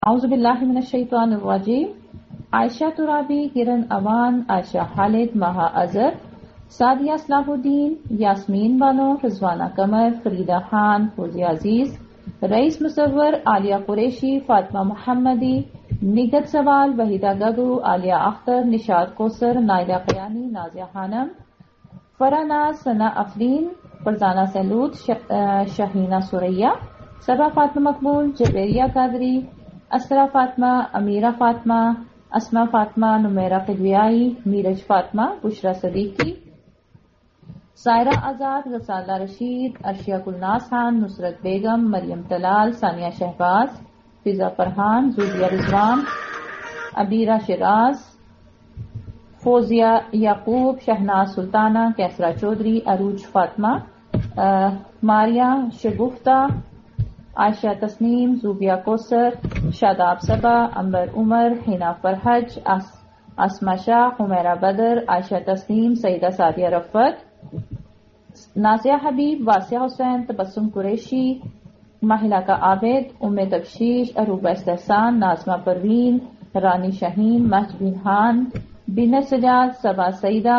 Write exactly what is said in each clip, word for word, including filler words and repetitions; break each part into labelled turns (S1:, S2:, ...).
S1: اعوذ باللہ من الشیطان الرجیم. عائشہ ترابی، کرن اوان، عائشہ خالد، مہا اظہر، سعدیہ صلاح الدین، یاسمین بانو، رضوانہ قمر، فریدہ خان، فوزیہ عزیز، رئیس مصور، عالیہ قریشی، فاطمہ محمدی، نگت سوال، وحیدہ گگو، عالیہ اختر، نشاد کوثر، نائلہ قیانی، نازیہ خانم، فرح ناز، ثنا افرین، فرزانہ سلود، شہینہ سریہ، صبا فاطمہ مقبول، جبیریہ قادری، اسرا فاطمہ، امیرہ فاطمہ، اسما فاطمہ، نمیرہ قدویائی، میرج فاطمہ، بشرا صدیقی، سائرہ آزاد، رسالہ رشید، ارشیا گلناز خان، نصرت بیگم، مریم طلال، ثانیہ شہباز، فضا فرحان، زوبیہ رضوان، عبیرہ شراز، فوزیہ یعقوب، شہناز سلطانہ، کیسرا چودھری، عروج فاطمہ، ماریہ شگفتہ، عائشہ تسنیم، زوبیہ کوثر، شاداب صبا، امبر عمر، حنا فرحج، اسما شاہ، حمیرہ بدر، عائشہ تسنیم، سیدہ سعدیہ رفت، نازیہ حبیب، واسعہ حسین، تبسم قریشی، ماہلہ کا عابد، ام تبشیش، عروبہ استحسان، ناظمہ پروین، رانی شاہین، مہج بن خان، بنت سجاد، صبا سعیدہ،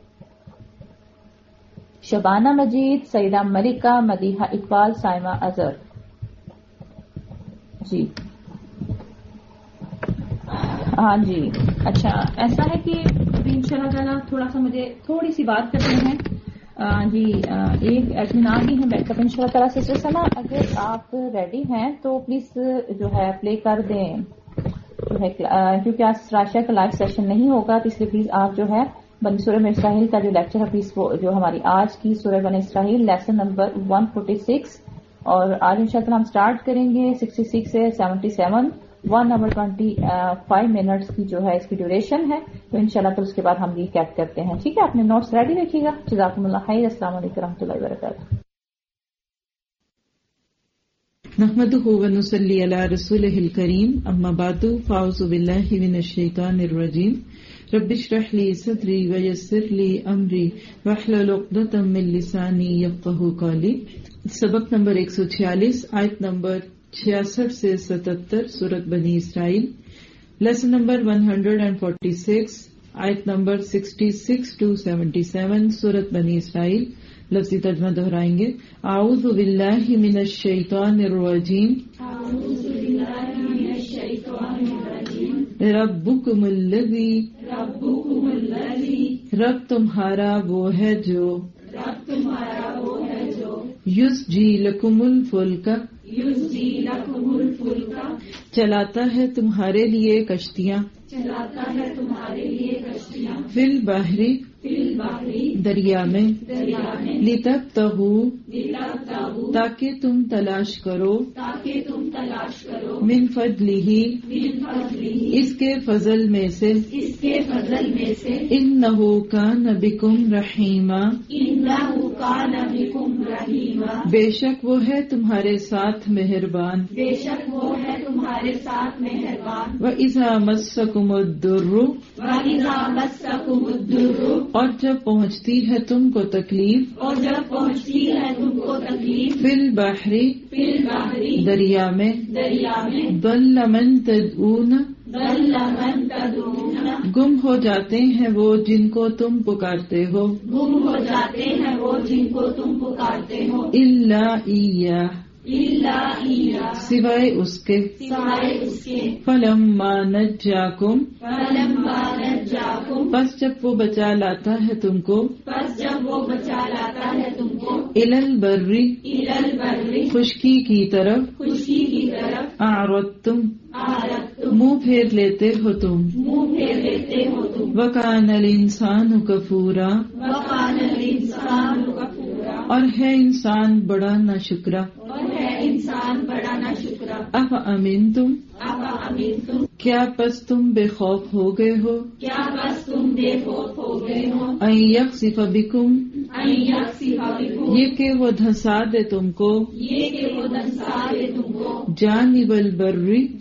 S1: شبانہ مجید، سیدہ ملکہ، مدیحہ اقبال، سائمہ اظہر. جی ہاں جی اچھا ایسا ہے کہ ابھی انشاءاللہ تعالیٰ تھوڑا سا مجھے تھوڑی سی بات کرنی ہے. جی ایک ایڈمن آ گئی ہیں بیک اپ انشاءاللہ تعالیٰ. سسٹر سنا اگر آپ ریڈی ہیں تو پلیز جو ہے پلے کر دیں کیونکہ آج راشیا کا لائیو سیشن نہیں ہوگا تو اس لیے پلیز آپ جو ہے بنی سورہ بنی اسرائیل کا جو لیکچر ہے پلیز جو ہماری آج کی سورہ Bani Israil lesson number one forty six اور آج انشاءاللہ ہم سٹارٹ کریں گے سکسٹی سکس سے seventy seven one hour twenty five minutes کی جو ہے اس کی ڈیوریشن ہے. تو انشاءاللہ پھر اس کے بعد ہم ریکیپ کرتے ہیں. ٹھیک ہے اپنے نوٹس ریڈی رکھیے گا. جزاکم اللہ خیر. السلام علیکم ورحمۃ اللہ وبرکاتہ.
S2: نحمده ونصلي على رسوله الكريم اما بعد فاعوذ بالله من الشيطان الرجيم رب اشرح لي صدري ويسر لي امري واحلل عقدة من لساني يفقهوا قولي. سبق نمبر ایک سو چھیالیس آیت نمبر چھیاسٹھ سے ستتر سورت Bani Israil. Lesson number one hundred and forty six آیت نمبر sixty six to seventy seven سورت بنی اسرائیل. لفظی ترجمہ دہرائیں گے. اعوذ باللہ من الشیطان الرجیم ربکم الذی رب تمہارا وہ ہے جو یسجی لکم الفلک چلاتا ہے تمہارے لیے کشتیاں فی البحر دریا میں لتبتغوا تاکہ تم تلاش کرو من فضلہ اس کے فضل میں سے انہ کان بکم رحیما بے شک وہ ہے تمہارے ساتھ مہربان. وَإِذَا مَسَّكُمُ الضُّرُّ اور جب پہنچتی ہے تم کو تکلیف فی البحر دریا میں ضل من تدعون گم ہو جاتے ہیں وہ جن کو تم پکارتے ہو الا ایاہ سوائے اس کے فلما نجاکم پس جب وہ بچا لاتا ہے تم کو الی البر خشکی کی طرف اعرضتم منہ پھیر لیتے ہو تم وکان الانسان کفورا اور ہے انسان بڑا ناشکرا. اف امین تم کیا پس تم بے خوف ہو گئے ہو ان یخسف بکم یہ کہ وہ دھنسا دے تم کو جانب البر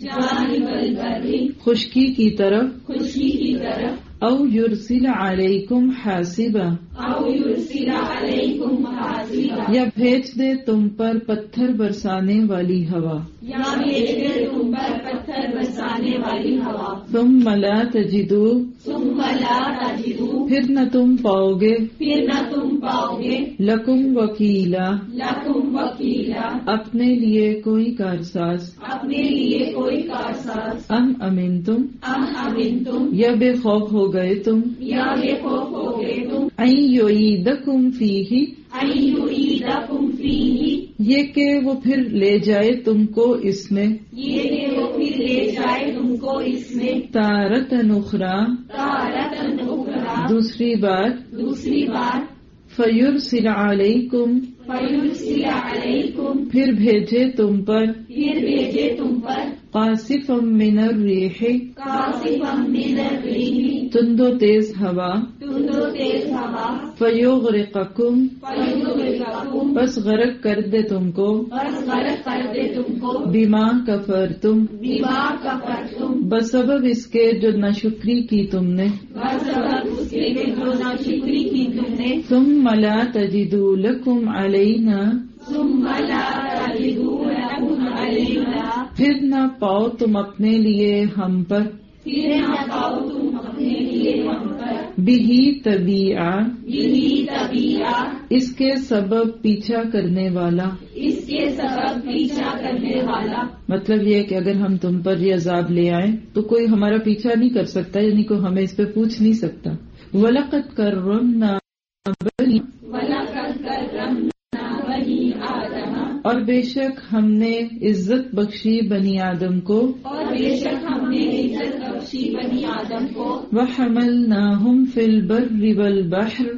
S2: خشکی کی طرف او یرسل علیکم حاسبا یا بھیج دے تم پر پتھر برسانے والی ہوا
S3: یا بھیج دے تم پر پتھر برسانے والی ہوا
S2: ثم لا تجدو
S3: ثم لا تجدو
S2: پھر نہ تم پاؤ گے
S3: پھر نہ تم پاؤ گے
S2: لکم وکیلا
S3: لکم وکیلا
S2: اپنے لیے کوئی کارساز
S3: اپنے لیے کوئی کارساز
S2: ام امن تم
S3: ام امن تم
S2: یا بے خوف ہو گئے تم
S3: یا بے خوف ہو گئے تم
S2: این یعیدکم فیہ
S3: ان یعیدکم فیہ
S2: یہ کہ وہ پھر لے جائے تم کو اس میں
S3: یہ کہ وہ پھر لے جائے تم کو اس میں
S2: تارتن اخری
S3: تارتن اخری
S2: دوسری بار
S3: دوسری بار
S2: فیرسل علیکم
S3: فیرسل علیکم
S2: پھر بھیجے تم پر
S3: پھر بھیجے تم پر
S2: قاصفا من الریح
S3: قاصفا من الریح
S2: تند و تیز ہوا
S3: تند و تیز ہوا
S2: فیغرقکم
S3: فیغرقکم
S2: بس غرق کر دے تم کو
S3: بس غرق کر دے تم کو
S2: بما کفرتم
S3: بما کفرتم
S2: بسبب اس کے جو ناشکری کی تم نے
S3: بسبب اس کے جو ناشکری کی تم نے
S2: ثم لا تجدوا لکم علینا
S3: ثم لا تجدوا لکم علینا
S2: پھر نہ پاؤ تم اپنے لیے ہم پر
S3: پھر نہ پاؤ تم اپنے لیے ہم پر
S2: بہی طبیعہ
S3: یہی طبیعہ
S2: اس کے سبب پیچھا کرنے والا
S3: اس کے سبب پیچھا کرنے والا
S2: مطلب یہ کہ اگر ہم تم پر یہ عذاب لے آئیں تو کوئی ہمارا پیچھا نہیں کر سکتا یعنی کوئی ہمیں اس پہ پوچھ نہیں سکتا وَلَقَدْ كَرَّمْنَا بَنِي
S3: وَلَقَدْ كَرَّمْنَا بَنِي آدَمَ
S2: اور بے شک ہم نے عزت بخشی بنی آدم کو
S3: اور بے شک ہم نے عزت بخشی بنی آدم کو
S2: وَحَمَلْنَاهُمْ فِي الْبَرِّ وَالْبَحْرِ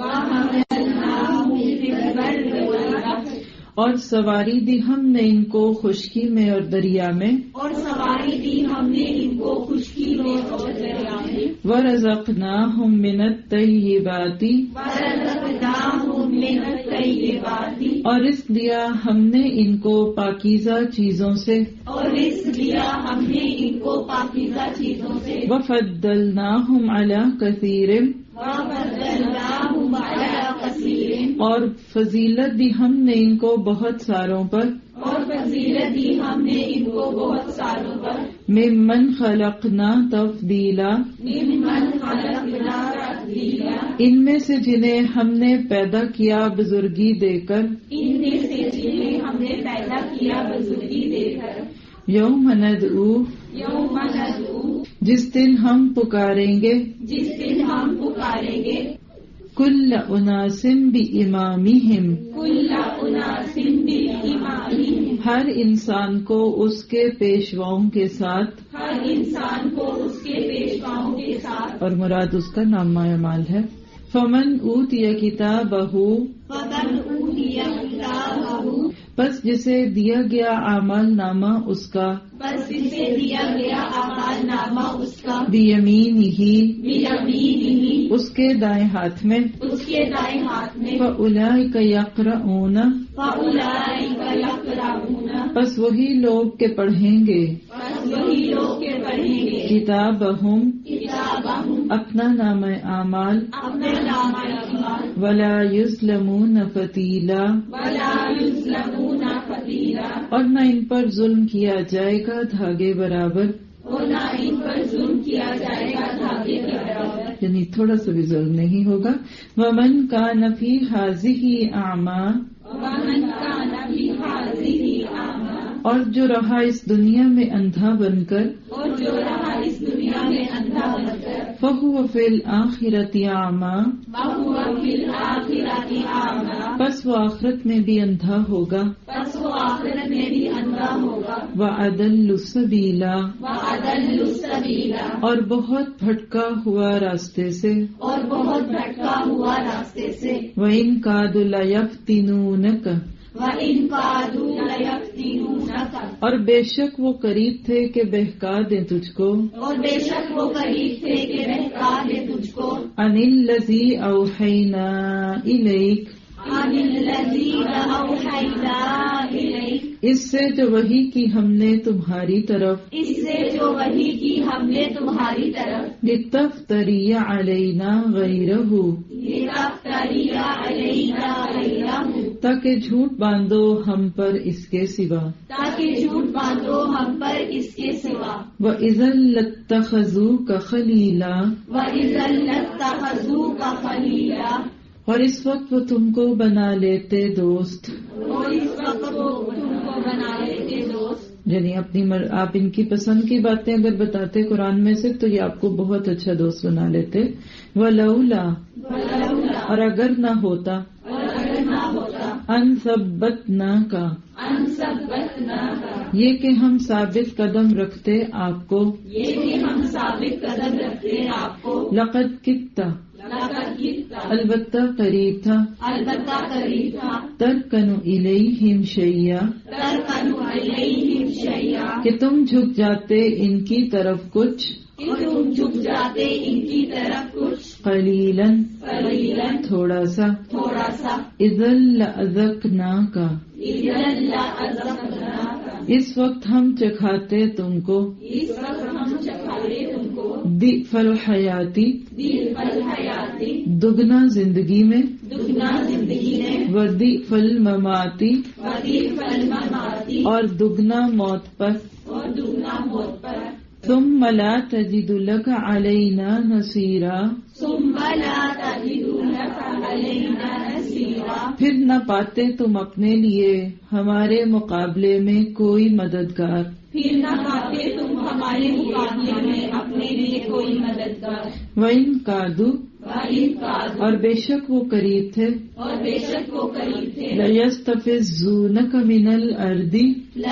S3: وَحَمَلْنَاهُمْ فِي الْبَرِّ وَالْبَحْرِ
S2: اور سواری دی ہم نے ان کو خشکی میں اور دریا میں
S3: اور سواری دی ہم نے ان کو خشکی میں اور دریا میں
S2: وَرَزَقْنَاهُمْ مِنَ الطَّيِّبَاتِ
S3: وَرَزَقْنَاهُمْ مِنَ الطَّيِّبَاتِ
S2: اور رزق دیا ہم نے ان کو پاکیزہ چیزوں سے
S3: اور رزق دیا ہم نے ان کو پاکیزہ چیزوں سے
S2: وَفَضَّلْنَاهُمْ عَلَى كَثِيرٍ
S3: وَفَضَّلْنَاهُمْ عَلَى كَثِيرٍ
S2: اور فضیلت دی ہم نے ان کو بہت ساروں پر
S3: اور فضیلت دی ہم نے ان کو بہت ساروں پر
S2: ممن خلقنا تفضیلا
S3: ممن خلقنا تفضیلا
S2: ان میں سے جنہیں ہم نے پیدا کیا بزرگی دے کر
S3: ان میں سے جنہیں ہم نے پیدا کیا بزرگی دے کر
S2: یوم ندعو
S3: یوم ندعو
S2: جس دن ہم پکاریں گے
S3: جس دن ہم پکاریں گے
S2: کل اناس بامامہم
S3: کل اناس بامامہم
S2: ہر انسان کو اس کے پیشواؤں کے ساتھ
S3: ہر انسان کو اس کے پیشواؤں کے ساتھ
S2: اور مراد اس کا نامہ اعمال ہے فمن اوتی کتابہ
S3: فمن اوتی کتابہ
S2: پس جسے دیا گیا اعمال نامہ اس کا
S3: بس جسے دیا گیا اعمال نامہ اس کا
S2: بیمینہ
S3: بیمینہ
S2: اس کے دائیں ہاتھ میں
S3: اس کے دائیں ہاتھ میں
S2: فاولئک یقرؤون
S3: فاولئک یقرؤون
S2: پس وہی لوگ کے پڑھیں گے
S3: بس وہی لوگ کے پڑھیں گے
S2: کتابہم
S3: کتابہم
S2: اپنا نام اعمال
S3: اپنا نام اعمال
S2: ولا یظلمون فتیلا
S3: ولا یظلمون فتیلا
S2: اور نہ ان پر ظلم کیا جائے گا دھاگے برابر
S3: اور نہ ان پر ظلم کیا جائے گا دھاگے برابر
S2: یعنی تھوڑا سا بھی ظلم نہیں ہوگا ومن کان فی ھذہ اعمی
S3: ومن کان فی ھذہ اعمی
S2: اور جو رہا اس دنیا میں اندھا بن کر
S3: اور جو رہا اس دنیا میں اندھا بن کر
S2: فہو فی الآخرۃ اعمی
S3: وہو فی الآخرۃ اعمی
S2: پس وہ آخرت میں بھی اندھا ہوگا
S3: پس وہ آخرت میں بھی اندھا ہوگا
S2: وأضل سبیلا
S3: وأضل سبیلا
S2: اور بہت بھٹکا ہوا راستے سے
S3: اور بہت بھٹکا ہوا راستے سے
S2: وَإِن كَادُوا لَيَفْتِنُونَكَ
S3: وَإِن كَادُوا لَيَفْتِنُونَكَ
S2: اور بے شک وہ قریب تھے کہ بہکا دیں تجھ کو
S3: اور بے شک وہ قریب تھے کہ بہکا دیں تجھ کو
S2: عَنِ الَّذِي أَوْحَيْنَا إِلَيْكَ
S3: عَنِ الَّذِي أَوْحَيْنَا إِلَيْكَ
S2: اس سے جو وحی کی ہم نے تمہاری طرف
S3: اس سے جو وحی کی ہم نے تمہاری طرف
S2: لتفتری علینا غیرہ
S3: لتفتری علینا غیرہ
S2: تاکہ جھوٹ باندھو ہم پر اس کے سوا
S3: تاکہ جھوٹ باندھو ہم پر اس کے سوا
S2: وَإِذًا لَاتَّخَذُوكَ خَلِيلًا
S3: وَإِذًا لَاتَّخَذُوكَ خَلِيلًا
S2: اور اس وقت وہ تم کو بنا لیتے دوست.
S3: اور اس وقت وہ تم کو بنا لیتے دوست.
S2: یعنی اپنی مر... آپ ان کی پسند کی باتیں اگر بتاتے قرآن میں سے تو یہ آپ کو بہت اچھا دوست بنا لیتے. وَلَوْلَا اور اگر نہ ہوتا
S3: اور اگر نہ ہوتا
S2: ان ثبتناک
S3: ان ثبتناک
S2: یہ کہ ہم ثابت قدم رکھتے آپ کو
S3: یہ کہ ہم ثابت قدم رکھتے آپ کو
S2: لقد کتا
S3: لقد کتا
S2: البتہ قریب تھا
S3: البتہ قریب تھا
S2: ترکن الیہم شیئا
S3: ترکن الیہم شیئا
S2: کہ تم جھک جاتے ان کی طرف کچھ
S3: کہ تم جھک جاتے ان کی طرف کچھ
S2: قلیلاً
S3: قلیلاً
S2: تھوڑا سا
S3: تھوڑا سا
S2: اذا لأذقناک
S3: اذا لأذقناک
S2: اس وقت ہم چکھاتے تم کو
S3: اس وقت ہم چکھاتے تم کو
S2: ضعف الحیاتی
S3: ضعف الحیاتی
S2: دگنا زندگی میں
S3: دگنا زندگی میں
S2: وضعف المماتی
S3: وضعف المماتی
S2: اور دگنا موت پر
S3: اور دگنا موت پر
S2: ثم لا تجد لك علینا نصیرا
S3: ثم لا تجد لك علینا نصیرا
S2: پھر نہ پاتے تم اپنے لیے ہمارے مقابلے میں کوئی مددگار
S3: پھر نہ پاتے تم ہمارے مقابلے میں اپنے لیے کوئی مددگار
S2: وَإِن قَعْدُوا
S3: وَإِن قَعْدُوا
S2: اور بے شک وہ قریب تھے
S3: اور بے شک وہ قریب تھے
S2: لَيَسْتَفِزُّونَكَ مِنَ الْأَرْضِ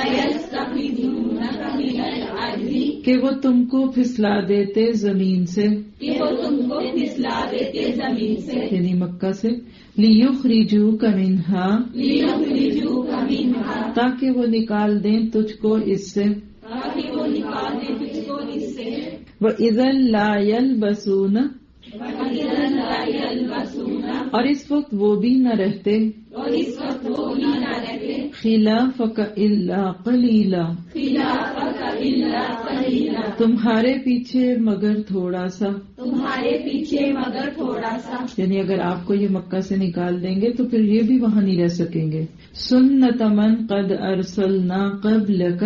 S3: لَيَسْتَفِزُّونَكَ مِنَ الْأَرْضِ
S2: کہ وہ تم کو پھسلا دیتے زمین سے
S3: کہ وہ تم کو پھسلا دیتے زمین سے
S2: یعنی مکہ سے لِيُخْرِجُوكَ مِنْهَا
S3: لِيُخْرِجُوكَ مِنْهَا
S2: تاکہ وہ نکال دیں تجھ کو اس سے
S3: تاکہ وہ نکال دیں تجھ کو اس سے
S2: وَإِذًا لَا يَلْبَسُونَ
S3: وَإِذًا لَا يَلْبَسُونَ
S2: اور اس وقت وہ بھی نہ رہتے
S3: اور اس وقت وہ بھی نہ رہتے
S2: خِلَافَكَ إِلَّا قَلِيلًا
S3: خِلَافَكَ إِلَّا قَلِيلًا
S2: تمہارے پیچھے مگر تھوڑا سا
S3: تمہارے پیچھے مگر تھوڑا سا
S2: یعنی اگر آپ کو یہ مکہ سے نکال دیں گے تو پھر یہ بھی وہاں نہیں رہ سکیں گے. سنت من قد ارسلنا قبلک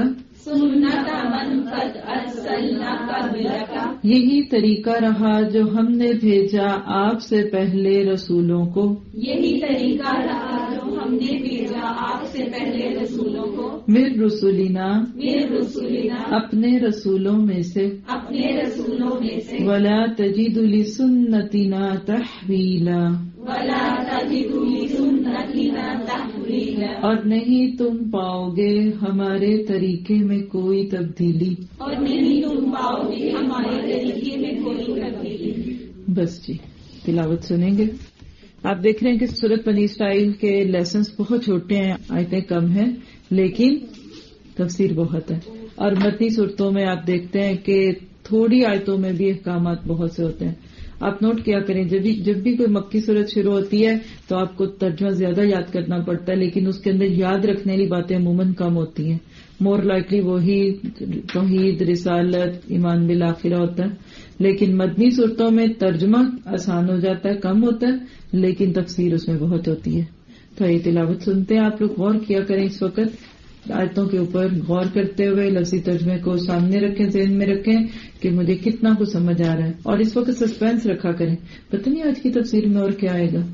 S3: سنت من قد ارسلنا قبلک
S2: یہی طریقہ رہا جو ہم نے بھیجا آپ سے پہلے رسولوں کو
S3: یہی طریقہ رہا جو ہم نے بھیجا آپ سے پہلے رسولوں کو
S2: من رسولنا
S3: من رسولنا
S2: اپنے رسولوں میں سے
S3: اپنے رسولوں میں سے
S2: ولا تجد لسنتنا تحویلا
S3: ولا تجد لسنتنا تحویلا
S2: اور نہیں تم پاؤ گے ہمارے طریقے میں کوئی تبدیلی
S3: اور نہیں تم پاؤ گے ہمارے طریقے میں کوئی تبدیلی.
S2: بس جی تلاوت سنیں گے. آپ دیکھ رہے ہیں کہ سورت بنی اسرائیل کے لیسنز بہت چھوٹے ہیں آیتیں کم ہیں لیکن تفسیر بہت ہے اور متنی صورتوں میں آپ دیکھتے ہیں کہ تھوڑی آیتوں میں بھی احکامات بہت سے ہوتے ہیں. آپ نوٹ کیا کریں جب بھی جب بھی کوئی مکی صورت شروع ہوتی ہے تو آپ کو ترجمہ زیادہ یاد کرنا پڑتا ہے لیکن اس کے اندر یاد رکھنے والی باتیں عموماً کم ہوتی ہیں. مور لائکلی وہی توحید رسالت ایمان بالآخرہ ہوتا ہے لیکن مدنی صورتوں میں ترجمہ آسان ہو جاتا ہے کم ہوتا ہے لیکن تفسیر اس میں بہت ہوتی ہے. تو یہ تلاوت سنتے ہیں آپ لوگ غور کیا کریں اس وقت آیتوں کے اوپر غور کرتے ہوئے لفظی ترجمے کو سامنے رکھیں ذہن میں رکھیں کہ مجھے کتنا کچھ سمجھ آ رہا ہے اور اس وقت سسپینس رکھا کریں پتہ نہیں آج کی تفسیر میں اور کیا آئے گا.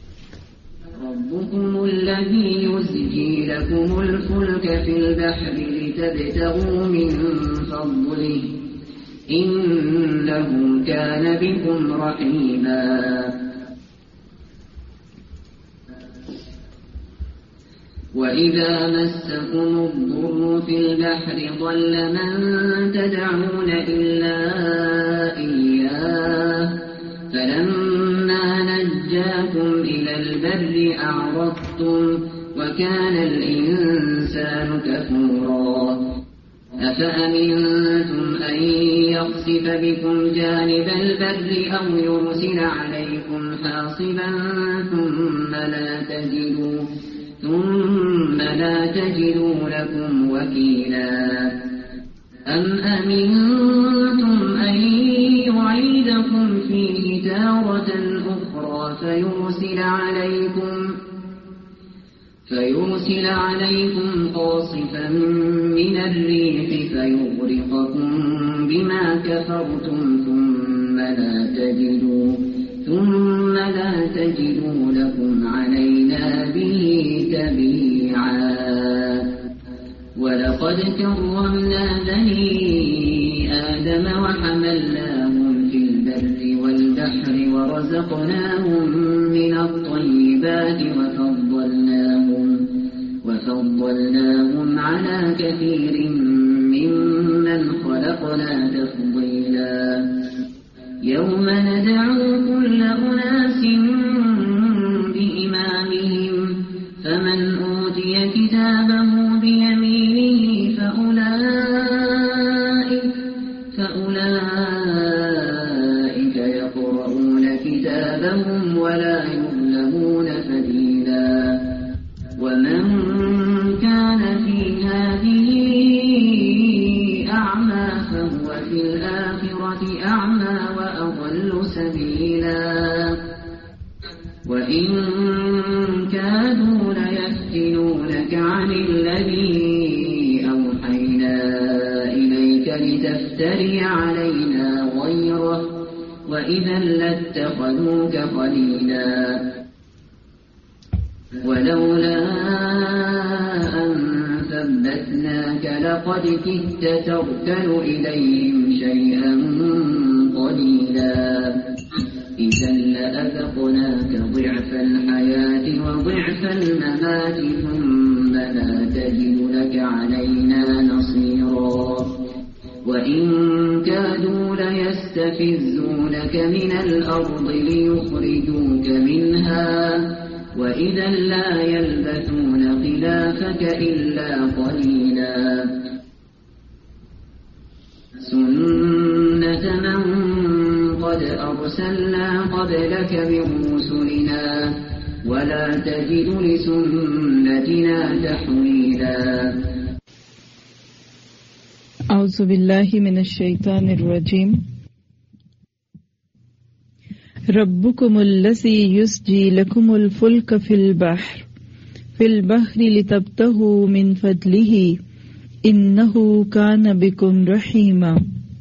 S4: ربكم الذي يزجي لكم الفلك في البحر لتبتغوا من فضله إنه كان بكم رحيما. وَإِذَا مَسَّكُمُ الضُّرُّ فِي الْبَحْرِ ضَلَّ مَن تَدْعُونَ إِلَّا إِيَّاهُ فَلَمَّا نَجَّاكُمْ إِلَى الْبَرِّ أَعْرَضْتُمْ وَكَانَ الْإِنسَانُ كَفُورًا. أَفَأَمِنْتُمْ أَنْ يَخْسِفَ بِكُمْ جَانِبَ الْبَرِّ أَوْ يُرْسِلَ عَلَيْكُمْ حَاصِبًا ثُمَّ لَا تَجِدُوا ثم لا تجدوا لكم وكيلا أم أمنتم أن يعيدكم فيه تارة أخرى فيرسل عليكم فيرسل عليكم قاصفا من الريح فيغرقكم بما كفرتم ثم لا تجدوا ثم لا تجدوا لكم علينا به تبيعا ولقد كرمنا بني آدم وحملناهم في البر والبحر ورزقناهم من الطيبات وفضلناهم وفضلناهم على كثير ممن خلقنا تفضيلا يوم ندعو كل أناس بإمامهم فمن أوتي كتابه بيمينه فأولئك, فأولئك يقرؤون كتابهم ولا يظلمون فتيلا ومن كان في هذه أعمى فهو في الآخرة أعمى وأضل سبيلا وإن كادوا ليفتنونك عن الذي أوحينا إليك لتفتري علينا غيره وإذا لاتخذوك خليلا ولولا أن ثبتناك لقد كدت تركن إليهم شيئا قليلا إذا لأذقناك ضعف الحياة وضعف الممات ثم لا تجد لك علينا نصيرا وإن كادوا ليستفزونك من الأرض ليخرجوك منها وإذا لا يلبثون خلافك إلا قليلا سنة من قد أرسلنا قبلك من رسلنا ولا تجد لسنتنا تحويلا
S2: أعوذ بالله من الشيطان الرجيم ربكم الذي يسجي لكم الفلك في البحر في البحر لتبتغوا من فضله إنه كان بكم رحيما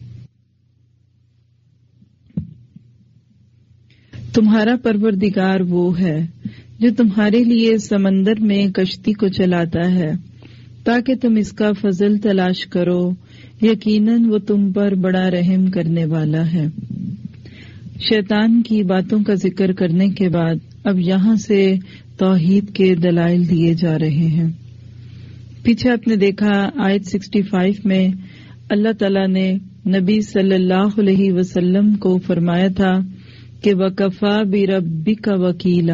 S2: تمہارا پروردگار وہ ہے جو تمہارے لیے سمندر میں کشتی کو چلاتا ہے تاکہ تم اس کا فضل تلاش کرو، یقیناً وہ تم پر بڑا رحم کرنے والا ہے۔ شیطان کی باتوں کا ذکر کرنے کے بعد اب یہاں سے توحید کے دلائل دیے جا رہے ہیں۔ پیچھے آپ نے دیکھا آیت سکسٹی فائیو میں اللہ تعالیٰ نے نبی صلی اللہ علیہ وسلم کو فرمایا تھا کہ وَكَفَى بِرَبِّكَ وَكِيلًا،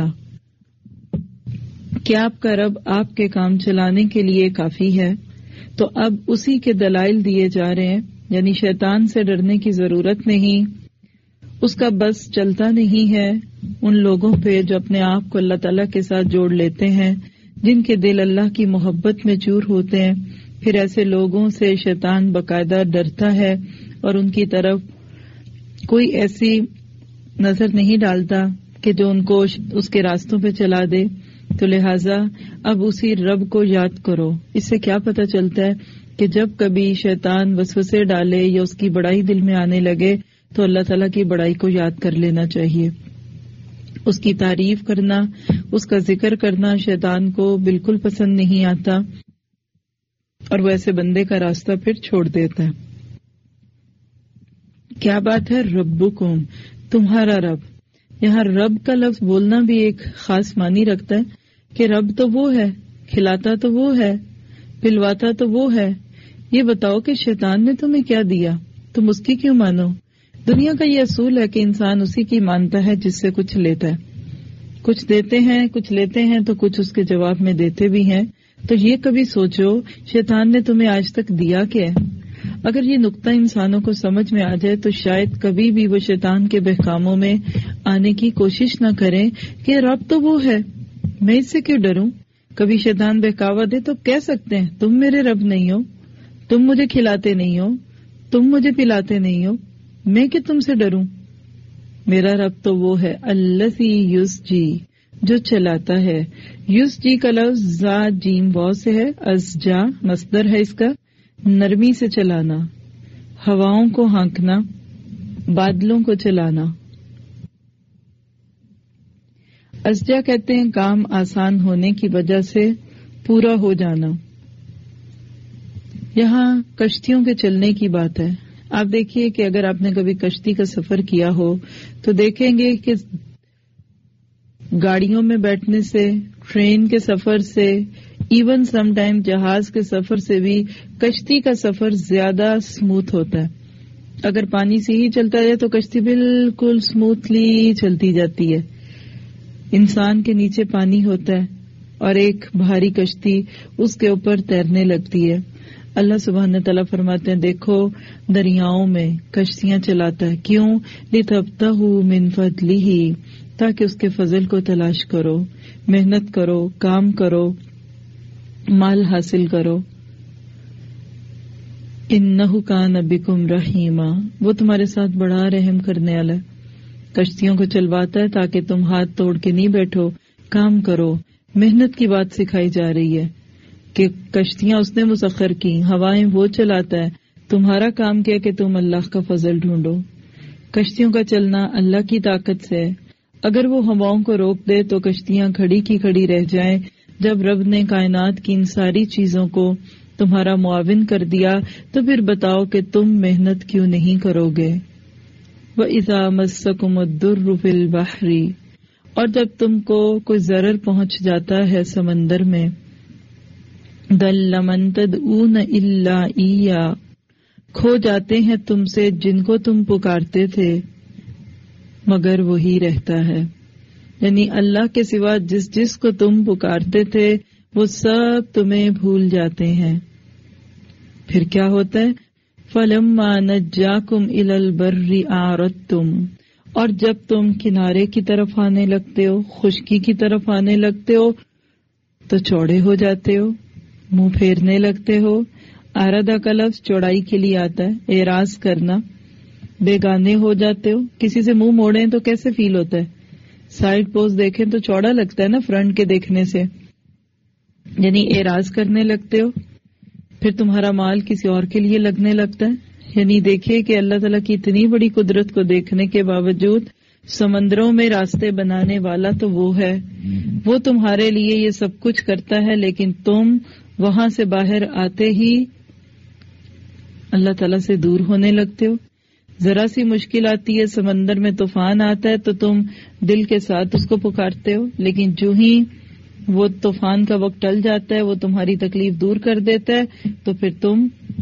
S2: کہ آپ کا رب آپ کے کام چلانے کے لیے کافی ہے۔ تو اب اسی کے دلائل دیے جا رہے ہیں، یعنی شیطان سے ڈرنے کی ضرورت نہیں، اس کا بس چلتا نہیں ہے ان لوگوں پہ جو اپنے آپ کو اللہ تعالیٰ کے ساتھ جوڑ لیتے ہیں، جن کے دل اللہ کی محبت میں چور ہوتے ہیں۔ پھر ایسے لوگوں سے شیطان باقاعدہ ڈرتا ہے اور ان کی طرف کوئی ایسی نظر نہیں ڈالتا کہ جو ان کو اس کے راستوں پہ چلا دے۔ تو لہٰذا اب اسی رب کو یاد کرو۔ اس سے کیا پتہ چلتا ہے کہ جب کبھی شیطان وسوسے ڈالے یا اس کی بڑائی دل میں آنے لگے تو اللہ تعالیٰ کی بڑائی کو یاد کر لینا چاہیے۔ اس کی تعریف کرنا، اس کا ذکر کرنا شیطان کو بالکل پسند نہیں آتا اور وہ ایسے بندے کا راستہ پھر چھوڑ دیتا ہے۔ کیا بات ہے؟ ربکم، تمہارا رب۔ یہاں رب کا لفظ بولنا بھی ایک خاص معنی رکھتا ہے کہ رب تو وہ ہے، کھلاتا تو وہ ہے، پلواتا تو وہ ہے۔ یہ بتاؤ کہ شیطان نے تمہیں کیا دیا، تم اس کی کیوں مانو؟ دنیا کا یہ اصول ہے کہ انسان اسی کی مانتا ہے جس سے کچھ لیتا ہے۔ کچھ دیتے ہیں، کچھ لیتے ہیں تو کچھ اس کے جواب میں دیتے بھی ہیں۔ تو یہ کبھی سوچو شیطان نے تمہیں آج تک دیا کیا ہے؟ اگر یہ نقطہ انسانوں کو سمجھ میں آ جائے تو شاید کبھی بھی وہ شیطان کے بہکاموں میں آنے کی کوشش نہ کریں کہ رب تو وہ ہے، میں اس سے کیوں ڈروں؟ کبھی شیطان بہکاوا دے تو کہہ سکتے ہیں تم میرے رب نہیں ہو، تم مجھے کھلاتے نہیں ہو، تم مجھے پلاتے نہیں ہو، میں کہ تم سے ڈروں؟ میرا رب تو وہ ہے الذی یسجی، جو چلاتا ہے. یسجی کا لفظ زا جیم واو سے ہے، ازجا مصدر ہے اس کا، نرمی سے چلانا، ہواؤں کو ہانکنا، بادلوں کو چلانا. ازجا کہتے ہیں کام آسان ہونے کی وجہ سے پورا ہو جانا. یہاں کشتیوں کے چلنے کی بات ہے. آپ دیکھیے کہ اگر آپ نے کبھی کشتی کا سفر کیا ہو تو دیکھیں گے کہ گاڑیوں میں بیٹھنے سے، ٹرین کے سفر سے، ایون سم ٹائم جہاز کے سفر سے بھی کشتی کا سفر زیادہ سموتھ ہوتا ہے. اگر پانی سے ہی چلتا جائے تو کشتی بالکل سموتھلی چلتی جاتی ہے. انسان کے نیچے پانی ہوتا ہے اور ایک بھاری کشتی اس کے اوپر تیرنے لگتی ہے. اللہ سبحانہ تعالیٰ فرماتے ہیں دیکھو دریاؤں میں کشتیاں چلاتا ہے. کیوں؟ لِتَبْتَغُوا مِن فَضْلِهِ، تاکہ اس کے فضل کو تلاش کرو، محنت کرو، کام کرو، مال حاصل کرو. اِنَّهُ كَانَ بِكُمْ رَحِيمًا، وہ تمہارے ساتھ بڑا رحم کرنے والا ہے. کشتیوں کو چلواتا ہے تاکہ تم ہاتھ توڑ کے نہیں بیٹھو، کام کرو. محنت کی بات سکھائی جا رہی ہے کہ کشتیاں اس نے مسخر کی، ہوائیں وہ چلاتا ہے، تمہارا کام کیا کہ تم اللہ کا فضل ڈھونڈو. کشتیوں کا چلنا اللہ کی طاقت سے ہے. اگر وہ ہواؤں کو روک دے تو کشتیاں کھڑی کی کھڑی رہ جائیں. جب رب نے کائنات کی ان ساری چیزوں کو تمہارا معاون کر دیا تو پھر بتاؤ کہ تم محنت کیوں نہیں کرو گے. وَإِذَا مَسَّكُمُ الضُّرُّ فِي الْبَحْرِ، اور جب تم کو کوئی ضرر پہنچ جاتا ہے سمندر میں، ضَلَّ مَن تَدْعُونَ إِلَّا إِيَّاهُ، کھو جاتے ہیں تم سے جن کو تم پکارتے تھے مگر وہی رہتا ہے. یعنی اللہ کے سوا جس جس کو تم پکارتے تھے وہ سب تمہیں بھول جاتے ہیں. پھر کیا ہوتا ہے؟ فَلَمَّا نَجَّاكُمْ إِلَى الْبَرِّ أَعْرَضْتُمْ، اور جب تم کنارے کی طرف آنے لگتے ہو، خشکی کی طرف آنے لگتے ہو تو چوڑے ہو جاتے ہو، منہ پھیرنے لگتے ہو. آرادہ کا لفظ چوڑائی کے لیے آتا ہے، اعراض کرنا. بیگانے ہو جاتے ہو. کسی سے منہ موڑیں تو کیسے فیل ہوتا ہے؟ سائڈ پوز دیکھیں تو چوڑا لگتا ہے نا فرنٹ کے دیکھنے سے. یعنی اعراض کرنے لگتے ہو. پھر تمہارا مال کسی اور کے لیے لگنے لگتا ہے. یعنی دیکھیے کہ اللہ تعالیٰ کی اتنی بڑی قدرت کو دیکھنے کے باوجود سمندروں میں راستے بنانے والا تو وہ ہے. وہ تمہارے لیے یہ سب کچھ کرتا ہے، لیکن تم وہاں سے باہر آتے ہی اللہ تعالیٰ سے دور ہونے لگتے ہو. ذرا سی مشکل آتی ہے، سمندر میں طوفان آتا ہے تو تم دل کے ساتھ اس کو پکارتے ہو، لیکن جو ہی وہ طوفان کا وقت ٹل جاتا ہے، وہ تمہاری تکلیف دور کر دیتا ہے تو پھر تم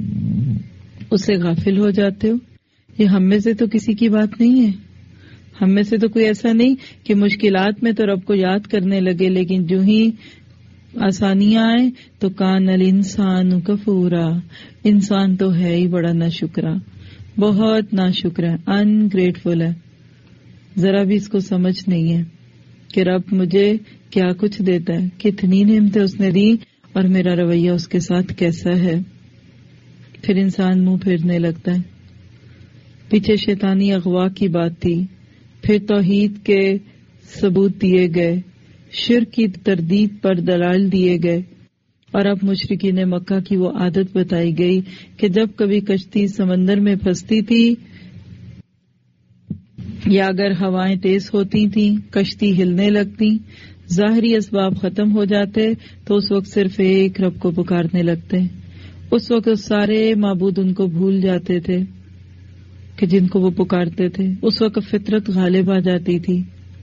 S2: اس سے غافل ہو جاتے ہو. یہ ہم میں سے تو کسی کی بات نہیں ہے. ہم میں سے تو کوئی ایسا نہیں کہ مشکلات میں تو رب کو یاد کرنے لگے، لیکن جو ہی آسانیاں آئیں تو کان الانسان کفورا، انسان تو ہے ہی بڑا ناشکرا، بہت ناشکر ہے، ان گریٹفل ہے. ذرا بھی اس کو سمجھ نہیں ہے کہ رب مجھے کیا کچھ دیتا ہے، کتنی نعمتیں اس نے دی اور میرا رویہ اس کے ساتھ کیسا ہے. پھر انسان منہ پھیرنے لگتا ہے. پیچھے شیطانی اغوا کی بات تھی، پھر توحید کے ثبوت دیے گئے، شرک کی تردید پر دلائل دیے گئے، اور اب مشرکین مکہ کی وہ عادت بتائی گئی کہ جب کبھی کشتی سمندر میں پھنستی تھی یا اگر ہوائیں تیز ہوتی تھیں، کشتی ہلنے لگتی، ظاہری اسباب ختم ہو جاتے تو اس وقت صرف ایک رب کو پکارنے لگتے. اس وقت سارے معبود ان کو بھول جاتے تھے کہ جن کو وہ پکارتے تھے. اس وقت فطرت غالب آ جاتی تھی.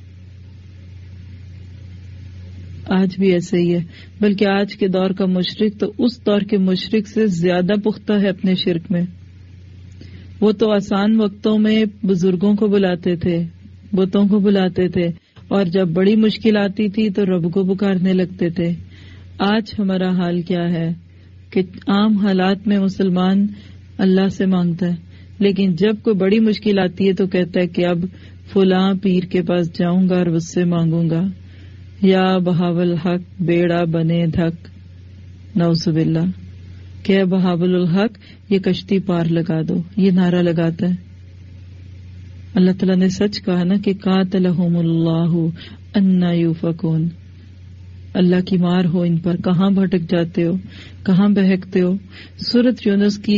S2: آج بھی ایسے ہی ہے، بلکہ آج کے دور کا مشرک تو اس دور کے مشرک سے زیادہ پختہ ہے اپنے شرک میں. وہ تو آسان وقتوں میں بزرگوں کو بلاتے تھے، بتوں کو بلاتے تھے، اور جب بڑی مشکل آتی تھی تو رب کو پکارنے لگتے تھے. آج ہمارا حال کیا ہے کہ عام حالات میں مسلمان اللہ سے مانگتا ہے، لیکن جب کوئی بڑی مشکل آتی ہے تو کہتا ہے کہ اب فلاں پیر کے پاس جاؤں گا اور اس سے مانگوں گا. یا بہاول حق بیڑا بنے دھک، نعوذ باللہ کہ بہاول الحق یہ کشتی پار لگا دو، یہ نعرہ لگاتا ہے۔ اللہ تعالیٰ نے سچ کہا نا کہ قاتلہم اللہ انا یوفکون، اللہ کی مار ہو ان پر، کہاں بھٹک جاتے ہو، کہاں بہکتے ہو۔ سورۃ یونس کی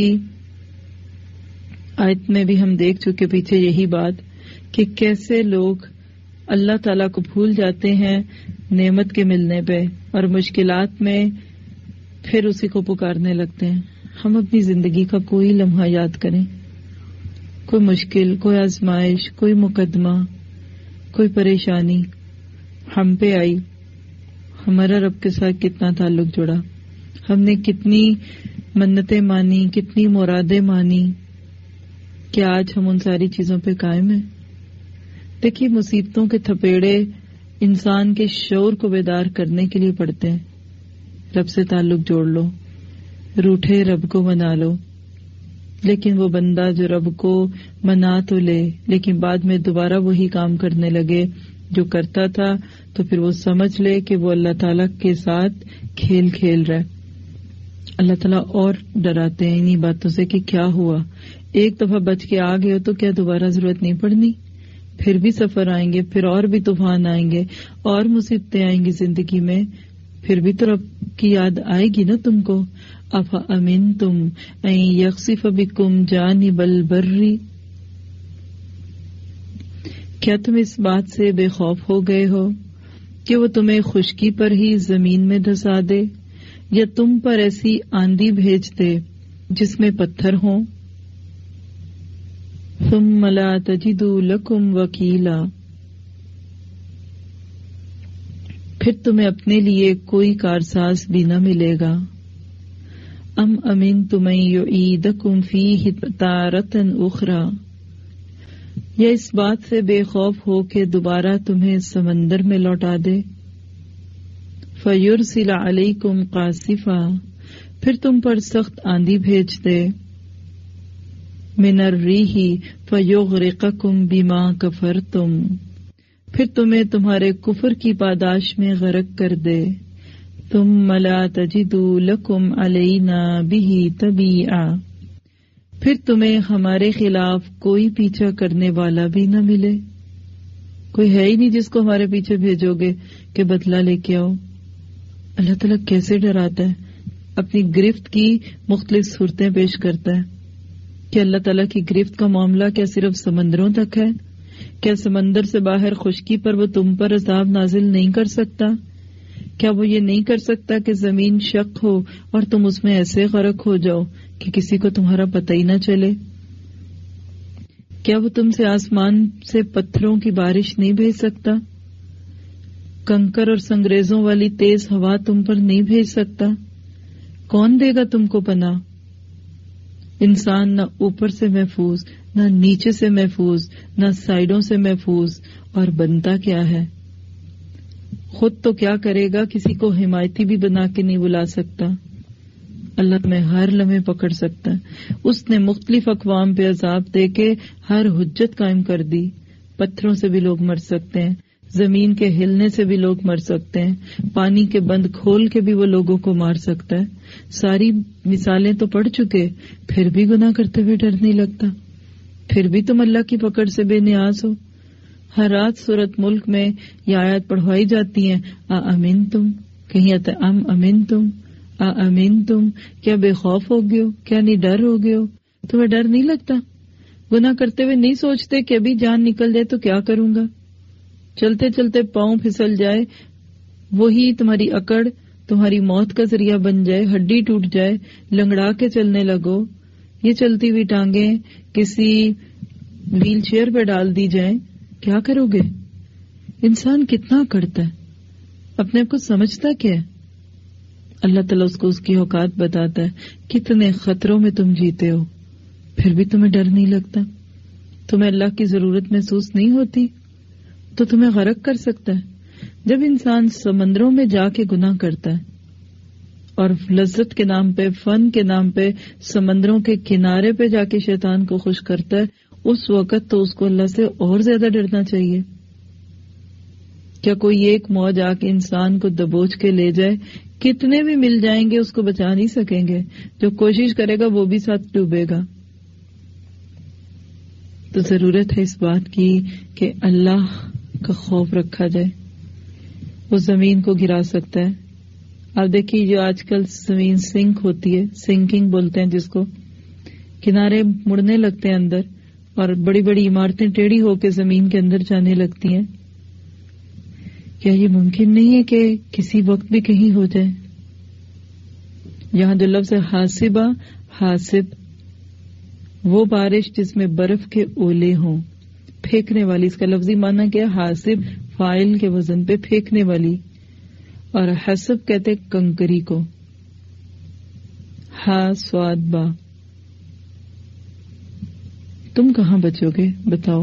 S2: آیت میں بھی ہم دیکھ چکے پیچھے یہی بات کہ کیسے لوگ اللہ تعالیٰ کو بھول جاتے ہیں نعمت کے ملنے پہ، اور مشکلات میں پھر اسی کو پکارنے لگتے ہیں۔ ہم اپنی زندگی کا کوئی لمحہ یاد کریں، کوئی مشکل، کوئی آزمائش، کوئی مقدمہ، کوئی پریشانی ہم پہ آئی، ہمارا رب کے ساتھ کتنا تعلق جڑا، ہم نے کتنی منتیں مانی، کتنی مرادیں مانی کہ آج ہم ان ساری چیزوں پہ قائم ہیں۔ دیکھیے مصیبتوں کے تھپیڑے انسان کے شعور کو بیدار کرنے کے لیے پڑتے ہیں۔ رب سے تعلق جوڑ لو، روٹھے رب کو منا لو، لیکن وہ بندہ جو رب کو منا تو لے لیکن بعد میں دوبارہ وہی کام کرنے لگے جو کرتا تھا، تو پھر وہ سمجھ لے کہ وہ اللہ تعالیٰ کے ساتھ کھیل کھیل رہا ہے۔ اللہ تعالیٰ اور ڈراتے ہیں انہی باتوں سے کہ کیا ہوا، ایک دفعہ بچ کے آ گئے ہو تو کیا دوبارہ ضرورت نہیں پڑنی، پھر بھی سفر آئیں گے، پھر اور بھی طوفان آئیں گے، اور مصیبتیں آئیں گی زندگی میں، پھر بھی تو رب کی یاد آئے گی نا تم کو۔ افا امنتم ان یخسف بکم جانب البر، کیا تم اس بات سے بے خوف ہو گئے ہو کہ وہ تمہیں خشکی پر ہی زمین میں دھسا دے، یا تم پر ایسی آندھی بھیج دے جس میں پتھر ہوں۔ ثم لا تجدوا لکم وکیلا، پھر تمہیں اپنے لیے کوئی کارساز بھی نہ ملے گا۔ ام امنتم ان یعیدکم فیہ تارۃ اخری، یا اس بات سے بے خوف ہو کہ دوبارہ تمہیں سمندر میں لوٹا دے۔ فیرسل علیکم قاصفا، پھر تم پر سخت آندھی بھیج دے۔ من الریح فیغرقکم بما کفرتم، پھر تمہیں تمہارے کفر کی پاداش میں غرق کر دے۔ ثم لا تجدوا لکم علینا بہ تبیعا، پھر تمہیں ہمارے خلاف کوئی پیچھا کرنے والا بھی نہ ملے، کوئی ہے ہی نہیں جس کو ہمارے پیچھے بھیجو گے کہ بدلہ لے کے آؤ۔ اللہ تعالیٰ کیسے ڈراتا ہے، اپنی گرفت کی مختلف صورتیں پیش کرتا ہے کہ اللہ تعالیٰ کی گرفت کا معاملہ کیا صرف سمندروں تک ہے؟ کیا سمندر سے باہر خشکی پر وہ تم پر عذاب نازل نہیں کر سکتا؟ کیا وہ یہ نہیں کر سکتا کہ زمین شق ہو اور تم اس میں ایسے غرق ہو جاؤ کہ کسی کو تمہارا پتہ ہی نہ چلے؟ کیا وہ تم سے آسمان سے پتھروں کی بارش نہیں بھیج سکتا؟ کنکر اور سنگریزوں والی تیز ہوا تم پر نہیں بھیج سکتا؟ کون دے گا تم کو پناہ؟ انسان نہ اوپر سے محفوظ، نہ نیچے سے محفوظ، نہ سائیڈوں سے محفوظ، اور بنتا کیا ہے؟ خود تو کیا کرے گا، کسی کو حمایتی بھی بنا کے نہیں بلا سکتا۔ اللہ میں ہر لمحے پکڑ سکتا ہے۔ اس نے مختلف اقوام پہ عذاب دے کے ہر حجت قائم کر دی۔ پتھروں سے بھی لوگ مر سکتے ہیں، زمین کے ہلنے سے بھی لوگ مر سکتے ہیں، پانی کے بند کھول کے بھی وہ لوگوں کو مار سکتا ہے۔ ساری مثالیں تو پڑھ چکے، پھر بھی گناہ کرتے ہوئے ڈر نہیں لگتا، پھر بھی تم اللہ کی پکڑ سے بے نیاز ہو۔ ہر رات سورۃ ملک میں یہ آیات پڑھوائی جاتی ہیں، آ امین تم، کہیں آتا ہے ام امین تم، آ امین تم، کیا بے خوف ہو گئے ہو، کیا نہیں ڈر ہو گئے ہو؟ تمہیں ڈر نہیں لگتا؟ گناہ کرتے ہوئے نہیں سوچتے کہ ابھی جان نکل جائے تو کیا کروں گا؟ چلتے چلتے پاؤں پھسل جائے، وہی تمہاری اکڑ تمہاری موت کا ذریعہ بن جائے، ہڈی ٹوٹ جائے، لنگڑا کے چلنے لگو، یہ چلتی ہوئی ٹانگیں کسی ویل چیئر پہ ڈال دی جائیں، کیا کرو گے؟ انسان کتنا کرتا ہے، اپنے آپ کو سمجھتا کیا ہے؟ اللہ تعالیٰ اس کو اس کی اوقات بتاتا ہے، کتنے خطروں میں تم جیتے ہو، پھر بھی تمہیں ڈر نہیں لگتا؟ تمہیں اللہ کی ضرورت محسوس نہیں ہوتی؟ تو تمہیں غرق کر سکتا ہے۔ جب انسان سمندروں میں جا کے گناہ کرتا ہے اور لذت کے نام پہ، فن کے نام پہ سمندروں کے کنارے پہ جا کے شیطان کو خوش کرتا ہے، اس وقت تو اس کو اللہ سے اور زیادہ ڈرنا چاہیے کیا کوئی ایک موج آ کے انسان کو دبوچ کے لے جائے؟ کتنے بھی مل جائیں گے اس کو بچا نہیں سکیں گے. جو کوشش کرے گا وہ بھی ساتھ ڈوبے گا. تو ضرورت ہے اس بات کی کہ اللہ کا خوف رکھا جائے. وہ زمین کو گرا سکتا ہے. آپ دیکھیے جو آج کل زمین سنک ہوتی ہے، سنکنگ بولتے ہیں جس کو، کنارے مڑنے لگتے ہیں اندر اور بڑی بڑی عمارتیں ٹیڑھی ہو کے زمین کے اندر جانے لگتی ہیں. کیا یہ ممکن نہیں ہے کہ کسی وقت بھی کہیں ہو جائے؟ یہاں جو لفظ ہے حاسبہ، حاسب، وہ بارش جس میں برف کے اولے ہوں، پھینکنے والی. اس کا لفظی معنی کیا؟ حاسب، فائل کے وزن پہ پھینکنے والی. اور حسب کہتے کنکری کو. ہا سواد با. تم کہاں بچو گے؟ بتاؤ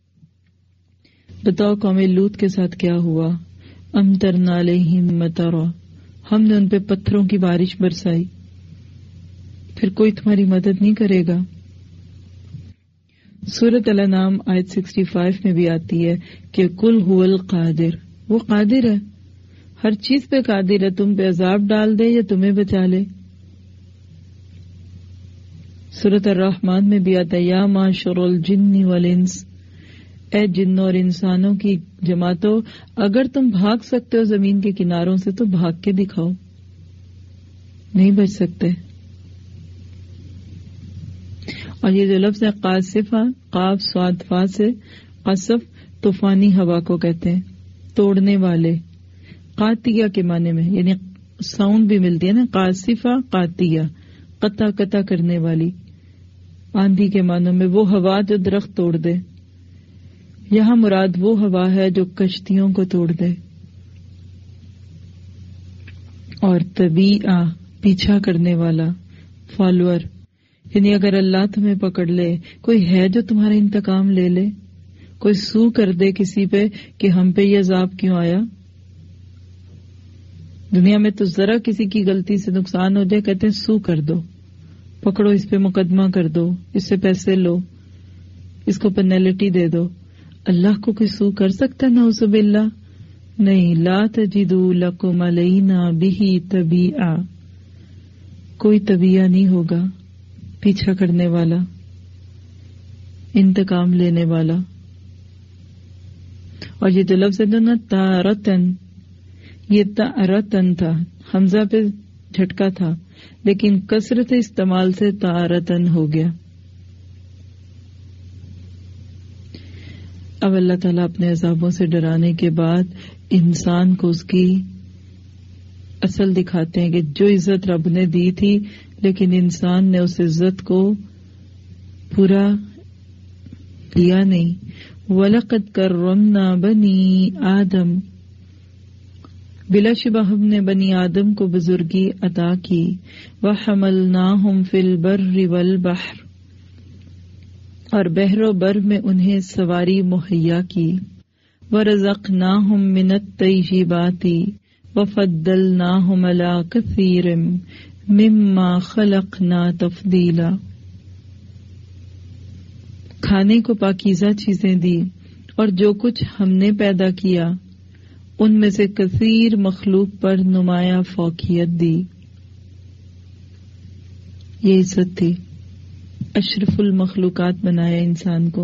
S2: بتاؤ قوم لوط کے ساتھ کیا ہوا؟ امطرنا علیہم مطرا، ہم نے ان پہ پتھروں کی بارش برسائی. پھر کوئی تمہاری مدد نہیں کرے گا. سورۃ الانعام آیت پچاس میں بھی آتی ہے کہ قل هو القادر، وہ قادر ہے، ہر چیز پہ قادر ہے. تم پہ عذاب ڈال دے یا تمہیں بچا لے. سورۃ الرحمن میں بھی آتا ہے یا معشر الجن والانس، اے جنوں اور انسانوں کی جماعتوں، اگر تم بھاگ سکتے ہو زمین کے کناروں سے تو بھاگ کے دکھاؤ. نہیں بچ سکتے. اور یہ جو لفظ ہے قاصفہ، قاف صاد فا سے، قصف طوفانی ہوا کو کہتے ہیں، توڑنے والے. قاتیہ کے معنی میں، یعنی ساؤنڈ بھی ملتی ہے نا، قاصفہ قاتیہ، قطع قطع کرنے والی. آندھی کے معنوں میں وہ ہوا جو درخت توڑ دے. یہاں مراد وہ ہوا ہے جو کشتیوں کو توڑ دے. اور طبیعہ پیچھا کرنے والا، فالوور، یعنی اگر اللہ تمہیں پکڑ لے، کوئی ہے جو تمہارا انتقام لے لے، کوئی سو کر دے کسی پہ کہ ہم پہ یہ عذاب کیوں آیا. دنیا میں تو ذرا کسی کی غلطی سے نقصان ہو جائے کہتے ہیں سو کر دو، پکڑو اس پہ مقدمہ کر دو، اس سے پیسے لو، اس کو پینلٹی دے دو. اللہ کو کوئی سو کر سکتا ہے؟ نعوذ باللہ. نہیں. لا تجدوا لکم علینا بہ طبیعہ، کوئی طبیعہ نہیں ہوگا پیچھا کرنے والا، انتقام لینے والا. اور یہ جو لفظ ہے نا تارتن، یہ تارتن تھا، حمزہ پہ جھٹکا تھا لیکن کثرت استعمال سے تارتن ہو گیا. اب اللہ تعالیٰ اپنے عذابوں سے ڈرانے کے بعد انسان کو اس کی اصل دکھاتے ہیں کہ جو عزت رب نے دی تھی لیکن انسان نے اس عزت کو پورا لیا نہیں. وَلَقَدْ كَرَّمْنَا بَنِي آدم، بلا شبہ ہم نے بنی آدم کو بزرگی عطا کی. وَحَمَلْنَاهُمْ فِي الْبَرِّ وَالْبَحْرِ، اور بحر و بر میں انہیں سواری مہیا کی. وَرَزَقْنَاهُمْ مِنَ الطَّيِّبَاتِ وَفَضَّلْنَاهُمْ عَلَى كَثِيرٍ مِمَّا خَلَقْنَا تَفْضِيلًا، کھانے کو پاکیزہ چیزیں دی اور جو کچھ ہم نے پیدا کیا ان میں سے کثیر مخلوق پر نمایاں فوقیت دی. یہ عزت تھی، اشرف المخلوقات بنایا انسان کو.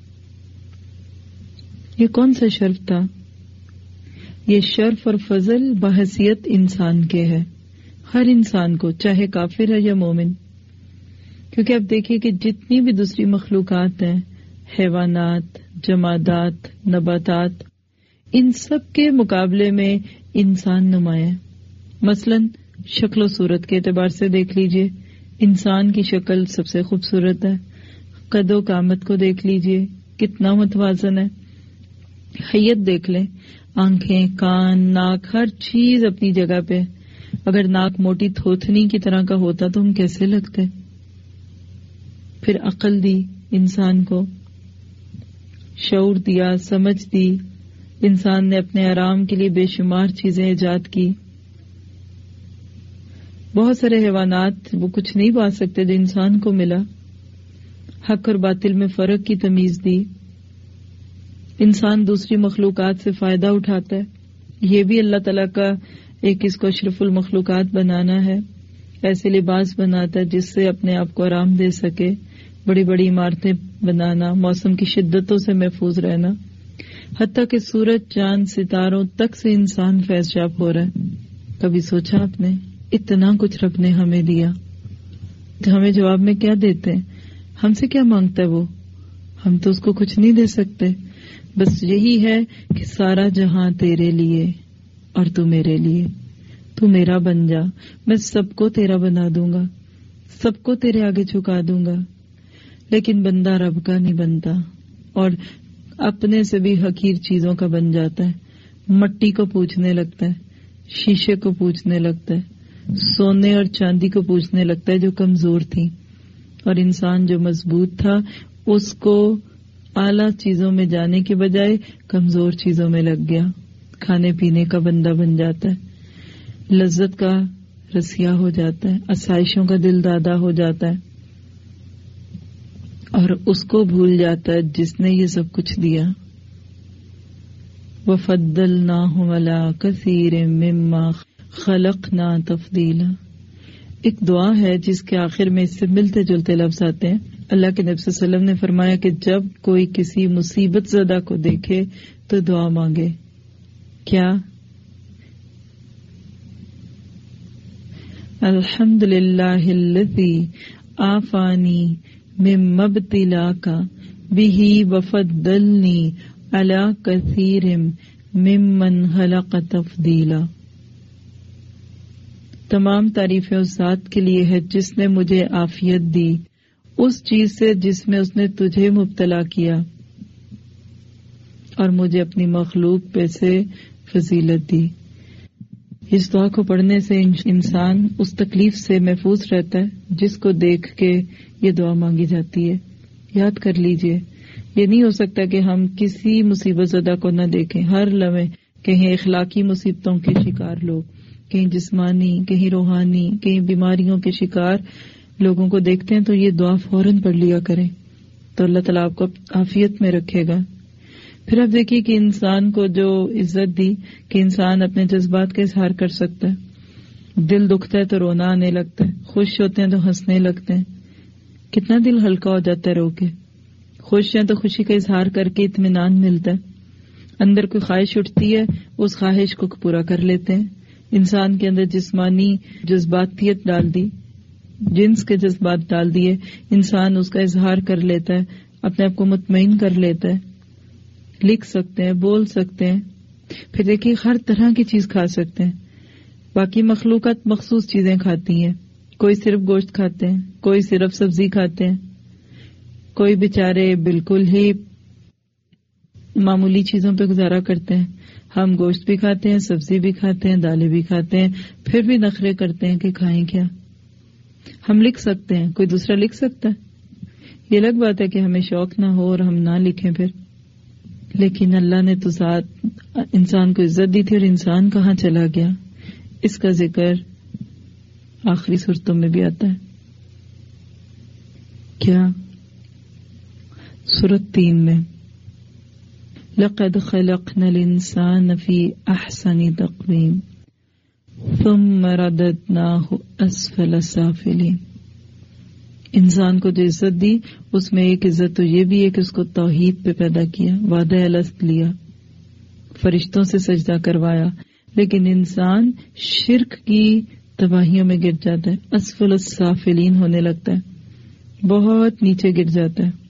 S2: یہ کون سا شرف تھا؟ یہ شرف اور فضل بحیثیت انسان کے ہے، ہر انسان کو، چاہے کافر ہے یا مومن. کیونکہ اب دیکھیے کہ جتنی بھی دوسری مخلوقات ہیں، حیوانات، جمادات، نباتات، ان سب کے مقابلے میں انسان نمایاں. مثلا شکل و صورت کے اعتبار سے دیکھ لیجئے، انسان کی شکل سب سے خوبصورت ہے. قد و قامت کو دیکھ لیجئے کتنا متوازن ہے. حیت دیکھ لیں، آنکھیں، کان، ناک، ہر چیز اپنی جگہ پہ. اگر ناک موٹی تھوتنی کی طرح کا ہوتا تو ہم کیسے لگتے. پھر عقل دی انسان کو، شعور دیا، سمجھ دی. انسان نے اپنے آرام کے لیے بے شمار چیزیں ایجاد کی. بہت سارے حیوانات وہ کچھ نہیں پا سکتے جو انسان کو ملا. حق اور باطل میں فرق کی تمیز دی. انسان دوسری مخلوقات سے فائدہ اٹھاتا ہے، یہ بھی اللہ تعالیٰ کا ایک اس کو اشرف المخلوقات بنانا ہے. ایسے لباس بناتا ہے جس سے اپنے آپ کو آرام دے سکے، بڑی بڑی عمارتیں بنانا، موسم کی شدتوں سے محفوظ رہنا، حتیٰ کہ سورج چاند ستاروں تک سے انسان فیض یاب ہو رہا ہے. کبھی سوچا آپ نے اتنا کچھ رب نے ہمیں دیا تو ہمیں جواب میں کیا دیتے ہیں؟ ہم سے کیا مانگتا ہے وہ؟ ہم تو اس کو کچھ نہیں دے سکتے، بس یہی ہے کہ سارا جہاں تیرے لیے اور تو میرے لیے، تو میرا بن جا، میں سب کو تیرا بنا دوں گا، سب کو تیرے آگے جھکا دوں گا. لیکن بندہ رب کا نہیں بنتا اور اپنے سے بھی حقیر چیزوں کا بن جاتا ہے. مٹی کو پوجنے لگتا ہے، شیشے کو پوجنے لگتا ہے، سونے اور چاندی کو پوجنے لگتا ہے جو کمزور تھی، اور انسان جو مضبوط تھا اس کو اعلیٰ چیزوں میں جانے کے بجائے کمزور چیزوں میں لگ گیا، کھانے پینے کا بندہ بن جاتا ہے، لذت کا رسیا ہو جاتا ہے، آسائشوں کا دل دادا ہو جاتا ہے، اور اس کو بھول جاتا ہے جس نے یہ سب کچھ دیا. وَفَضَّلْنَاهُمْ عَلَىٰ كَثِيرٍ مِّمَّا خَلَقْنَا تَفْضِيلًا. ایک دعا ہے جس کے آخر میں اس سے ملتے جلتے لفظ آتے ہیں. اللہ کے نبی صلی اللہ علیہ وسلم نے فرمایا کہ جب کوئی کسی مصیبت زدہ کو دیکھے تو دعا مانگے. کیا؟ الحمد للہ الذی آفانی مما ابتلاک بہ وفضلنی علی کثیر ممن خلق تفضیلا. تمام تعریفیں اس ذات کے لیے ہے جس نے مجھے عافیت دی اس چیز سے جس میں اس نے تجھے مبتلا کیا، اور مجھے اپنی مخلوق پہ سے فضیلت دی. اس دعا کو پڑھنے سے انسان اس تکلیف سے محفوظ رہتا ہے جس کو دیکھ کے یہ دعا مانگی جاتی ہے. یاد کر لیجئے، یہ نہیں ہو سکتا کہ ہم کسی مصیبت زدہ کو نہ دیکھیں. ہر لمحے کہیں اخلاقی مصیبتوں کے شکار لوگ، کہیں جسمانی، کہیں روحانی، کہیں بیماریوں کے شکار لوگوں کو دیکھتے ہیں تو یہ دعا فوراً پڑھ لیا کریں تو اللہ تعالیٰ آپ کو عافیت میں رکھے گا. پھر آپ دیکھیے کہ انسان کو جو عزت دی کہ انسان اپنے جذبات کا اظہار کر سکتا ہے. دل دکھتا ہے تو رونا آنے لگتا ہے، خوش ہوتے ہیں تو ہنسنے لگتے ہیں. کتنا دل ہلکا ہو جاتا ہے رو کے. خوش ہیں تو خوشی کا اظہار کر کے اطمینان ملتا ہے. اندر کوئی خواہش اٹھتی ہے اس خواہش کو پورا کر لیتے ہیں. انسان کے اندر جسمانی جذباتیت ڈال دی، جنس کے جذبات ڈال دیے، انسان اس کا اظہار کر لیتا ہے، اپنے آپ کو مطمئن کر لیتا ہے. لکھ سکتے ہیں، بول سکتے ہیں. پھر دیکھیے ہر طرح کی چیز کھا سکتے ہیں. باقی مخلوقات مخصوص چیزیں کھاتی ہیں، کوئی صرف گوشت کھاتے ہیں، کوئی صرف سبزی کھاتے ہیں، کوئی بیچارے بالکل ہی معمولی چیزوں پہ گزارا کرتے ہیں. ہم گوشت بھی کھاتے ہیں، سبزی بھی کھاتے ہیں، دالیں بھی کھاتے ہیں، پھر بھی نخرے کرتے ہیں کہ کھائیں کیا. ہم لکھ سکتے ہیں، کوئی دوسرا لکھ سکتا ہے. یہ الگ بات ہے کہ ہمیں شوق نہ ہو اور ہم نہ لکھیں پھر. لیکن اللہ نے تو ذات انسان کو عزت دی تھی اور انسان کہاں چلا گیا. اس کا ذکر آخری صورتوں میں بھی آتا ہے. کیا؟ سورت تین میں لقد خلقنا الانسان فی احسن تقویم ثم رددناہ اسفل سافلین. انسان کو جو عزت دی اس میں ایک عزت تو یہ بھی ہے کہ اس کو توحید پہ پیدا کیا، وعدہ الست لیا، فرشتوں سے سجدہ کروایا. لیکن انسان شرک کی تباہیوں میں گر جاتا ہے، اسفل السافلین ہونے لگتا ہے، بہت نیچے گر جاتا ہے.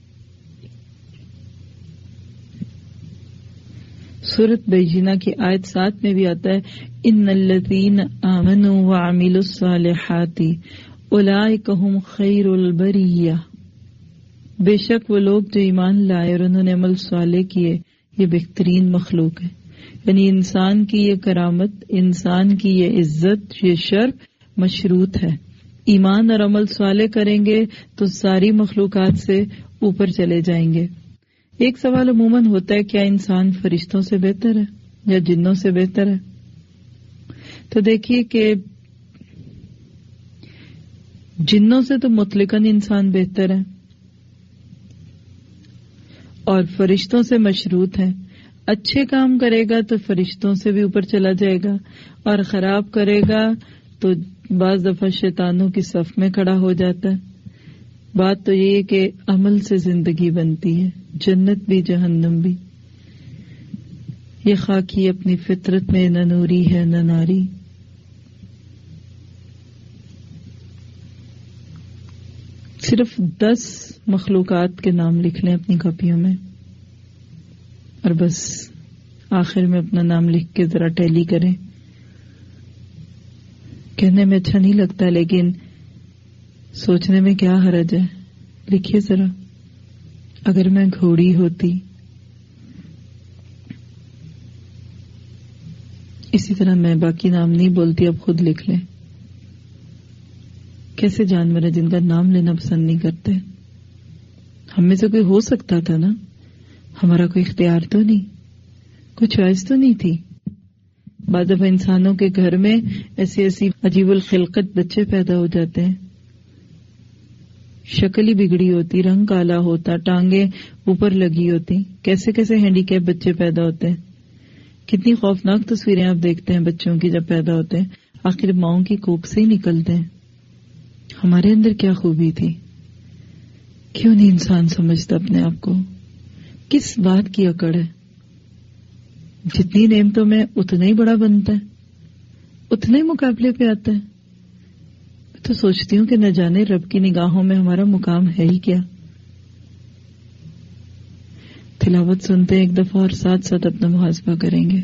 S2: سورت بینہ کی آیت سات میں بھی آتا ہے ان الذین آمنوا وعملوا الصالحات اولئک هم خیر البریہ. بے شک وہ لوگ جو ایمان لائے اور انہوں نے عمل صالح کیے یہ بہترین مخلوق ہے. یعنی انسان کی یہ کرامت، انسان کی یہ عزت، یہ شرف مشروط ہے. ایمان اور عمل صالح کریں گے تو ساری مخلوقات سے اوپر چلے جائیں گے. ایک سوال عموماً ہوتا ہے کیا انسان فرشتوں سے بہتر ہے یا جنوں سے بہتر ہے؟ تو دیکھیے کہ جنوں سے تو مطلقاً انسان بہتر ہے، اور فرشتوں سے مشروط ہیں. اچھے کام کرے گا تو فرشتوں سے بھی اوپر چلا جائے گا، اور خراب کرے گا تو بعض دفعہ شیطانوں کی صف میں کھڑا ہو جاتا ہے. بات تو یہ ہے کہ عمل سے زندگی بنتی ہے، جنت بھی جہنم بھی. یہ خاکی اپنی فطرت میں نہ نوری ہے نہ ناری. صرف دس مخلوقات کے نام لکھ لیں اپنی کاپیوں میں، اور بس آخر میں اپنا نام لکھ کے ذرا ٹیلی کریں. کہنے میں اچھا نہیں لگتا لیکن سوچنے میں کیا حرج ہے. لکھیے ذرا، اگر میں گھوڑی ہوتی. اسی طرح میں باقی نام نہیں بولتی، اب خود لکھ لیں. کیسے جانور ہیں جن کا نام لینا پسند نہیں کرتے؟ ہم میں سے کوئی ہو سکتا تھا نا، ہمارا کوئی اختیار تو نہیں، کوئی چوائس تو نہیں تھی. بعض دفعہ انسانوں کے گھر میں ایسی ایسی عجیب الخلقت بچے پیدا ہو جاتے ہیں، شکل ہی بگڑی ہوتی، رنگ کالا ہوتا، ٹانگیں اوپر لگی ہوتی. کیسے کیسے ہینڈی کیپ بچے پیدا ہوتے ہیں. کتنی خوفناک تصویریں آپ دیکھتے ہیں بچوں کی جب پیدا ہوتے ہیں، آخر ماؤں کی کوکھ سے ہی نکلتے ہیں. ہمارے اندر کیا خوبی تھی؟ کیوں نہیں انسان سمجھتا اپنے آپ کو؟ کس بات کی اکڑ ہے؟ جتنی نعمتوں میں اتنا ہی بڑا بنتا ہے، اتنا ہی مقابلے پہ آتا ہے. میں تو سوچتی ہوں کہ نہ جانے رب کی نگاہوں میں ہمارا مقام ہے ہی کیا. تلاوت سنتے ہیں ایک دفعہ اور ساتھ ساتھ اپنا محاسبہ کریں گے.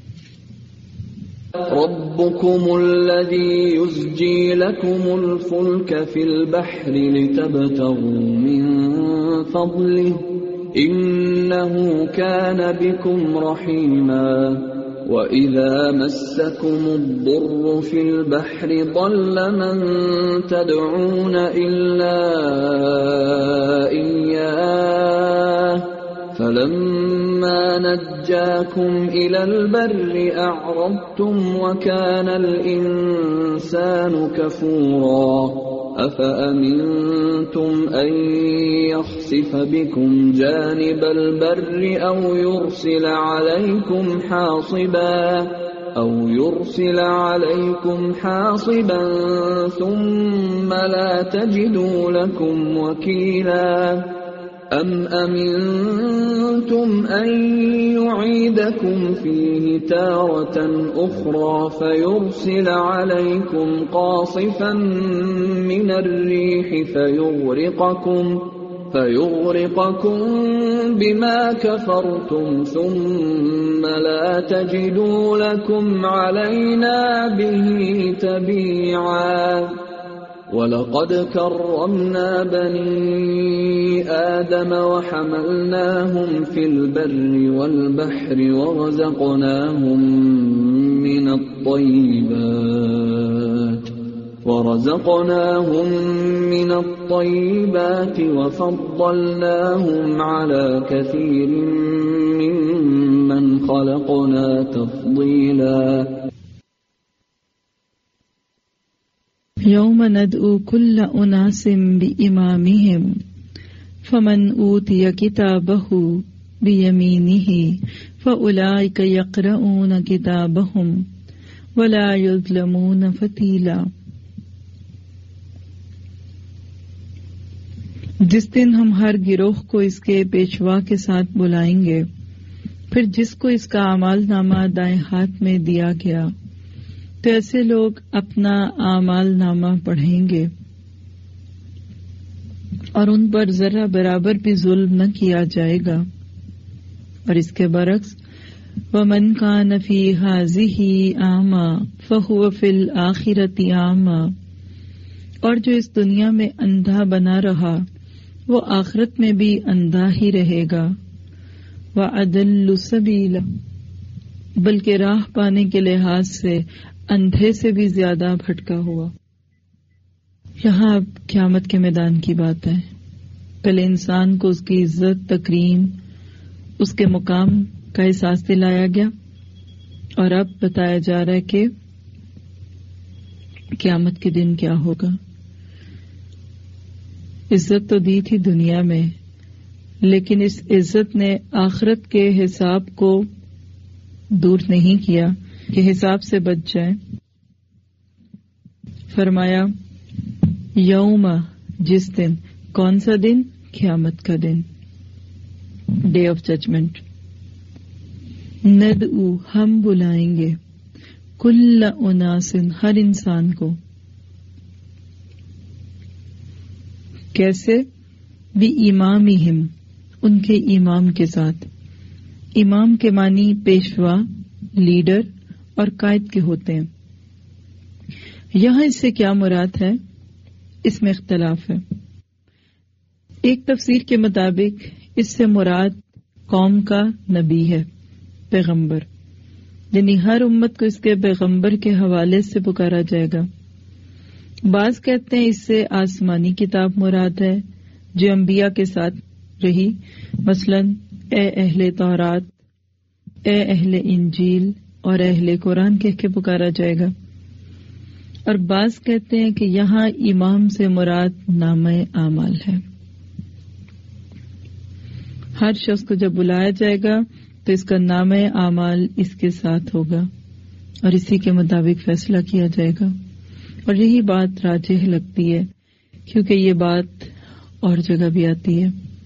S5: ربكم الذي يزجي لكم الفلك في البحر لتبتغوا من فضله إنه كان بكم رحيما وإذا مسكم الضر في البحر ضل من تدعون إلا إياه فلما نجاكم إلى البر أعرضتم وكان الإنسان كفورا أفأمنتم أن يخسف بكم جانب البر أو يرسل عليكم حاصبا أو يرسل عليكم حاصبا ثم لا تجدوا لكم وكيلا أم أمنتم أن يعيدكم فيه تارة أخرى فيرسل عليكم قاصفا من الريح فيغرقكم فيغرقكم بما كفرتم ثم لا تجدوا لكم علينا به تبيعا وَلَقَدْ كَرَّمْنَا بَنِي آدَمَ وَحَمَلْنَاهُمْ فِي الْبَرِّ وَالْبَحْرِ وَرَزَقْنَاهُمْ مِنَ الطَّيِّبَاتِ وَرَزَقْنَاهُمْ مِنَ الطَّيِّبَاتِ وَفَضَّلْنَاهُمْ عَلَى كَثِيرٍ مِّمَّنْ خَلَقْنَا تَفْضِيلًا.
S2: یوم ندعو کل اناس بامامہم فمن اوتی کتابہ بیمینہ فاولئک یقرؤون کتابہم ولا یظلمون فتیلا. جس دن ہم ہر گروہ کو اس کے پیشوا کے ساتھ بلائیں گے، پھر جس کو اس کا اعمال نامہ دائیں ہاتھ میں دیا گیا تو ایسے لوگ اپنا اعمال نامہ پڑھیں گے اور ان پر ذرہ برابر بھی ظلم نہ کیا جائے گا. اور اس کے برعکس وَمَنْ كَانَ فِي هَٰذِهِ أَعْمَىٰ فَهُوَ فِي الْآخِرَةِ أَعْمَىٰ. اور جو اس دنیا میں اندھا بنا رہا وہ آخرت میں بھی اندھا ہی رہے گا. وَأَضَلُّ سَبِيلًا. بلکہ راہ پانے کے لحاظ سے اندھے سے بھی زیادہ بھٹکا ہوا. یہاں اب قیامت کے میدان کی بات ہے. پہلے انسان کو اس کی عزت، تکریم، اس کے مقام کا احساس دلایا گیا، اور اب بتایا جا رہا ہے کہ قیامت کے دن کیا ہوگا. عزت تو دی تھی دنیا میں، لیکن اس عزت نے آخرت کے حساب کو دور نہیں کیا کہ حساب سے بچ جائیں. فرمایا یوم، جس دن، کون سا دن؟ قیامت کا دن، ڈے آف ججمنٹ. ندعو، ہم بلائیں گے، کل اناس، ہر انسان کو. کیسے؟ بھی امامہم، ان کے امام کے ساتھ. امام کے معنی پیشوا، لیڈر اور قائد کے ہوتے ہیں. یہاں اس سے کیا مراد ہے؟ اس میں اختلاف ہے. ایک تفسیر کے مطابق اس سے مراد قوم کا نبی ہے، پیغمبر، یعنی ہر امت کو اس کے پیغمبر کے حوالے سے پکارا جائے گا. بعض کہتے ہیں اس سے آسمانی کتاب مراد ہے جو انبیاء کے ساتھ رہی، مثلا اے اہل تورات، اے اہل انجیل اور اہل قرآن کہہ کے پکارا جائے گا. اور بعض کہتے ہیں کہ یہاں امام سے مراد نامہ اعمال ہے. ہر شخص کو جب بلایا جائے گا تو اس کا نامہ اعمال اس کے ساتھ ہوگا اور اسی کے مطابق فیصلہ کیا جائے گا. اور یہی بات راجح لگتی ہے کیونکہ یہ بات اور جگہ بھی آتی ہے،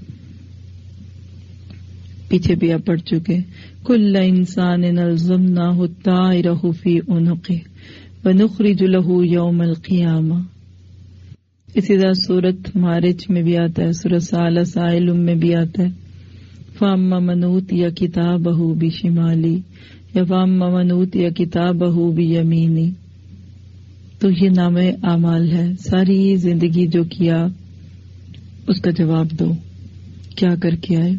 S2: پیچھے بھی آپ پڑھ چکے. کل انسان الزمناہ طائرہ فی عنقہ ونخرج لہ یوم القیامہ. اسی طرح سورۃ مارج میں بھی آتا ہے، سورۃ سال سائل میں بھی آتا ہے. فاما من اوتی کتابہ بشمالی یا فاما من اوتی کتابہ بیمینی. تو یہ نام اعمال ہے. ساری زندگی جو کیا اس کا جواب دو، کیا کر کے آئے.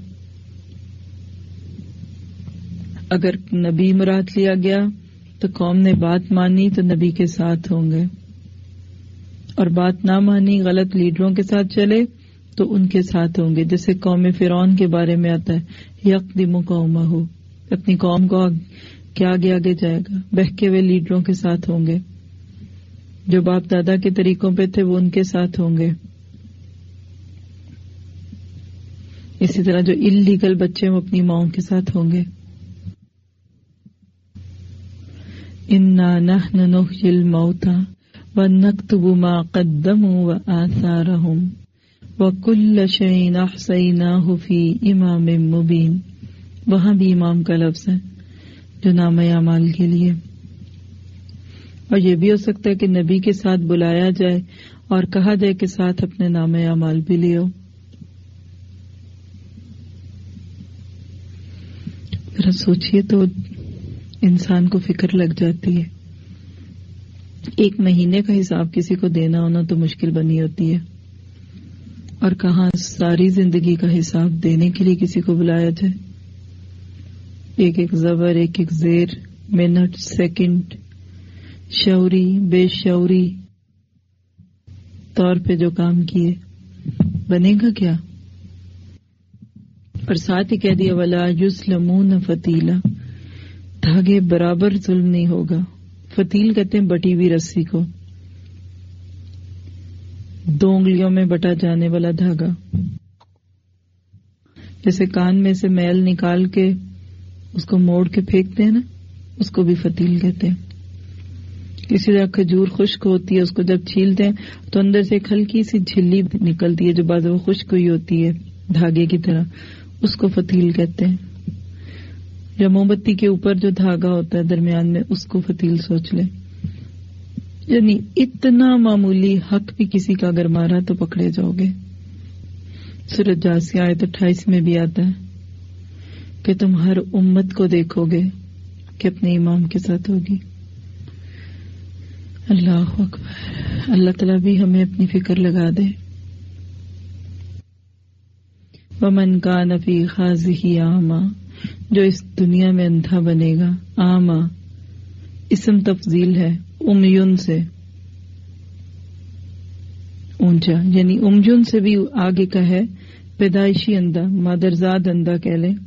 S2: اگر نبی مراد لیا گیا تو قوم نے بات مانی تو نبی کے ساتھ ہوں گے، اور بات نہ مانی، غلط لیڈروں کے ساتھ چلے تو ان کے ساتھ ہوں گے. جیسے قوم فرعون کے بارے میں آتا ہے، یقدم قومہ، اپنی قوم کو کے آگے آگے جائے گا، بہکے ہوئے لیڈروں کے ساتھ ہوں گے. جو باپ دادا کے طریقوں پہ تھے وہ ان کے ساتھ ہوں گے. اسی طرح جو انلیگل بچے وہ اپنی ماؤں کے ساتھ ہوں گے. انا نحن نحیی الموتى ونکتب ما قدموا وآثارهم وکل شیء احصیناہ فی امام مبین. وہاں بھی امام کا لفظ ہے جو نام اعمال کے لیے. اور یہ بھی ہو سکتا ہے کہ نبی کے ساتھ بلایا جائے اور کہا جائے کہ ساتھ اپنے نام اعمال بھی لیو. ذرا سوچئے تو انسان کو فکر لگ جاتی ہے. ایک مہینے کا حساب کسی کو دینا ہونا تو مشکل بنی ہوتی ہے، اور کہاں ساری زندگی کا حساب دینے کے لیے کسی کو بلایا جائے. ایک ایک زبر، ایک ایک زیر، منٹ، سیکنڈ، شعوری بے شعوری طور پہ جو کام کیے، بنے گا کیا؟ اور ساتھ ہی کہہ دیا ولا یظلمون فتیلا، دھاگے برابر ظلم نہیں ہوگا. فتیل کہتے ہیں بٹی ہوئی رسی کو، دو انگلیوں میں بٹا جانے والا دھاگا. جیسے کان میں سے میل نکال کے اس کو موڑ کے پھینکتے ہیں نا، اس کو بھی فتیل کہتے ہیں. اسی طرح کھجور خشک ہوتی ہے، اس کو جب چھیلتے ہیں تو اندر سے ایک ہلکی سی جھلی نکلتی ہے جو بعض وہ خشک ہوئی ہوتی ہے دھاگے کی طرح، اس کو فتیل کہتے ہیں. یا موم بتی کے اوپر جو دھاگا ہوتا ہے درمیان میں، اس کو فتیل سوچ لیں. یعنی اتنا معمولی حق بھی کسی کا اگر مارا تو پکڑے جاؤ گے. سورۃ جاثیہ آیت اٹھائیس میں بھی آتا ہے کہ تم ہر امت کو دیکھو گے کہ اپنے امام کے ساتھ ہوگی. اللہ اکبر. اللہ تعالیٰ بھی ہمیں اپنی فکر لگا دے. ومن کان فی ہذہ اعمی، جو اس دنیا میں اندھا بنے گا. اعمی اسم تفضیل ہے، امیون سے اونچا، یعنی امجن سے بھی آگے کا ہے. پیدائشی اندھا، مادرزاد اندھا کہہ لیں.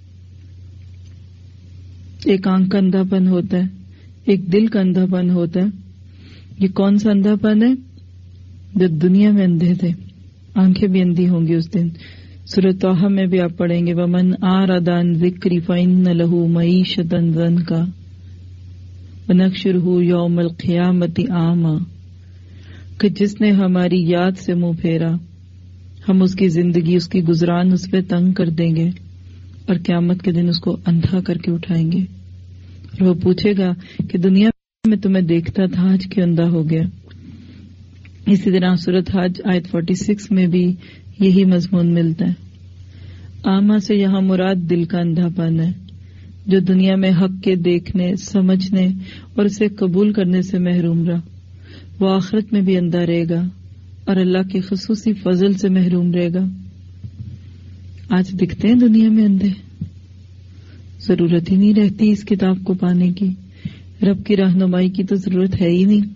S2: ایک آنکھ کا اندھا پن ہوتا ہے، ایک دل کا اندھا پن ہوتا ہے. یہ کون سا اندھا پن ہے؟ جو دنیا میں اندھے تھے، آنکھیں بھی اندھی ہوں گی اس دن. سورۃ طٰہٰ میں بھی آپ پڑھیں گے وَمَنْ أَعْرَضَ عَنْ ذِكْرِي فَإِنَّ لَهُ مَعِيشَةً ضَنْكًا وَنَحْشُرُهُ يَوْمَ الْقِيَامَةِ أَعْمَىٰ، کہ جس نے ہماری یاد سے منہ پھیرا ہم اس کی زندگی، اس کی گزران اس پہ تنگ کر دیں گے اور قیامت کے دن اس کو اندھا کر کے اٹھائیں گے، اور وہ پوچھے گا کہ دنیا میں تمہیں دیکھتا تھا، آج کیوں اندھا ہو گیا۔ اسی طرح سورۃ حج آیت چھیالیس میں بھی یہی مضمون ملتا ہے۔ آما سے یہاں مراد دل کا اندھا پن ہے، جو دنیا میں حق کے دیکھنے، سمجھنے اور اسے قبول کرنے سے محروم رہا، وہ آخرت میں بھی اندھا رہے گا اور اللہ کے خصوصی فضل سے محروم رہے گا۔ آج دکھتے ہیں دنیا میں اندھے، ضرورت ہی نہیں رہتی اس کتاب کو پانے کی، رب کی رہنمائی کی تو ضرورت ہے ہی نہیں،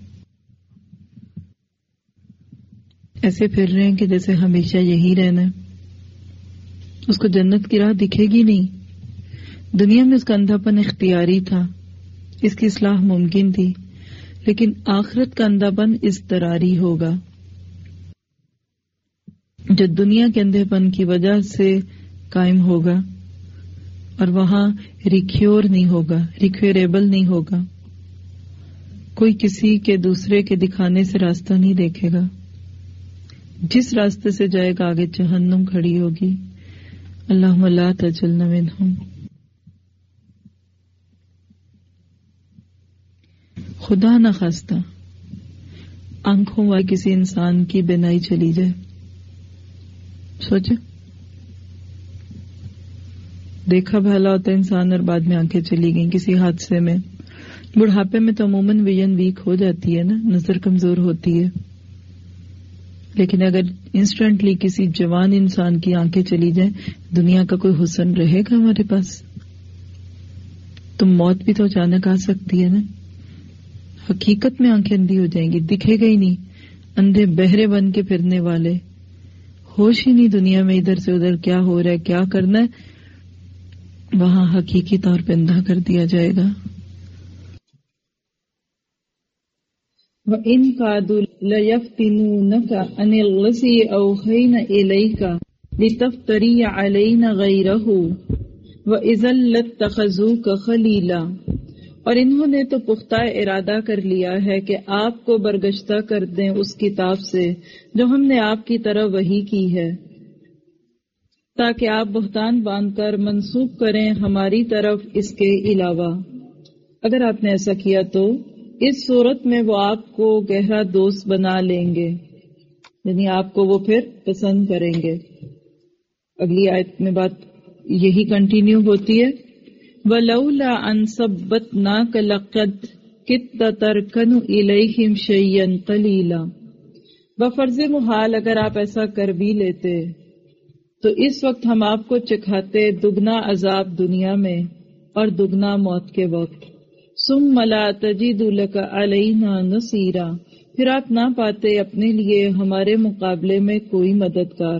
S2: ایسے پھر رہے ہیں کہ جیسے ہمیشہ یہی رہنا ہے۔ اس کو جنت کی راہ دکھے گی نہیں، دنیا میں اس کا اندھاپن اختیاری تھا، اس کی اصلاح ممکن تھی، لیکن آخرت کا اندھاپن اضطراری ہوگا، جو دنیا کے اندھے پن کی وجہ سے قائم ہوگا، اور وہاں ریکیور نہیں ہوگا، ریکویریبل نہیں ہوگا، کوئی کسی کے دوسرے کے دکھانے سے راستہ نہیں دیکھے گا، جس راستے سے جائے گا آگے جہنم کھڑی ہوگی۔ اللہم لا تجعلنا منہم۔ خدا نہ خواستہ آنکھوں والے کسی انسان کی بینائی چلی جائے، سوچے دیکھا بھلا ہوتا ہے انسان اور بعد میں آنکھیں چلی گئیں کسی حادثے میں۔ بڑھاپے میں تو عموماً ویژن ویک ہو جاتی ہے نا، نظر کمزور ہوتی ہے، لیکن اگر انسٹنٹلی کسی جوان انسان کی آنکھیں چلی جائیں، دنیا کا کوئی حسن رہے گا ہمارے پاس؟ تو موت بھی تو اچانک آ سکتی ہے نا۔ حقیقت میں آنکھیں اندھی ہو جائیں گی، دکھے گا ہی نہیں، اندھے بہرے بن کے پھرنے والے، ہوش ہی نہیں دنیا میں ادھر سے ادھر کیا ہو رہا ہے، کیا کرنا ہے، وہاں حقیقی طور پہ اندھا کر دیا جائے گا۔ وَإِن كَادُوا لَيَفْتِنُونَكَ عَنِ الَّذِي أَوْحَيْنَا إِلَيْكَ لِتَفْتَرِيَ عَلَيْنَا غَيْرَهُ وَإِذًا لَاتَّخَذُوكَ خَلِيلًا، اور انہوں نے تو پختہ ارادہ کر لیا ہے کہ آپ کو برگشتہ کر دیں اس کتاب سے جو ہم نے آپ کی طرف وحی کی ہے، تاکہ آپ بہتان باندھ کر منسوب کریں ہماری طرف اس کے علاوہ۔ اگر آپ نے ایسا کیا تو اس صورت میں وہ آپ کو گہرا دوست بنا لیں گے، یعنی آپ کو وہ پھر پسند کریں گے۔ اگلی آیت میں بات یہی کنٹینیو ہوتی ہے، وَلَوْلَا أَن ثَبَّتْنَاكَ لَقَدْ كِدتَّ تَرْكَنُ إِلَيْهِمْ شَيْئًا قَلِيلًا، بفرض محال اگر آپ ایسا کر بھی لیتے تو اس وقت ہم آپ کو چکھاتے دگنا عذاب دنیا میں اور دگنا موت کے وقت۔ ثُمَّ لَا تَجِدُ لَكَ عَلَيْنَا نَصِيرًا، پھر آپ نہ پاتے اپنے لیے ہمارے مقابلے میں کوئی مددگار۔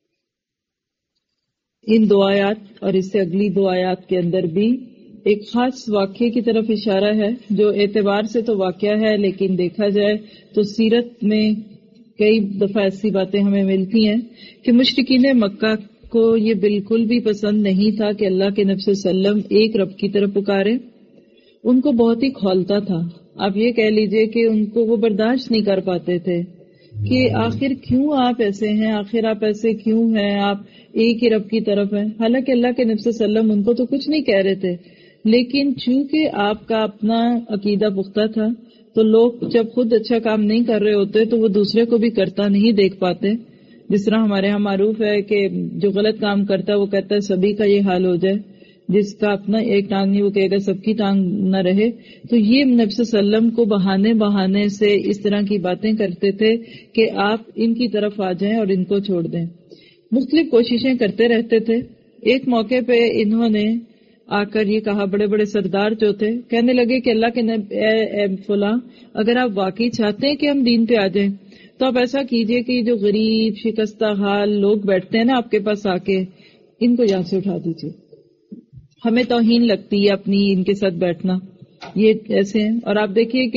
S2: ان دو آیات اور اس سے اگلی دو آیات کے اندر بھی ایک خاص واقعے کی طرف اشارہ ہے، جو اعتبار سے تو واقعہ ہے لیکن دیکھا جائے تو سیرت میں کئی دفعہ ایسی باتیں ہمیں ملتی ہیں کہ مشرکین مکہ کو یہ بالکل بھی پسند نہیں تھا کہ اللہ کے نبی صلی اللہ علیہ وسلم ایک رب کی طرف پکارے، ان کو بہت ہی کھولتا تھا۔ آپ یہ کہہ لیجئے کہ ان کو وہ برداشت نہیں کر پاتے تھے کہ آخر کیوں آپ ایسے ہیں، آخر آپ ایسے کیوں ہیں، آپ ایک ہی رب کی طرف ہیں۔ حالانکہ اللہ کے نبی صلی اللہ علیہ وسلم ان کو تو کچھ نہیں کہہ رہے تھے، لیکن چونکہ آپ کا اپنا عقیدہ پختہ تھا تو لوگ جب خود اچھا کام نہیں کر رہے ہوتے تو وہ دوسرے کو بھی کرتا نہیں دیکھ پاتے۔ جس طرح ہمارے ہاں معروف ہے کہ جو غلط کام کرتا ہے وہ کہتا ہے سبھی کا یہ حال ہو جائے، جس کا اپنا ایک ٹانگ نہیں وہ کہے گا سب کی ٹانگ نہ رہے۔ تو یہ نبی صلی اللہ علیہ وسلم کو بہانے بہانے سے اس طرح کی باتیں کرتے تھے کہ آپ ان کی طرف آ جائیں اور ان کو چھوڑ دیں، مختلف کوششیں کرتے رہتے تھے۔ ایک موقع پہ انہوں نے آ کر یہ کہا، بڑے بڑے سردار جو تھے کہنے لگے کہ اللہ کے نبی اے اے فلاں، اگر آپ واقعی چاہتے ہیں کہ ہم دین پہ آ جائیں تو آپ ایسا کیجئے کہ جو غریب شکستہ حال لوگ بیٹھتے ہیں نا آپ کے پاس آ کے، ان کو یہاں سے اٹھا دیجئے، ہمیں توہین لگتی ہے اپنی ان کے ساتھ بیٹھنا، یہ ایسے ہیں۔ اور آپ دیکھیے کہ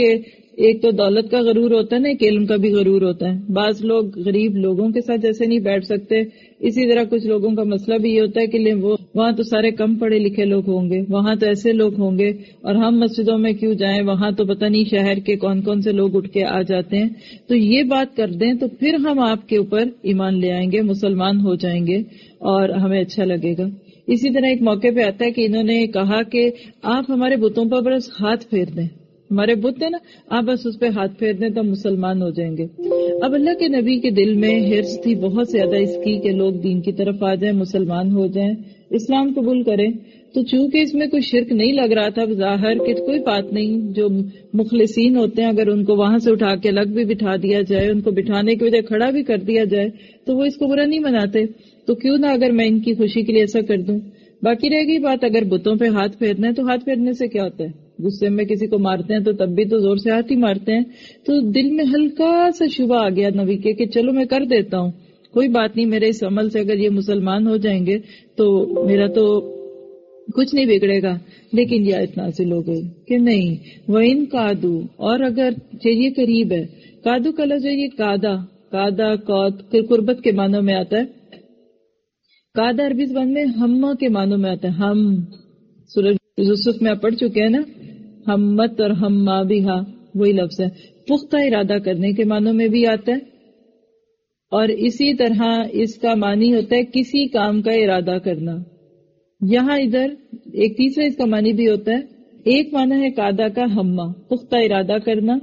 S2: ایک تو دولت کا غرور ہوتا ہے نا، ایک علم کا بھی غرور ہوتا ہے. بعض لوگ غریب لوگوں کے ساتھ جیسے نہیں بیٹھ سکتے، اسی طرح کچھ لوگوں کا مسئلہ بھی یہ ہوتا ہے کہ وہ وہاں تو سارے کم پڑھے لکھے لوگ ہوں گے، وہاں تو ایسے لوگ ہوں گے، اور ہم مسجدوں میں کیوں جائیں، وہاں تو پتہ نہیں شہر کے کون کون سے لوگ اٹھ کے آ جاتے ہیں. تو یہ بات کر دیں تو پھر ہم آپ کے اوپر ایمان لے آئیں گے، مسلمان ہو جائیں گے اور ہمیں اچھا لگے گا. اسی طرح ایک موقع پہ آتا ہے کہ انہوں نے کہا کہ آپ ہمارے بتوں پر بس ہاتھ پھیر دیں، ہمارے بت ہے نا، آپ بس اس پہ ہاتھ پھیر دیں تو مسلمان ہو جائیں گے. اب اللہ کے نبی کے دل میں حرص تھی بہت زیادہ اس کی کہ لوگ دین کی طرف آ جائیں، مسلمان ہو جائیں، اسلام قبول کریں. تو چونکہ اس میں کوئی شرک نہیں لگ رہا تھا ظاہر کہ کوئی بات نہیں، جو مخلصین ہوتے ہیں اگر ان کو وہاں سے اٹھا کے الگ بھی بٹھا دیا جائے، ان کو بٹھانے کی وجہ کھڑا بھی کر دیا جائے تو وہ اس کو برا نہیں مناتے، تو کیوں نہ اگر میں ان کی خوشی کے لیے ایسا کر دوں. باقی رہ گئی بات اگر بتوں پہ ہاتھ پھیرنا ہے تو ہاتھ پھیرنے سے کیا ہوتا ہے، غصے میں کسی کو مارتے ہیں تو تب بھی تو زور سے ہاتھ ہی مارتے ہیں. تو دل میں ہلکا سا شبہ آ گیا نبی کے کہ چلو میں کر دیتا ہوں، کوئی بات نہیں، میرے اس عمل سے اگر یہ مسلمان ہو جائیں گے تو میرا تو کچھ نہیں بگڑے گا. لیکن یہ آیت نازل ہو گئی کہ نہیں، وَإِن قَادُوا، اور اگر یہ قریب ہے، قادو کا لفظ یہ قادا قادا قاد قربت کے معنوں میں آتا ہے. قادا عربی زبان میں ہمہ کے معنوں میں آتا ہے. ہم سورہ یوسف میں آپ پڑھ چکے ہیں نا، ہمت اور ہمہ بھی، ہاں وہی لفظ ہے. پختہ ارادہ کرنے کے معنوں میں بھی آتا ہے، اور اسی طرح اس کا معنی ہوتا ہے کسی کام کا ارادہ کرنا. یہاں ادھر ایک تیسرا اس کا معنی بھی ہوتا ہے. ایک معنی ہے قادا کا ہمہ، پختہ ارادہ کرنا.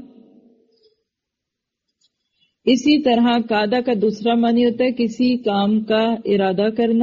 S2: اسی طرح قادا کا دوسرا معنی ہوتا ہے کسی کام کا ارادہ کرنا.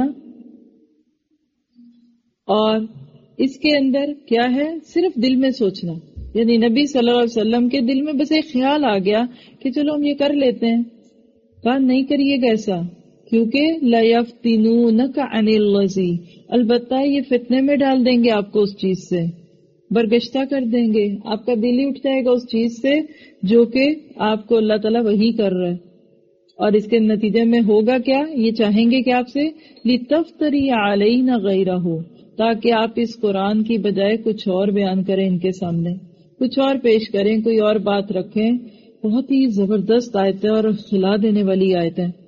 S2: اور اس کے اندر کیا ہے، صرف دل میں سوچنا، یعنی نبی صلی اللہ علیہ وسلم کے دل میں بس ایک خیال آ گیا کہ چلو ہم یہ کر لیتے ہیں. کہا نہیں کریے گا ایسا، کیونکہ لَيَفْتِنُونَكَ عَنِ الَّذِي، البتہ یہ فتنے میں ڈال دیں گے آپ کو، اس چیز سے برگشتہ کر دیں گے، آپ کا دل ہی اٹھ جائے گا اس چیز سے جو کہ آپ کو اللہ تعالیٰ وہی کر رہا ہے. اور اس کے نتیجے میں ہوگا کیا، یہ چاہیں گے کہ آپ سے لِتَفْتَرِيَ عَلَيْنَا غَيْرَهُ، تاکہ آپ اس قرآن کی بجائے کچھ اور بیان کریں، ان کے سامنے کچھ اور پیش کریں، کوئی اور بات رکھیں. بہت ہی زبردست آیت ہے اور کھلا دینے والی آیت ہے.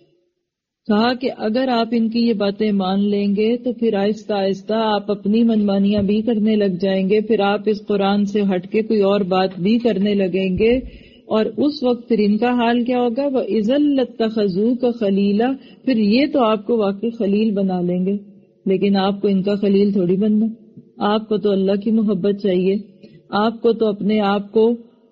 S2: کہا کہ اگر آپ ان کی یہ باتیں مان لیں گے تو پھر آہستہ آہستہ آپ اپنی منمانیاں بھی کرنے لگ جائیں گے، پھر آپ اس قرآن سے ہٹ کے کوئی اور بات بھی کرنے لگیں گے، اور اس وقت پھر ان کا حال کیا ہوگا، وَإِذًا لَاتَّخَذُوكَ خَلِيلًا، پھر یہ تو آپ کو واقعی خلیل بنا لیں گے. لیکن آپ کو ان کا خلیل تھوڑی بننا، آپ کو تو اللہ کی محبت چاہیے، آپ کو تو اپنے آپ کو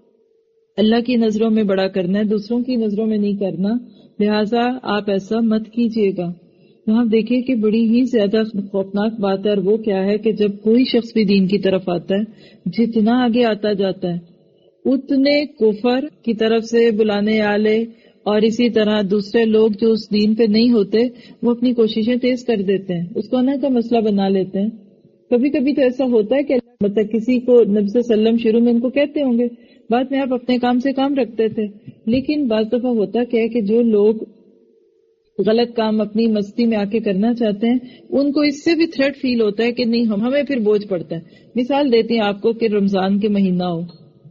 S2: اللہ کی نظروں میں بڑا کرنا ہے، دوسروں کی نظروں میں نہیں کرنا. لہٰذا آپ ایسا مت کیجیے گا. یہاں دیکھیں کہ بڑی ہی زیادہ خوفناک بات ہے، اور وہ کیا ہے کہ جب کوئی شخص بھی دین کی طرف آتا ہے، جتنا آگے آتا جاتا ہے اتنے کفر کی طرف سے بلانے والے اور اسی طرح دوسرے لوگ جو اس دین پہ نہیں ہوتے وہ اپنی کوششیں تیز کر دیتے ہیں، اس کو انا کا مسئلہ بنا لیتے ہیں. کبھی کبھی تو ایسا ہوتا ہے کہ مطلب کسی کو نبی صلی اللہ علیہ وسلم شروع میں ان کو کہتے ہوں گے، بعد میں آپ اپنے کام سے کام رکھتے تھے. لیکن بعض دفعہ ہوتا کیا ہے کہ جو لوگ غلط کام اپنی مستی میں آ کے کرنا چاہتے ہیں ان کو اس سے بھی تھریٹ فیل ہوتا ہے کہ نہیں ہمیں پھر بوجھ پڑتا ہے. مثال دیتی ہیں آپ کو کہ رمضان کے مہینہ ہو،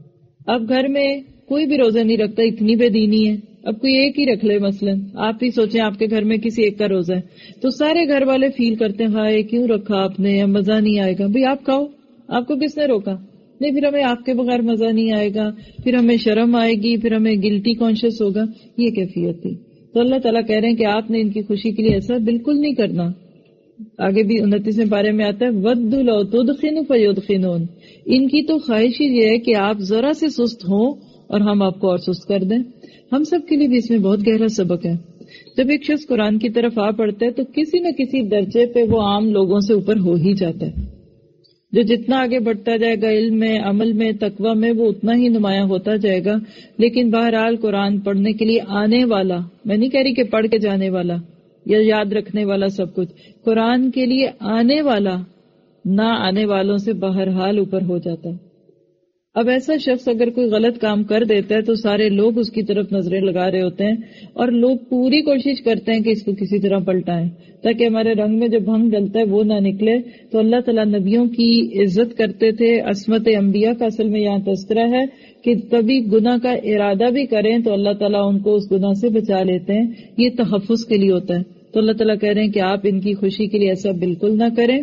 S2: اب گھر میں کوئی بھی روزہ نہیں رکھتا، اتنی بے دینی ہے، اب کوئی ایک ہی رکھ لے، مثلا آپ ہی سوچیں آپ کے گھر میں کسی ایک کا روزہ ہے تو سارے گھر والے فیل کرتے ہیں ہائے کیوں رکھا آپ نے، مزہ نہیں آئے گا. بھئی آپ کھاؤ، آپ کو کس نے روکا؟ نہیں، پھر ہمیں آپ کے بغیر مزہ نہیں آئے گا، پھر ہمیں شرم آئے گی، پھر ہمیں گلٹی کانشیس ہوگا. یہ کیفیت تھی. تو اللہ تعالیٰ کہہ رہے ہیں کہ آپ نے ان کی خوشی کے لیے ایسا بالکل نہیں کرنا. آگے بھی انتیسویں پارے میں آتا ہے وَدُّوا لَوْ تُدْخِنُوا فَيُدْخِنُونَ، ان کی تو خواہش ہی یہ ہے کہ آپ ذرا سے سست ہوں اور ہم آپ کو اور سست کر دیں. ہم سب کے لیے بھی اس میں بہت گہرا سبق ہے. جب ایک شخص قرآن کی طرف آ پڑتا ہے تو کسی نہ کسی درجے پہ وہ عام لوگوں سے اوپر ہو ہی جاتا ہے. جو جتنا آگے بڑھتا جائے گا علم میں، عمل میں، تقوی میں، وہ اتنا ہی نمایاں ہوتا جائے گا. لیکن بہرحال قرآن پڑھنے کے لیے آنے والا، میں نہیں کہہ رہی کہ پڑھ کے جانے والا یا یاد رکھنے والا سب کچھ، قرآن کے لیے آنے والا نہ آنے والوں سے بہرحال اوپر ہو جاتا ہے. اب ایسا شخص اگر کوئی غلط کام کر دیتا ہے تو سارے لوگ اس کی طرف نظریں لگا رہے ہوتے ہیں اور لوگ پوری کوشش کرتے ہیں کہ اس کو کسی طرح پلٹائیں تاکہ ہمارے رنگ میں جو بھنگ ڈلتا ہے وہ نہ نکلے. تو اللہ تعالیٰ نبیوں کی عزت کرتے تھے. عصمت انبیاء کا اصل میں یہاں تذکرہ ہے کہ کبھی گناہ کا ارادہ بھی کریں تو اللہ تعالیٰ ان کو اس گناہ سے بچا لیتے ہیں. یہ تحفظ کے لیے ہوتا ہے. تو اللہ تعالیٰ کہہ رہے ہیں کہ آپ ان کی خوشی کے لیے ایسا بالکل نہ کریں.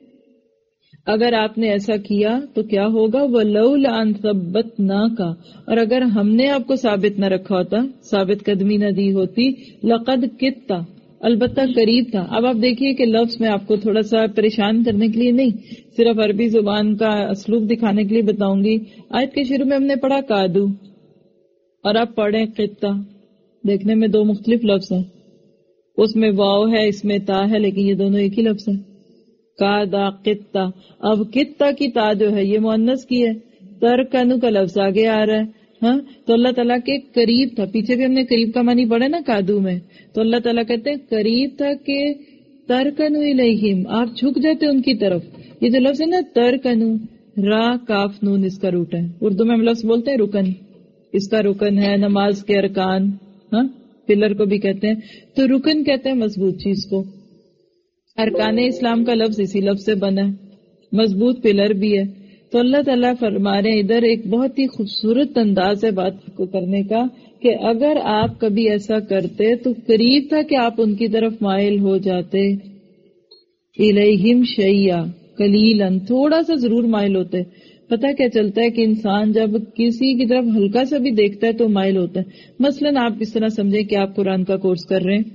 S2: اگر آپ نے ایسا کیا تو کیا ہوگا؟ وَلَوْلَا أَن ثَبَّتْنَاكَ، اور اگر ہم نے آپ کو ثابت نہ رکھا ہوتا، ثابت قدمی نہ دی ہوتی، لَقَدْ كِدْتَ، البتہ قریب تھا. اب آپ دیکھیے کہ لفظ میں آپ کو تھوڑا سا پریشان کرنے کے لیے نہیں، صرف عربی زبان کا اسلوب دکھانے کے لیے بتاؤں گی. آیت کے شروع میں ہم نے پڑھا کادو اور آپ پڑھیں قطہ. دیکھنے میں دو مختلف لفظ ہیں، اس میں واو ہے، اس میں تا ہے، لیکن یہ دونوں ایک ہی لفظ ہے. کادا قطہ. اب قطہ کی تا جو ہے یہ مؤنث کی ہے، ترکنو کا لفظ آگے آ رہا ہے. ہاں تو اللہ تعالیٰ کے قریب تھا. پیچھے بھی ہم نے قریب کا معنی پڑھا نا کادو میں. تو اللہ تعالیٰ کہتے ہیں قریب تھا کہ ترکنو الیہم، آپ جھک جاتے ان کی طرف. یہ جو لفظ ہے نا ترکنو، را کاف نون اس کا روٹ ہے. اردو میں ہم لفظ بولتے ہیں رکن، اس کا رکن ہے نماز کے ارکان. ہاں پلر کو بھی کہتے ہیں. تو رکن کہتے ہیں مضبوط چیز کو. ارکان اسلام کا لفظ اسی لفظ سے بنا ہے، مضبوط پلر بھی ہے. تو اللہ تعالیٰ فرما رہے ہیں ادھر ایک بہت ہی خوبصورت انداز ہے بات کو کرنے کا کہ اگر آپ کبھی ایسا کرتے تو قریب تھا کہ آپ ان کی طرف مائل ہو جاتے. الیہم شیئا قلیلا، تھوڑا سا ضرور مائل ہوتے. پتہ کیا چلتا ہے کہ انسان جب کسی کی طرف ہلکا سا بھی دیکھتا ہے تو مائل ہوتا ہے. مثلاً آپ اس طرح سمجھیں کہ آپ قرآن کا کورس کر رہے ہیں،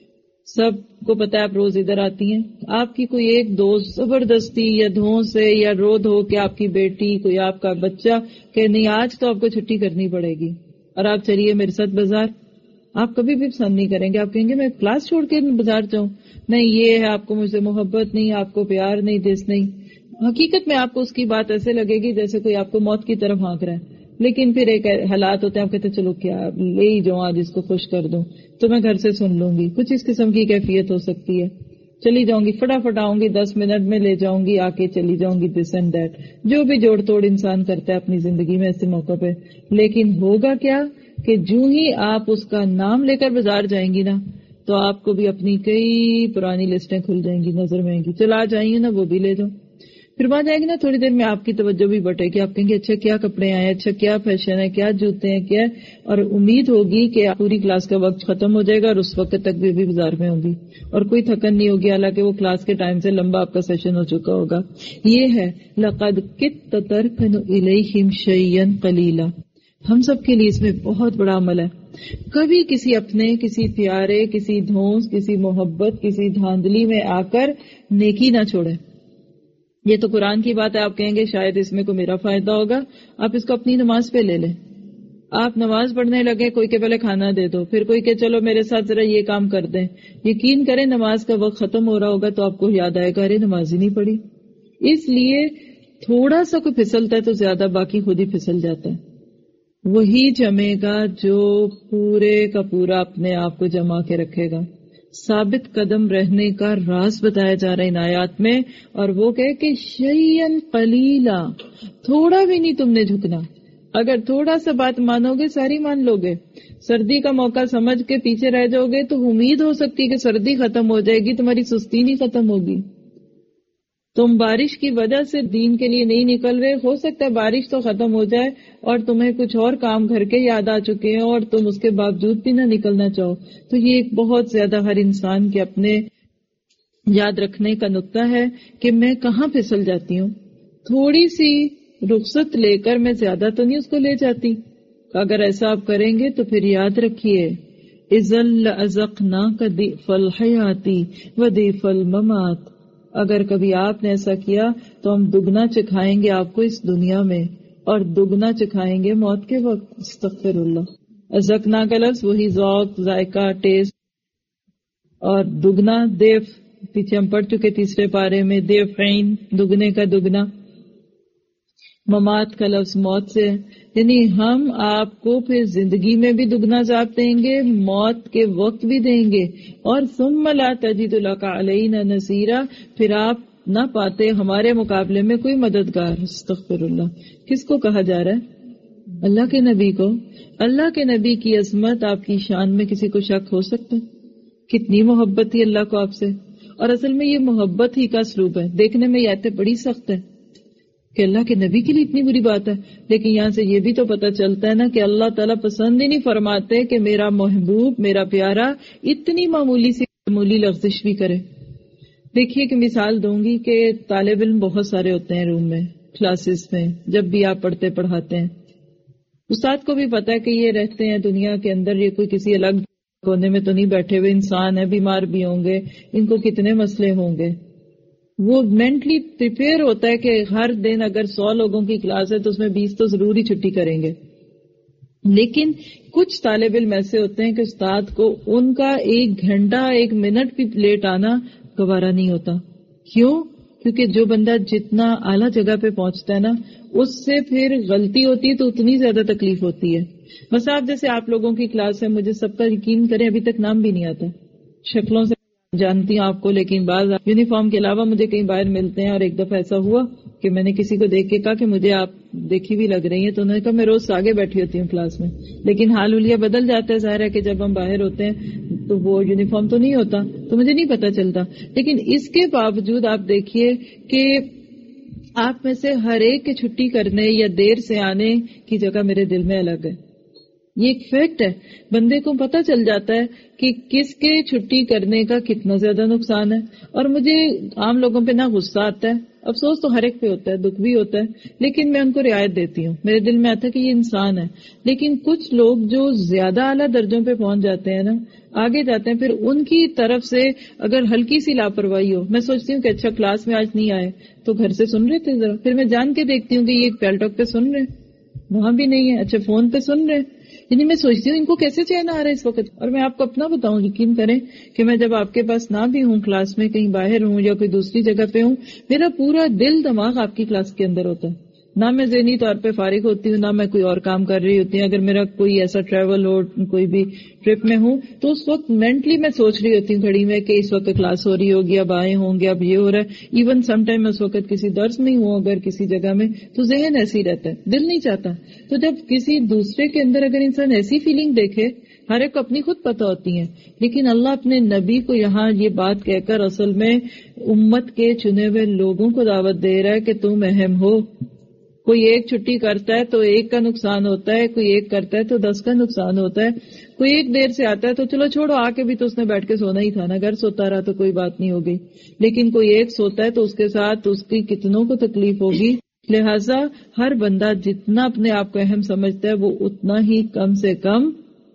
S2: سب کو پتہ ہے آپ روز ادھر آتی ہیں. آپ کی کوئی ایک دوست زبردستی یا دھوں سے یا رو دھو کہ آپ کی بیٹی کوئی آپ کا بچہ کہ نہیں آج تو آپ کو چھٹی کرنی پڑے گی اور آپ چلیے میرے ساتھ بازار. آپ کبھی بھی پسند نہیں کریں گے. آپ کہیں گے میں کلاس چھوڑ کے بازار جاؤں. نہیں، یہ ہے آپ کو مجھ سے محبت نہیں، آپ کو پیار نہیں، دس نہیں. حقیقت میں آپ کو اس کی بات ایسے لگے گی جیسے کوئی آپ کو موت کی طرف ہانک رہا ہے. لیکن پھر ایک حالات ہوتے ہیں، آپ کہتے ہیں چلو کیا لے ہی جاؤں آج اس کو خوش کر دوں تو میں گھر سے سن لوں گی. کچھ اس قسم کی کیفیت ہو سکتی ہے. چلی جاؤں گی، فٹافٹ آؤں گی، دس منٹ میں لے جاؤں گی، آ کے چلی جاؤں گی، دس اینڈ دیٹ. جو بھی جوڑ توڑ انسان کرتا ہے اپنی زندگی میں ایسے موقع پہ. لیکن ہوگا کیا کہ جو ہی آپ اس کا نام لے کر بازار جائیں گی نا تو آپ کو بھی اپنی کئی پرانی لسٹیں کھل جائیں گی، نظر میں آئیں گی. چلا جائیں گے نا وہ بھی لے جاؤ. پھر وہاں جائیں گے نا تھوڑی دیر میں آپ کی توجہ بھی بٹے گی. آپ کہیں گے اچھا کیا کپڑے آئے، اچھا کیا فیشن ہے، کیا جوتے ہیں، کیا. اور امید ہوگی کہ پوری کلاس کا وقت ختم ہو جائے گا اور اس وقت تک بھی بھی بازار میں ہوگی اور کوئی تھکن نہیں ہوگی، حالانکہ وہ کلاس کے ٹائم سے لمبا آپ کا سیشن ہو چکا ہوگا. یہ ہے لقد کدت ترکن الیہم شیئا قلیلا. ہم سب کے لیے اس میں بہت بڑا عمل ہے. کبھی کسی اپنے، کسی پیارے، کسی دھونس، کسی محبت، کسی دھاندلی میں آ کر نیکی نہ چھوڑے. یہ تو قرآن کی بات ہے. آپ کہیں گے شاید اس میں کوئی میرا فائدہ ہوگا. آپ اس کو اپنی نماز پہ لے لیں. آپ نماز پڑھنے لگے، کوئی کے پہلے کھانا دے دو، پھر کوئی کہ چلو میرے ساتھ ذرا یہ کام کر دیں. یقین کریں نماز کا وقت ختم ہو رہا ہوگا تو آپ کو یاد آئے گا ارے نماز ہی نہیں پڑھی. اس لیے تھوڑا سا کوئی پھسلتا ہے تو زیادہ باقی خود ہی پھسل جاتا ہے. وہی جمے گا جو پورے کا پورا اپنے آپ کو جما کے رکھے گا. ثابت قدم رہنے کا راز بتایا جا رہا ہے ان آیات میں، اور وہ کہے کہ شیئن قلیلا، تھوڑا بھی نہیں تم نے جھکنا. اگر تھوڑا سا بات مانو گے ساری مان لو گے. سردی کا موقع سمجھ کے پیچھے رہ جاؤ گے تو امید ہو سکتی کہ سردی ختم ہو جائے گی، تمہاری سستی نہیں ختم ہوگی. تم بارش کی وجہ سے دین کے لیے نہیں نکل رہے، ہو سکتا ہے بارش تو ختم ہو جائے اور تمہیں کچھ اور کام گھر کے یاد آ چکے ہیں اور تم اس کے باوجود بھی نہ نکلنا چاہو. تو یہ ایک بہت زیادہ ہر انسان کے اپنے یاد رکھنے کا نقطہ ہے کہ میں کہاں پھسل جاتی ہوں. تھوڑی سی رخصت لے کر میں زیادہ تو نہیں اس کو لے جاتی. اگر ایسا آپ کریں گے تو پھر یاد رکھیے اذل لازقناک ضعف الحیات وضعف الممات. اگر کبھی آپ نے ایسا کیا تو ہم دگنا چکھائیں گے آپ کو اس دنیا میں اور دگنا چکھائیں گے موت کے وقت. استغفر اللہ. ازقنا کا لفظ وہی ذوق، ذائقہ، ٹیسٹ، اور دگنا دیف پیچھے ہم پڑھ چکے تیسرے پارے میں، دیفعین دگنے کا دگنا. ممات کا لفظ موت سے، یعنی ہم آپ کو پھر زندگی میں بھی دگنا عذاب دیں گے، موت کے وقت بھی دیں گے. اور ثم لا تجد لک علینا نصیرا، پھر آپ نہ پاتے ہمارے مقابلے میں کوئی مددگار. استغفر اللہ. کس کو کہا جا رہا ہے؟ اللہ کے نبی کو. اللہ کے نبی کی عظمت، آپ کی شان میں کسی کو شک ہو سکتا ہے؟ کتنی محبت تھی اللہ کو آپ سے. اور اصل میں یہ محبت ہی کا اسلوب ہے. دیکھنے میں یہ آیتیں بڑی سخت ہے کہ اللہ کے نبی کے لیے اتنی بری بات ہے، لیکن یہاں سے یہ بھی تو پتہ چلتا ہے نا کہ اللہ تعالیٰ پسند ہی نہیں فرماتے کہ میرا محبوب، میرا پیارا اتنی معمولی سی معمولی لغزش بھی کرے. دیکھیے کہ مثال دوں گی کہ طالب علم بہت سارے ہوتے ہیں روم میں، کلاسز میں، جب بھی آپ پڑھتے پڑھاتے ہیں. استاد کو بھی پتا ہے کہ یہ رہتے ہیں دنیا کے اندر، یہ کوئی کسی الگ کونے میں تو نہیں بیٹھے ہوئے، انسان ہے، بیمار بھی ہوں گے، ان کو کتنے مسئلے ہوں گے. وہ مینٹلی پریپیئر ہوتا ہے کہ ہر دن اگر سو لوگوں کی کلاس ہے تو اس میں بیس تو ضرور ہی چھٹی کریں گے. لیکن کچھ طالب علم ایسے ہوتے ہیں کہ استاد کو ان کا ایک گھنٹہ ایک منٹ بھی لیٹ آنا گوارا نہیں ہوتا. کیوں؟ کیونکہ جو بندہ جتنا اعلیٰ جگہ پہ پہنچتا ہے نا، اس سے پھر غلطی ہوتی ہے تو اتنی زیادہ تکلیف ہوتی ہے. بس آپ جیسے آپ لوگوں کی کلاس ہے، مجھے سب کا یقین کریں ابھی تک نام بھی نہیں آتا، شکلوں سے جانتی ہوں آپ کو، لیکن بعض یونیفارم کے علاوہ مجھے کہیں باہر ملتے ہیں. اور ایک دفعہ ایسا ہوا کہ میں نے کسی کو دیکھ کے کہا کہ مجھے آپ دیکھی بھی لگ رہی ہیں، تو انہوں نے کہا میں روز آگے بیٹھی ہوتی ہوں کلاس میں. لیکن حال حلیہ بدل جاتا ہے، ظاہر ہے کہ جب ہم باہر ہوتے ہیں تو وہ یونیفارم تو نہیں ہوتا، تو مجھے نہیں پتا چلتا. لیکن اس کے باوجود آپ دیکھیے کہ آپ میں سے ہر ایک کے چھٹی کرنے یا دیر سے آنے کی جگہ میرے دل میں الگ ہے. یہ ایک فیکٹ ہے. بندے کو پتہ چل جاتا ہے کہ کس کے چھٹی کرنے کا کتنا زیادہ نقصان ہے. اور مجھے عام لوگوں پہ نہ غصہ آتا ہے، افسوس تو ہر ایک پہ ہوتا ہے، دکھ بھی ہوتا ہے، لیکن میں ان کو رعایت دیتی ہوں. میرے دل میں آتا ہے کہ یہ انسان ہے. لیکن کچھ لوگ جو زیادہ اعلیٰ درجوں پہ پہنچ جاتے ہیں نا، آگے جاتے ہیں، پھر ان کی طرف سے اگر ہلکی سی لاپرواہی ہو، میں سوچتی ہوں کہ اچھا کلاس میں آج نہیں آئے تو گھر سے سن رہے تھے ذرا، پھر میں جان کے دیکھتی ہوں کہ یہ پیل ٹاک پہ سن رہے، وہاں بھی نہیں ہے، اچھا فون پہ سن رہے. یعنی میں سوچتی ہوں ان کو کیسے چین آ رہا ہے اس وقت. اور میں آپ کو اپنا بتاؤں، یقین کریں کہ میں جب آپ کے پاس نہ بھی ہوں، کلاس میں کہیں باہر ہوں یا کوئی دوسری جگہ پہ ہوں، میرا پورا دل دماغ آپ کی کلاس کے اندر ہوتا ہے. نہ میں ذہنی طور پہ فارغ ہوتی ہوں، نہ میں کوئی اور کام کر رہی ہوتی ہوں. اگر میرا کوئی ایسا ٹریول ہو، کوئی بھی ٹرپ میں ہوں، تو اس وقت مینٹلی میں سوچ رہی ہوتی ہوں گھڑی میں کہ اس وقت کلاس ہو رہی ہوگی، اب آئے ہوں گے، اب یہ ہو رہا ہے. ایون سم ٹائم میں اس وقت کسی درس میں ہوں اگر کسی جگہ میں، تو ذہن ایسے ہی رہتا ہے، دل نہیں چاہتا. تو جب کسی دوسرے کے اندر اگر انسان ایسی فیلنگ دیکھے، ہر ایک کو اپنی خود پتہ ہوتی ہیں، لیکن اللہ اپنے نبی کو یہاں یہ بات کہہ کر اصل میں امت کے چنے ہوئے لوگوں کو دعوت دے رہا ہے کہ تم اہم ہو. کوئی ایک چھٹی کرتا ہے تو ایک کا نقصان ہوتا ہے، کوئی ایک کرتا ہے تو دس کا نقصان ہوتا ہے. کوئی ایک دیر سے آتا ہے تو چلو چھوڑو، آ کے بھی تو اس نے بیٹھ کے سونا ہی تھا نا، گھر سوتا رہا تو کوئی بات نہیں ہوگی. لیکن کوئی ایک سوتا ہے تو اس کے ساتھ اس کی کتنوں کو تکلیف ہوگی. لہٰذا ہر بندہ جتنا اپنے آپ کو اہم سمجھتا ہے وہ اتنا ہی کم سے کم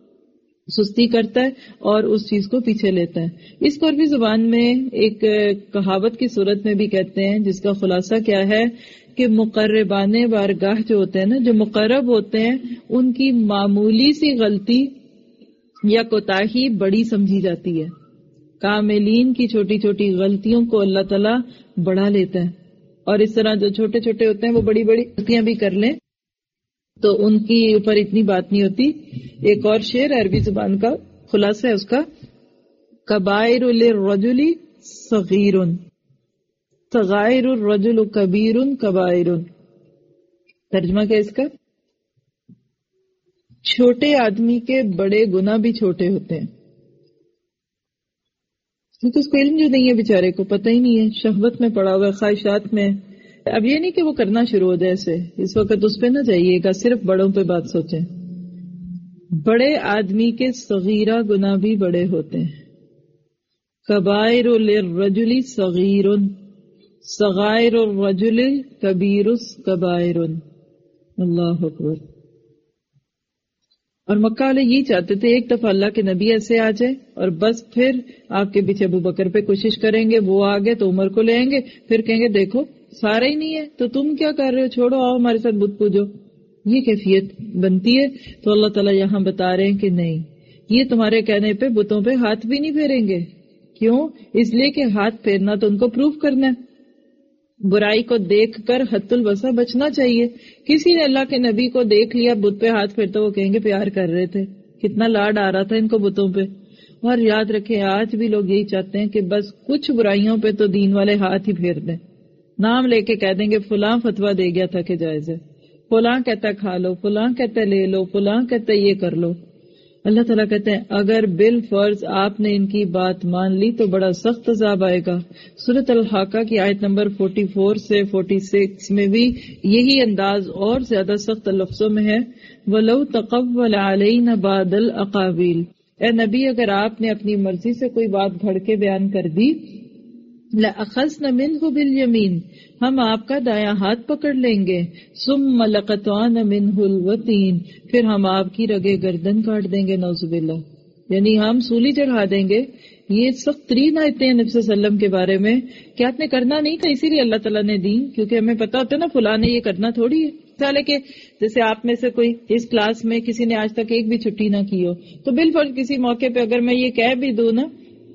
S2: سستی کرتا ہے اور اس چیز کو پیچھے لیتا ہے. اس کو عربی زبان میں ایک کہاوت کی صورت میں بھی کہتے ہیں، جس کا خلاصہ کیا ہے کہ مقربان بارگاہ جو ہوتے ہیں نا، جو مقرب ہوتے ہیں، ان کی معمولی سی غلطی یا کوتاہی بڑی سمجھی جاتی ہے. کاملین کی چھوٹی چھوٹی غلطیوں کو اللہ تعالیٰ بڑا لیتا ہے، اور اس طرح جو چھوٹے چھوٹے ہوتے ہیں وہ بڑی بڑی غلطیاں بھی کر لیں تو ان کی اوپر اتنی بات نہیں ہوتی. ایک اور شعر عربی زبان کا خلاصہ ہے اس کا، کبائر للرجل صغیر صغائر الرجل کبیر کبائر. ترجمہ کیا اس کا؟ چھوٹے آدمی کے بڑے گناہ بھی چھوٹے ہوتے ہیں. کیونکہ اس کو علم جو نہیں ہے، بیچارے کو پتہ ہی نہیں ہے، شہوت میں پڑا ہوا ہے، خواہشات میں. اب یہ نہیں کہ وہ کرنا شروع ہو جائے، سے اس وقت اس پہ نہ جائیے گا، صرف بڑوں پہ بات سوچیں. بڑے آدمی کے صغیرہ گناہ بھی بڑے ہوتے ہیں. کبائر للرجل صغیر صغائر الرجل کبیر کبائر. اللہ اکبر. اور مکہ والے یہی چاہتے تھے ایک دفعہ اللہ کے نبی ایسے آ جائے اور بس پھر آپ کے پیچھے ابو بکر پہ کوشش کریں گے، وہ آ گئے تو عمر کو لے آئیں گے، پھر کہیں گے دیکھو سارا ہی نہیں ہے تو تم کیا کر رہے ہو، چھوڑو آؤ ہمارے ساتھ بت پوجو. یہ کیفیت بنتی ہے. تو اللہ تعالیٰ یہاں بتا رہے ہیں کہ نہیں، یہ تمہارے کہنے پہ بتوں پہ ہاتھ بھی نہیں پھیریں گے. کیوں؟ اس لیے کہ ہاتھ پھیرنا تو ان کو پروف کرنا ہے. برائی کو دیکھ کر حد الوسع بچنا چاہیے. کسی نے اللہ کے نبی کو دیکھ لیا بت پہ ہاتھ پھیرتا، وہ کہیں گے پیار کر رہے تھے، کتنا لاڈ آ رہا تھا ان کو بتوں پہ. اور یاد رکھیں آج بھی لوگ یہی چاہتے ہیں کہ بس کچھ برائیوں پہ تو دین والے ہاتھ ہی پھیر دیں، نام لے کے کہہ دیں گے فلاں فتویٰ دے گیا تھا کہ جائز ہے، فلاں کہتا ہے کھا لو، فلاں کہتا ہے لے لو، فلاں کہتا ہے یہ کر لو۔ اللہ تعالیٰ کہتے ہیں اگر بالفرض آپ نے ان کی بات مان لی تو بڑا سخت عذاب آئے گا۔ سورۃ الحاقہ کی آیت نمبر چوالیس سے چھیالیس میں بھی یہی انداز اور زیادہ سخت لفظوں میں ہے، وَلَوْ تَقَوَّلَ عَلَيْنَا بَعْضَ الْأَقَاوِيلِ، اے نبی اگر آپ نے اپنی مرضی سے کوئی بات گھڑ کے بیان کر دی، لَأَخَذْنَ مِنْهُ بِالْيَمِينِ، ہم آپ کا دایاں ہاتھ پکڑ لیں گے، ثُمَّ لَقَطَعْنَ مِنْهُ الْوَتِينَ، پھر ہم آپ کی رگے گردن کاٹ دیں گے، نعوذ باللہ، یعنی ہم سولی چڑھا دیں گے۔ یہ سخت ترین آیتیں ہیں نبی صلی اللہ علیہ وسلم کے بارے میں کہ آپ نے کرنا نہیں تھا، اسی لیے اللہ تعالیٰ نے دی، کیونکہ ہمیں پتا ہوتا ہے نا فلاں نے یہ کرنا تھوڑی ہے۔ مثال ہے کہ جیسے آپ میں سے کوئی اس کلاس میں کسی نے آج تک ایک بھی چھٹی نہ کی ہو، تو بالفرض کسی موقع پہ اگر میں یہ کہہ بھی دوں نا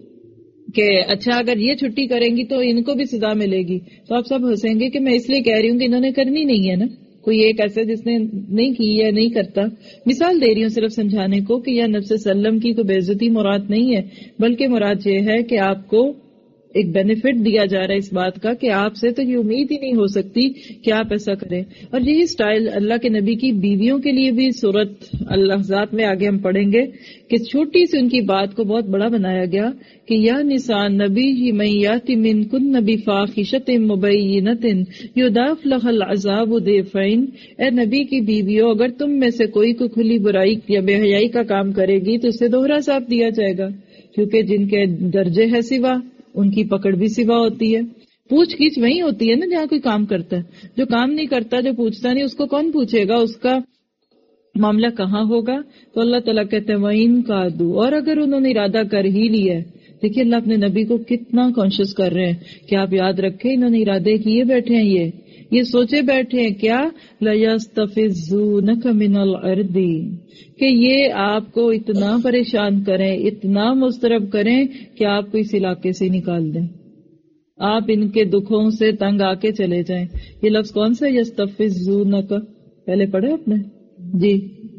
S2: کہ اچھا اگر یہ چھٹی کریں گی تو ان کو بھی سزا ملے گی، تو آپ سب ہنسیں گے کہ میں اس لیے کہہ رہی ہوں کہ انہوں نے کرنی نہیں ہے نا۔ کوئی ایک ایسا جس نے نہیں کی یا نہیں کرتا، مثال دے رہی ہوں صرف سمجھانے کو کہ یہ نبی صلی اللہ علیہ وسلم کی تو بے عزتی مراد نہیں ہے، بلکہ مراد یہ ہے کہ آپ کو ایک بینیفٹ دیا جا رہا ہے اس بات کا کہ آپ سے تو یہ امید ہی نہیں ہو سکتی کہ آپ ایسا کریں۔ اور یہی سٹائل اللہ کے نبی کی بیویوں کے لیے بھی سورۃ الاحزاب میں آگے ہم پڑھیں گے کہ چھوٹی سی ان کی بات کو بہت بڑا بنایا گیا کہ یا نساء نبی من یاتی منکن بفاحشۃ مبینۃ یضاعف لها العذاب ضعفین، اے نبی کی بیویوں اگر تم میں سے کوئی کو کھلی برائی یا بے حیائی کا کام کرے گی تو اسے دوہرا ثواب دیا جائے گا، کیونکہ جن کے درجے ہے سوا ان کی پکڑ بھی سوا ہوتی ہے۔ پوچھ گچھ وہی ہوتی ہے نا جہاں کوئی کام کرتا ہے، جو کام نہیں کرتا، جو پوچھتا نہیں، اس کو کون پوچھے گا، اس کا معاملہ کہاں ہوگا؟ تو اللہ تعالیٰ کہتے ہیں وَإِن كَادُوا، اور اگر انہوں نے ارادہ کر ہی لیا ہے۔ دیکھیے اللہ اپنے نبی کو کتنا کانشیس کر رہے ہیں کہ آپ یاد رکھیں انہوں نے ارادے کیے بیٹھے ہیں، یہ یہ سوچے بیٹھے ہیں کیا لَيَسْتَفِزُّونَكَ مِنَ الْأَرْضِ، کہ یہ آپ کو اتنا پریشان کریں، اتنا مضطرب کریں کہ آپ کو اس علاقے سے نکال دیں، آپ ان کے دکھوں سے تنگ آ کے چلے جائیں۔ یہ لفظ کون سا ہے؟ یستفزونک، پہلے پڑھے آپ نے جی۔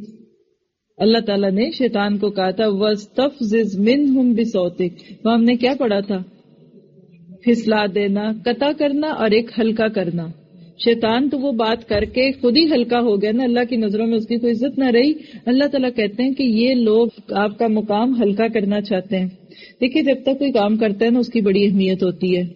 S2: اللہ تعالیٰ نے شیطان کو کہا تھا وَاسْتَفْزِزْ مِنْهُمْ بِصَوْتِكَ، وہ ہم نے کیا پڑھا تھا؟ پھسلا دینا، قطع کرنا اور ایک ہلکا کرنا۔ شیطان تو وہ بات کر کے خود ہی ہلکا ہو گیا نا، اللہ کی نظروں میں اس کی کوئی عزت نہ رہی۔ اللہ تعالیٰ کہتے ہیں کہ یہ لوگ آپ کا مقام ہلکا کرنا چاہتے ہیں۔ دیکھیے جب تک کوئی کام کرتا ہے نا اس کی بڑی اہمیت ہوتی ہے،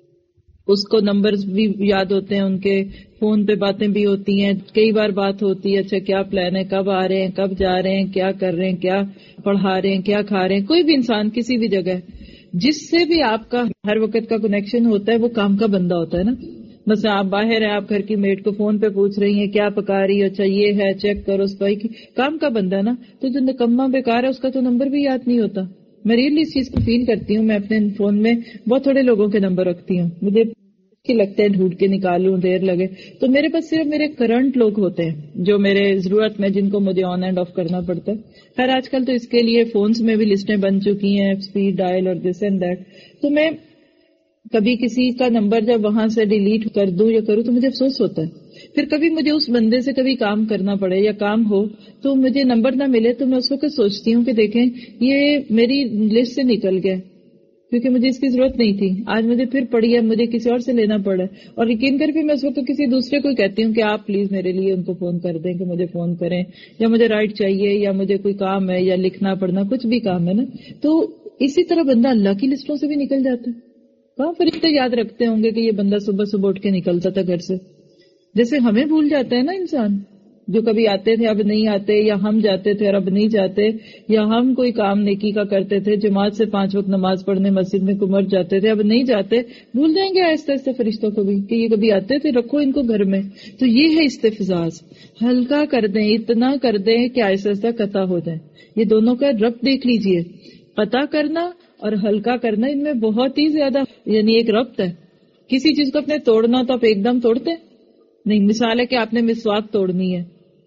S2: اس کو نمبرز بھی یاد ہوتے ہیں، ان کے فون پہ باتیں بھی ہوتی ہیں، کئی بار بات ہوتی ہے اچھا کیا پلان ہے، کب آ رہے ہیں، کب جا رہے ہیں، کیا کر رہے ہیں، کیا پڑھا رہے ہیں، کیا کھا رہے ہیں۔ کوئی بھی انسان کسی بھی جگہ جس سے بھی آپ کا ہر وقت کا کنیکشن ہوتا ہے وہ کام کا بندہ ہوتا ہے نا۔ مثلا آپ باہر ہیں، آپ گھر کی میڈ کو فون پہ پوچھ رہی ہیں کیا پکا رہی ہے، اچھا یہ ہے چیک کرو، صفائی کی، کام کا بندہ ہے نا۔ تو جو نکما بیکار ہے اس کا تو نمبر بھی یاد نہیں ہوتا۔ میں ریئلی اس چیز کو فیل کرتی ہوں، میں اپنے فون میں بہت تھوڑے لوگوں کے نمبر رکھتی ہوں، مجھے کہ لگتا ہے ڈھونڈ کے نکالوں، دیر لگے، تو میرے پاس صرف میرے کرنٹ لوگ ہوتے ہیں جو میرے ضرورت میں، جن کو مجھے آن اینڈ آف کرنا پڑتا ہے۔ خیر آج کل تو اس کے لیے فونز میں بھی لسٹیں بن چکی ہیں، اسپیڈ ڈائل اور دس اینڈ دیٹ، تو میں کبھی کسی کا نمبر جب وہاں سے ڈیلیٹ کر دوں یا کروں تو مجھے افسوس ہوتا ہے۔ پھر کبھی مجھے اس بندے سے کبھی کام کرنا پڑے یا کام ہو تو مجھے نمبر نہ ملے تو میں اس وقت سوچتی ہوں کہ دیکھیں یہ میری لسٹ سے نکل گیا کیونکہ مجھے اس کی ضرورت نہیں تھی، آج مجھے پھر پڑی ہے، مجھے کسی اور سے لینا پڑا ہے۔ اور یقین کر کے میں اس وقت کسی دوسرے کو کہتی ہوں کہ آپ پلیز میرے لیے ان کو فون کر دیں کہ مجھے فون کریں، یا مجھے رائٹ چاہیے، یا مجھے کوئی کام ہے، یا لکھنا پڑھنا کچھ بھی کام ہے نا۔ تو اسی طرح بندہ اللہ کی لسٹوں سے بھی نکل جاتا ہے۔ کہاں فرشتے یاد رکھتے ہوں گے کہ یہ بندہ صبح صبح اٹھ کے نکلتا تھا گھر سے، جیسے ہمیں بھول جاتا ہے نا انسان، جو کبھی آتے تھے اب نہیں آتے، یا ہم جاتے تھے اور اب نہیں جاتے، یا ہم کوئی کام نیکی کا کرتے تھے، جماعت سے پانچ وقت نماز پڑھنے مسجد میں کمر جاتے تھے، اب نہیں جاتے، بھول جائیں گے آہستہ آہستہ فرشتوں کو بھی کہ یہ کبھی آتے تھے، رکھو ان کو گھر میں۔ تو یہ ہے استفزاز، ہلکا کر دیں، اتنا کر دیں کہ آہستہ آہستہ قطع ہو جائیں۔ یہ دونوں کا ربط دیکھ لیجئے، قطع کرنا اور ہلکا کرنا، ان میں بہت ہی زیادہ یعنی ایک ربط ہے۔ کسی چیز کو اپنے توڑنا تو آپ ایک دم توڑتے نہیں، مثال ہے کہ آپ نے مسواک توڑنی ہے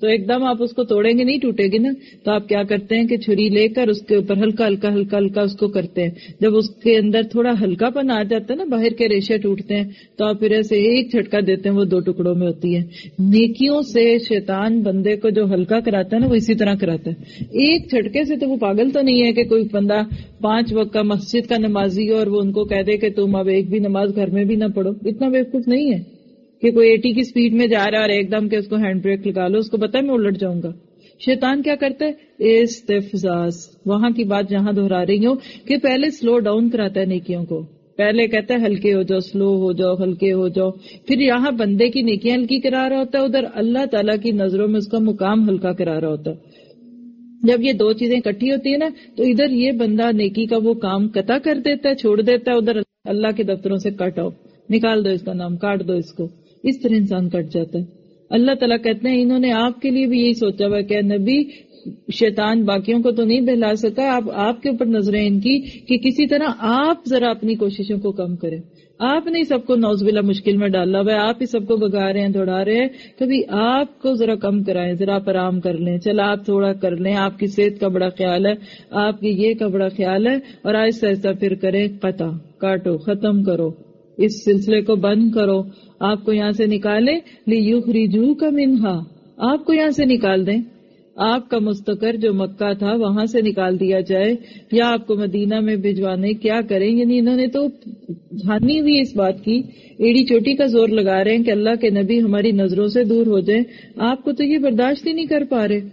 S2: تو ایک دم آپ اس کو توڑیں گے نہیں، ٹوٹے گی نا. تو آپ کیا کرتے ہیں کہ چھری لے کر اس کے اوپر ہلکا ہلکا ہلکا ہلکا اس کو کرتے ہیں. جب اس کے اندر تھوڑا ہلکا پن آ جاتا ہے نا، باہر کے ریشے ٹوٹتے ہیں، تو آپ پھر ایسے ایک جھٹکا دیتے ہیں، وہ دو ٹکڑوں میں ہوتی ہے. نیکیوں سے شیطان بندے کو جو ہلکا کراتا ہے نا، وہ اسی طرح کراتا ہے. ایک جھٹکے سے تو وہ پاگل تو نہیں ہے کہ کوئی بندہ پانچ وقت کا مسجد کا نمازی ہو اور وہ ان کو کہہ دے کہ تم اب ایک بھی نماز گھر میں بھی نہ پڑھو. اتنا بیوقوف نہیں ہے کہ کوئی ایٹی کی سپیڈ میں جا رہا ہے اور ایک دم کے اس کو ہینڈ بریک لگا لو، اس کو پتا ہے میں الٹ جاؤں گا. شیطان کیا کرتا ہے؟ استفزاز. وہاں کی بات جہاں دہرا رہی ہوں کہ پہلے سلو ڈاؤن کراتا ہے نیکیوں کو. پہلے کہتا ہے ہلکے ہو جاؤ، سلو ہو جاؤ، ہلکے ہو جاؤ. پھر یہاں بندے کی نیکیاں ہلکی کرا رہا ہوتا ہے، ادھر اللہ تعالیٰ کی نظروں میں اس کا مقام ہلکا کرا رہا ہوتا ہے. جب یہ دو چیزیں اکٹھی ہوتی ہیں نا، تو ادھر یہ بندہ نیکی کا وہ کام قطع کر دیتا ہے، چھوڑ دیتا ہے. ادھر اللہ کے دفتروں سے کٹ آؤ، نکال دو اس کا نام، کاٹ دو اس کو. اس طرح انسان کٹ جاتا ہے. اللہ تعالیٰ کہتے ہیں انہوں نے آپ کے لیے بھی یہی سوچا ہوا کہ نبی شیطان باقیوں کو تو نہیں بہلا سکا، آپ آپ کے اوپر نظریں ان کی کہ کسی طرح آپ ذرا اپنی کوششوں کو کم کریں. آپ نے سب کو نوز باللہ مشکل میں ڈالا ہوا ہے، آپ ہی سب کو بگا رہے ہیں، دوڑا رہے ہیں. کبھی آپ کو ذرا کم کرائیں، ذرا آپ آرام کر لیں، چلا آپ تھوڑا کر لیں. آپ کی صحت کا بڑا خیال ہے، آپ کی یہ کا بڑا خیال ہے، اور آہستہ آہستہ پھر کریں قطع، کاٹو، ختم کرو، اس سلسلے کو بند کرو. آپ کو یہاں سے نکالے لِیُخْرِجُوکَ مِنْہَا، آپ کو یہاں سے نکال دیں. آپ کا مستقر جو مکہ تھا وہاں سے نکال دیا جائے، یا آپ کو مدینہ میں بھجوانے، کیا کریں. یعنی انہوں نے تو جھانی ہوئی اس بات کی، ایڑی چوٹی کا زور لگا رہے ہیں کہ اللہ کے نبی ہماری نظروں سے دور ہو جائیں. آپ کو تو یہ برداشت ہی نہیں کر پا رہے.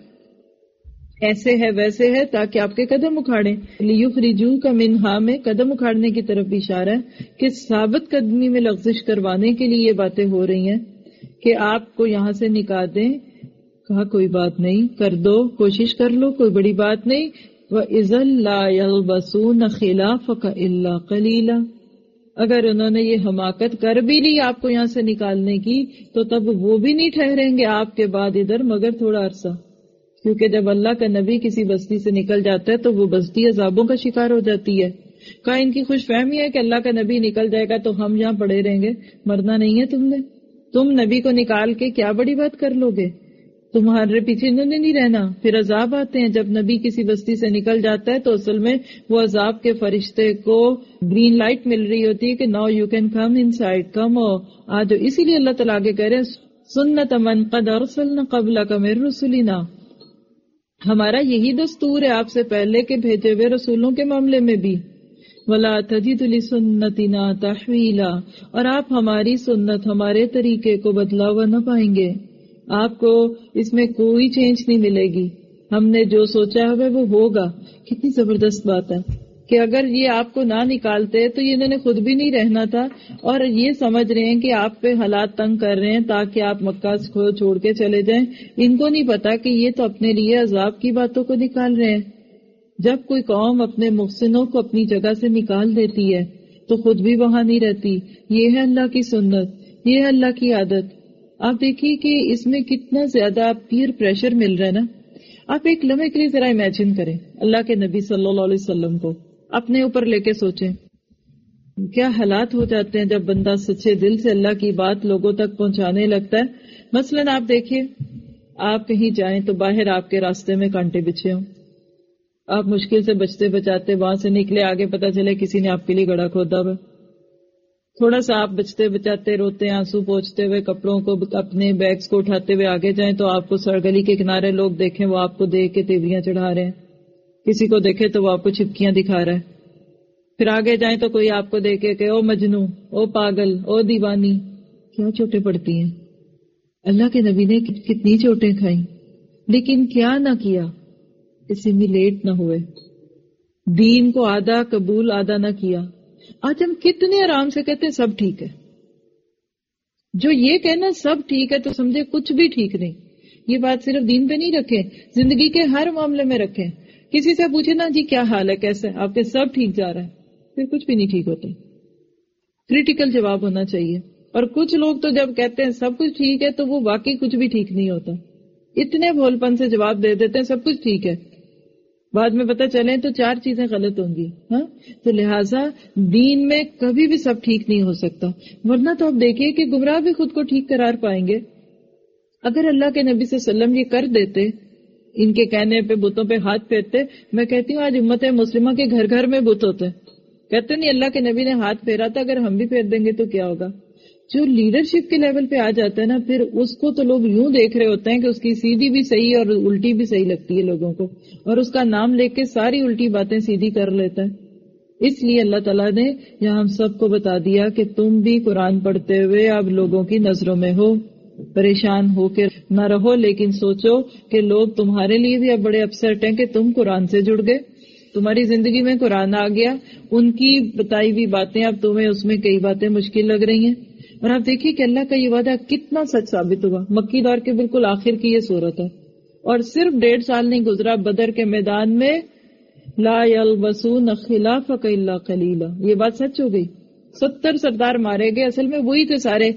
S2: ایسے ہے ویسے ہے تاکہ آپ کے قدم اکھاڑیں. لِیُخْرِجُوکَ مِنْہَا میں قدم اکھاڑنے کی طرف بھی اشارہ ہے کہ ثابت قدمی میں لغزش کروانے کے لیے یہ باتیں ہو رہی ہیں کہ آپ کو یہاں سے نکال دیں. کہا کوئی بات نہیں، کر دو، کوشش کر لو، کوئی بڑی بات نہیں. وَإِذًا لَا يَلْبَسُونَ خِلَافَكَ إِلَّا قَلِيلًا، اگر انہوں نے یہ حماقت کر بھی لی آپ کو یہاں سے نکالنے کی، تو تب وہ بھی نہیں ٹھہریں گے آپ کے بعد ادھر مگر تھوڑا عرصہ. کیونکہ جب اللہ کا نبی کسی بستی سے نکل جاتا ہے تو وہ بستی عذابوں کا شکار ہو جاتی ہے. کہا ان کی خوش فہمی ہے کہ اللہ کا نبی نکل جائے گا تو ہم یہاں پڑے رہیں گے. مرنا نہیں ہے تم نے، تم نبی کو نکال کے کیا بڑی بات کر لو گے، تمہارے پیچھے انہوں نے نہیں رہنا. پھر عذاب آتے ہیں. جب نبی کسی بستی سے نکل جاتا ہے تو اصل میں وہ عذاب کے فرشتے کو گرین لائٹ مل رہی ہوتی ہے کہ now you can come inside, کم ہو آج. اسی لیے اللہ تعالیٰ آگے کہہ رہے ہیں سنت من قد ارسلنا قبلک من رسلنا، ہمارا یہی دستور ہے آپ سے پہلے کے بھیجے ہوئے رسولوں کے معاملے میں بھی. وَلَا تَجِدُ لِسُنَّتِنَا تَحْوِيلًا، اور آپ ہماری سنت، ہمارے طریقے کو بدلا ہوا نہ پائیں گے. آپ کو اس میں کوئی چینج نہیں ملے گی. ہم نے جو سوچا ہے وہ ہوگا. کتنی زبردست بات ہے کہ اگر یہ آپ کو نہ نکالتے تو یہ انہوں نے خود بھی نہیں رہنا تھا، اور یہ سمجھ رہے ہیں کہ آپ پہ حالات تنگ کر رہے ہیں تاکہ آپ مکہ کو چھوڑ کے چلے جائیں. ان کو نہیں پتا کہ یہ تو اپنے لیے عذاب کی باتوں کو نکال رہے ہیں. جب کوئی قوم اپنے محسنوں کو اپنی جگہ سے نکال دیتی ہے تو خود بھی وہاں نہیں رہتی. یہ ہے اللہ کی سنت، یہ ہے اللہ کی عادت. آپ دیکھیے کہ اس میں کتنا زیادہ پیئر پریشر مل رہا ہے نا. آپ ایک لمحے کے لیے ذرا امیجن کریں اللہ کے نبی صلی اللہ علیہ وسلم کو اپنے اوپر لے کے سوچیں کیا حالات ہو جاتے ہیں جب بندہ سچے دل سے اللہ کی بات لوگوں تک پہنچانے لگتا ہے. مثلاً آپ دیکھیے، آپ کہیں جائیں تو باہر آپ کے راستے میں کانٹے بچھے ہوں، آپ مشکل سے بچتے بچاتے وہاں سے نکلے، آگے پتہ چلے کسی نے آپ کے لیے گڑھا کھودا ہوا. تھوڑا سا آپ بچتے بچاتے روتے آنسو پوچھتے ہوئے کپڑوں کو اپنے بیگز کو اٹھاتے ہوئے آگے جائیں تو آپ کو سڑگلی کے کنارے لوگ دیکھیں، وہ آپ کو دیکھ کے تیویاں چڑھا رہے ہیں. کسی کو دیکھے تو وہ آپ کو چھپکیاں دکھا رہا ہے. پھر آگے جائیں تو کوئی آپ کو دیکھے کہ او مجنو، او پاگل، او دیوانی. کیا چوٹیں پڑتی ہیں. اللہ کے نبی نے کتنی چوٹیں کھائیں، لیکن کیا نہ کیا، اسیمیلیٹ نہ ہوئے، دین کو آدھا قبول آدھا نہ کیا. آج ہم کتنے آرام سے کہتے ہیں سب ٹھیک ہے. جو یہ کہنا سب ٹھیک ہے تو سمجھے کچھ بھی ٹھیک نہیں. یہ بات صرف دین پہ نہیں رکھیں، زندگی کے ہر معاملے میں رکھیں. کسی سے پوچھے نا جی کیا حال ہے، کیسے، آپ کے سب ٹھیک جا رہا ہے، پھر کچھ بھی نہیں ٹھیک ہوتا. کریٹیکل جواب ہونا چاہیے. اور کچھ لوگ تو جب کہتے ہیں سب کچھ ٹھیک ہے تو وہ واقعی کچھ بھی ٹھیک نہیں ہوتا. اتنے بھول پن سے جواب دے دیتے ہیں سب کچھ ٹھیک ہے، بعد میں پتہ چلے تو چار چیزیں غلط ہوں گی. ہاں تو لہٰذا دین میں کبھی بھی سب ٹھیک نہیں ہو سکتا، ورنہ تو آپ دیکھیے کہ گمراہ بھی خود کو ٹھیک قرار پائیں گے. اگر اللہ کے نبی صلی اللہ علیہ وسلم یہ کر دیتے، ان کے کہنے پہ بتوں پہ ہاتھ پھیرتے، میں کہتی ہوں آج امت مسلمہ کے گھر گھر میں بت ہوتے. کہتے نہیں اللہ کے نبی نے ہاتھ پھیرا تھا، اگر ہم بھی پھیر دیں گے تو کیا ہوگا. جو لیڈرشپ کے لیول پہ آ جاتا ہے نا، پھر اس کو تو لوگ یوں دیکھ رہے ہوتے ہیں کہ اس کی سیدھی بھی صحیح اور الٹی بھی صحیح لگتی ہے لوگوں کو، اور اس کا نام لے کے ساری الٹی باتیں سیدھی کر لیتا ہے. اس لیے اللہ تعالیٰ نے یہاں ہم سب کو بتا دیا کہ تم بھی قرآن پڑھتے ہوئے اب لوگوں کی نظروں میں ہو، پریشان ہو کے نہ رہو، لیکن سوچو کہ لوگ تمہارے لیے بھی اب بڑے اپسیٹ ہیں کہ تم قرآن سے جڑ گئے، تمہاری زندگی میں قرآن آ گیا، ان کی بتائی ہوئی باتیں اب تمہیں اس میں کئی باتیں مشکل لگ رہی ہیں. اور آپ دیکھیے کہ اللہ کا یہ وعدہ کتنا سچ ثابت ہوا. مکی دور کے بالکل آخر کی یہ صورت ہے، اور صرف ڈیڑھ سال نہیں گزرا بدر کے میدان میں لا یلبسون خلافک الا قلیلا، یہ بات سچ ہو گئی. ستر سردار مارے گئے، اصل میں وہی تھے سارے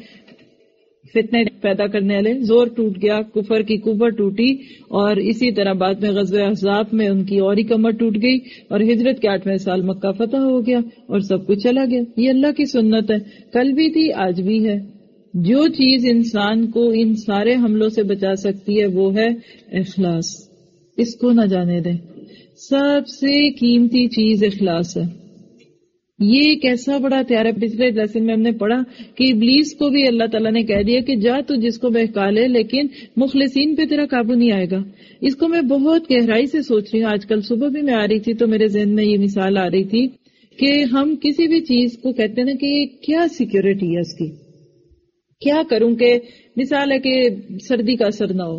S2: فتنے پیدا کرنے والے. زور ٹوٹ گیا، کفر کی کفر ٹوٹی، اور اسی طرح بعد میں غزوہ احزاب میں ان کی اور ہی کمر ٹوٹ گئی، اور ہجرت کے آٹھویں سال مکہ فتح ہو گیا اور سب کچھ چلا گیا. یہ اللہ کی سنت ہے، کل بھی تھی آج بھی ہے. جو چیز انسان کو ان سارے حملوں سے بچا سکتی ہے وہ ہے اخلاص. اس کو نہ جانے دیں، سب سے قیمتی چیز اخلاص ہے. یہ ایک ایسا بڑا ہتھیار ہے. پچھلے لیسن میں ہم نے پڑھا کہ ابلیس کو بھی اللہ تعالیٰ نے کہہ دیا کہ جا تو جس کو بہکا لے، لیکن مخلصین پہ تیرا قابو نہیں آئے گا. اس کو میں بہت گہرائی سے سوچ رہی ہوں. آج کل صبح بھی میں آ رہی تھی تو میرے ذہن میں یہ مثال آ رہی تھی کہ ہم کسی بھی چیز کو کہتے ہیں نا کہ یہ کیا سیکیورٹی ہے اس کی، کیا کروں کہ مثال ہے کہ سردی کا اثر نہ ہو،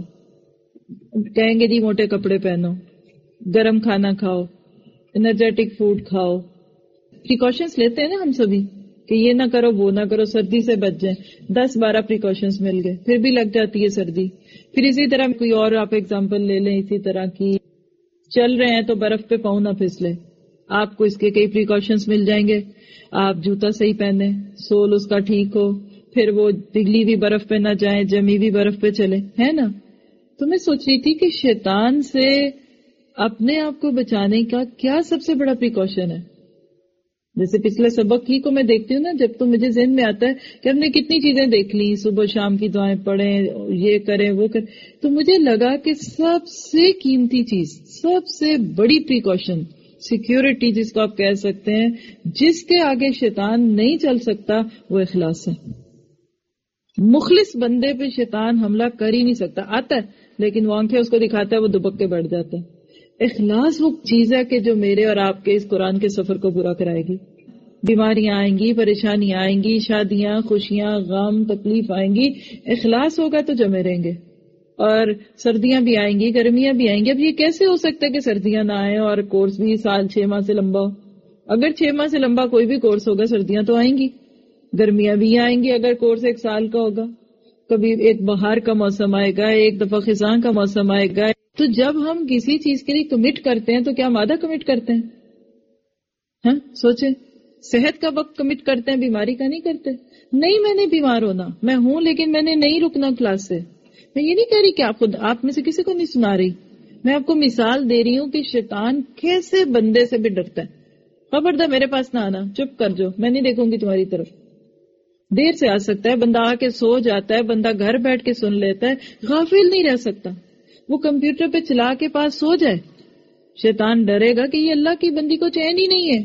S2: کہیں گے جی موٹے کپڑے پہنو، گرم کھانا کھاؤ، انرجیٹک فوڈ کھاؤ. پریکاشنز لیتے ہیں نا ہم سبھی کہ یہ نہ کرو وہ نہ کرو، سردی سے بچ جائیں. دس بارہ پریکاشنز مل گئے، پھر بھی لگ جاتی ہے سردی. پھر اسی طرح کوئی اور آپ ایگزامپل لے لیں اسی طرح کی، چل رہے ہیں تو برف پہ پاؤں نہ پھسلے، آپ کو اس کے کئی پریکاشنز مل جائیں گے. آپ جوتا صحیح پہنے، سول اس کا ٹھیک ہو، پھر وہ پگھلی ہوئی برف پہ نہ جائیں، جمی ہوئی برف پہ چلے، ہے نا. تو میں سوچ رہی تھی کہ شیطان سے اپنے آپ کو بچانے کا کیا سب سے بڑا پریکاشن ہے. جیسے پچھلے سبق کی کو میں دیکھتی ہوں نا، جب تو مجھے ذہن میں آتا ہے کہ ہم نے کتنی چیزیں دیکھ لی، صبح شام کی دعائیں پڑھیں، یہ کریں وہ کریں، تو مجھے لگا کہ سب سے قیمتی چیز، سب سے بڑی پریکاشن، سیکیورٹی جس کو آپ کہہ سکتے ہیں، جس کے آگے شیطان نہیں چل سکتا، وہ اخلاص ہے. مخلص بندے پہ شیطان حملہ کر ہی نہیں سکتا. آتا ہے لیکن وہ آنکھیں اس کو دکھاتا ہے، وہ دبک کے بیٹھ جاتا ہے. اخلاص وہ چیز ہے کہ جو میرے اور آپ کے اس قرآن کے سفر کو پورا کرائے گی. بیماریاں آئیں گی، پریشانیاں آئیں گی، شادیاں، خوشیاں، غم، تکلیف آئیں گی، اخلاص ہوگا تو جمے رہیں گے. اور سردیاں بھی آئیں گی، گرمیاں بھی آئیں گی. اب یہ کیسے ہو سکتا ہے کہ سردیاں نہ آئیں اور کورس بھی سال چھ ماہ سے لمبا ہو؟ اگر چھ ماہ سے لمبا کوئی بھی کورس ہوگا، سردیاں تو آئیں گی، گرمیاں بھی آئیں گی. اگر کورس ایک سال کا ہوگا، کبھی ایک بہار کا موسم آئے گا، ایک دفعہ خزاں کا موسم آئے گا. تو جب ہم کسی چیز کے لیے کمٹ کرتے ہیں تو کیا ہم آدھا کمٹ کرتے ہیں؟ ہاں سوچیں، صحت کا وقت کمٹ کرتے ہیں، بیماری کا نہیں کرتے. نہیں میں نے بیمار ہونا، میں ہوں لیکن میں نے نہیں رکنا کلاس سے. میں یہ نہیں کہہ رہی کہ آپ خود آپ میں سے کسی کو نہیں سنا رہی، میں آپ کو مثال دے رہی ہوں کہ شیطان کیسے بندے سے بھی ڈرتا ہے. خبردار میرے پاس نہ آنا، چپ کر جو، میں نہیں دیکھوں گی تمہاری طرف. دیر سے آ سکتا ہے، بندہ آ کے سو جاتا ہے، بندہ گھر بیٹھ کے سن لیتا ہے، غافل نہیں رہ سکتا. وہ کمپیوٹر پہ چلا کے پاس سو جائے، شیطان ڈرے گا کہ یہ اللہ کی بندی کو چین ہی نہیں ہے.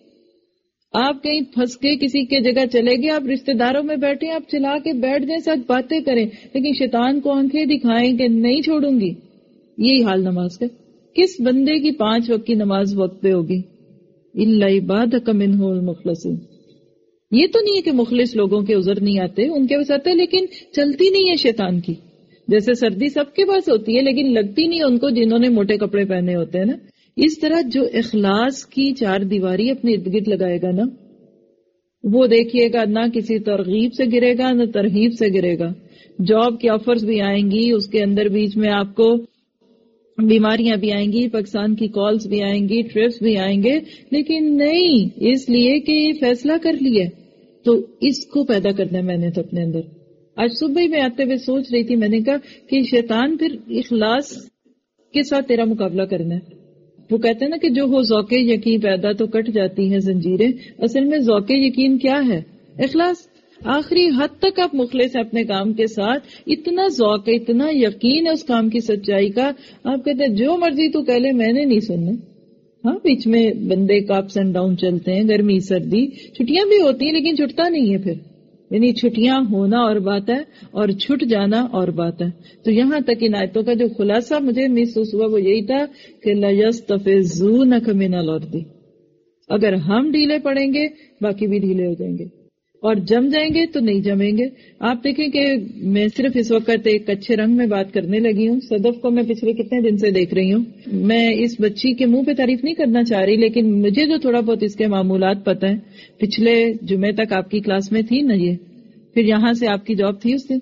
S2: آپ کہیں پھنس کے کسی کے جگہ چلے گئے، آپ رشتہ داروں میں بیٹھے، آپ چلا کے بیٹھ جائیں، ساتھ باتیں کریں، لیکن شیطان کو آنکھیں دکھائیں کہ نہیں چھوڑوں گی. یہی حال نماز کا. کس بندے کی پانچ وقت کی نماز وقت پہ ہوگی؟ الا عبادک منہ المخلصین. یہ تو نہیں ہے کہ مخلص لوگوں کے عذر نہیں آتے، ان کے پاس آتے، لیکن چلتی نہیں ہے شیطان کی. جیسے سردی سب کے پاس ہوتی ہے لیکن لگتی نہیں ان کو جنہوں نے موٹے کپڑے پہنے ہوتے ہیں نا. اس طرح جو اخلاص کی چار دیواری اپنے ارد گرد لگائے گا نا، وہ دیکھیے گا نہ کسی ترغیب سے گرے گا نہ ترہیب سے گرے گا. جاب کی آفرز بھی آئیں گی، اس کے اندر بیچ میں آپ کو بیماریاں بھی آئیں گی، پاکستان کی کالز بھی آئیں گی، ٹرپس بھی آئیں گے، لیکن نہیں، اس لیے کہ یہ فیصلہ کر لیا. تو اس کو پیدا کرنا ہے میں نے تو اپنے اندر. آج صبح ہی میں آتے ہوئے سوچ رہی تھی، میں نے کہا کہ شیطان پھر اخلاص کے ساتھ تیرا مقابلہ کرنا ہے. وہ کہتے ہیں نا کہ جو ہو ذوق یقین پیدا تو کٹ جاتی ہیں زنجیریں. اصل میں ذوق یقین کیا ہے؟ اخلاص. آخری حد تک آپ مخلص ہیں اپنے کام کے ساتھ، اتنا ذوق ہے، اتنا یقین ہے اس کام کی سچائی کا، آپ کہتے ہیں جو مرضی تو کہہ لے میں نے نہیں سننا. ہاں بیچ میں بندے کا اپس اینڈ ڈاؤن چلتے ہیں، گرمی سردی، چھٹیاں بھی ہوتی ہیں لیکن چھٹتا نہیں ہے پھر، یعنی چھٹیاں ہونا اور بات ہے اور چھٹ جانا اور بات ہے. تو یہاں تک ان آیتوں کا جو خلاصہ مجھے محسوس ہوا وہ یہی تھا کہ لَيَسْتَفِزُّونَكَ مِنَ الْأَرْضِ، اگر ہم ڈھیلے پڑیں گے باقی بھی ڈھیلے ہو جائیں گے، اور جم جائیں گے تو نہیں جمیں گے. آپ دیکھیں کہ میں صرف اس وقت ایک اچھے رنگ میں بات کرنے لگی ہوں. صدف کو میں پچھلے کتنے دن سے دیکھ رہی ہوں. میں اس بچی کے منہ پہ تعریف نہیں کرنا چاہ رہی، لیکن مجھے جو تھوڑا بہت اس کے معمولات پتہ ہیں. پچھلے جمعے تک آپ کی کلاس میں تھی نا یہ، پھر یہاں سے آپ کی جاب تھی، اس دن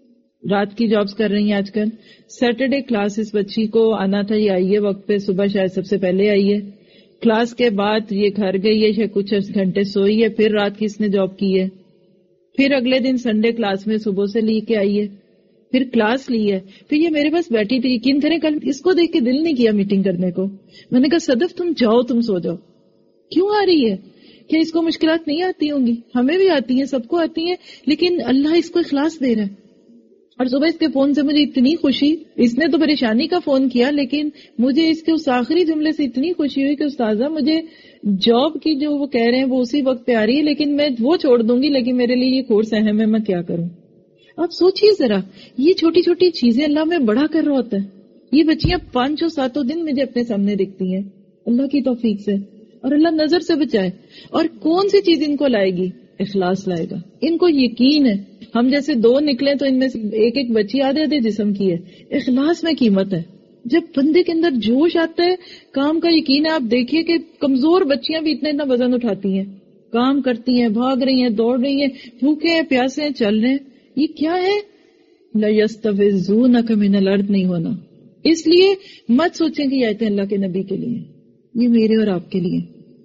S2: رات کی جابس کر رہی ہیں آج کل. سیٹرڈے کلاس اس بچی کو آنا تھا، یہ آئی ہے وقت پہ، صبح شاید سب سے پہلے آئی ہے. کلاس کے بعد یہ گھر گئی ہے، کچھ گھنٹے سوئی ہے، پھر رات کی اس نے جاب کی ہے. پھر اگلے دن سنڈے کلاس میں صبح سے لے کے آئی ہے، پھر کلاس لی ہے. پھر یہ میرے پاس بیٹھی تھی، یقین کریں کل اس کو دیکھ کے دل نہیں کیا میٹنگ کرنے کو. میں نے کہا صدف تم جاؤ، تم سو جاؤ. کیوں آ رہی ہے؟ کیا اس کو مشکلات نہیں آتی ہوں گی؟ ہمیں بھی آتی ہیں، سب کو آتی ہیں، لیکن اللہ اس کو اخلاص دے رہا ہے. اور صبح اس کے فون سے مجھے اتنی خوشی، اس نے تو پریشانی کا فون کیا لیکن مجھے اس کے اس آخری جملے سے اتنی خوشی ہوئی کہ استاذہ مجھے جاب کی جو وہ کہہ رہے ہیں وہ اسی وقت پہ آ رہی ہے، لیکن میں وہ چھوڑ دوں گی، لیکن میرے لیے یہ کورس اہم ہے، میں کیا کروں. آپ سوچئے ذرا، یہ چھوٹی چھوٹی چیزیں اللہ میں بڑا کر رہا ہوتا ہے. یہ بچیاں پانچوں ساتوں دن مجھے اپنے سامنے دکھتی ہیں اللہ کی توفیق سے، اور اللہ نظر سے بچائے. اور کون سی چیز ان کو لائے گی؟ اخلاص لائے گا. ان کو یقین ہے ہم جیسے دو نکلے تو ان میں سے ایک ایک بچی آدھے آدھے جسم کی ہے. اخلاص میں قیمت ہے. جب بندے کے اندر جوش آتا ہے، کام کا یقین ہے. آپ دیکھیے کہ کمزور بچیاں بھی اتنا اتنا وزن اٹھاتی ہیں، کام کرتی ہیں، بھاگ رہی ہیں، دوڑ رہی ہیں، بھوکے ہیں، پیاسے ہیں، چل رہے ہیں. یہ کیا ہے؟ لَيَسْتَفِزُّونَكَ مِنَ الْأَرْضِ نہیں ہونا. اس لیے مت سوچیں کہ یہ آیتیں اللہ کے نبی کے لیے، یہ میرے اور آپ کے لیے.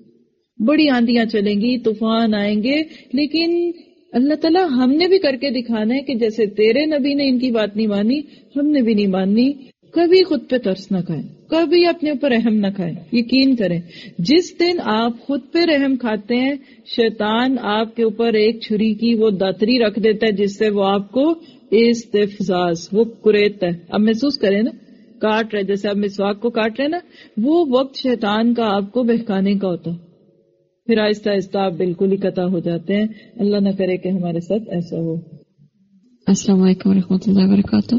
S2: بڑی آندیاں چلیں گی، طوفان آئیں گے، لیکن اللہ تعالیٰ ہم نے بھی کر کے دکھانا ہے کہ جیسے تیرے نبی نے ان کی بات نہیں مانی، ہم نے بھی نہیں ماننی. کبھی خود پہ ترس نہ کھائیں، کبھی اپنے اوپر رحم نہ کھائیں. یقین کریں جس دن آپ خود پہ رحم کھاتے ہیں، شیطان آپ کے اوپر ایک چھری کی وہ داتری رکھ دیتا ہے جس سے وہ آپ کو استفزاز، وہ کریتا ہے. اب محسوس کریں نا، کاٹ رہے جیسے آپ مسواک کو کاٹ رہے نا، وہ وقت شیطان کا آپ کو بہکانے کا ہوتا. پھر آہستہ آہستہ آپ بالکل ہی قطع ہو جاتے ہیں. اللہ نہ کرے کہ ہمارے ساتھ ایسا ہو.
S6: السلام علیکم ورحمۃ اللہ وبرکاتہ.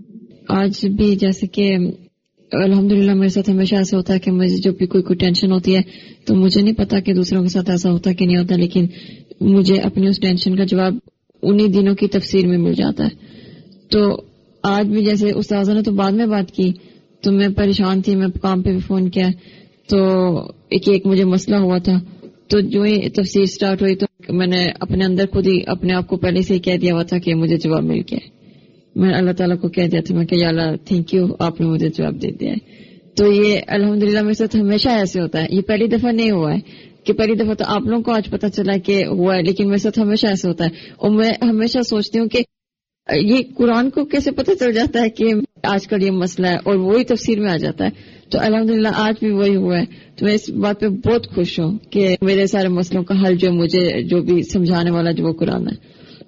S6: آج بھی جیسے کہ الحمدللہ میرے ساتھ ہمیشہ ایسا ہوتا ہے کہ مجھے جب بھی کوئی کوئی ٹینشن ہوتی ہے تو مجھے نہیں پتا کہ دوسروں کے ساتھ ایسا ہوتا کہ نہیں ہوتا، لیکن مجھے اپنی اس ٹینشن کا جواب انہی دنوں کی تفسیر میں مل جاتا ہے. تو آج بھی جیسے استاذہ نے تو بعد میں بات کی تو میں پریشان تھی، میں کام پہ بھی فون کیا تو ایک ایک مجھے مسئلہ ہوا تھا. تو جو ہی تفسیر سٹارٹ ہوئی تو میں نے اپنے اندر خود ہی اپنے آپ کو پہلے سے ہی کہہ دیا ہوا تھا کہ مجھے جواب مل گیا ہے. میں اللہ تعالیٰ کو کہہ دیا تھا میں کہ یا اللہ تھینک یو، آپ نے مجھے جواب دے دیا ہے. تو یہ الحمدللہ میرے ساتھ ہمیشہ ایسے ہوتا ہے. یہ پہلی دفعہ نہیں ہوا ہے کہ پہلی دفعہ تو آپ لوگوں کو آج پتا چلا کہ ہوا ہے، لیکن میرے ساتھ ہمیشہ ایسے ہوتا ہے. اور میں ہمیشہ سوچتی ہوں کہ یہ قرآن کو کیسے پتہ چل جاتا ہے کہ آج کل یہ مسئلہ ہے، اور وہی تفسیر میں آ جاتا ہے. تو الحمدللہ آج بھی وہی ہوا ہے. تو میں اس بات پہ بہت خوش ہوں کہ میرے سارے مسئلوں کا حل جو مجھے جو بھی سمجھانے والا جو وہ قرآن ہے.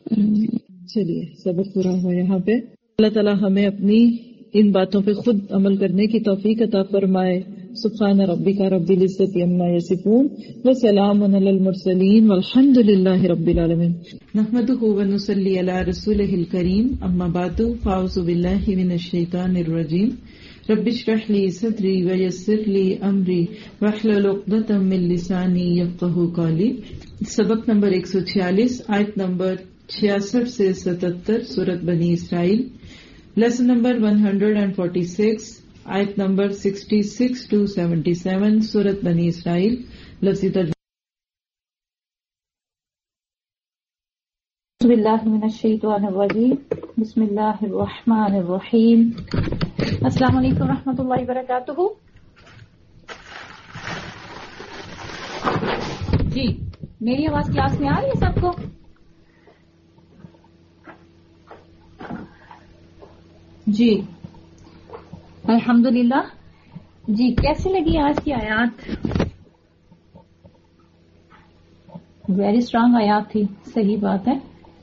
S2: چلیے سبق پورا ہوا یہاں پہ. اللہ تعالیٰ ہمیں اپنی ان باتوں پہ خود عمل کرنے کی توفیق عطا فرمائے. سبحان ربک رب العزت عما یصفون وسلام علی المرسلین والحمد للہ رب العالمین.
S7: نحمده ونصلی علی رسولہ الکریم. اما بعد فاعوذ باللہ من الشیطان الرجیم. رب اشرح لی صدری ویسر لی امری واحلل عقدۃ من لسانی یفقہوا قولی. سبق نمبر ایک سو چھیالیس، آیت نمبر چھیاسٹھ سے ستہتر، سورۃ Bani Israil. Lesson number one hundred and forty six, آیت نمبر sixty six to seventy seven, سورۃ بنی اسرائیل. لفظی ترجمہ.
S1: بسم اللہ من الشیطان الرجیم، بسم اللہ الرحمن الرحیم. السلام علیکم ورحمۃ اللہ وبرکاتہ. جی میری آواز کلاس میں آ رہی ہے سب کو؟ جی الحمدللہ. جی کیسی لگی آج کی آیات؟ ویری اسٹرانگ آیات تھی، صحیح بات ہے.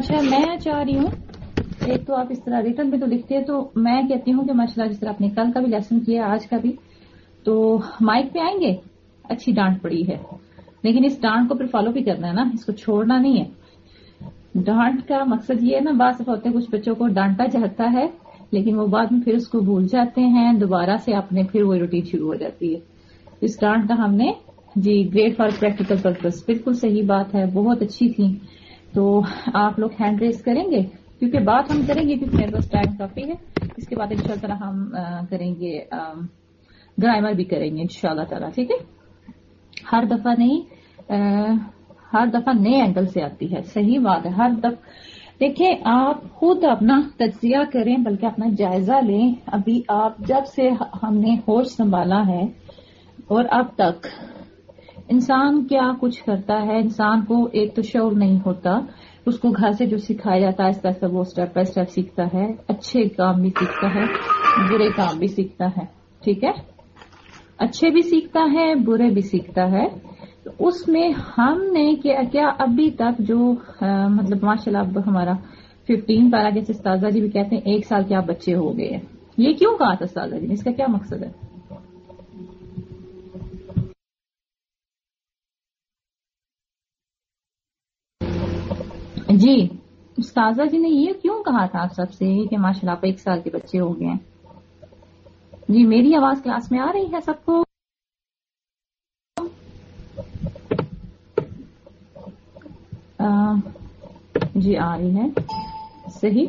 S1: اچھا میں چاہ رہی ہوں ایک تو آپ اس طرح ریٹن پہ تو لکھتے ہیں، تو میں کہتی ہوں کہ ماشاءاللہ جس طرح آپ نے کل کا بھی لیسن کیا آج کا بھی، تو مائک پہ آئیں گے. اچھی ڈانٹ پڑی ہے لیکن اس ڈانٹ کو پھر فالو بھی کرنا ہے نا، اس کو چھوڑنا نہیں ہے. ڈانٹ کا مقصد یہ ہے نا، بعض دفعہ ہوتے ہیں کچھ بچوں کو ڈانٹا جاتا ہے لیکن وہ بعد میں پھر اس کو بھول جاتے ہیں، دوبارہ سے اپنے پھر وہ روٹین شروع ہو جاتی ہے. اس ڈانٹ کا ہم نے جی گریٹ فار پریکٹیکل پرپز، بالکل صحیح بات ہے، بہت اچھی تھی. تو آپ لوگ ہینڈ ریز کریں گے کیونکہ بات ہم کریں گے کیونکہ میرے پاس ٹائم کافی ہے. اس کے بعد انشاءاللہ تعالی ہم کریں گے گرامر بھی کریں گے انشاءاللہ تعالی. ٹھیک ہے، ہر دفعہ نہیں، ہر دفعہ نئے اینگل سے آتی ہے. صحیح بات ہے. ہر دفعہ دیکھیں آپ خود اپنا تجزیہ کریں، بلکہ اپنا جائزہ لیں. ابھی آپ جب سے ہم نے ہوش سنبھالا ہے اور اب تک انسان کیا کچھ کرتا ہے، انسان کو ایک تو شعور نہیں ہوتا، اس کو گھر سے جو سکھایا جاتا ہے آہستہ آہستہ وہ اسٹیپ بائی اسٹیپ سیکھتا ہے. اچھے کام بھی سیکھتا ہے، برے کام بھی سیکھتا ہے. ٹھیک ہے، اچھے بھی سیکھتا ہے، برے بھی سیکھتا ہے. تو اس میں ہم نے کیا کیا ابھی تک جو آ, مطلب ماشاءاللہ اب ہمارا ففٹین پارا جیسے استاذہ جی بھی کہتے ہیں ایک سال کے آپ بچے ہو گئے ہیں. یہ کیوں کہا تھا استاذہ جی نے، اس کا کیا مقصد ہے؟ جی استاذہ جی نے یہ کیوں کہا تھا آپ سب سے کہ ماشاءاللہ آپ ایک سال کے بچے ہو گئے ہیں؟ جی میری آواز کلاس میں آ رہی ہے سب کو؟ آ, جی آ رہی ہے. صحیح،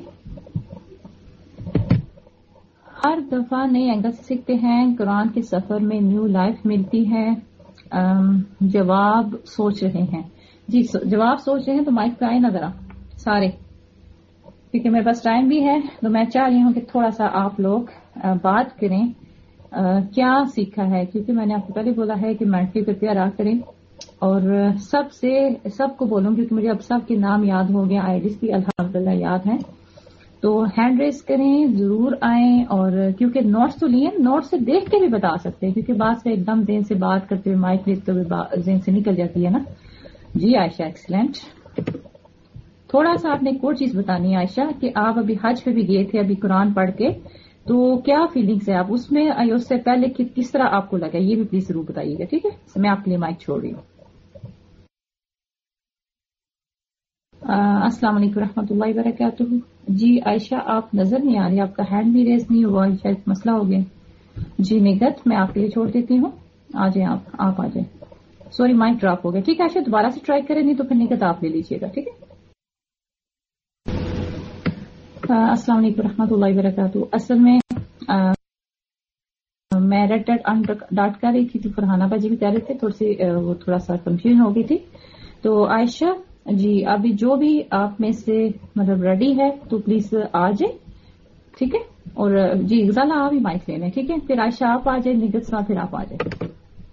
S1: ہر دفعہ نئے اینگل سے سیکھتے ہیں. قرآن کے سفر میں نیو لائف ملتی ہے. آ, جواب سوچ رہے ہیں. جی جواب سوچ رہے ہیں تو مائک پہ آئے نا ذرا سارے، کیونکہ میرے پاس ٹائم بھی ہے. تو میں چاہ رہی ہوں کہ تھوڑا سا آپ لوگ بات کریں کیا سیکھا ہے، کیونکہ میں نے آپ کو پہلے بولا ہے کہ مینٹلی پریپیئر آ کریں. اور سب سے سب کو بولوں کیونکہ مجھے اب سب کے نام یاد ہو گیا، آئی ڈیز بھی الحمدللہ یاد ہیں. تو ہینڈ ریز کریں، ضرور آئیں. اور کیونکہ نوٹس تو لیے، نوٹس سے دیکھ کے بھی بتا سکتے ہیں کیونکہ بعض سے ایک دم ذہن سے بات کرتے ہوئے مائک لیتے ہوئے ذہن سے نکل جاتی ہے نا. جی عائشہ ایکسلنٹ. تھوڑا سا آپ نے ایک اور چیز بتانی ہے عائشہ کہ آپ ابھی حج پہ بھی گئے تھے ابھی قرآن پڑھ کے، تو کیا فیلنگس ہے آپ اس میں، اس سے پہلے کس طرح آپ کو لگا یہ بھی پلیز ضرور بتائیے گا. ٹھیک ہے، میں آپ کے لیے مائک چھوڑ رہی ہوں. السلام علیکم ورحمۃ اللہ وبرکاتہ. جی عائشہ آپ نظر نہیں آ رہی، آپ کا ہینڈ بھی ریز نہیں ہوا، شاید مسئلہ ہو گیا. جی نگت میں آپ کے لیے چھوڑ دیتی ہوں، آ جائیں آپ آپ آ جائیں. سوری مائک ڈراپ ہو گیا. ٹھیک ہے عائشہ دوبارہ سے ٹرائی کریں، نہیں تو پھر نگت آپ لے لیجیے گا. ٹھیک ہے. السلام علیکم ورحمۃ اللہ وبرکاتہ. اصل میں میں ریڈ ڈاٹ ڈاٹ کر رہی تھی تو فرحانہ باجی بھی کہہ رہے تھے، تھوڑی سی وہ تھوڑا سا کنفیوژن ہو گئی تھی. تو عائشہ جی ابھی جو بھی آپ میں سے مطلب ریڈی ہے تو پلیز آ جائے. ٹھیک ہے. اور جی غزالہ آپ بھی مائک لے لیں. ٹھیک ہے، پھر عائشہ آپ آ جائیں، نگت صاحب پھر آپ آ جائیں.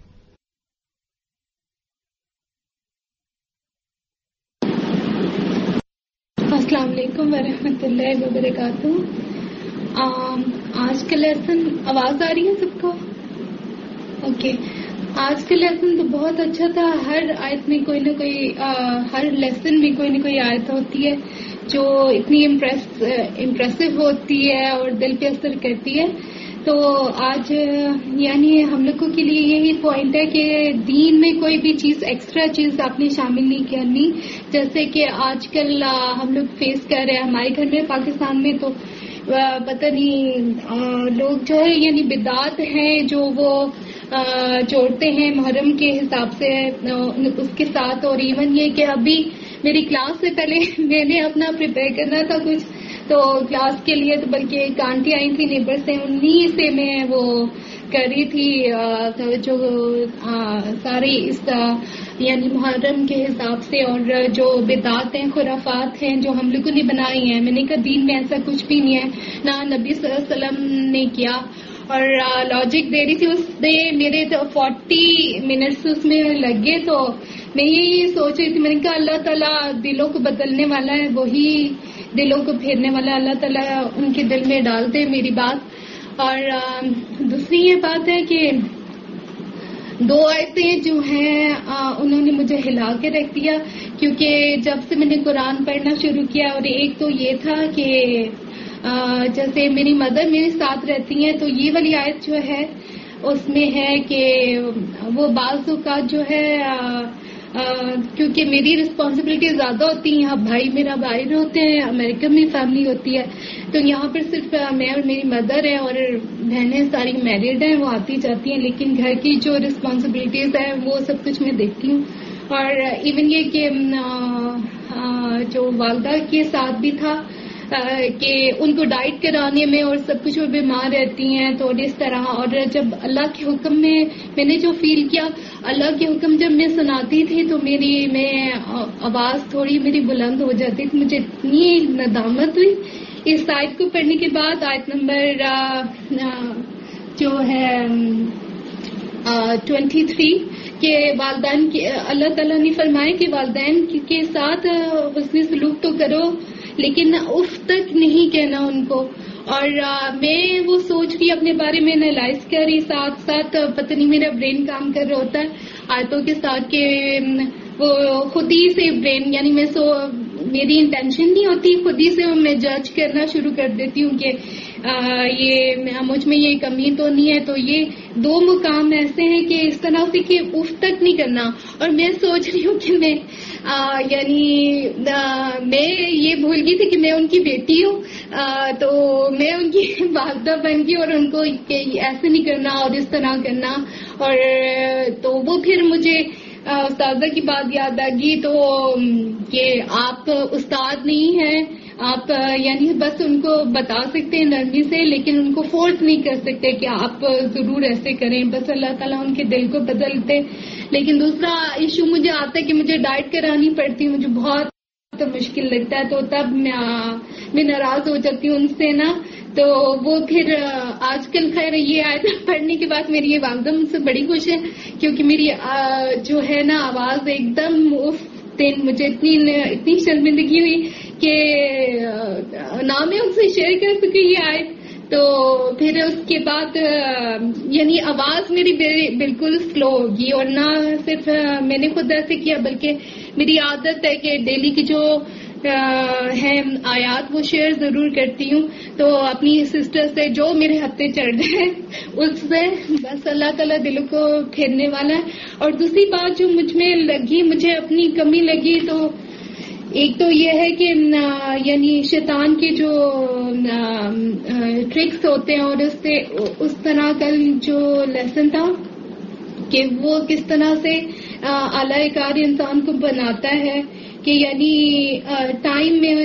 S8: السلام علیکم ورحمۃ اللہ وبرکاتہ. آج کا لیسن آواز آ رہی ہے سب کو؟ اوکے. آج کا لیسن تو بہت اچھا تھا. ہر آیت میں کوئی نہ کوئی آ, ہر لیسن میں کوئی نہ کوئی آیت ہوتی ہے جو اتنی امپریس امپریسو ہوتی ہے اور دل پہ اثر کرتی ہے. تو آج یعنی ہم لوگوں کے لیے یہی پوائنٹ ہے کہ دین میں کوئی بھی چیز ایکسٹرا چیز آپ نے شامل نہیں کرنی. جیسے کہ آج کل ہم لوگ فیس کر رہے ہیں ہمارے گھر میں پاکستان میں، تو پتہ نہیں لوگ جو ہے یعنی بدعات ہیں جو وہ جوڑتے ہیں محرم کے حساب سے اس کے ساتھ. اور ایون یہ کہ ابھی میری کلاس سے پہلے میں نے اپنا پریپیئر کرنا تھا کچھ تو کلاس کے لیے، تو بلکہ ایک آنٹی آئی تھی نیبر سے، انہیں سے میں وہ کر رہی تھی جو سارے اس یعنی محرم کے حساب سے اور جو بدعات ہیں خرافات ہیں جو ہم لوگوں نے بنائی ہیں. میں نے کہا دین میں ایسا کچھ بھی نہیں ہے، نہ نبی صلی اللہ علیہ وسلم نے کیا. اور لاجک دے رہی تھی، اس نے میرے تو فورٹی منٹس اس میں لگ گئے. تو میں یہی سوچ رہی تھی، میں نے کہا اللہ تعالیٰ دلوں کو بدلنے والا ہے، وہی دلوں کو پھیرنے والا، اللہ تعالیٰ ان کے دل میں ڈال دے میری بات. اور دوسری یہ بات ہے کہ دو آیتیں جو ہیں انہوں نے مجھے ہلا کے رکھ دیا، کیونکہ جب سے میں نے قرآن پڑھنا شروع کیا، اور ایک تو یہ تھا کہ جیسے میری مدر میرے ساتھ رہتی ہیں، تو یہ والی آیت جو ہے اس میں ہے کہ وہ بعض اوقات جو ہے کیونکہ میری رسپانسبلٹی زیادہ ہوتی ہیں، یہاں بھائی میرا باہر ہوتے ہیں، امریکہ میں فیملی ہوتی ہے، تو یہاں پر صرف میں اور میری مدر ہے اور بہنیں ساری میریڈ ہیں، وہ آتی جاتی ہیں، لیکن گھر کی جو رسپانسبلٹیز ہیں وہ سب کچھ میں دیکھتی ہوں. اور ایون یہ کہ جو والدہ کے ساتھ بھی تھا کہ ان کو ڈائٹ کرانے میں اور سب کچھ وہ بیمار رہتی ہیں، تو اس طرح. اور جب اللہ کے حکم میں میں نے جو فیل کیا، اللہ کے حکم جب میں سناتی تھی تو میری میں آواز تھوڑی میری بلند ہو جاتی تھی. مجھے اتنی ندامت ہوئی اس آیت کو پڑھنے کے بعد، آیت نمبر جو ہے ٹوینٹی تھری کہ والدین کی اللہ تعالیٰ نے فرمائے کہ والدین کے ساتھ حسن سلوک تو کرو، لیکن اف تک نہیں کہنا ان کو. اور میں وہ سوچ رہی اپنے بارے میں انالائز کر رہی، ساتھ ساتھ پتہ نہیں میرا برین کام کر رہا ہوتا ہے آیتوں کے ساتھ کہ وہ خود ہی سے برین، یعنی میں سو میری انٹینشن نہیں ہوتی، خود ہی سے میں جج کرنا شروع کر دیتی ہوں کہ یہ مجھ میں یہ کمی تو نہیں ہے. تو یہ دو مقام ایسے ہیں کہ اس طرح سے کہ اف تک نہیں کرنا. اور میں سوچ رہی ہوں کہ میں آ, یعنی آ, میں یہ بھول گئی تھی کہ میں ان کی بیٹی ہوں، آ, تو میں ان کی والدہ بن گئی اور ان کو کہ ایسے نہیں کرنا اور اس طرح کرنا. اور تو وہ پھر مجھے استاذہ کی بات یاد آ گئی، تو کہ آپ استاد نہیں ہیں، آپ یعنی بس ان کو بتا سکتے ہیں نرمی سے، لیکن ان کو فورس نہیں کر سکتے کہ آپ ضرور ایسے کریں. بس اللہ تعالیٰ ان کے دل کو بدلتے. لیکن دوسرا ایشو مجھے آتا ہے کہ مجھے ڈائٹ کرانی پڑتی، مجھے بہت مشکل لگتا ہے، تو تب میں میں ناراض ہو جاتی ہوں ان سے نا. تو وہ پھر آج کل خیر یہ آیت پڑھنے کے بعد میری یہ والدہ مجھ سے بڑی خوش ہے، کیونکہ میری جو ہے نا آواز ایک دم اف دن مجھے اتنی اتنی شرمندگی ہوئی کہ نہ میں ان سے شیئر کر سکی یہ آیت. تو پھر اس کے بعد یعنی آواز میری بالکل سلو ہوگی، اور نہ صرف میں نے خود ایسے کیا بلکہ میری عادت ہے کہ ڈیلی کی جو ہے آیات وہ شیئر ضرور کرتی ہوں. تو اپنی سسٹر سے جو میرے ہتھے چڑھ رہے ہیں اس سے بس اللہ تعالیٰ دلوں کو پھیرنے والا ہے. اور دوسری بات جو مجھ میں لگی، مجھے اپنی کمی لگی، تو ایک تو یہ ہے کہ یعنی شیطان کے جو ٹرکس ہوتے ہیں، اور اس سے اس طرح کا جو لیسن تھا کہ وہ کس طرح سے اعلی کار انسان کو بناتا ہے کہ یعنی ٹائم میں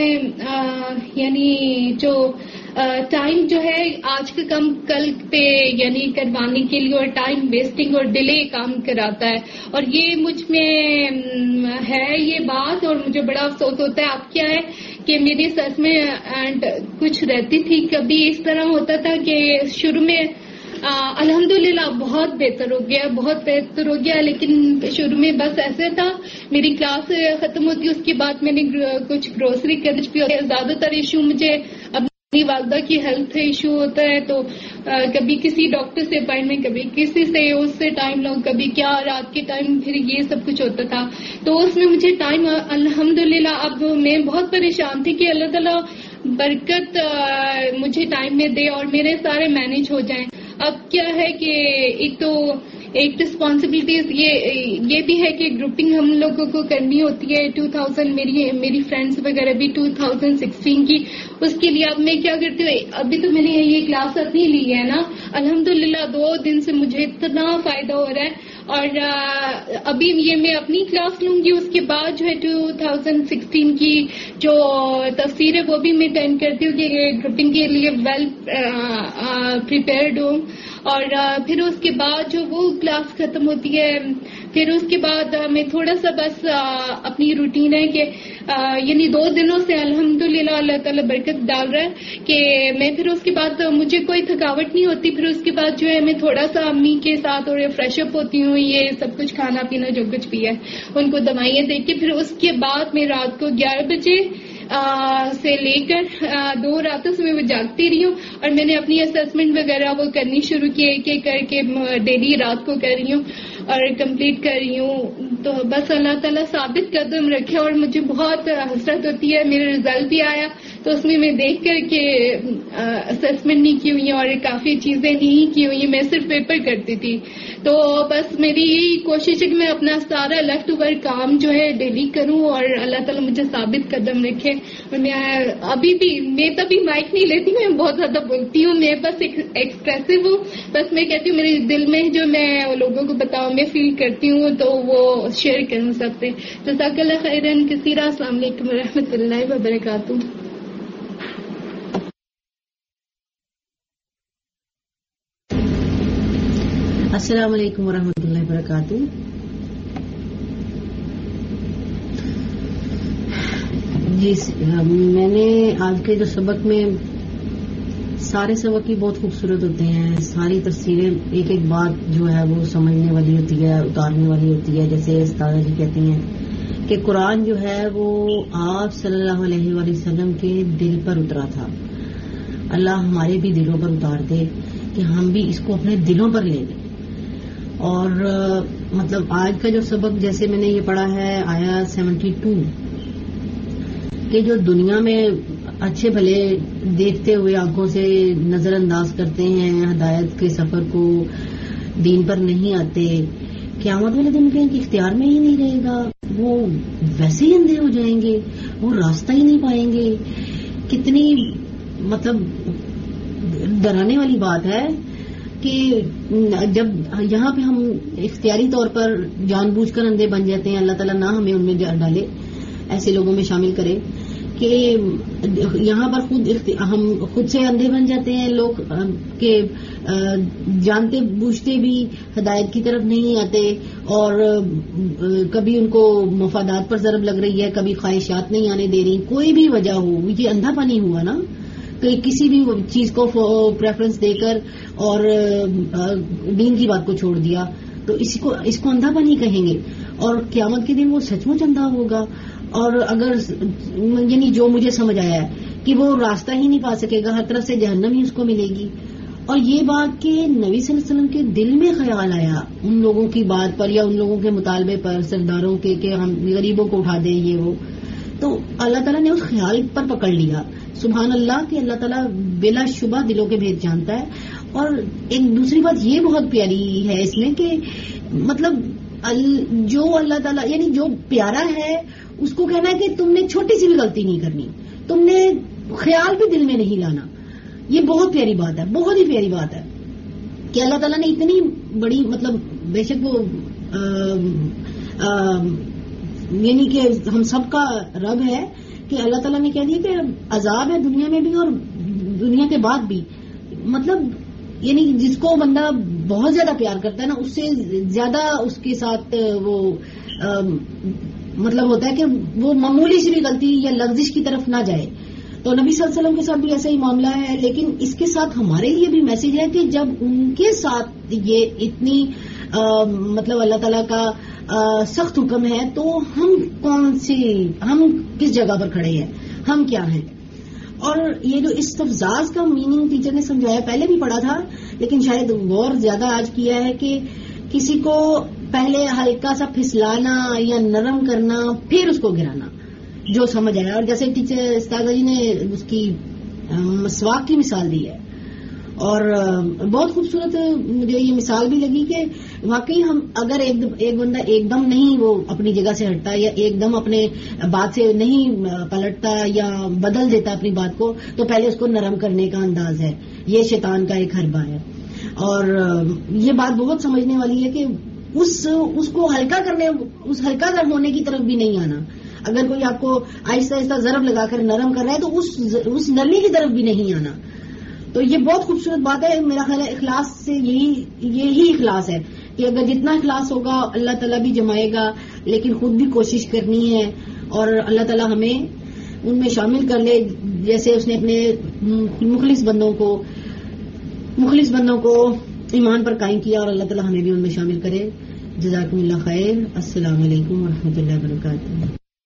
S8: یعنی جو ٹائم جو ہے آج کا کام کل پہ یعنی کروانے کے لیے، اور ٹائم ویسٹنگ اور ڈیلے کام کراتا ہے. اور یہ مجھ میں ہے یہ بات، اور مجھے بڑا افسوس ہوتا ہے. اب کیا ہے کہ میری سس میں اینڈ کچھ رہتی تھی، کبھی اس طرح ہوتا تھا کہ شروع میں الحمدللہ بہت بہتر ہو گیا بہت بہتر ہو گیا لیکن شروع میں بس ایسے تھا، میری کلاس ختم ہوتی اس کے بعد میں نے کچھ گروسری خرچ بھی ہوتا ہے. زیادہ تر ایشو مجھے اپنی والدہ کی ہیلتھ ایشو ہوتا ہے، تو کبھی کسی ڈاکٹر سے اپائنٹمنٹ، کبھی کسی سے اس سے ٹائم لو، کبھی کیا رات کے ٹائم، پھر یہ سب کچھ ہوتا تھا. تو اس میں مجھے ٹائم الحمدللہ اب میں بہت پریشان تھی کہ اللہ تعالیٰ برکت مجھے ٹائم میں دے اور میرے سارے مینج ہو جائیں. اب کیا ہے کہ ایک تو ایک رسپانسبلٹیز یہ یہ بھی ہے کہ گروپنگ ہم لوگوں کو کرنی ہوتی ہے. ٹو تھاؤزینڈ میری میری فرینڈس وغیرہ بھی ٹو تھاؤزینڈ سکسٹین کی، اس کے لیے اب میں کیا کرتی ہوں، ابھی تو میں نے یہ کلاس اپنی لی ہے نا، الحمدللہ دو دن سے مجھے اتنا فائدہ ہو رہا ہے. اور ابھی یہ میں اپنی کلاس لوں گی، اس کے بعد جو ہے ٹو تھاؤزینڈ سکسٹین کی جو تفسیر ہے وہ بھی میں اٹینڈ کرتی ہوں کہ گروپنگ کے لیے ویل پریپیئرڈ ہوں. اور پھر اس کے بعد جو وہ کلاس ختم ہوتی ہے، پھر اس کے بعد میں تھوڑا سا بس اپنی روٹین ہے کہ یعنی دو دنوں سے الحمدللہ اللہ تعالیٰ برکت ڈال رہا ہے کہ میں پھر اس کے بعد مجھے کوئی تھکاوٹ نہیں ہوتی. پھر اس کے بعد جو ہے میں تھوڑا سا امی کے ساتھ اور فریش اپ ہوتی ہوں، یہ سب کچھ کھانا پینا جو کچھ بھی ہے ان کو دوائیاں دے کے، پھر اس کے بعد میں رات کو گیارہ بجے سے لے کر دو راتوں سے میں وہ جاگتی رہی ہوں. اور میں نے اپنی اسسمنٹ وغیرہ وہ کرنی شروع کی، ایک ایک کر کے ڈیلی رات کو کر رہی ہوں. اور کمپلیٹ کر رہی ہوں. تو بس اللہ تعالیٰ ثابت قدم رکھے. اور مجھے بہت حسرت ہوتی ہے, میرا رزلٹ بھی آیا تو اس میں میں دیکھ کر کے اسسمنٹ نہیں کی ہوئی اور کافی چیزیں نہیں کی ہوئی, میں صرف پیپر کرتی تھی. تو بس میری یہی کوشش ہے کہ میں اپنا سارا لیفٹ اوور کام جو ہے ڈیلی کروں اور اللہ تعالیٰ مجھے ثابت قدم رکھے. اور میں ابھی بھی میں تبھی مائک نہیں لیتی, میں بہت زیادہ بولتی ہوں, میں بس ایکسپریسو ہوں. بس میں کہتی ہوں میرے دل میں جو میں لوگوں کو بتاؤں, میں فیل کرتی ہوں تو وہ شیئر کر سکتے. جزاک اللہ خیرن کثیرا. السلام علیکم و رحمۃ اللہ وبرکاتہ.
S9: السلام علیکم ورحمۃ اللہ وبرکاتہ. جی میں نے آج کے جو سبق میں, سارے سبق ہی بہت خوبصورت ہوتے ہیں, ساری تفسیریں ایک ایک بات جو ہے وہ سمجھنے والی ہوتی ہے, اتارنے والی ہوتی ہے. جیسے استاد جی کہتے ہیں کہ قرآن جو ہے وہ آپ صلی اللہ علیہ وآلہ وسلم کے دل پر اترا تھا. اللہ ہمارے بھی دلوں پر اتار دے کہ ہم بھی اس کو اپنے دلوں پر لے لیں. اور مطلب آج کا جو سبق جیسے میں نے یہ پڑھا ہے آیا سیونٹی ٹو, کہ جو دنیا میں اچھے بھلے دیکھتے ہوئے آنکھوں سے نظر انداز کرتے ہیں ہدایت کے سفر کو, دین پر نہیں آتے, قیامت والے دن کے اختیار میں ہی نہیں رہے گا, وہ ویسے ہی اندھے ہو جائیں گے, وہ راستہ ہی نہیں پائیں گے. کتنی مطلب ڈرانے والی بات ہے کہ جب یہاں پہ ہم اختیاری طور پر جان بوجھ کر اندھے بن جاتے ہیں. اللہ تعالیٰ نہ ہمیں ان میں ڈالے, ایسے لوگوں میں شامل کرے کہ یہاں پر خود ہم خود سے اندھے بن جاتے ہیں لوگ کہ جانتے بوجھتے بھی ہدایت کی طرف نہیں آتے, اور کبھی ان کو مفادات پر ضرب لگ رہی ہے, کبھی خواہشات نہیں آنے دے رہی. کوئی بھی وجہ ہو, یہ اندھا پانی ہوا نا, کہ کسی بھی چیز کو پریفرنس دے کر اور دین کی بات کو چھوڑ دیا, تو اس کو اس کو اندھا پانی کہیں گے. اور قیامت کے دن وہ سچ مچ اندھا ہوگا. اور اگر یعنی جو مجھے سمجھ آیا ہے کہ وہ راستہ ہی نہیں پا سکے گا, ہر طرف سے جہنم ہی اس کو ملے گی. اور یہ بات کہ نبی صلی اللہ علیہ وسلم کے دل میں خیال آیا ان لوگوں کی بات پر یا ان لوگوں کے مطالبے پر, سرداروں کے کہ ہم غریبوں کو اٹھا دیں یہ وہ, تو اللہ تعالیٰ نے اس خیال پر پکڑ لیا. سبحان اللہ کہ اللہ تعالیٰ بلا شبہ دلوں کے بھید جانتا ہے. اور ایک دوسری بات یہ بہت پیاری ہے اس میں کہ مطلب جو اللہ تعالیٰ یعنی جو پیارا ہے اس کو کہنا ہے کہ تم نے چھوٹی سی بھی غلطی نہیں کرنی, تم نے خیال بھی دل میں نہیں لانا. یہ بہت پیاری بات ہے, بہت ہی پیاری بات ہے کہ اللہ تعالیٰ نے اتنی بڑی مطلب بے شک وہ یعنی کہ ہم سب کا رب ہے کہ اللہ تعالیٰ نے کہہ دیا کہ عذاب ہے دنیا میں بھی اور دنیا کے بعد بھی. مطلب یعنی جس کو بندہ بہت زیادہ پیار کرتا ہے نا, اس سے زیادہ اس کے ساتھ وہ مطلب ہوتا ہے کہ وہ معمولی سی بھی غلطی یا لغزش کی طرف نہ جائے. تو نبی صلی اللہ علیہ وسلم کے ساتھ بھی ایسا ہی معاملہ ہے, لیکن اس کے ساتھ ہمارے لیے بھی میسج ہے کہ جب ان کے ساتھ یہ اتنی آ, مطلب اللہ تعالیٰ کا آ, سخت حکم ہے تو ہم کون سی ہم کس جگہ پر کھڑے ہیں, ہم کیا ہیں. اور یہ جو استفزاز کا میننگ ٹیچر نے سمجھایا, پہلے بھی پڑھا تھا لیکن شاید غور زیادہ آج کیا ہے کہ کسی کو پہلے ہلکا سا پھسلانا یا نرم کرنا پھر اس کو گرانا, جو سمجھ آیا. اور جیسے ٹیچر استاذہ جی نے اس کی مسواک کی مثال دی ہے, اور بہت خوبصورت مجھے یہ مثال بھی لگی کہ واقعی ہم اگر ایک ایک بندہ ایک دم نہیں وہ اپنی جگہ سے ہٹتا یا ایک دم اپنے بات سے نہیں پلٹتا یا بدل دیتا اپنی بات کو, تو پہلے اس کو نرم کرنے کا انداز ہے. یہ شیطان کا ایک حربہ ہے. اور یہ بات بہت سمجھنے والی ہے کہ اس اس کو ہلکا کرنے اس ہلکا ہونے کی طرف بھی نہیں آنا. اگر کوئی آپ کو آہستہ آہستہ ضرب لگا کر نرم کر رہا ہے تو اس اس نرمی کی طرف بھی نہیں آنا. تو یہ بہت خوبصورت بات ہے. میرا خیال ہے اخلاص سے یہی یہی اخلاص ہے کہ اگر جتنا اخلاص ہوگا اللہ تعالیٰ بھی جمائے گا, لیکن خود بھی کوشش کرنی ہے اور اللہ تعالیٰ ہمیں ان میں شامل کر لے جیسے اس نے اپنے مخلص بندوں کو مخلص بندوں کو ایمان پر قائم کیا, اور اللہ تعالیٰ ہمیں بھی ان میں شامل کرے. جزاکم اللہ خیر. السلام علیکم ورحمۃ اللہ وبرکاتہ.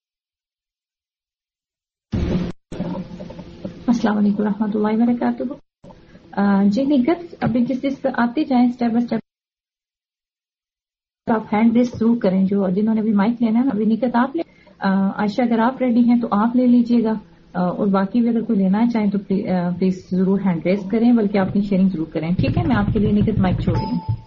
S1: السلام علیکم ورحمۃ اللہ وبرکاتہ. جی نگت ابھی جس جس پہ آتے جائیں اسٹیپ بائی اسٹیپ. آپ ہینڈ ریس ضرور کریں. جو جنہوں نے بھی مائک لینا ہے نا, ابھی نکت آپ لے, عائشہ اگر آپ ریڈی ہیں تو آپ لے لیجئے گا, اور باقی بھی اگر کوئی لینا چاہیں تو پلیز ضرور ہینڈ ریس کریں, بلکہ اپنی شیئرنگ ضرور کریں. ٹھیک ہے, میں آپ کے لیے نکت مائک چھوڑ رہی ہوں.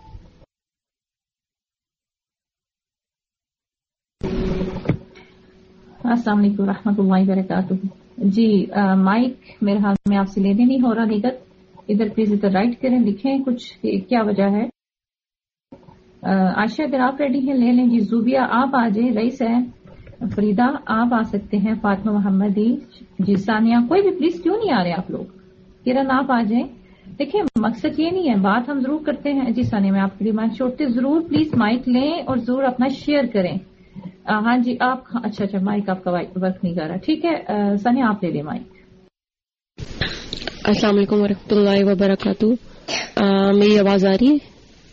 S1: السلام علیکم ورحمۃ اللہ وبرکاتہ. جی مائک میرے ہاتھ میں آپ سے لینے نہیں ہو رہا. نکت ادھر پلیز ادھر رائٹ کریں, لکھیں کچھ کیا وجہ ہے. عائشہ اگر آپ ریڈی ہیں لے لیں. جی زوبیہ آپ آ جائیں, رئیس ہے, فریدہ آپ آ سکتے ہیں, فاطمہ محمدی, جی ثانیہ, کوئی بھی پلیز کیوں نہیں آ رہے آپ لوگ. کرن آپ آ جائیں. دیکھیں مقصد یہ نہیں ہے, بات ہم ضرور کرتے ہیں. جی ثانیہ میں آپ کے لیے مائک چھوڑتے, ضرور پلیز مائک لیں اور ضرور اپنا شیئر کریں. ہاں جی آپ, اچھا اچھا مائک آپ کا ورک نہیں کر رہا. ٹھیک ہے ثانیہ آپ لے لیں مائک.
S10: السلام علیکم ورحمۃ اللہ وبرکاتہ. میری آواز آ رہی ہے؟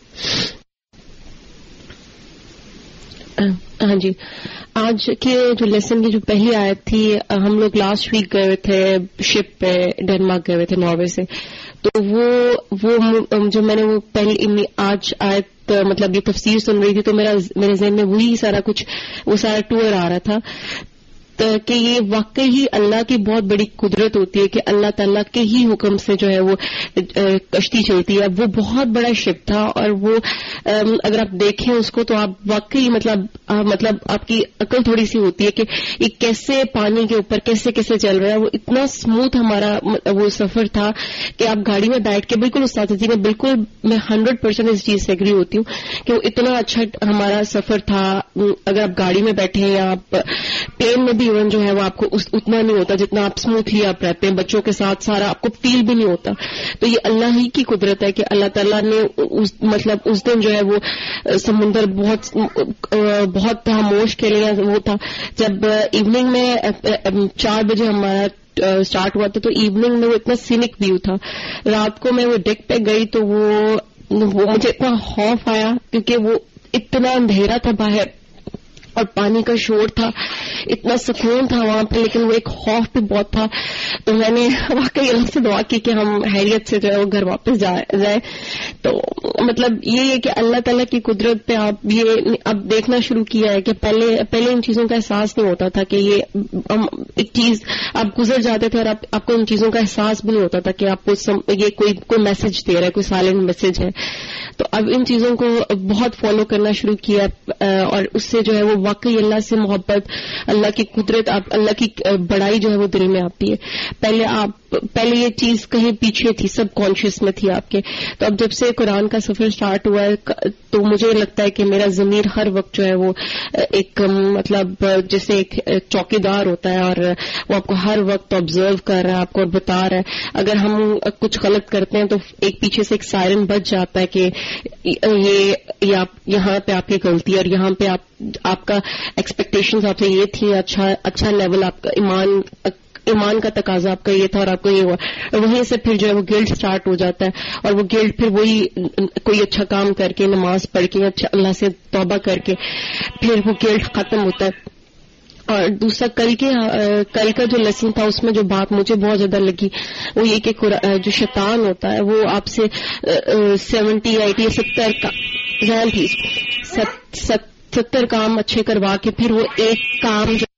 S10: ہاں جی. آج کے جو لیسن کی جو پہلی آیت تھی, ہم لوگ لاسٹ ویک گئے تھے شپ پہ, ڈنمارک گئے ہوئے تھے ناروے سے, تو وہ وہ جو میں نے وہ پہلی آج آیت مطلب یہ تفسیر سن رہی تھی تو میرا میرے ذہن میں وہی سارا کچھ وہ سارا ٹور آ رہا تھا کہ یہ واقعی ہی اللہ کی بہت بڑی قدرت ہوتی ہے کہ اللہ تعالیٰ کے ہی حکم سے جو ہے وہ کشتی چلتی ہے. وہ بہت بڑا شپ تھا, اور وہ اگر آپ دیکھیں اس کو تو آپ واقعی مطلب مطلب آپ کی عقل تھوڑی سی ہوتی ہے کہ یہ کیسے پانی کے اوپر کیسے کیسے چل رہا ہے. وہ اتنا اسموتھ ہمارا وہ سفر تھا کہ آپ گاڑی میں بیٹھ کے بالکل استاد جی میں بالکل میں ہنڈریڈ پرسینٹ اس چیز سے ایگری ہوتی ہوں کہ وہ اتنا اچھا ہمارا سفر تھا. اگر آپ گاڑی میں بیٹھے ہیں یا آپ پلین میں بھی ایون جو ہے وہ آپ کو اتنا نہیں ہوتا جتنا آپ اسموتھلی آپ رہتے ہیں, بچوں کے ساتھ سارا آپ کو فیل بھی نہیں ہوتا. تو یہ اللہ ہی کی قدرت ہے کہ اللہ تعالیٰ نے اس مطلب اس دن جو ہے وہ سمندر بہت بہت خاموش کے لیے وہ تھا. جب ایوننگ میں چار بجے ہمارا اسٹارٹ ہوا تھا تو ایوننگ میں وہ اتنا سینک ویو تھا. رات کو میں وہ ڈیک پہ گئی تو وہ مجھے اتنا خوف آیا کیونکہ وہ اتنا اندھیرا تھا باہر اور پانی کا شور تھا, اتنا سکون تھا وہاں پہ, لیکن وہ ایک خوف بھی بہت تھا. تو میں نے واقعی اللہ سے دعا کی کہ ہم خیریت سے جو ہے وہ گھر واپس جائیں. تو مطلب یہ ہے کہ اللہ تعالیٰ کی قدرت پہ آپ یہ اب دیکھنا شروع کیا ہے کہ پہلے پہلے ان چیزوں کا احساس نہیں ہوتا تھا کہ یہ ایک چیز آپ گزر جاتے تھے اور آپ آپ کو ان چیزوں کا احساس بھی نہیں ہوتا تھا کہ آپ کو یہ کوئی کوئی میسج دے رہا ہے, کوئی سائلنٹ میسج ہے. تو اب ان چیزوں کو بہت فالو کرنا شروع کیا, اور اس سے جو ہے وہ واقعی اللہ سے محبت, اللہ کی قدرت, آپ اللہ کی بڑائی جو ہے وہ دل میں آتی ہے. پہلے آپ پہلے یہ چیز کہیں پیچھے تھی, سب کانشیس میں تھی آپ کے. تو اب جب سے قرآن کا سفر سٹارٹ ہوا ہے تو مجھے لگتا ہے کہ میرا ضمیر ہر وقت جو ہے وہ ایک مطلب جیسے ایک چوکیدار ہوتا ہے, اور وہ آپ کو ہر وقت آبزرو کر رہا ہے, آپ کو بتا رہا ہے. اگر ہم کچھ غلط کرتے ہیں تو ایک پیچھے سے ایک سائرن بج جاتا ہے کہ یہ یہاں پہ آپ کی غلطی ہے, اور یہاں پہ آپ آپ کا ایکسپیکٹیشنز آپ سے یہ تھی, اچھا اچھا لیول آپ کا ایمان ایمان کا تقاضا آپ کا یہ تھا اور آپ کو یہ ہوا. وہیں سے پھر جو ہے وہ گلٹ سٹارٹ ہو جاتا ہے, اور وہ گلٹ پھر وہی کوئی اچھا کام کر کے, نماز پڑھ کے, اچھا اللہ سے توبہ کر کے پھر وہ گلٹ ختم ہوتا ہے. اور دوسرا کل کے کل کا جو لیسن تھا اس میں جو بات مجھے بہت زیادہ لگی وہ یہ کہ جو شیطان ہوتا ہے وہ آپ سے سیونٹی ایٹی ستر کا ذہن پلیز ستر کام اچھے کروا کے پھر وہ ایک کام جو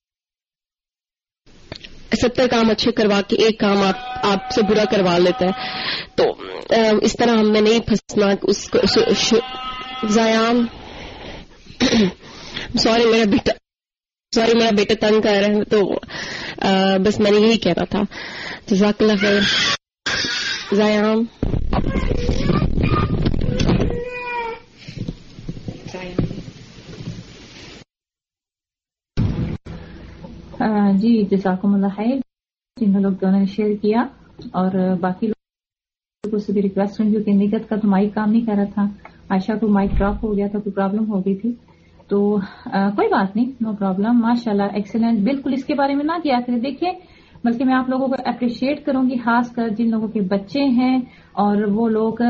S10: ستر کام اچھے کروا کے ایک کام آپ آپ سے برا کروا لیتا ہے. تو اس طرح ہم میں نہیں پھنسنا. اس زیام سوری میرا بیٹا سوری میرا بیٹا تنگ کر رہا ہے, تو بس میں نے یہی کہنا تھا. جزاک اللہ خیر. زیام
S1: جی جزاکم اللہ خیر. جن لوگ دونوں نے شیئر کیا, اور باقی لوگوں سے بھی ریکویسٹ ہوئی کہ نگت کا تو مائک کام نہیں کر رہا تھا, عائشہ کو مائک ڈراپ ہو گیا تھا, کوئی پرابلم ہو گئی تھی, تو آ, کوئی بات نہیں, نو پرابلم. ماشاء اللہ ایکسلنٹ. بالکل اس کے بارے میں نہ کیا کریں. دیکھیے بلکہ میں آپ لوگوں کو اپریشیٹ کروں گی, خاص کر جن لوگوں کے بچے ہیں اور وہ لوگ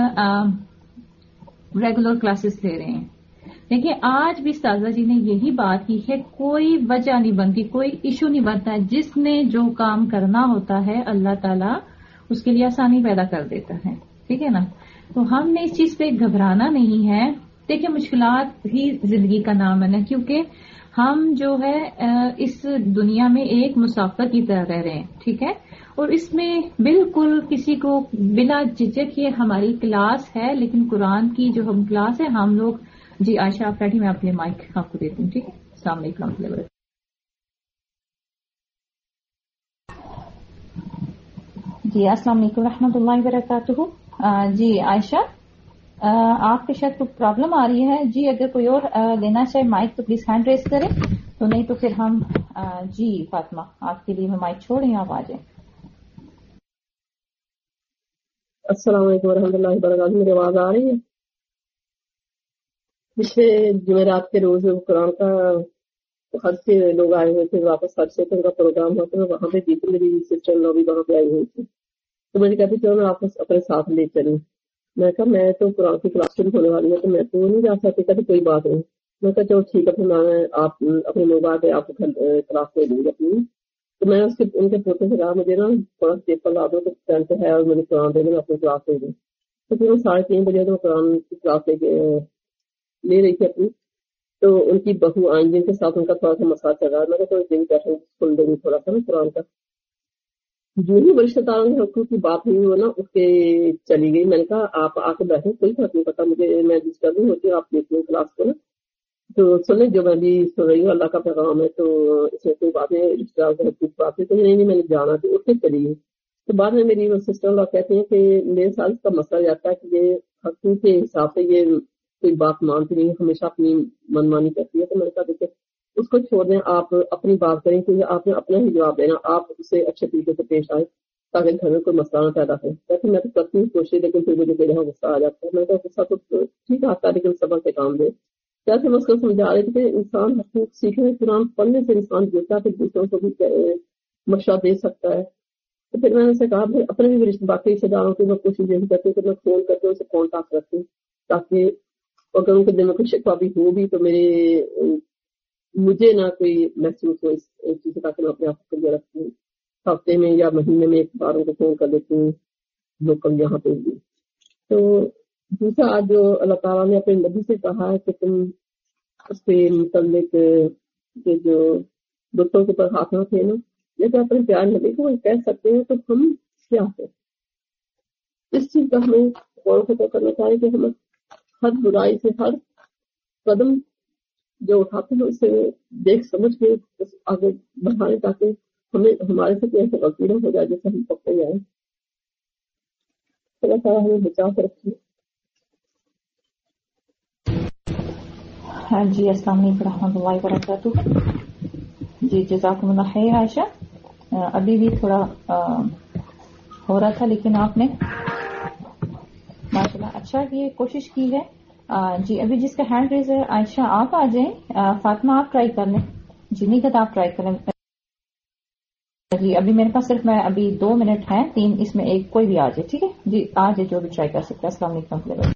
S1: ریگولر کلاسز لے رہے ہیں. دیکھیے آج بھی استاذہ جی نے یہی بات کی ہے, کوئی وجہ نہیں بنتی, کوئی ایشو نہیں بنتا ہے. جس نے جو کام کرنا ہوتا ہے اللہ تعالیٰ اس کے لیے آسانی پیدا کر دیتا ہے, ٹھیک ہے نا. تو ہم نے اس چیز پہ گھبرانا نہیں ہے دیکھیں مشکلات ہی زندگی کا نام ہے نا، کیونکہ ہم جو ہے اس دنیا میں ایک مسافر کی طرح رہ رہے ہیں، ٹھیک ہے، اور اس میں بالکل کسی کو بلا جھجک یہ ہماری کلاس ہے، لیکن قرآن کی جو ہم کلاس ہے ہم لوگ. جی عائشہ آپ بیٹھی، میں اپنے مائک آپ کو دیتی ہوں. ٹھیک ہے، السلام علیکم. جی السلام علیکم ورحمۃ اللہ وبرکاتہ. جی عائشہ آپ کے شاید کوئی پرابلم آ رہی ہے. جی اگر کوئی اور لینا چاہے مائک تو پلیز ہینڈ ریز کریں، تو نہیں تو پھر ہم. جی فاطمہ آپ کے لیے میں مائک چھوڑ رہی ہوں، آپ آ جائیں.
S11: السلام علیکم ورحمۃ اللہ وبرکاتہ. میری آواز آ رہی ہے؟ پچھلے جمعرات کے روز قرآن کا ہر سے لوگ آئے ہوئے تھے واپس، ہر سے ان کا پروگرام ہوا تو وہاں پہ جیتی میری سسٹر لو بھی وہاں پہ آئی ہوئی تھی. تو مجھے کہتی چلو میں آپ اپنے ساتھ لے چلوں. میں کہا میں تو قرآن کی کلاس شروع ہونے والی ہے تو میں تو نہیں جا سکتی. کہتے کوئی بات نہیں. میں کہا چلو ٹھیک ہے پھر میں آپ اپنے لوگ آ کے آپ کو کلاس لے لوں گی اپنی. تو میں اس کے ان کے پوتے سے کہا مجھے نا تھوڑا پیپر لا دو تو ٹینتھ ہے اور مجھے قرآن دے دیں، میں اپنی کلاس لے دوں. تو پھر وہ ساڑھے تین بجے تو قرآن کی کلاس لے کے لے رہی تھی اپنی. تو ان کی بہو آئیں جن کے ساتھ ان کا تھوڑا سا مسئلہ چل رہا ہے. میں نے کوئی دن کیسے سن دیں گی تھوڑا سا نا قرآن کا. جو ہی رشتے داروں کے حقوق کی بات ہوئی وہ نا اس کے چلی گئی. میں نے کہا آپ آ کے بیٹھے، کوئی فرق نہیں پتا مجھے، میں ڈسٹرب نہیں ہوتی، آپ دیکھ لیں کلاس کو نا. تو سنیں جو میں بھی سن رہی ہوں اللہ کا پیغام ہے، تو اس میں کوئی بات نہیں رشتے داروں کے حقوق کی بات ہے. تو نہیں نہیں میں نے جانا تھی، اٹھ کے چلی گئی. تو بعد میں میری وہ سسٹر لا کہتی ہیں کہ میرے ساتھ اس کا مسئلہ جاتا ہے کہ یہ حقوق کے حساب سے یہ کوئی بات مانتی نہیں، ہمیشہ اپنی منمانی کرتی ہے. تو میں نے کہا دیکھیں اس کو چھوڑ دیں، آپ اپنی بات کریں کیونکہ آپ نے اپنا ہی جواب دینا، آپ اسے اچھے طریقے سے پیش آئے تاکہ گھر میں کوئی مسئلہ نہ پیدا کرے. کہتے میں تو کرتی ہوں کوشش، لیکن پھر مجھے میرے یہاں غصہ آ جاتا ہے. میں کہا غصہ تو ٹھیک آتا ہے لیکن صبر سے کام دے. کیسے میں اس کو سمجھا رہی تھی کہ انسان حقوق سیکھنے قرآن پڑھنے سے انسان جڑتا ہے، پھر دوسروں کو بھی مشورہ دے سکتا ہے. تو پھر میں نے اسے کہا پھر اپنے بھی رشتے باقی رشتے داروں کی میں کوشش یہی کرتی ہوں کہ میں فون کرتی ہوں، اسے کانٹیکٹ رکھتی ہوں تاکہ اگر ان کے دل میں کوئی شکوہ بھی ہو بھی تو میرے مجھے نہ کوئی محسوس ہو اس چیز سے، تاکہ میں اپنے آپ کو کلیئر رکھتی ہوں. ہفتے میں یا مہینے میں ایک بار ان کو فون کر دیتی ہوں لوکل یہاں پہ بھی. تو دوسرا آج جو اللہ تعالیٰ نے اپنے نبی سے کہا ہے کہ تم اس کے متعلق کہ جو بتوں کے اوپر ہاتھ نہ تھے نا، جیسے اپنے پیار نبی کو کہہ سکتے ہیں تو ہم کیا ہیں. اس چیز کا ہمیں غور و فکر کرنا چاہیے کہ ہمیں ہر برائی سے ہر قدم جو اٹھاتے ہیں اسے دیکھ سمجھ کے آگے بڑھائیں تاکہ ہمیں ہمارے سے کوئی ایسا غلطی نہ ہو جائے جیسے ہم پکڑے جائیں. اللہ تعالیٰ ہمیں بچا کے رکھیے.
S1: ہاں جی السلام علیکم ورحمۃ اللہ وبرکاتہ. جی جزاکم اللہ خیر عائشہ. ابھی بھی تھوڑا ہو رہا تھا لیکن آپ نے ماشاءاللہ اچھا کی کوشش کی ہے. جی ابھی جس کا ہینڈ ریز ہے عائشہ آپ آ جائیں. فاطمہ آپ ٹرائی کر لیں. جی نہیں آپ ٹرائی کریں. جی ابھی میرے پاس صرف میں ابھی دو منٹ ہیں، تین اس میں ایک کوئی بھی آ جائے. ٹھیک ہے جی آ جائے جو بھی ٹرائی کر سکتے ہیں. السلام علیکم.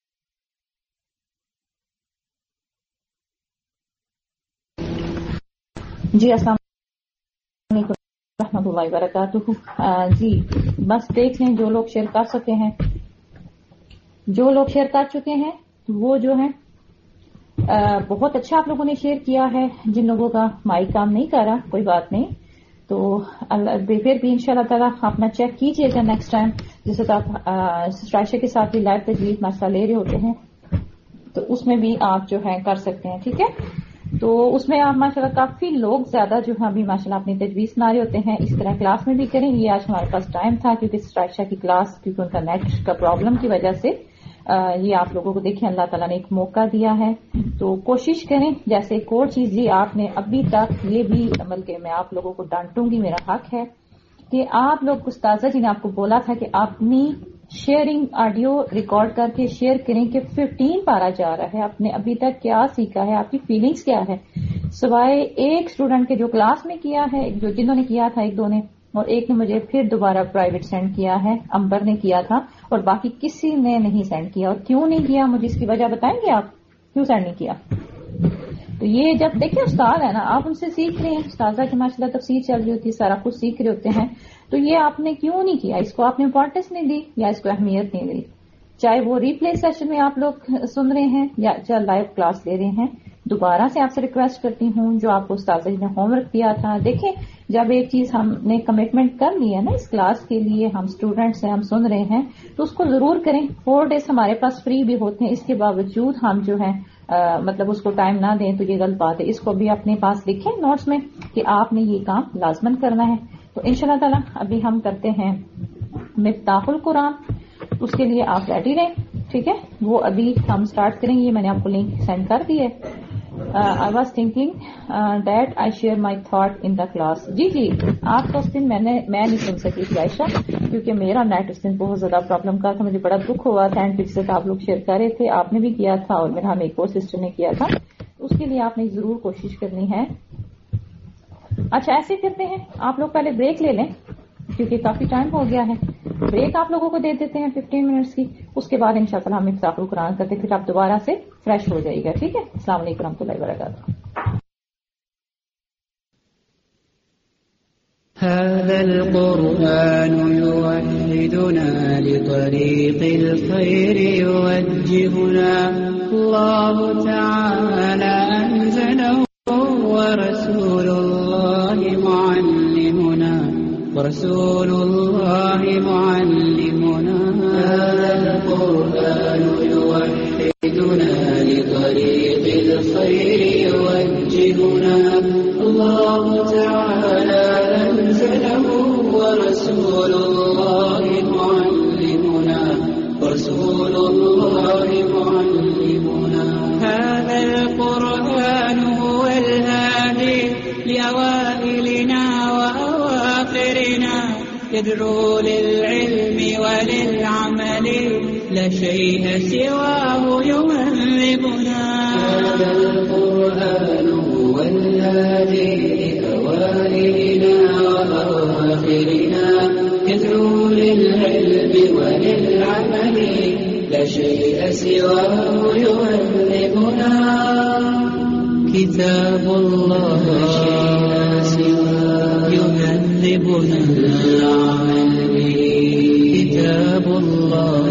S1: جی السلام علیکم رحمۃ اللہ وبرکاتہ. جی بس دیکھ لیں جو لوگ شیئر کر سکتے ہیں، جو لوگ شیئر کر چکے ہیں وہ جو ہے بہت اچھا آپ لوگوں نے شیئر کیا ہے. جن لوگوں کا مائک کام نہیں کر رہا کوئی بات نہیں، تو پھر بھی انشاءاللہ تعالیٰ اپنا چیک کیجئے گا نیکسٹ ٹائم. جیسے کہ آپ سٹرائشر کے ساتھ بھی لائیو تجویز مسئلہ لے رہے ہوتے ہیں تو اس میں بھی آپ جو ہے کر سکتے ہیں. ٹھیک ہے، تو اس میں آپ ماشاءاللہ کافی لوگ زیادہ جو ہے ابھی ماشاءاللہ اپنی تجویز بنا رہے ہوتے ہیں. اس طرح کلاس میں بھی کریں. یہ آج ہمارے پاس ٹائم تھا کیونکہ سٹرائشر کی کلاس کیونکہ ان کا نیٹ کا پرابلم کی وجہ سے یہ آپ لوگوں کو دیکھیں اللہ تعالیٰ نے ایک موقع دیا ہے. تو کوشش کریں جیسے ایک اور چیز یہ آپ نے ابھی تک یہ بھی عمل کے میں آپ لوگوں کو ڈانٹوں گی، میرا حق ہے کہ آپ لوگ استاذہ جی نے آپ کو بولا تھا کہ اپنی شیئرنگ آڈیو ریکارڈ کر کے شیئر کریں کہ ففٹین پارا جا رہا ہے، آپ نے ابھی تک کیا سیکھا ہے، آپ کی فیلنگز کیا ہے. سوائے ایک اسٹوڈنٹ کے جو کلاس میں کیا ہے، جو جنہوں نے کیا تھا ایک دو نے، اور ایک نے مجھے پھر دوبارہ پرائیویٹ سینڈ کیا ہے، امبر نے کیا تھا، اور باقی کسی نے نہیں سینڈ کیا. اور کیوں نہیں کیا مجھے اس کی وجہ بتائیں گے آپ کیوں سینڈ نہیں کیا؟ تو یہ جب دیکھیں استاد ہے نا، آپ ان سے سیکھ رہے ہیں، استاذہ کی ماشاءاللہ تفسیر چل رہی ہوتی ہے، سارا کچھ سیکھ رہے ہوتے ہیں، تو یہ آپ نے کیوں نہیں کیا؟ اس کو آپ نے امپورٹنس نہیں دی یا اس کو اہمیت نہیں دی. चाहे वो रिप्ले सेशन में आप लोग सुन रहे हैं या चाहे लाइव क्लास ले रहे हैं। दोबारा से आपसे रिक्वेस्ट करती हूँ, जो आपको उस्ताद जी ने होमवर्क दिया था, देखें जब एक चीज हमने कमिटमेंट कर ली है ना इस क्लास के लिए, हम स्टूडेंट्स हैं, हम सुन रहे हैं, तो उसको जरूर करें। फोर डेज हमारे पास फ्री भी होते हैं, इसके बावजूद हम जो है आ, मतलब उसको टाइम ना दें तो ये गलत बात है। इसको भी अपने पास लिखें नोट्स में कि आपने ये काम लाजमन करना है। तो इंशाल्लाह ताला अभी हम करते हैं मिफ्ताहुल कुरान, उसके लिए आप रेडी रहें, ठीक है। वो अभी हम स्टार्ट करेंगे, ये मैंने आपको लिंक सेंड कर दी है। I was thinking that I share my thought in the class. जी जी, आपको उस दिन मैंने मैं नहीं सुन सकी थी आयशा, क्योंकि मेरा नेट उस दिन बहुत ज्यादा प्रॉब्लम का था, मुझे बड़ा दुख हुआ था। एंड से आप लोग शेयर कर रहे थे, आपने भी किया था और मेरा हम एक और सिस्टर ने किया था, उसके लिए आपने जरूर कोशिश करनी है। अच्छा ऐसे करते हैं, आप लोग पहले ब्रेक ले लें क्योंकि काफी टाइम हो गया है। ब्रेक आप लोगों को दे देते हैं फिफ्टीन मिनट्स की, उसके बाद इंशाअल्लाह हम मिफ्ताहुल कुरान करते, फिर आप दोबारा से फ्रेश हो जाएगा, ठीक है। अस्सलाम वालेकुम रहमतुल्लाहि व बरकातहू।
S12: هذا القرآن يوحدنا لطريق الخير يوجهنا الله تعالى أنزله ورسول الله معلمنا ورسول الله معلمنا هذا القرآن يوحدنا لطريق الخير يوجهنا الله تعالى أنزله ورسول الله معلمنا ورسول الله معلمنا هذا القرآن هو الهادي لأوائلنا وأواخرنا يدعو للعلم وللعمل لا شيء سواه يهذبنا هذا القرآن هو الهادي لأوائلنا وأواخرنا يدعو للعلم وللعمل لا شيء سواه يهذبنا كتاب الله يهذبنا العمل به كتاب الله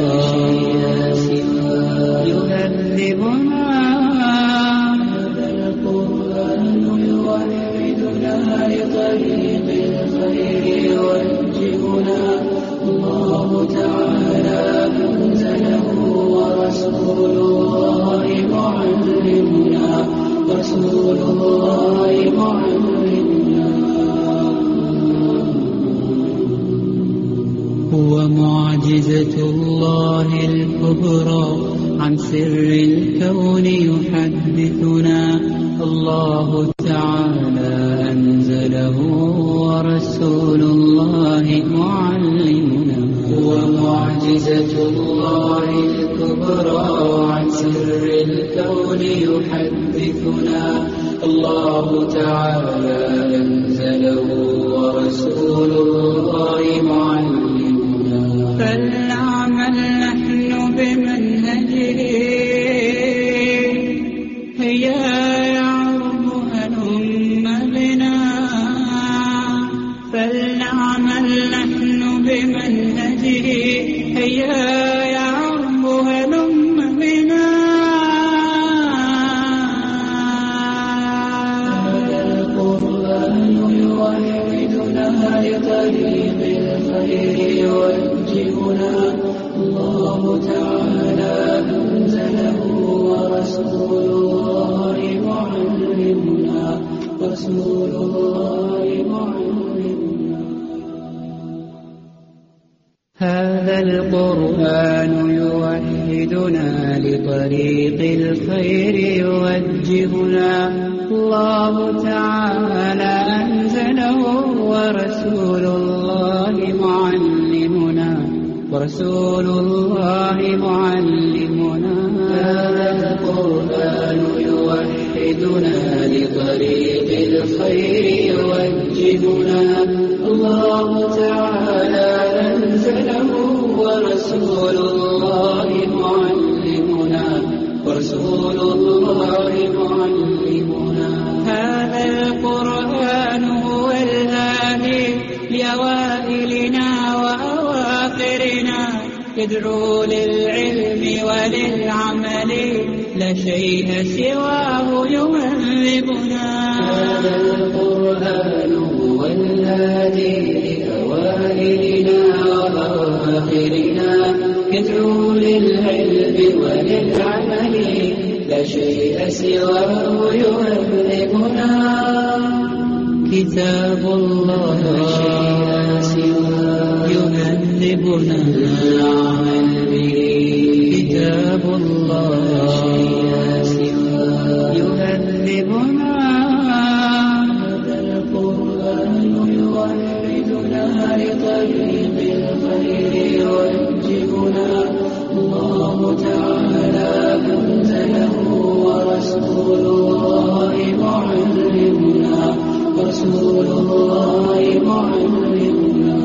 S12: يهذبنا هذا القرآن يوحدنا لطريق الخير يوجهنا الله تعالى أنزله ورسول الله معلمنا ورسول الله معلمنا هو معجزة الله الكبرى عن سر الكون يحدثنا الله تعالى أنزله ورسول الله معلمنا هو معجزة الله الكبرى عن سر الكون يحدثنا الله تعالى أنزله ورسول الله معلمنا فلنعمل نحن بمنهجه هيا يعرب هلم بنا فلنعمل نحن بمنهجه هيا يعرب هلم بنا هذا القرآن يوحدنا لطريق الخير يوجهنا الله تعالى أنزله ورسول الله معلمنا رسول الله معلمنا هذا القرآن يوحدنا لطريق الخير يوجهنا الله تعالى أنزله ورسول الله معلمنا ورسول الله معلمنا هذا القرآن يوحدنا لطريق الخير يوجهنا الله تعالى أنزله ورسول الله معلمنا ورسول الله معلمنا هذا القرآن هو الهادي لأوائلنا وأواخرنا يدعو للعلم وللعمل لا شيء سواه يهذبنا.
S13: هذا القرآن هو الهادي لأوائلنا وأواخرنا يدعو للعلم وللعمل لا شيء سواه يهذبنا.
S12: كتاب الله لا شيء سواه يهذبنا العمل به. كتاب الله لا شيء سواه يهذبنا.
S13: هذا القرآن يوحدنا لطريق الخير يوجهنا. الله تعالى أنزله ورسول الله معلمنا. رسول الله معلمنا.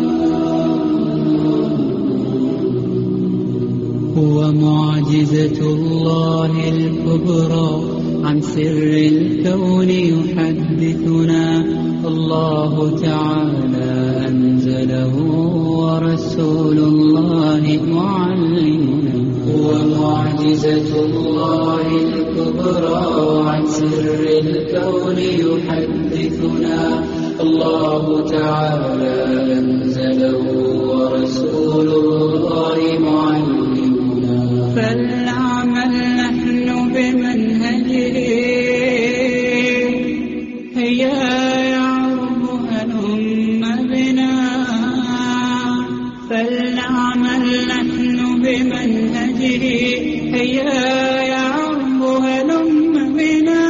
S12: هو معجزة الله الكبرى عن سر الكون يحدثنا. الله تعالى أنزله ورسول الله معلمنا.
S13: هو معجزة الله الكبرى عن سر الكون يحدثنا. الله تعالى أنزله ورسول الله معلمنا.
S12: فلنعمل نحن بمنهجه هيا يعرب هلم بنا. فلنعمل نحن بمنهجه هيا يعرب هلم بنا.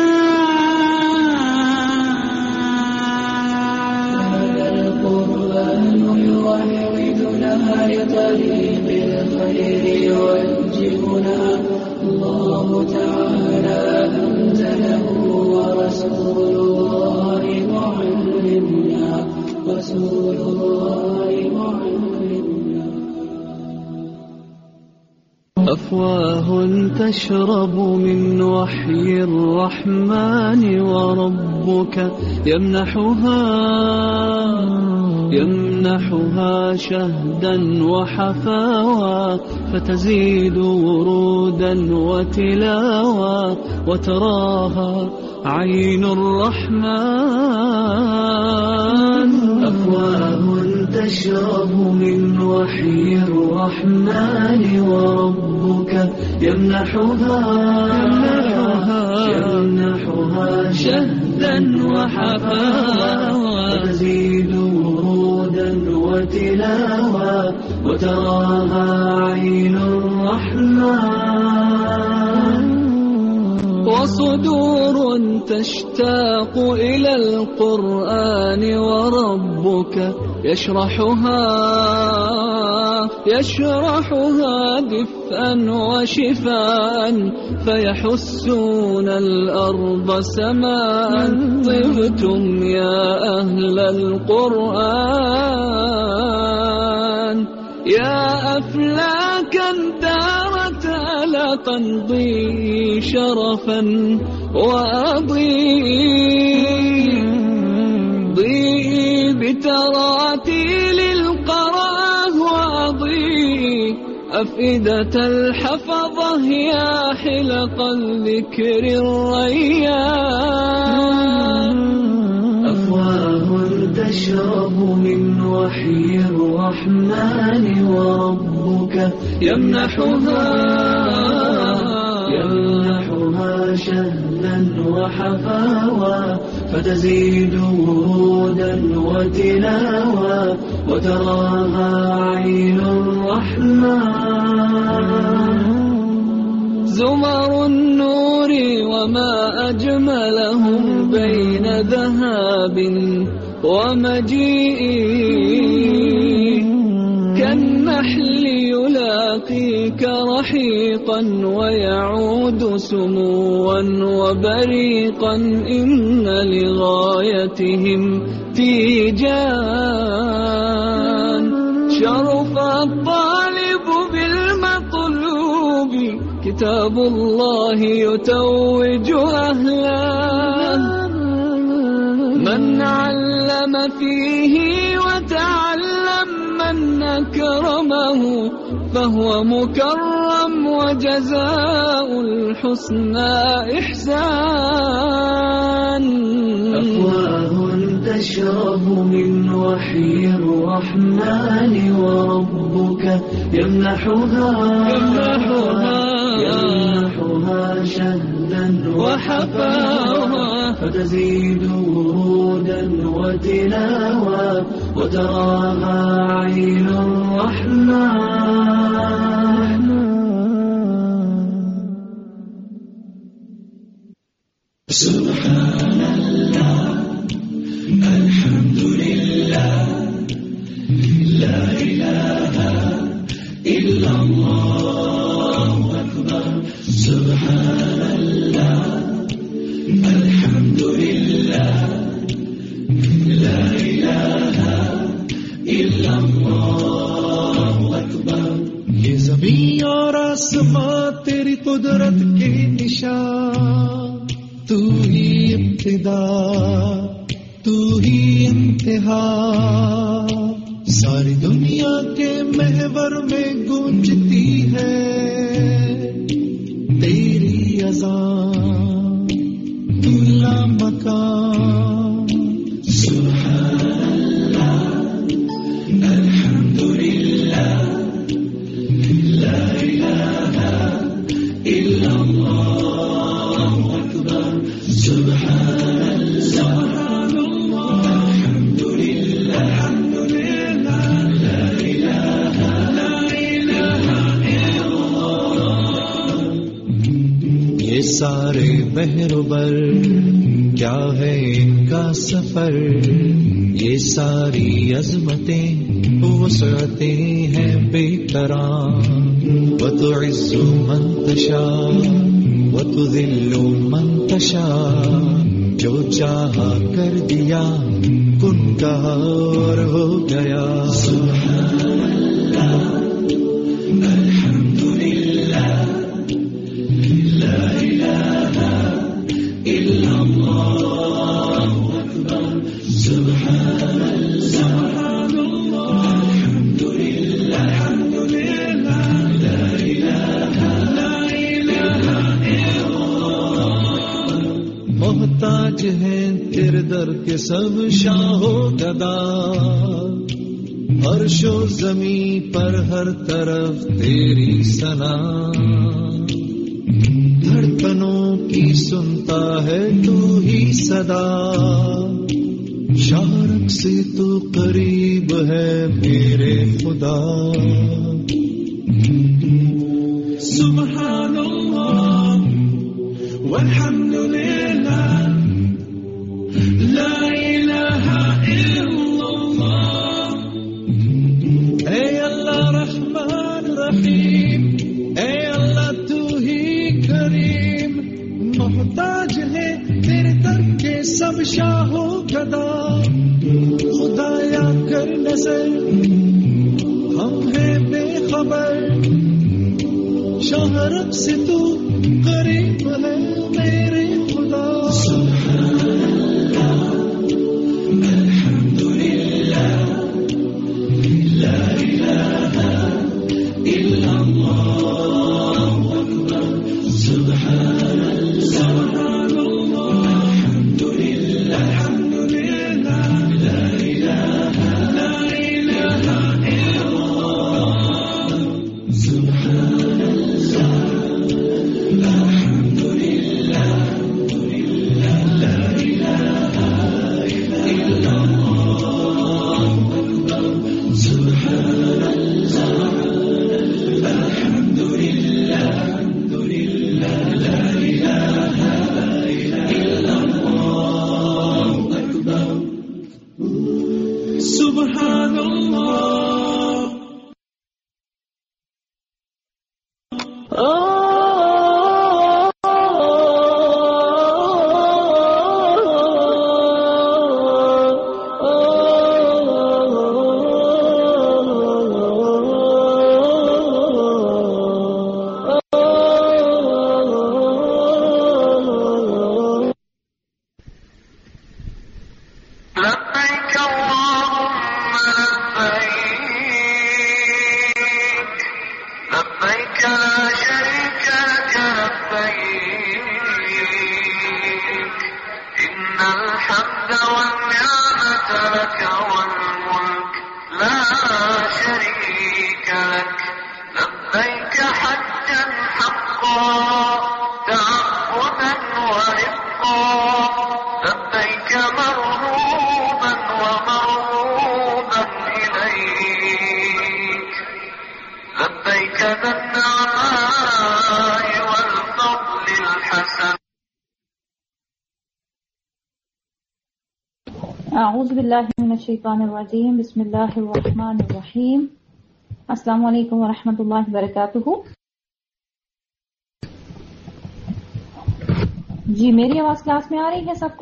S13: هذا القرآن يوحدنا لطريق الخير يوجهنا. الله تعالى أنزله ورسول الله معلمنا. رسول الله معلمنا.
S5: أفواه تشرب من وحي الرحمن وربك يمنحها يمنحها شهدا وحفاوى فتزيد ورودا وتلاوى وتراها عين الرحمن.
S13: أفواه تشرب من وحي الرحمن وربك يمنحها يمنحها شهدا وحفاوى وتزيد ورودا وتلاوى وتراها عين الرحمن.
S5: وصدور تشتاق إلى القرآن وربك يشرحها يشرحها دفءا وشفاء فيحسون الأرض سماء. طبتم يا أهل القرآن يا أفلاكا دارت ألا تنضي شرفا وأضيء ضيء بتراتيل القرآن وأضيء أفئدة الحفظة يا حلق الذكر الريان.
S13: أفواه تشرب من وحي الرحمن وربك يمنحها يمنحها شهدا وحفاوى فتزيد ورودا وتلاوى وتراها عين الرحمن.
S5: زمر النور وما أجملهم بين ذهاب ومجيء كالنحل يلاقيك رحيقا ويعود سموا وبريقا. إن لغايتهم تيجان شرف الطالب بالمطلوب كتاب الله يتوج أهلا. من علم فيه وتعلم من أكرمه فهو مكرم وجزاء الحسنى إحسان.
S13: أفواه تشرب من وحي الرحمن وربك يمنحها يمنحها يمنحها شهدا وحفاوة فتزيد ورودا وتلاوة وتراها عين الرحمن. سبحان الله الحمد لله لا إله إلا الله أكبر. سبحان الله الحمد لله لا إله إلا الله أكبر. یہ زمین اور آسمان تیری قدرت کے نشان، تو ہی ابتدا تو ہی انتہا، ساری دنیا کے محور میں گونجتی ہے تیری اذان، تو لامکان. سبحان اللہ الحمد للہ لا الہ الا اللہ اکبر. سبحان اللہ سارے بحر و بر کیا ہے ان کا سفر، یہ ساری عظمتیں وسعتیں ہیں بے کران. وتعز من تشاء وتذل من تشاء، جو چاہا کر دیا کن کہا اور ہو گیا. سبحان اللہ الحمد للہ لا الہ الا اللہ اکبر. سبحان اللہ الحمد للہ الحمد للہ لا الہ لا الہ الا اللہ. محتاج ہیں تیرے در کے سب شاہ و گدا، عرش و زمین پر ہر طرف تیری ثنا، دھڑکنوں کی سنتا ہے تو ہی صدا، شارک سے تو قریب ہے میرے خدا. سبحان اللہ والحمد للہ لا الہ الا اللہ. اے اللہ رحمان رحیم، اے اللہ تو ہی کریم، محتاج ہے تیرے در کے سب شاہ و گدا. خدایا کر نظر ہم ہیں بے خبر، شہرت سے تو قریب ہے میرے خدا. سبحان اللہ الحمد للہ لا الہ الا اللہ اکبر. سبحان اللہ الحمد للہ الحمد للہ لا الہ لا الہ الا اللہ. سبحان اللہ الحمد للہ لا الہ الا اللہ اکبر. سبحان اللہ
S14: كذا النعماء والفضل الحسن.
S1: اعوذ باللہ من الشیطان الرجیم. بسم اللہ الرحمن الرحیم. السلام علیکم ورحمۃ اللہ وبرکاتہ. جی میری آواز کلاس میں آ رہی ہے سب کو؟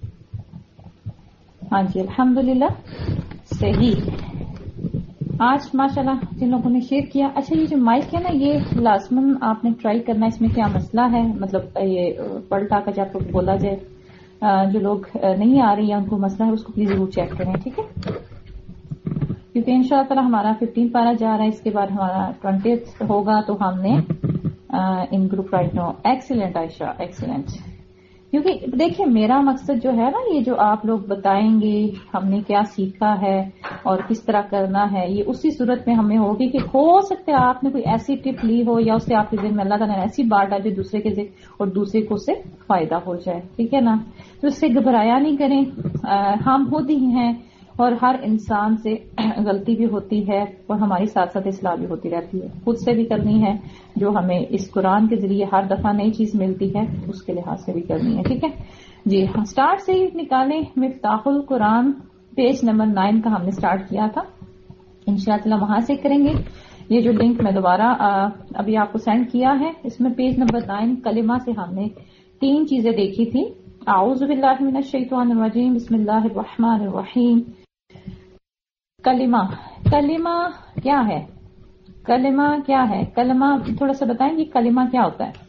S1: ہاں جی الحمدللہ صحیح. آج ماشاءاللہ جن لوگوں نے شیئر کیا. اچھا یہ جو مائک ہے نا یہ لازماً آپ نے ٹرائی کرنا ہے. اس میں کیا مسئلہ ہے, مطلب یہ پلٹا کا جب بولا جائے جو لوگ نہیں آ رہی ہیں ان کو مسئلہ ہے اس کو پلیز ضرور چیک کریں, ٹھیک ہے؟ کیونکہ ان شاء اللہ تعالیٰ ہمارا ففٹین پارا جا رہا ہے, اس کے بعد ہمارا ٹوینٹیتھ ہوگا تو ہم نے ان group right now. Excellent Ayesha excellent. کیونکہ دیکھیں میرا مقصد جو ہے نا یہ جو آپ لوگ بتائیں گے ہم نے کیا سیکھا ہے اور کس طرح کرنا ہے, یہ اسی صورت میں ہمیں ہوگی کہ ہو سکتا ہے آپ نے کوئی ایسی ٹپ لی ہو یا اس سے آپ کے ذہن میں اللہ تعالیٰ نے ایسی بات ڈال جو دوسرے کے ذہن اور دوسرے کو اس سے فائدہ ہو جائے, ٹھیک ہے نا؟ تو اس سے گھبرایا نہیں کریں. ہم خود ہی ہیں اور ہر انسان سے غلطی بھی ہوتی ہے اور ہماری ساتھ ساتھ اصلاح بھی ہوتی رہتی ہے. خود سے بھی کرنی ہے جو ہمیں اس قرآن کے ذریعے ہر دفعہ نئی چیز ملتی ہے اس کے لحاظ سے بھی کرنی ہے, ٹھیک ہے جی. سٹارٹ سے ہی نکالیں. مفتاح القرآن پیج نمبر نائن کا ہم نے سٹارٹ کیا تھا, انشاءاللہ وہاں سے کریں گے. یہ جو لنک میں دوبارہ ابھی آپ کو سینڈ کیا ہے اس میں پیج نمبر نائن کلمہ سے ہم نے تین چیزیں دیکھی تھی. اعوذ باللہ من الشیطان الرجیم. بسم اللہ الرحمن الرحیم. کلمہ کلمہ کیا ہے؟ کلمہ کیا ہے؟ کلمہ تھوڑا سا بتائیں گے کلمہ کیا ہوتا ہے؟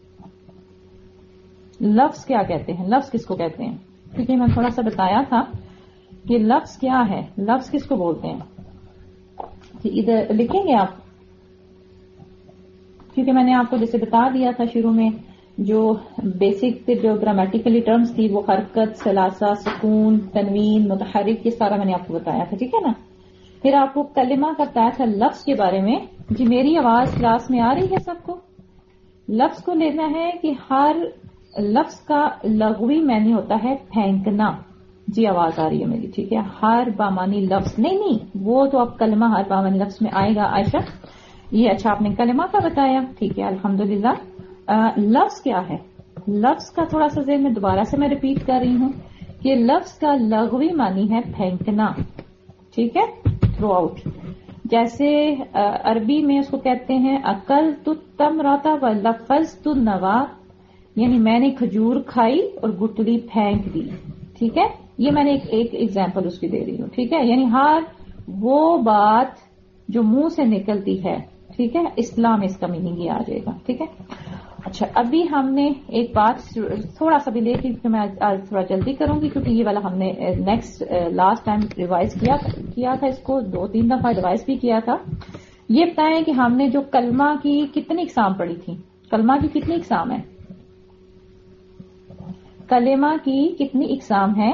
S1: لفظ کیا کہتے ہیں؟ لفظ کس کو کہتے ہیں؟ کیونکہ میں تھوڑا سا بتایا تھا کہ لفظ کیا ہے, لفظ کس کو بولتے ہیں. ادھر لکھیں گے آپ, کیونکہ میں نے آپ کو جیسے بتا دیا تھا شروع میں جو بیسک جو گرامیٹیکلی ٹرمز تھی وہ حرکت, ثلاثہ, سکون, تنوین, متحرک, یہ سارا میں نے آپ کو بتایا تھا, ٹھیک ہے نا؟ پھر آپ کو کلمہ کا بتایا تھا لفظ کے بارے میں. جی میری آواز کلاس میں آ رہی ہے سب کو؟ لفظ کو لینا ہے کہ ہر لفظ کا لغوی معنی ہوتا ہے پھینکنا. جی آواز آ رہی ہے میری, ٹھیک ہے؟ ہر بامانی لفظ نہیں نہیں وہ تو اب کلمہ ہر بامانی لفظ میں آئے گا عائشہ. یہ اچھا آپ نے کلمہ کا بتایا, ٹھیک ہے الحمدللہ. لفظ کیا ہے؟ لفظ کا تھوڑا سا ذہن میں دوبارہ سے میں ریپیٹ کر رہی ہوں کہ لفظ کا لغوی معنی ہے پھینکنا, ٹھیک ہے؟ Throw out. جیسے عربی میں اس کو کہتے ہیں اکل تو تم راتا و لفظ تو نوا, یعنی میں نے کھجور کھائی اور گٹلی پھینک دی, ٹھیک ہے؟ یہ میں نے ایک ایک ایگزامپل اس کی دے رہی ہوں, ٹھیک ہے؟ یعنی ہر وہ بات جو منہ سے نکلتی ہے, ٹھیک ہے, اسلام اس کا میننگ یہ آ جائے گا, ٹھیک ہے؟ اچھا ابھی ہم نے ایک بات تھوڑا سا بھی لے کے میں آج تھوڑا جلدی کروں گی کیونکہ یہ والا ہم نے نیکسٹ لاسٹ ٹائم ریوائز کیا کیا تھا, اس کو دو تین دفعہ ریوائز بھی کیا تھا. یہ بتائیں کہ ہم نے جو کلمہ کی کتنی اقسام پڑھی تھی؟ کلمہ کی کتنی اقسام ہے؟ کلمہ کی کتنی اقسام ہے؟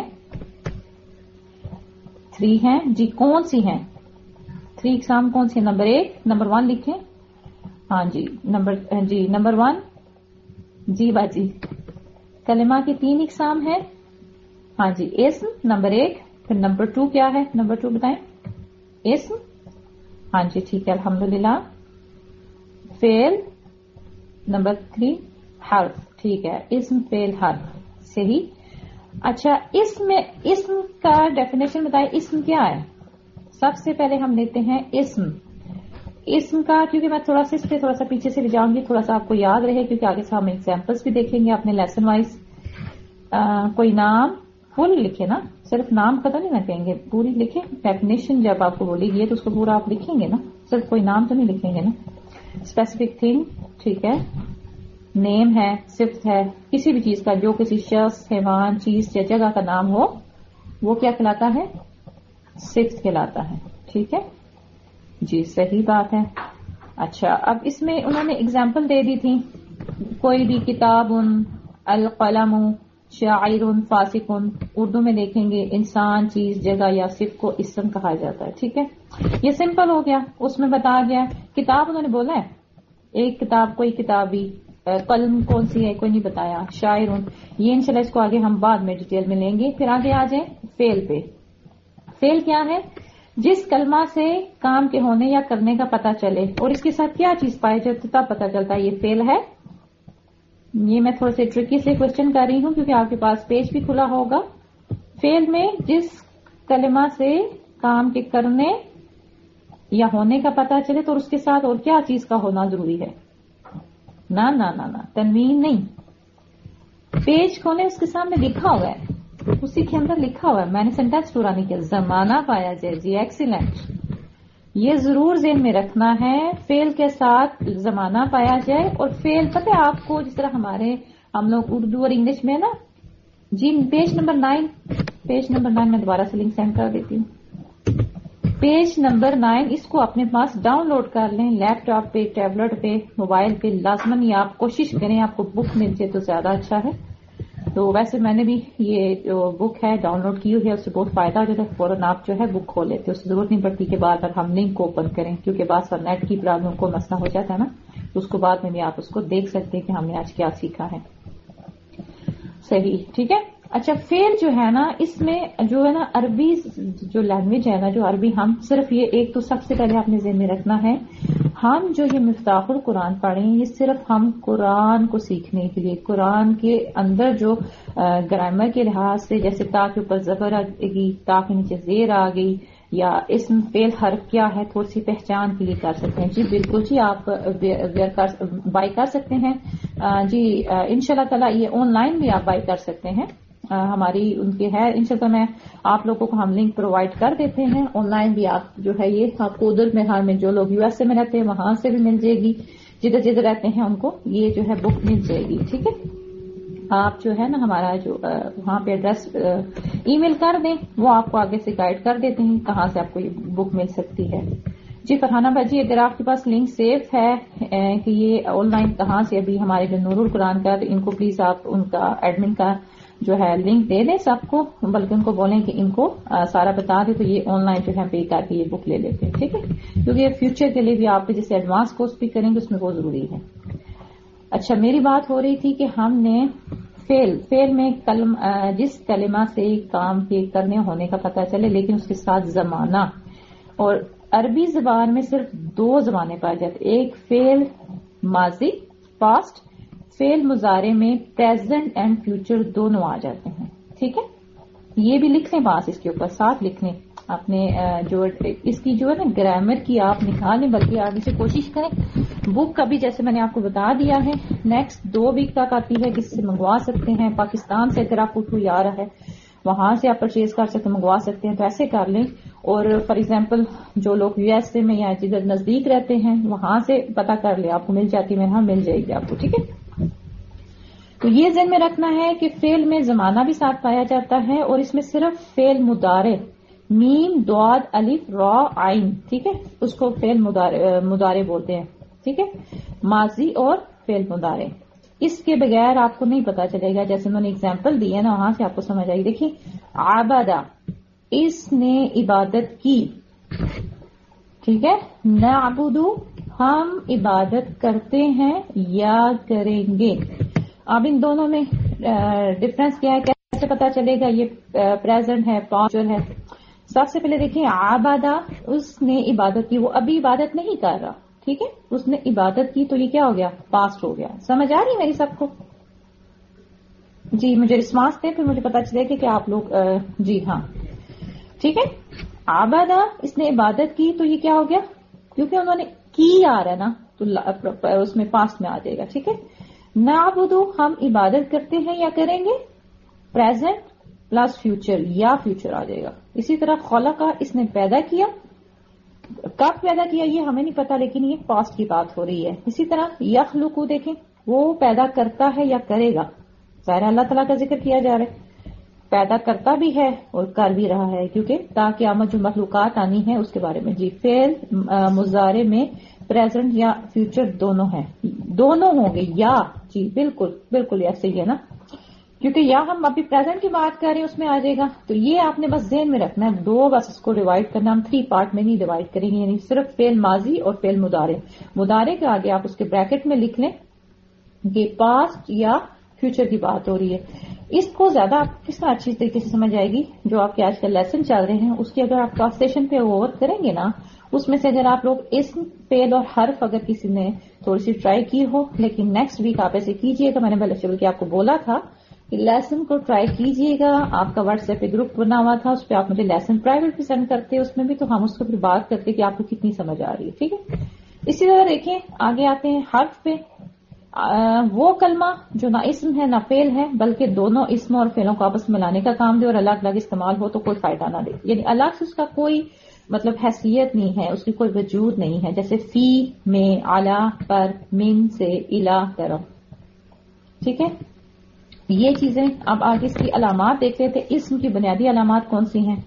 S1: تھری ہیں. جی کون سی ہیں تھری اقسام؟ کون سی؟ نمبر ایک, نمبر ون لکھیں. ہاں جی نمبر جی نمبر ون. جی باجی کلمہ کی تین اقسام ہے. ہاں جی اسم نمبر ایک, پھر نمبر ٹو کیا ہے؟ نمبر ٹو بتائیں. اسم, ہاں جی ٹھیک ہے الحمدللہ. فعل نمبر تھری حرف, ٹھیک ہے, اسم فعل حرف, صحیح. اچھا اسم اسم کا ڈیفینیشن بتائیں. اسم کیا ہے؟ سب سے پہلے ہم لیتے ہیں اسم. اسم کا کیونکہ میں تھوڑا سا اس پہ تھوڑا سا پیچھے سے لے جاؤں گی, تھوڑا سا آپ کو یاد رہے کیونکہ آگے سے ہم ایگزامپلس بھی دیکھیں گے اپنے لیسن وائز. کوئی نام فل لکھے نا, صرف نام کا تو نہیں نہ کہیں گے, پوری لکھیں. ڈیفینیشن جب آپ کو بولی گئی تو اس کو پورا آپ لکھیں گے نا, صرف کوئی نام تو نہیں لکھیں گے نا. اسپیسیفک تھنگ, ٹھیک ہے, نیم ہے, صفت ہے, کسی بھی چیز کا جو کسی شخص, حیوان, چیز یا جگہ کا نام ہو وہ کیا کہلاتا ہے؟ صفت کہلاتا ہے, ٹھیک ہے جی صحیح بات ہے. اچھا اب اس میں انہوں نے اگزامپل دے دی تھی. کوئی بھی کتاب, القلم, شاعر, فاسق. اردو میں دیکھیں گے انسان, چیز, جگہ یا صفت کو اسم کہا جاتا ہے, ٹھیک ہے. یہ سمپل ہو گیا, اس میں بتا گیا. کتاب انہوں نے بولا ہے ایک کتاب, کوئی کتابی. قلم کون سی ہے کوئی نہیں بتایا. شاعر, یہ انشاءاللہ اس کو آگے ہم بعد میں ڈیٹیل میں لیں گے. پھر آگے آ جائیں فعل پہ. فعل کیا ہے؟ جس کلمہ سے کام کے ہونے یا کرنے کا پتہ چلے اور اس کے ساتھ کیا چیز پائی جاتی تب پتہ چلتا ہے یہ فعل ہے. یہ میں تھوڑے سے ٹرکی سے کوشچن کر رہی ہوں کیونکہ آپ کے پاس پیج بھی کھلا ہوگا. فعل میں جس کلمہ سے کام کے کرنے یا ہونے کا پتہ چلے تو اس کے ساتھ اور کیا چیز کا ہونا ضروری ہے. نہ نہ نہ تنوین نہیں. پیج کھولے اس کے سامنے لکھا ہوا ہے, اسی کے اندر لکھا ہوا ہے. میں نے سینٹینس پورا نہیں کیا. زمانہ پایا جائے. جی ایکسیلنٹ. یہ ضرور ذہن میں رکھنا ہے فعل کے ساتھ زمانہ پایا جائے. اور فعل پتہ ہے آپ کو جس طرح ہمارے ہم لوگ اردو اور انگلش میں نا. جی page number nine page number nine میں دوبارہ سے لنک سینڈ کر دیتی ہوں. پیج نمبر نائن اس کو اپنے پاس ڈاؤن لوڈ کر لیں لیپ ٹاپ پہ, ٹیبلٹ پہ, موبائل پہ. لازمن یہ آپ کوشش کریں آپ کو بک مل جائے تو زیادہ اچھا ہے. تو ویسے میں نے بھی یہ جو بک ہے ڈاؤن لوڈ کی ہوئی ہے, اس سے بہت فائدہ ہو جاتا ہے. فوراً آپ جو ہے بک کھول لیتے, اس کی ضرورت نہیں پڑتی کہ بار بار ہم لنک اوپن کریں, کیونکہ بعض بار نیٹ کی پرابلم کو مسئلہ ہو جاتا ہے نا. تو اس کو بعد میں بھی آپ اس کو دیکھ سکتے ہیں کہ ہم نے آج کیا سیکھا ہے. صحیح, ٹھیک ہے. اچھا فعل جو ہے نا اس میں جو ہے نا عربی جو لینگویج ہے نا, جو عربی ہم صرف یہ ایک تو سب سے پہلے آپ نے ذہن میں رکھنا ہے, ہم جو یہ مفتاح القرآن پڑھیں یہ صرف ہم قرآن کو سیکھنے کے لیے, قرآن کے اندر جو گرامر کے لحاظ سے جیسے تا کے اوپر زبر آ گئی, تا کے نیچے زیر آ گئی, یا اسم فعل حرف کیا ہے تھوڑی سی پہچان کے لیے کر سکتے ہیں. جی بالکل جی آپ بائی کر سکتے ہیں. جی انشاءاللہ تعالی یہ آن لائن بھی آپ بائی کر سکتے ہیں. ہماری ان کی ہے انشاءاللہ میں آپ لوگوں کو ہم لنک پرووائڈ کر دیتے ہیں. آن لائن بھی آپ جو ہے یہ آپ کو ادھر میں میں جو لوگ یو ایس اے میں رہتے ہیں وہاں سے بھی مل جائے گی, جدھر جدھر رہتے ہیں ان کو یہ جو ہے بک مل جائے گی. ٹھیک ہے, آپ جو ہے نا ہمارا جو وہاں پہ ایڈریس ای میل کر دیں, وہ آپ کو آگے سے گائیڈ کر دیتے ہیں کہاں سے آپ کو یہ بک مل سکتی ہے. جی فرحانہ باجی اگر آپ کے پاس لنک سیف ہے کہ یہ آن لائن کہاں سے, ابھی ہمارے جو نور القرآن کا, ان کو پلیز آپ ان کا ایڈمن کا جو ہے لنک دے دیں سب کو, بلکہ ان کو بولیں کہ ان کو سارا بتا دیں تو یہ آن لائن جو ہے پے کر کے یہ بک لے لیتے ہیں. ٹھیک ہے, کیونکہ یہ فیوچر کے لیے بھی آپ جیسے ایڈوانس کورس بھی کریں گے اس میں بہت ضروری ہے. اچھا میری بات ہو رہی تھی کہ ہم نے فعل فعل میں کلم جس کلمہ سے کام کے کرنے ہونے کا پتہ چلے لیکن اس کے ساتھ زمانہ, اور عربی زبان میں صرف دو زمانے پائے جاتے, ایک فعل ماضی پاسٹ, فعل مضارع میں پریزنٹ اینڈ فیوچر دونوں آ جاتے ہیں. ٹھیک ہے, یہ بھی لکھ لیں پاس اس کے اوپر ساتھ لکھ لیں اپنے جو اس کی جو ہے نا گرامر کی آپ نکال لیں, بلکہ آگے سے کوشش کریں. بک ابھی جیسے میں نے آپ کو بتا دیا ہے نیکسٹ دو ویک تک آتی ہے, کسی سے منگوا سکتے ہیں. پاکستان سے اگر آپ کو کوئی آ رہا ہے وہاں سے آپ پرچیز کر سکتے ہیں, منگوا سکتے ہیں, تو ایسے کر لیں. اور فار ایگزامپل جو لوگ یو ایس اے میں یا جدھر نزدیک رہتے ہیں وہاں سے پتہ کر لیں, آپ کو مل جاتی ہے, ہاں مل جائے گی آپ کو. ٹھیک ہے, تو یہ ذہن میں رکھنا ہے کہ فعل میں زمانہ بھی ساتھ پایا جاتا ہے, اور اس میں صرف فعل مضارع میم دعاد الف را عین, ٹھیک ہے, اس کو فعل مضارع بولتے ہیں. ٹھیک ہے, ماضی اور فعل مضارع, اس کے بغیر آپ کو نہیں پتا چلے گا. جیسے انہوں نے اگزامپل دی ہے نا وہاں سے آپ کو سمجھ آئی. دیکھیے عبادہ, اس نے عبادت کی. ٹھیک ہے, نعبدو, ہم عبادت کرتے ہیں یا کریں گے. اب ان دونوں میں ڈفرنس کیا ہے, کیسے پتا چلے گا یہ پریزنٹ ہے فیوچر ہے. سب سے پہلے دیکھیں عبادہ, اس نے عبادت کی, وہ ابھی عبادت نہیں کر رہا. ٹھیک ہے, اس نے عبادت کی تو یہ کیا ہو گیا, پاسٹ ہو گیا. سمجھ آ رہی میری سب کو؟ جی مجھے رسپانس دیں پھر مجھے پتا چلے گا کہ آپ لوگ جی ہاں ٹھیک ہے. عبادہ, اس نے عبادت کی تو یہ کیا ہو گیا, کیونکہ انہوں نے کی آ رہا ہے نا تو اس میں پاسٹ میں آ جائے گا. ٹھیک ہے, نعبدو, ہم عبادت کرتے ہیں یا کریں گے, پریزنٹ پلس فیوچر یا فیوچر آ جائے گا. اسی طرح خلقہ, اس نے پیدا کیا, کب پیدا کیا یہ ہمیں نہیں پتا لیکن یہ پاسٹ کی بات ہو رہی ہے. اسی طرح یخلقو, دیکھیں وہ پیدا کرتا ہے یا کرے گا, ظاہر اللہ تعالیٰ کا ذکر کیا جا رہا ہے, پیدا کرتا بھی ہے اور کر بھی رہا ہے, کیونکہ تاکہ آمد جو مخلوقات آنی ہے اس کے بارے میں. جی فعل مضارع میں پریزنٹ یا فیوچر دونوں ہیں, دونوں ہوں گے یا, جی بالکل بالکل ایسے ہی ہے نا, کیونکہ یا ہم ابھی پریزنٹ کی بات کر رہے ہیں اس میں آ جائے گا. تو یہ آپ نے بس ذہن میں رکھنا ہے, دو بس اس کو ڈیوائڈ کرنا, ہم تھری پارٹ میں نہیں ڈیوائڈ کریں گے, یعنی صرف فعل ماضی اور فعل مضارع. مضارع کے آگے آپ اس کے بریکٹ میں لکھ لیں کہ پاسٹ یا فیوچر کی بات ہو رہی ہے. اس کو زیادہ آپ کس طرح اچھی طریقے سے سمجھ آئے گی جو آپ کے آج کل لیسن چل رہے ہیں اس کی اگر آپ ٹرانسلیشن پہ غور کریں گے نا, اس میں سے اگر آپ لوگ اسم فعل اور حرف اگر کسی نے تھوڑی سی ٹرائی کی ہو, لیکن نیکسٹ ویک آپ ایسے کیجئے گا. میں نے پہلے چل کے آپ کو بولا تھا کہ لیسن کو ٹرائی کیجئے گا. آپ کا واٹس ایپ پہ گروپ بنا ہوا تھا, اس پہ آپ مجھے لیسن پرائیویٹ بھی سینڈ کرتے, اس میں بھی تو ہم اس کو پھر بات کرتے کہ آپ کو کتنی سمجھ آ رہی ہے. ٹھیک ہے, اسی طرح دیکھیں آگے آتے ہیں حرف پہ. وہ کلمہ جو نہ اسم ہے نہ فعل ہے بلکہ دونوں اسم اور فعلوں کو آپس میں ملانے کا کام دے اور الگ الگ استعمال ہو تو کوئی فائدہ نہ دے. یعنی الگ سے اس کا کوئی مطلب حیثیت نہیں ہے, اس کی کوئی وجود نہیں ہے. جیسے فی میں, اعلی پر, من سے, الہ طرف. ٹھیک ہے, یہ چیزیں. اب آگے اس کی علامات دیکھ لیتے. اسم کی بنیادی علامات کون سی ہیں؟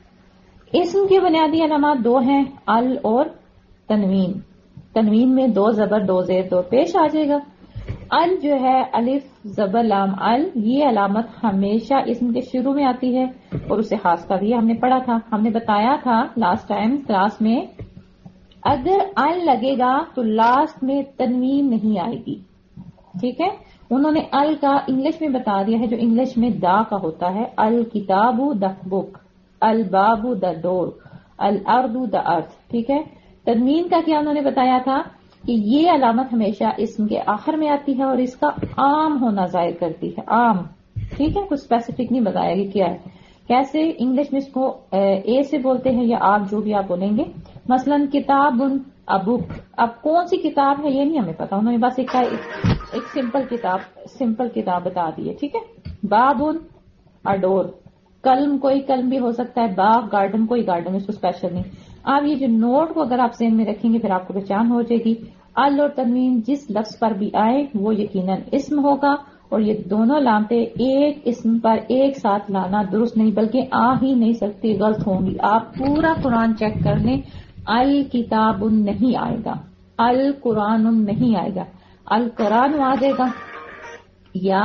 S1: اسم کی بنیادی علامات دو ہیں, ال اور تنوین. تنوین میں دو زبر دو زیر دو پیش آ جائے گا. ال جو ہے الف زبر لام ال, یہ علامت ہمیشہ اسم کے شروع میں آتی ہے اور اسے خاص کر یہ ہم نے پڑھا تھا. ہم نے بتایا تھا لاسٹ ٹائم کلاس میں اگر ال لگے گا تو لاسٹ میں تنوین نہیں آئے گی. ٹھیک ہے, انہوں نے ال کا انگلش میں بتا دیا ہے جو انگلش میں دا کا ہوتا ہے. الکتاب دا بک, الباب دا ڈور, الارض دا ارتھ. ٹھیک ہے, تنوین کا کیا انہوں نے بتایا تھا کہ یہ علامت ہمیشہ اسم کے آخر میں آتی ہے اور اس کا عام ہونا ظاہر کرتی ہے. عام. ٹھیک ہے, کچھ اسپیسیفک نہیں بتایا کہ کیا ہے. کیسے انگلش میں اس کو اے سے بولتے ہیں یا آپ جو بھی آپ بولیں گے. مثلا کتاب ابک, اب کون سی کتاب ہے یہ نہیں ہمیں پتا, انہوں نے بس ایک ایک سمپل کتاب سمپل کتاب بتا دی ہے. ٹھیک ہے, باب اڈور, کلم کوئی کلم بھی ہو سکتا ہے, باغ گارڈن کوئی گارڈن, اس کو اسپیشل نہیں. آپ یہ جو نوٹ کو اگر آپ ذہن میں رکھیں گے پھر آپ کو پہچان ہو جائے گی. ال اور تنوین جس لفظ پر بھی آئے وہ یقیناً اسم ہوگا اور یہ دونوں علامتیں ایک اسم پر ایک ساتھ لانا درست نہیں بلکہ آ ہی نہیں سکتی, غلط ہوں گی. آپ پورا قرآن چیک کر لیں, الکتاب نہیں آئے گا, القرآن نہیں آئے گا, القرآن آ جائے گا یا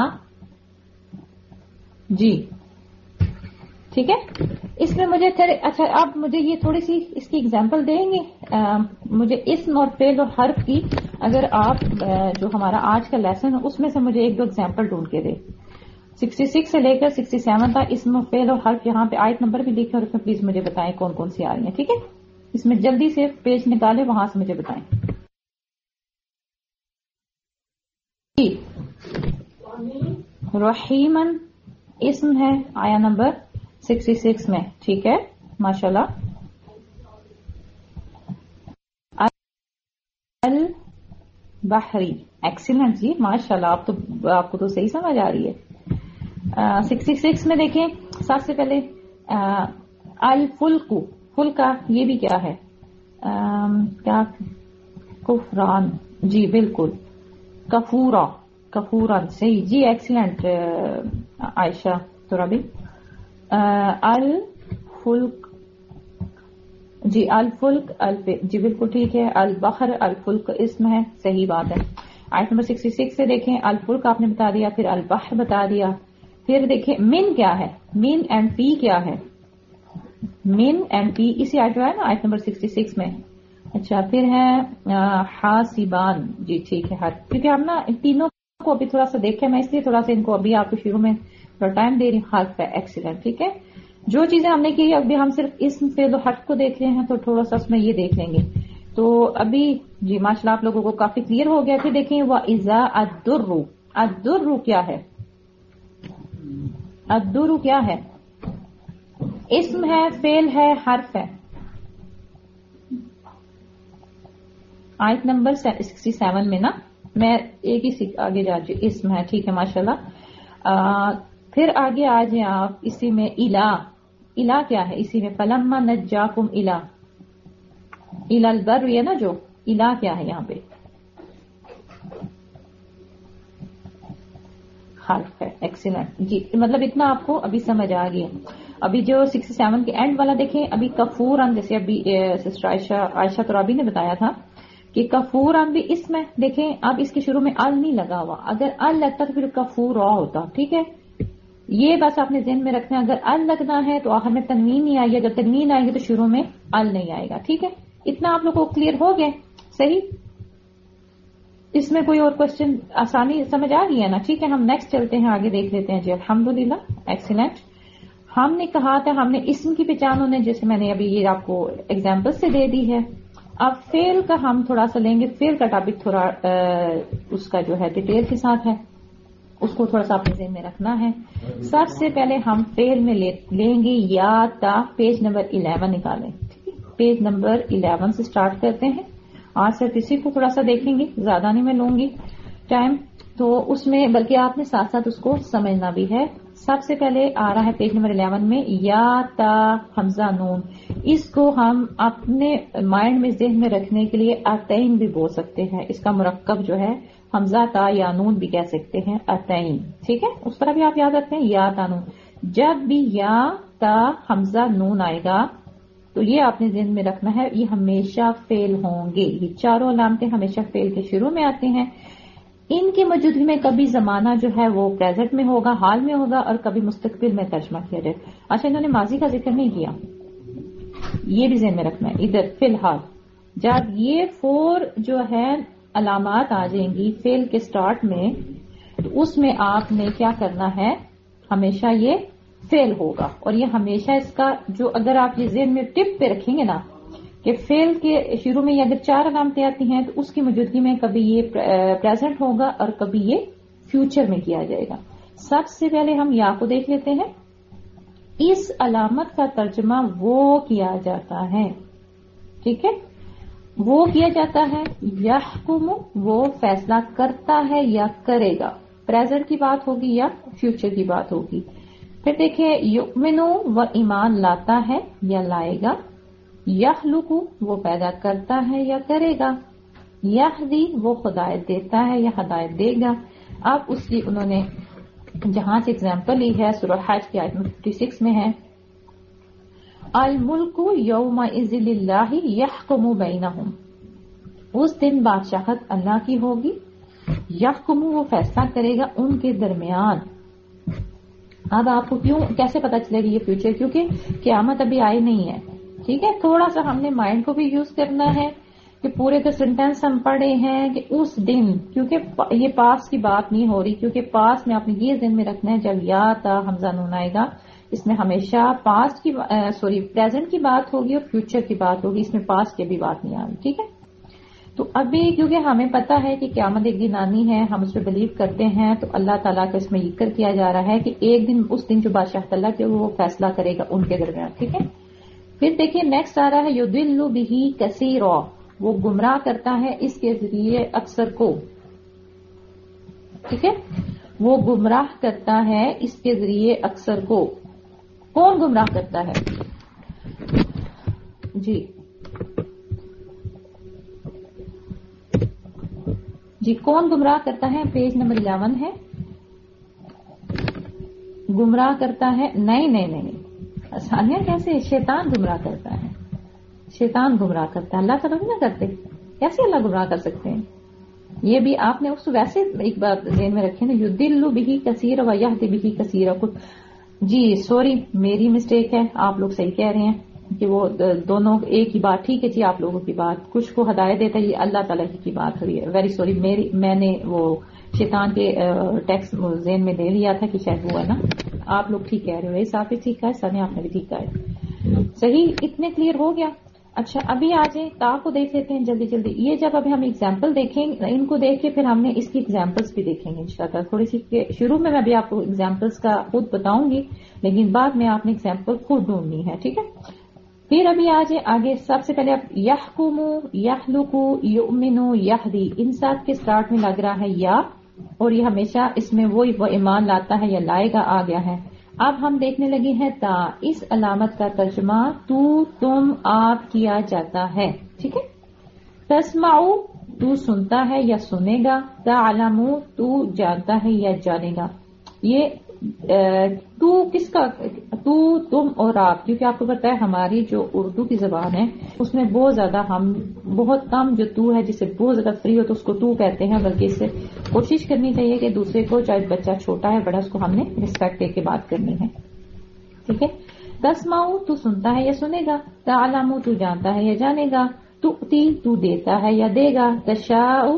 S1: جی. ٹھیک ہے, اس میں مجھے اچھا آپ مجھے یہ تھوڑی سی اس کی اگزامپل دیں گے. مجھے اسم اور فعل اور حرف کی اگر آپ جو ہمارا آج کا لیسن ہے اس میں سے مجھے ایک دو اگزامپل ڈھونڈ کے دیں. سکسٹی سکس سے لے کر سکسٹی سیون تک اسم اور فعل اور حرف, یہاں پہ آیت نمبر بھی لکھے اور اس میں پلیز مجھے بتائیں کون کون سی آ رہی ہیں. ٹھیک ہے, اس میں جلدی سے پیج نکالے, وہاں سے مجھے بتائیں. رحیمن اسم ہے آیا نمبر سکسٹی سکس میں. ٹھیک ہے, ماشاءاللہ. البحری, ایکسیلنٹ جی, ماشاءاللہ. آپ تو آپ کو تو صحیح سمجھ آ رہی ہے. سکسٹی سکس میں دیکھیں سب سے پہلے الفلک, فلکا یہ بھی کیا ہے, کیا کفران, جی بالکل. کفورا, کفوران, صحیح جی, ایکسیلنٹ عائشہ ترابی. الفلک جی, الفلک الف, جی بالکل ٹھیک ہے. البحر, الفلک اسم ہے, صحیح بات ہے. آیت نمبر سکسٹی سکس سے دیکھیں الفلک آپ نے بتا دیا, پھر البحر بتا دیا. پھر دیکھیں من کیا ہے, من اینڈ پی کیا ہے, من اینڈ پی اسی آیت جو ہے نا آیت نمبر سکسٹی سکس میں. اچھا, پھر ہے حاسبان, جی ٹھیک ہے. ہر کیونکہ ہم نا تینوں کو ابھی تھوڑا سا دیکھیں, میں اس لیے تھوڑا سا ان کو ابھی آپ کو شروع میں تھوڑا ٹائم دے رہی ہوں. حرف ہے, ایکسیلنٹ. ٹھیک ہے, جو چیزیں ہم نے کی ابھی ہم صرف اسم فعل و حرف کو دیکھ رہے ہیں تو تھوڑا سا اس میں یہ دیکھ لیں گے. تو ابھی جی ماشاءاللہ آپ لوگوں کو کافی کلیئر ہو گیا. پھر دیکھیں وہ اذا الدر, الدر کیا ہے, الدر کیا ہے, اسم ہے, فعل ہے, حرف ہے. آیت نمبر سکسٹی سیون میں نا, میں ایک ہی آگے جا جی, اسم ہے. ٹھیک ہے, ماشاءاللہ. پھر آگے آ جائیں آپ اسی میں الہ, الہ کیا ہے اسی میں, فلما نجاکم الہ, الہ البر ہے نا جو, الہ کیا ہے یہاں پہ, حرف ہے. ایکسیلنٹ جی, مطلب اتنا آپ کو ابھی سمجھ آ گیا. ابھی جو سکسٹی سیون کے اینڈ والا دیکھیں, ابھی کفورن, جیسے ابھی سسٹر عائشہ عائشہ ترابی نے بتایا تھا کہ کفورن بھی اس میں دیکھیں. اب اس کے شروع میں ال نہیں لگا ہوا, اگر ال لگتا تو پھر کفورا ہوتا. ٹھیک ہے, یہ بس آپ نے ذہن میں رکھنا ہے. اگر ال لگنا ہے تو آخر میں تنوین نہیں آئے گی, اگر تنوین آئے گی تو شروع میں ال نہیں آئے گا. ٹھیک ہے, اتنا آپ لوگوں کو کلیئر ہو گئے. صحیح, اس میں کوئی اور کوشچن آسانی سمجھ آ رہی ہے نا؟ ٹھیک ہے، ہم نیکسٹ چلتے ہیں، آگے دیکھ لیتے ہیں جی. الحمدللہ، ایکسیلنٹ. ہم نے کہا تھا ہم نے اسم کی پہچان ہونے، جیسے میں نے ابھی یہ آپ کو ایگزامپل سے دے دی ہے. اب فعل کا ہم تھوڑا سا لیں گے. فعل کا ٹاپک تھوڑا اس کا جو ہے ڈیٹیل کے ساتھ ہے، اس کو تھوڑا سا اپنے ذہن میں رکھنا ہے. سب سے پہلے ہم فعل میں لیں گے یا تا. پیج نمبر الیون نکالیں. پیج نمبر الیون سے سٹارٹ کرتے ہیں. آج صرف اسی کو تھوڑا سا دیکھیں گے، زیادہ نہیں میں لوں گی ٹائم. تو اس میں بلکہ آپ نے ساتھ ساتھ اس کو سمجھنا بھی ہے. سب سے پہلے آ رہا ہے پیج نمبر الیون میں یا تا حمزہ نون. اس کو ہم اپنے مائنڈ میں ذہن میں رکھنے کے لیے اتعین بھی بول سکتے ہیں. اس کا مرکب جو ہے حمزہ تا یا نون بھی کہہ سکتے ہیں، اتعین. ٹھیک ہے، اس طرح بھی آپ یاد رکھتے ہیں یا تا نون. جب بھی یا تا حمزہ نون آئے گا تو یہ آپ نے ذہن میں رکھنا ہے، یہ ہمیشہ فعل ہوں گے. یہ چاروں علامتیں ہمیشہ فعل کے شروع میں آتی ہیں. ان کی موجودگی میں کبھی زمانہ جو ہے وہ پریزنٹ میں ہوگا، حال میں ہوگا، اور کبھی مستقبل میں ترجمہ کیا جائے. اچھا، انہوں نے ماضی کا ذکر نہیں کیا، یہ بھی ذہن میں رکھنا ہے. ادھر فی الحال جب یہ فور جو ہے علامات آ جائیں گی فعل کے سٹارٹ میں، تو اس میں آپ نے کیا کرنا ہے، ہمیشہ یہ فعل ہوگا. اور یہ ہمیشہ اس کا جو اگر آپ یہ ذہن میں ٹپ پہ رکھیں گے نا کہ فعل کے شروع میں اگر چار علامتیں آتی ہیں تو اس کی موجودگی میں کبھی یہ پریزنٹ ہوگا اور کبھی یہ فیوچر میں کیا جائے گا. سب سے پہلے ہم یا کو دیکھ لیتے ہیں. اس علامت کا ترجمہ وہ کیا جاتا ہے، ٹھیک ہے، وہ کیا جاتا ہے. یحکم، وہ فیصلہ کرتا ہے یا کرے گا. پریزنٹ کی بات ہوگی یا فیوچر کی بات ہوگی. پھر دیکھیں یؤمنو، وہ ایمان لاتا ہے یا لائے گا. یخلق، وہ پیدا کرتا ہے یا کرے گا. یہدی، وہ ہدایت دیتا ہے یا ہدایت دے گا. اب اس کی انہوں نے جہاں سے اگزامپل لی ہے سورہ حج کی آیت چھیاسی میں ہے، الملک یومئذ للہ یحکم بینہم. اس دن بادشاہت اللہ کی ہوگی. یحکم، وہ فیصلہ کرے گا ان کے درمیان. اب آپ کو کیوں کیسے پتا چلے گی یہ فیوچر؟ کیونکہ قیامت ابھی آئی نہیں ہے. ٹھیک ہے، تھوڑا سا ہم نے مائنڈ کو بھی یوز کرنا ہے کہ پورے تو سینٹینس ہم پڑھے ہیں کہ اس دن، کیونکہ یہ پاس کی بات نہیں ہو رہی، کیونکہ پاس میں آپ نے یہ ذہن میں رکھنا ہے جب یا تا حمزہ نون آئے گا اس میں ہمیشہ پاسٹ کی سوری پریزنٹ کی بات ہوگی اور فیوچر کی بات ہوگی. اس میں پاسٹ کی بھی بات نہیں آ رہی. ٹھیک ہے، تو ابھی کیونکہ ہمیں پتا ہے کہ قیامت ایک دن آنی ہے، ہم اس پہ بلیو کرتے ہیں، تو اللہ تعالیٰ کا اس میں ذکر کیا جا رہا ہے کہ ایک دن اس دن جو بادشاہ اللہ کے وہ فیصلہ کرے گا ان کے درمیان. ٹھیک ہے، پھر دیکھیے نیکسٹ آ رہا ہے یضل بہ کثیرا، وہ گمراہ کرتا ہے اس کے ذریعے اکثر کو. ٹھیک ہے، وہ گمراہ کرتا ہے اس کے ذریعے اکثر کو. کون گمراہ کرتا ہے؟ جی جی کون گمراہ کرتا ہے؟ پیج نمبر الیون ہے. گمراہ کرتا ہے نہیں نہیں نہیں آسانیاں کیسے؟ شیطان گمراہ کرتا ہے. شیطان گمراہ کرتا ہے، اللہ تعالیٰ بھی نہ کرتے. کیسے اللہ گمراہ کر سکتے ہیں؟ یہ بھی آپ نے اس ویسے ایک بات ذہن میں رکھے نا، یضل بہ کثیرا و یہدی بہ کثیرا. جی سوری میری مسٹیک ہے، آپ لوگ صحیح کہہ رہے ہیں کہ وہ دونوں ایک ہی بات. ٹھیک ہے جی، آپ لوگوں کی بات، کچھ کو ہدایت دیتا ہے، یہ اللہ تعالیٰ کی بات ہو رہی ہے. ویری سوری، میری میں نے وہ شیطان کے ٹیکسٹ ذہن میں لے لیا تھا کہ شاید وہ ہے نا. آپ لوگ ٹھیک کہہ رہے ہو، اس آپ بھی ٹھیک ہے، سر نے آپ نے بھی ٹھیک کہا ہے. صحیح، اتنے کلیئر ہو گیا. اچھا ابھی آ جائیں تا کو دیکھ لیتے ہیں جلدی جلدی. یہ جب ابھی ہم ایگزامپل دیکھیں ان کو دیکھ کے پھر ہم نے اس کی ایگزامپلس بھی دیکھیں گے انشاءاللہ. تھوڑی سی شروع میں میں بھی آپ کو ایگزامپلس کا خود بتاؤں گی، لیکن بعد میں آپ نے ایگزامپل خود ڈھونڈنی ہے. ٹھیک ہے، پھر ابھی آ جائیں آگے. سب سے پہلے آپ یحکم، یخلق، یؤمن، یہدی، ان سات کے سٹارٹ میں لگ رہا ہے یا، اور یہ ہمیشہ اس میں وہی وہ ایمان لاتا ہے یا لائے گا آ گیا ہے. اب ہم دیکھنے لگے ہیں تا. اس علامت کا ترجمہ تو، تم، آپ کیا جاتا ہے. ٹھیک ہے، تسمعو، تو سنتا ہے یا سنے گا. تعلمو، تو جانتا ہے یا جانے گا. یہ تو کس کا؟ تو، تم اور آپ، کیونکہ آپ کو پتا ہے ہماری جو اردو کی زبان ہے اس میں بہت زیادہ ہم بہت کم جو تو ہے جسے بہت زیادہ فری ہو تو اس کو تو کہتے ہیں، بلکہ اس سے کوشش کرنی چاہیے کہ دوسرے کو، چاہے بچہ چھوٹا ہے بڑا، اس کو ہم نے رسپیکٹ دے کے بات کرنی ہے. ٹھیک ہے، تسمعو، تو سنتا ہے یا سنے گا. تعلمو، تو جانتا ہے یا جانے گا. تؤتی، تو دیتا ہے یا دے گا. تشاء،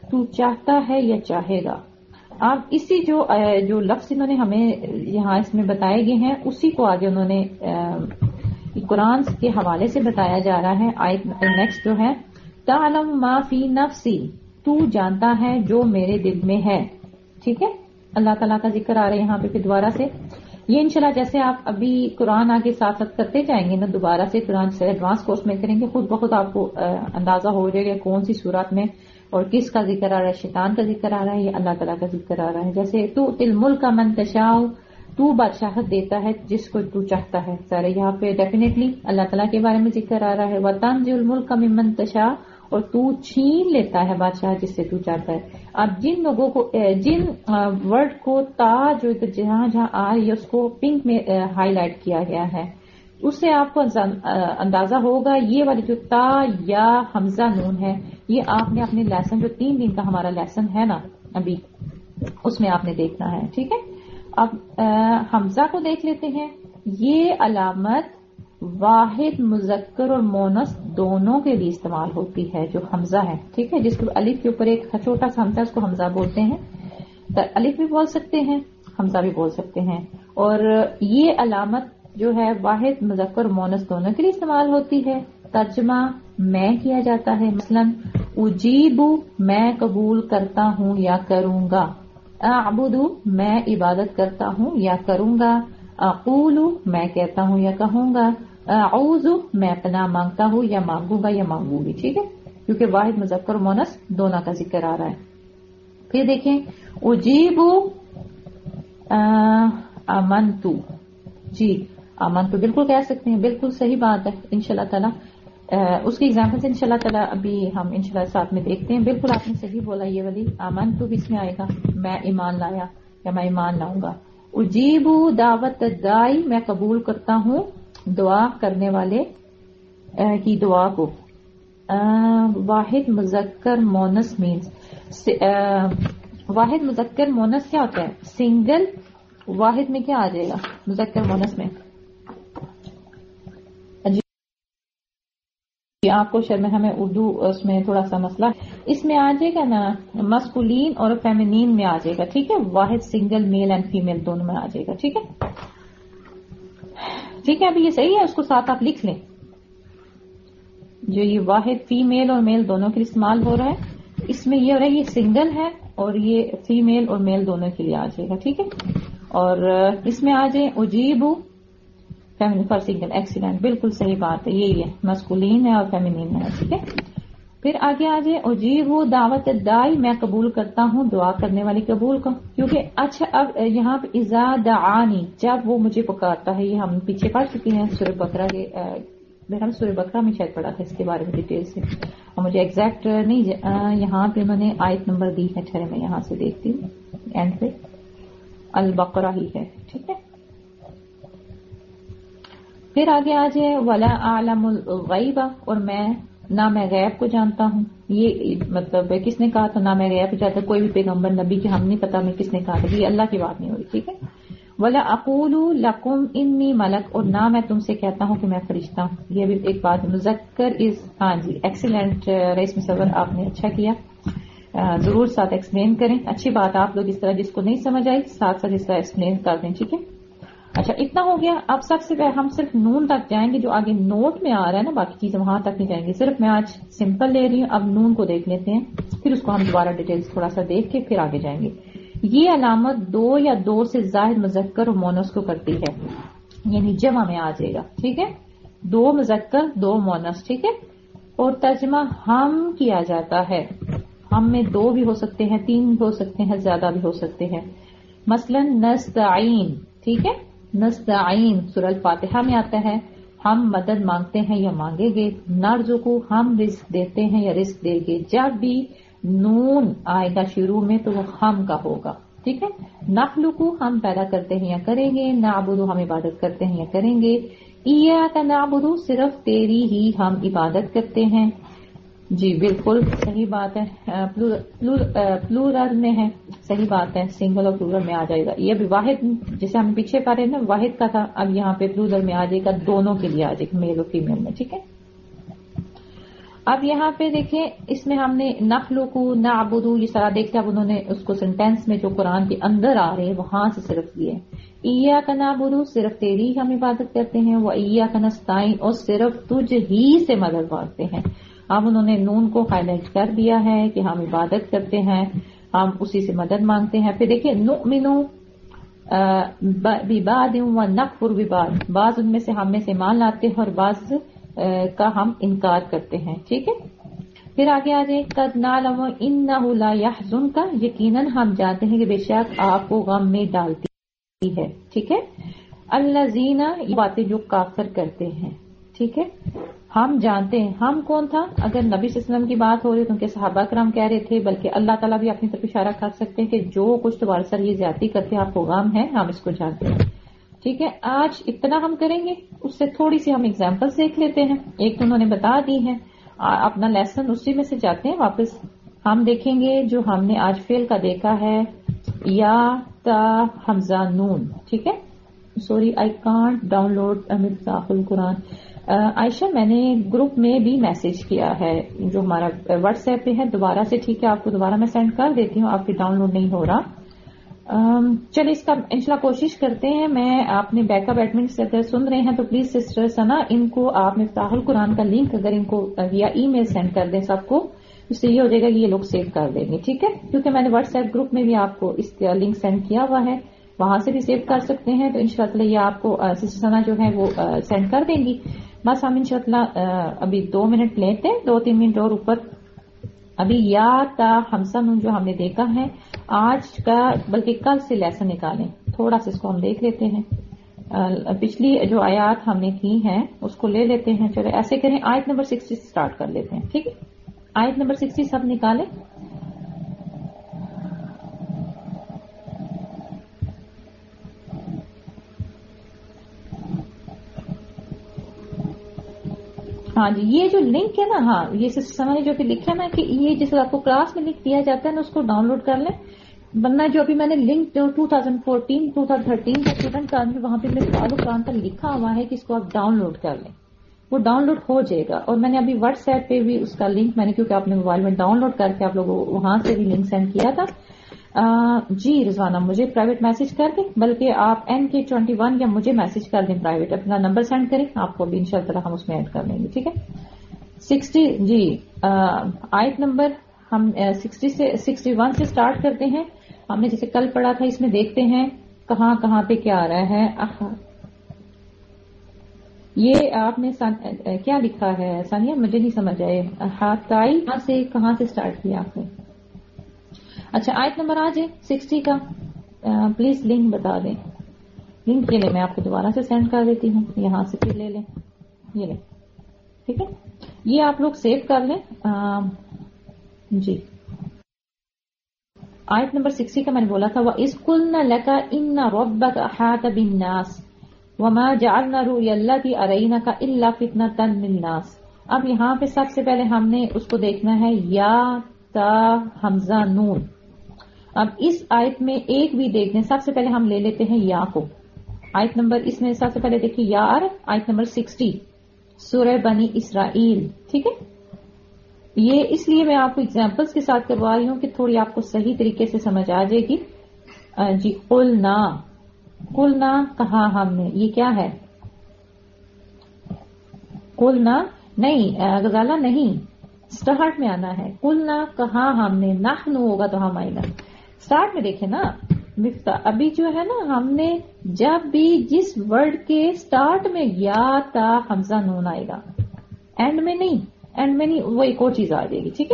S1: تو چاہتا ہے یا چاہے گا. آپ اسی جو جو لفظ انہوں نے ہمیں یہاں اس میں بتائے گئے ہیں اسی کو آگے انہوں نے قرآن کے حوالے سے بتایا جا رہا ہے. آیت نیکسٹ جو ہے تعلم ما فی نفسی، تو جانتا ہے جو میرے دل میں ہے. ٹھیک ہے، اللہ تعالیٰ کا ذکر آ رہا ہے یہاں پہ پھر دوبارہ سے. یہ انشاءاللہ جیسے آپ ابھی قرآن آگے ساتھ ساتھ کرتے جائیں گے نا، دوبارہ سے قرآن سے ایڈوانس کورس میں کریں گے، خود بخود آپ کو اندازہ ہو جائے گا کون سی صورت میں اور کس کا ذکر آ رہا ہے. شیطان کا ذکر آ رہا ہے یا اللہ تعالیٰ کا ذکر آ رہا ہے. جیسے تو تل ملک کا من تشاء، تو بادشاہت دیتا ہے جس کو تو چاہتا ہے. سارے یہاں پہ ڈیفینیٹلی اللہ تعالیٰ کے بارے میں ذکر آ رہا ہے. وَتَنزِعُ الْمُلْكَ مِمَّن تَشَاءُ، اور تو چھین لیتا ہے بادشاہ جس سے تو چاہتا ہے. اب جن لوگوں کو جن ورڈ کو تا جو جہاں جہاں آ رہی ہے اس کو پنک میں ہائی لائٹ کیا گیا ہے، اس سے آپ کو اندازہ ہوگا یہ والی جو تا یا حمزہ نون ہے یہ آپ نے اپنے لیسن جو تین دن کا ہمارا لیسن ہے نا ابھی اس میں آپ نے دیکھنا ہے. ٹھیک ہے، اب حمزہ کو دیکھ لیتے ہیں. یہ علامت واحد مذکر اور مونس دونوں کے لیے استعمال ہوتی ہے. جو حمزہ ہے، ٹھیک ہے، جس کو الف کے اوپر ایک چھوٹا سا حمزہ اس کو حمزہ بولتے ہیں. الف بھی بول سکتے ہیں، حمزہ بھی بول سکتے ہیں. اور یہ علامت جو ہے واحد مذکر اور مونس دونوں کے لیے استعمال ہوتی ہے. ترجمہ میں کیا جاتا ہے، مثلا اجیب میں قبول کرتا ہوں یا کروں گا، اعبد میں عبادت کرتا ہوں یا کروں گا، اقول میں کہتا ہوں یا کہوں گا، اعوذ میں پناہ مانگتا ہوں یا مانگوں گا یا مانگوں گی. ٹھیک ہے، کیونکہ واحد مذکر و مونس دونوں کا ذکر آ رہا ہے. پھر دیکھیں اجیب آمنتو، جی آمنتو بالکل کہہ سکتے ہیں، بالکل صحیح بات ہے. انشاءاللہ تعالیٰ اس کی ایگزامپل سے انشاءاللہ تعالیٰ ابھی ہم انشاءاللہ ساتھ میں دیکھتے ہیں. بالکل آپ نے صحیح بولا، یہ والی آمنتو بھی اس میں آئے گا، میں ایمان لایا یا میں ایمان لاؤں گا. اجیب دعوت دائی، میں قبول کرتا ہوں دعا کرنے والے کی دعا کو. واحد مذکر مونس مینس، واحد مذکر مونس کیا ہوتا ہے؟ سنگل. واحد میں کیا آ جائے گا مذکر مونس میں؟ جی آپ کو شرم ہمیں اردو اس میں تھوڑا سا مسئلہ اس میں آ جائے گا نا، مسکولین اور فیمینین میں آ جائے گا. ٹھیک ہے، واحد سنگل میل اینڈ فیمیل دونوں میں آ جائے گا. ٹھیک ہے ٹھیک ہے ابھی یہ صحیح ہے، اس کو ساتھ آپ لکھ لیں. جو یہ واحد فیمیل اور میل دونوں کے لیے استعمال ہو رہا ہے، اس میں یہ ہو رہا ہے یہ سنگل ہے اور یہ فیمیل اور میل دونوں کے لیے آ جائے گا. ٹھیک ہے، اور اس میں آ جائے اجیب فیمنین فار سنگل. ایکسیلنٹ، بالکل صحیح بات ہے، یہی ہے مسکولین ہے اور فیمینین ہے. ٹھیک ہے، پھر آگے آ جائے اجیب دعوت دائی، میں قبول کرتا ہوں دعا کرنے والی قبول کو. کیونکہ اچھا اب یہاں پہ اذا دعانی، جب وہ مجھے پکارتا ہے، یہ ہم پیچھے پڑھ چکے ہیں سورہ بقرہ کے، ہم سورہ بقرہ میں شاید پڑھا تھا اس کے بارے میں ڈیٹیل سے، اور مجھے ایگزیکٹ نہیں یہاں پہ انہوں نے آیت نمبر دی ہے. ٹھہرے میں یہاں سے دیکھتی ہوں، اینڈ پہ البقرہ ہی ہے. ٹھیک ہے، پھر آگے آ جائے ولا اعلم الغیب، اور میں نہ میں غیب کو جانتا ہوں. یہ مطلب کس نے کہا تھا نہ میں غیب کو جانتا؟ کوئی بھی پیغمبر نبی کے ہم نہیں پتا میں کس نے کہا تھا، یہ اللہ کی بات نہیں ہو رہی. ٹھیک ہے، ولا اقول لکم انی ملک، اور نہ میں تم سے کہتا ہوں کہ میں فرشتہ ہوں. یہ بھی ایک بات مذکر از، ہاں جی ایکسیلنٹ رئیس مصور، آپ نے اچھا کیا. ضرور ساتھ ایکسپلین کریں، اچھی بات. آپ لوگ اس طرح جس کو نہیں سمجھ آئی ساتھ ساتھ اس طرح ایکسپلین کر دیں. ٹھیک ہے، اچھا اتنا ہو گیا. اب سب سے پہلے ہم صرف نون تک جائیں گے، جو آگے نوٹ میں آ رہا ہے نا، باقی چیزیں وہاں تک نہیں جائیں گے. صرف میں آج سمپل لے رہی ہوں. اب نون کو دیکھ لیتے ہیں، پھر اس کو ہم دوبارہ ڈیٹیلز تھوڑا سا دیکھ کے پھر آگے جائیں گے. یہ علامت دو یا دو سے زائد مذکر اور مونس کو کرتی ہے، یعنی جمع میں آ جائے گا. ٹھیک ہے، دو مذکر دو مونس. ٹھیک ہے، اور ترجمہ ہم کیا جاتا ہے. ہم میں دو بھی ہو سکتے ہیں، تین بھی ہو سکتے ہیں، زیادہ بھی ہو سکتے ہیں. مثلا نستعین، ٹھیک ہے، نستعین سورہ الفاتحہ میں آتا ہے ہم مدد مانگتے ہیں یا مانگیں گے. نرزقو ہم رزق دیتے ہیں یا رزق دیں گے. جب بھی نون آئے گا شروع میں تو وہ ہم کا ہوگا. ٹھیک ہے، نخلقو ہم پیدا کرتے ہیں یا کریں گے. نعبدو ہم عبادت کرتے ہیں یا کریں گے. ایاک نعبدو صرف تیری ہی ہم عبادت کرتے ہیں. جی بالکل صحیح بات ہے، پلورل میں ہے، صحیح بات ہے، سنگل اور پلورل میں آ جائے گا. یہ بھی واحد جسے ہم پیچھے پا رہے ہیں نا واحد کا تھا، اب یہاں پہ پلورل میں آ جائے گا، دونوں کے لیے آ جائے گا، میل اور فیمیل میں. ٹھیک ہے، اب یہاں پہ دیکھیں اس میں ہم نے نخلقو نعبدو یہ سارا دیکھتے اب انہوں نے اس کو سینٹینس میں جو قرآن کے اندر آ رہے ہیں وہاں سے صرف لیے. ایاک نعبدو صرف تیری ہم عبادت کرتے ہیں، و ایاک نستعین اور صرف تجھ ہی سے مدد مانگتے ہیں. اب انہوں نے نون کو ہائی لائٹ کر دیا ہے کہ ہم عبادت کرتے ہیں، ہم اسی سے مدد مانگتے ہیں. پھر دیکھیں نؤمنو ببعض و نکفر ببعض، بعض ان میں سے ہم میں سے مان لاتے ہیں اور بعض کا ہم انکار کرتے ہیں. ٹھیک ہے. پھر آگے آ جائے قد نعلم انہ لا یحزنک، یقیناً ہم جانتے ہیں کہ بے شک آپ کو غم میں ڈالتی ہے. ٹھیک ہے. الذین یہ باتیں جو کافر کرتے ہیں. ٹھیک ہے. ہم جانتے ہیں ہم کون تھا، اگر نبی صلی اللہ علیہ وسلم کی بات ہو رہی تو ان کے صحابہ کرام کہہ رہے تھے، بلکہ اللہ تعالیٰ بھی اپنی طرف اشارہ کر سکتے ہیں کہ جو کچھ تمہارے سر یہ زیادتی کرتے ہیں آپ کو غم ہے، ہم اس کو جانتے ہیں. ٹھیک ہے. آج اتنا ہم کریں گے، اس سے تھوڑی سی ہم اگزامپل دیکھ لیتے ہیں. ایک تو انہوں نے بتا دی ہے، اپنا لیسن اسی میں سے جاتے ہیں واپس. ہم دیکھیں گے جو ہم نے آج فعل کا دیکھا ہے، یا تا حمزہ نون. ٹھیک ہے. Sorry I can't download Miftah al-Quran. عائشہ میں نے گروپ میں بھی میسج کیا ہے جو ہمارا واٹس ایپ پہ ہے، دوبارہ سے ٹھیک ہے آپ کو دوبارہ میں سینڈ کر دیتی ہوں، آپ کی ڈاؤن لوڈ نہیں ہو رہا. چلے اس کا انشاءاللہ کوشش کرتے ہیں. میں آپ نے بیک اپ ایڈمن سے اگر سن رہے ہیں تو پلیز سسٹر سنا ان کو آپ مفتاح القرآن کا لنک اگر ان کو ویا ای میل سینڈ کر دیں سب کو، اس سے یہ ہو جائے گا کہ یہ لوگ سیو کر دیں گے. ٹھیک ہے. کیونکہ میں نے واٹس ایپ گروپ میں بھی آپ کو اس کا لنک سینڈ کیا ہوا ہے، وہاں سے بھی سیو کر سکتے ہیں. تو انشاءاللہ یہ آپ کو سسٹر سنا جو ہے وہ سینڈ کر دیں گی. بس ہم انشاءاللہ ابھی دو منٹ لیتے ہیں، دو تین منٹ اور اوپر. ابھی یا تا حمزہ نون جو ہم نے دیکھا ہے آج کا بلکہ کل سے لیسن نکالیں، تھوڑا سا اس کو ہم دیکھ لیتے ہیں. پچھلی جو آیات ہم نے کی ہیں اس کو لے لیتے ہیں. چلو ایسے کریں، آیت نمبر سکسٹی سے سٹارٹ کر لیتے ہیں. ٹھیک ہے. آیت نمبر سکسٹی سب نکالیں. ہاں جی یہ جو لنک ہے نا، ہاں یہ سسٹر نے جو کہ لکھا نا کہ یہ جس آپ کو کلاس میں لنک دیا جاتا ہے نا اس کو ڈاؤن لوڈ کر لیں، ورنہ جو ابھی میں نے لنک جو two thousand fourteen two thousand thirteen کا اسٹوڈنٹ کا وہاں پہ میں فالو قرآن کا لکھا ہوا ہے کہ اس کو آپ ڈاؤن لوڈ کر لیں، وہ ڈاؤن لوڈ ہو جائے گا. اور میں نے ابھی واٹس ایپ پہ بھی اس کا لنک میں نے کیونکہ آپ نے موبائل میں ڈاؤن لوڈ کر کے آپ لوگوں وہاں سے بھی لنک سینڈ کیا تھا. آ, جی رضوانہ مجھے پرائیویٹ میسج کر دیں، بلکہ آپ این کے ٹوینٹی ون یا مجھے میسج کر دیں پرائیویٹ، اپنا نمبر سینڈ کریں، آپ کو بھی ان شاء اللہ ہم اس میں ایڈ کر لیں گے. ٹھیک ہے. سکسٹی جی آیت نمبر ہم سکسٹی سے سکسٹی ون سے سٹارٹ کرتے ہیں. ہم نے جیسے کل پڑھا تھا اس میں دیکھتے ہیں کہاں کہاں پہ کیا آ رہا ہے. یہ آپ نے کیا لکھا ہے ثانیہ مجھے نہیں سمجھ آئے، ہاتائی کہاں سے کہاں سے سٹارٹ کیا آپ نے؟ اچھا آیت نمبر آ جائے سکسٹی کا. پلیز لنک بتا دیں. لنک کے لیے میں آپ کو دوبارہ سے سینڈ کر دیتی ہوں، یہاں سے پھر لے لیں، یہ لیں. ٹھیک ہے. یہ آپ لوگ سیو کر لیں. آ, جی آیت نمبر سکسٹی کا میں نے بولا تھا وَإِذْ قُلْنَا لَكَ إِنَّ رَبَّكَ أَحَاطَ بِالنَّاسِ وَمَا جَعَلْنَا رُؤْيَا الَّتِي أَرَيْنَاكَ إِلَّا فِتْنَةً لِلنَّاسِ. اب یہاں پہ سب سے پہلے ہم نے اس کو دیکھنا ہے یا تا حمزہ نون. اب اس آیت میں ایک بھی دیکھ دیں، سب سے پہلے ہم لے لیتے ہیں یا کو. آیت نمبر اس میں سب سے پہلے دیکھیے یا آیت نمبر سکسٹی سورہ بنی اسرائیل. ٹھیک ہے. یہ اس لیے میں آپ کو اگزامپلس کے ساتھ کروا رہی ہوں کہ تھوڑی آپ کو صحیح طریقے سے سمجھ آ جائے گی. جی قلنا قلنا کہا ہم نے، یہ کیا ہے؟ قلنا نہیں، غزالہ نہیں، سٹارٹ میں آنا ہے. قلنا کہا ہم نے، نحن ہوگا تو ہم آئے گا. سٹارٹ میں دیکھیں نا مفتا، ابھی جو ہے نا ہم نے جب بھی جس ورڈ کے سٹارٹ میں یا تا حمزہ نون آئے گا، اینڈ میں نہیں، اینڈ میں نہیں، وہ ایک اور چیز آ جائے گی. ٹھیک ہے.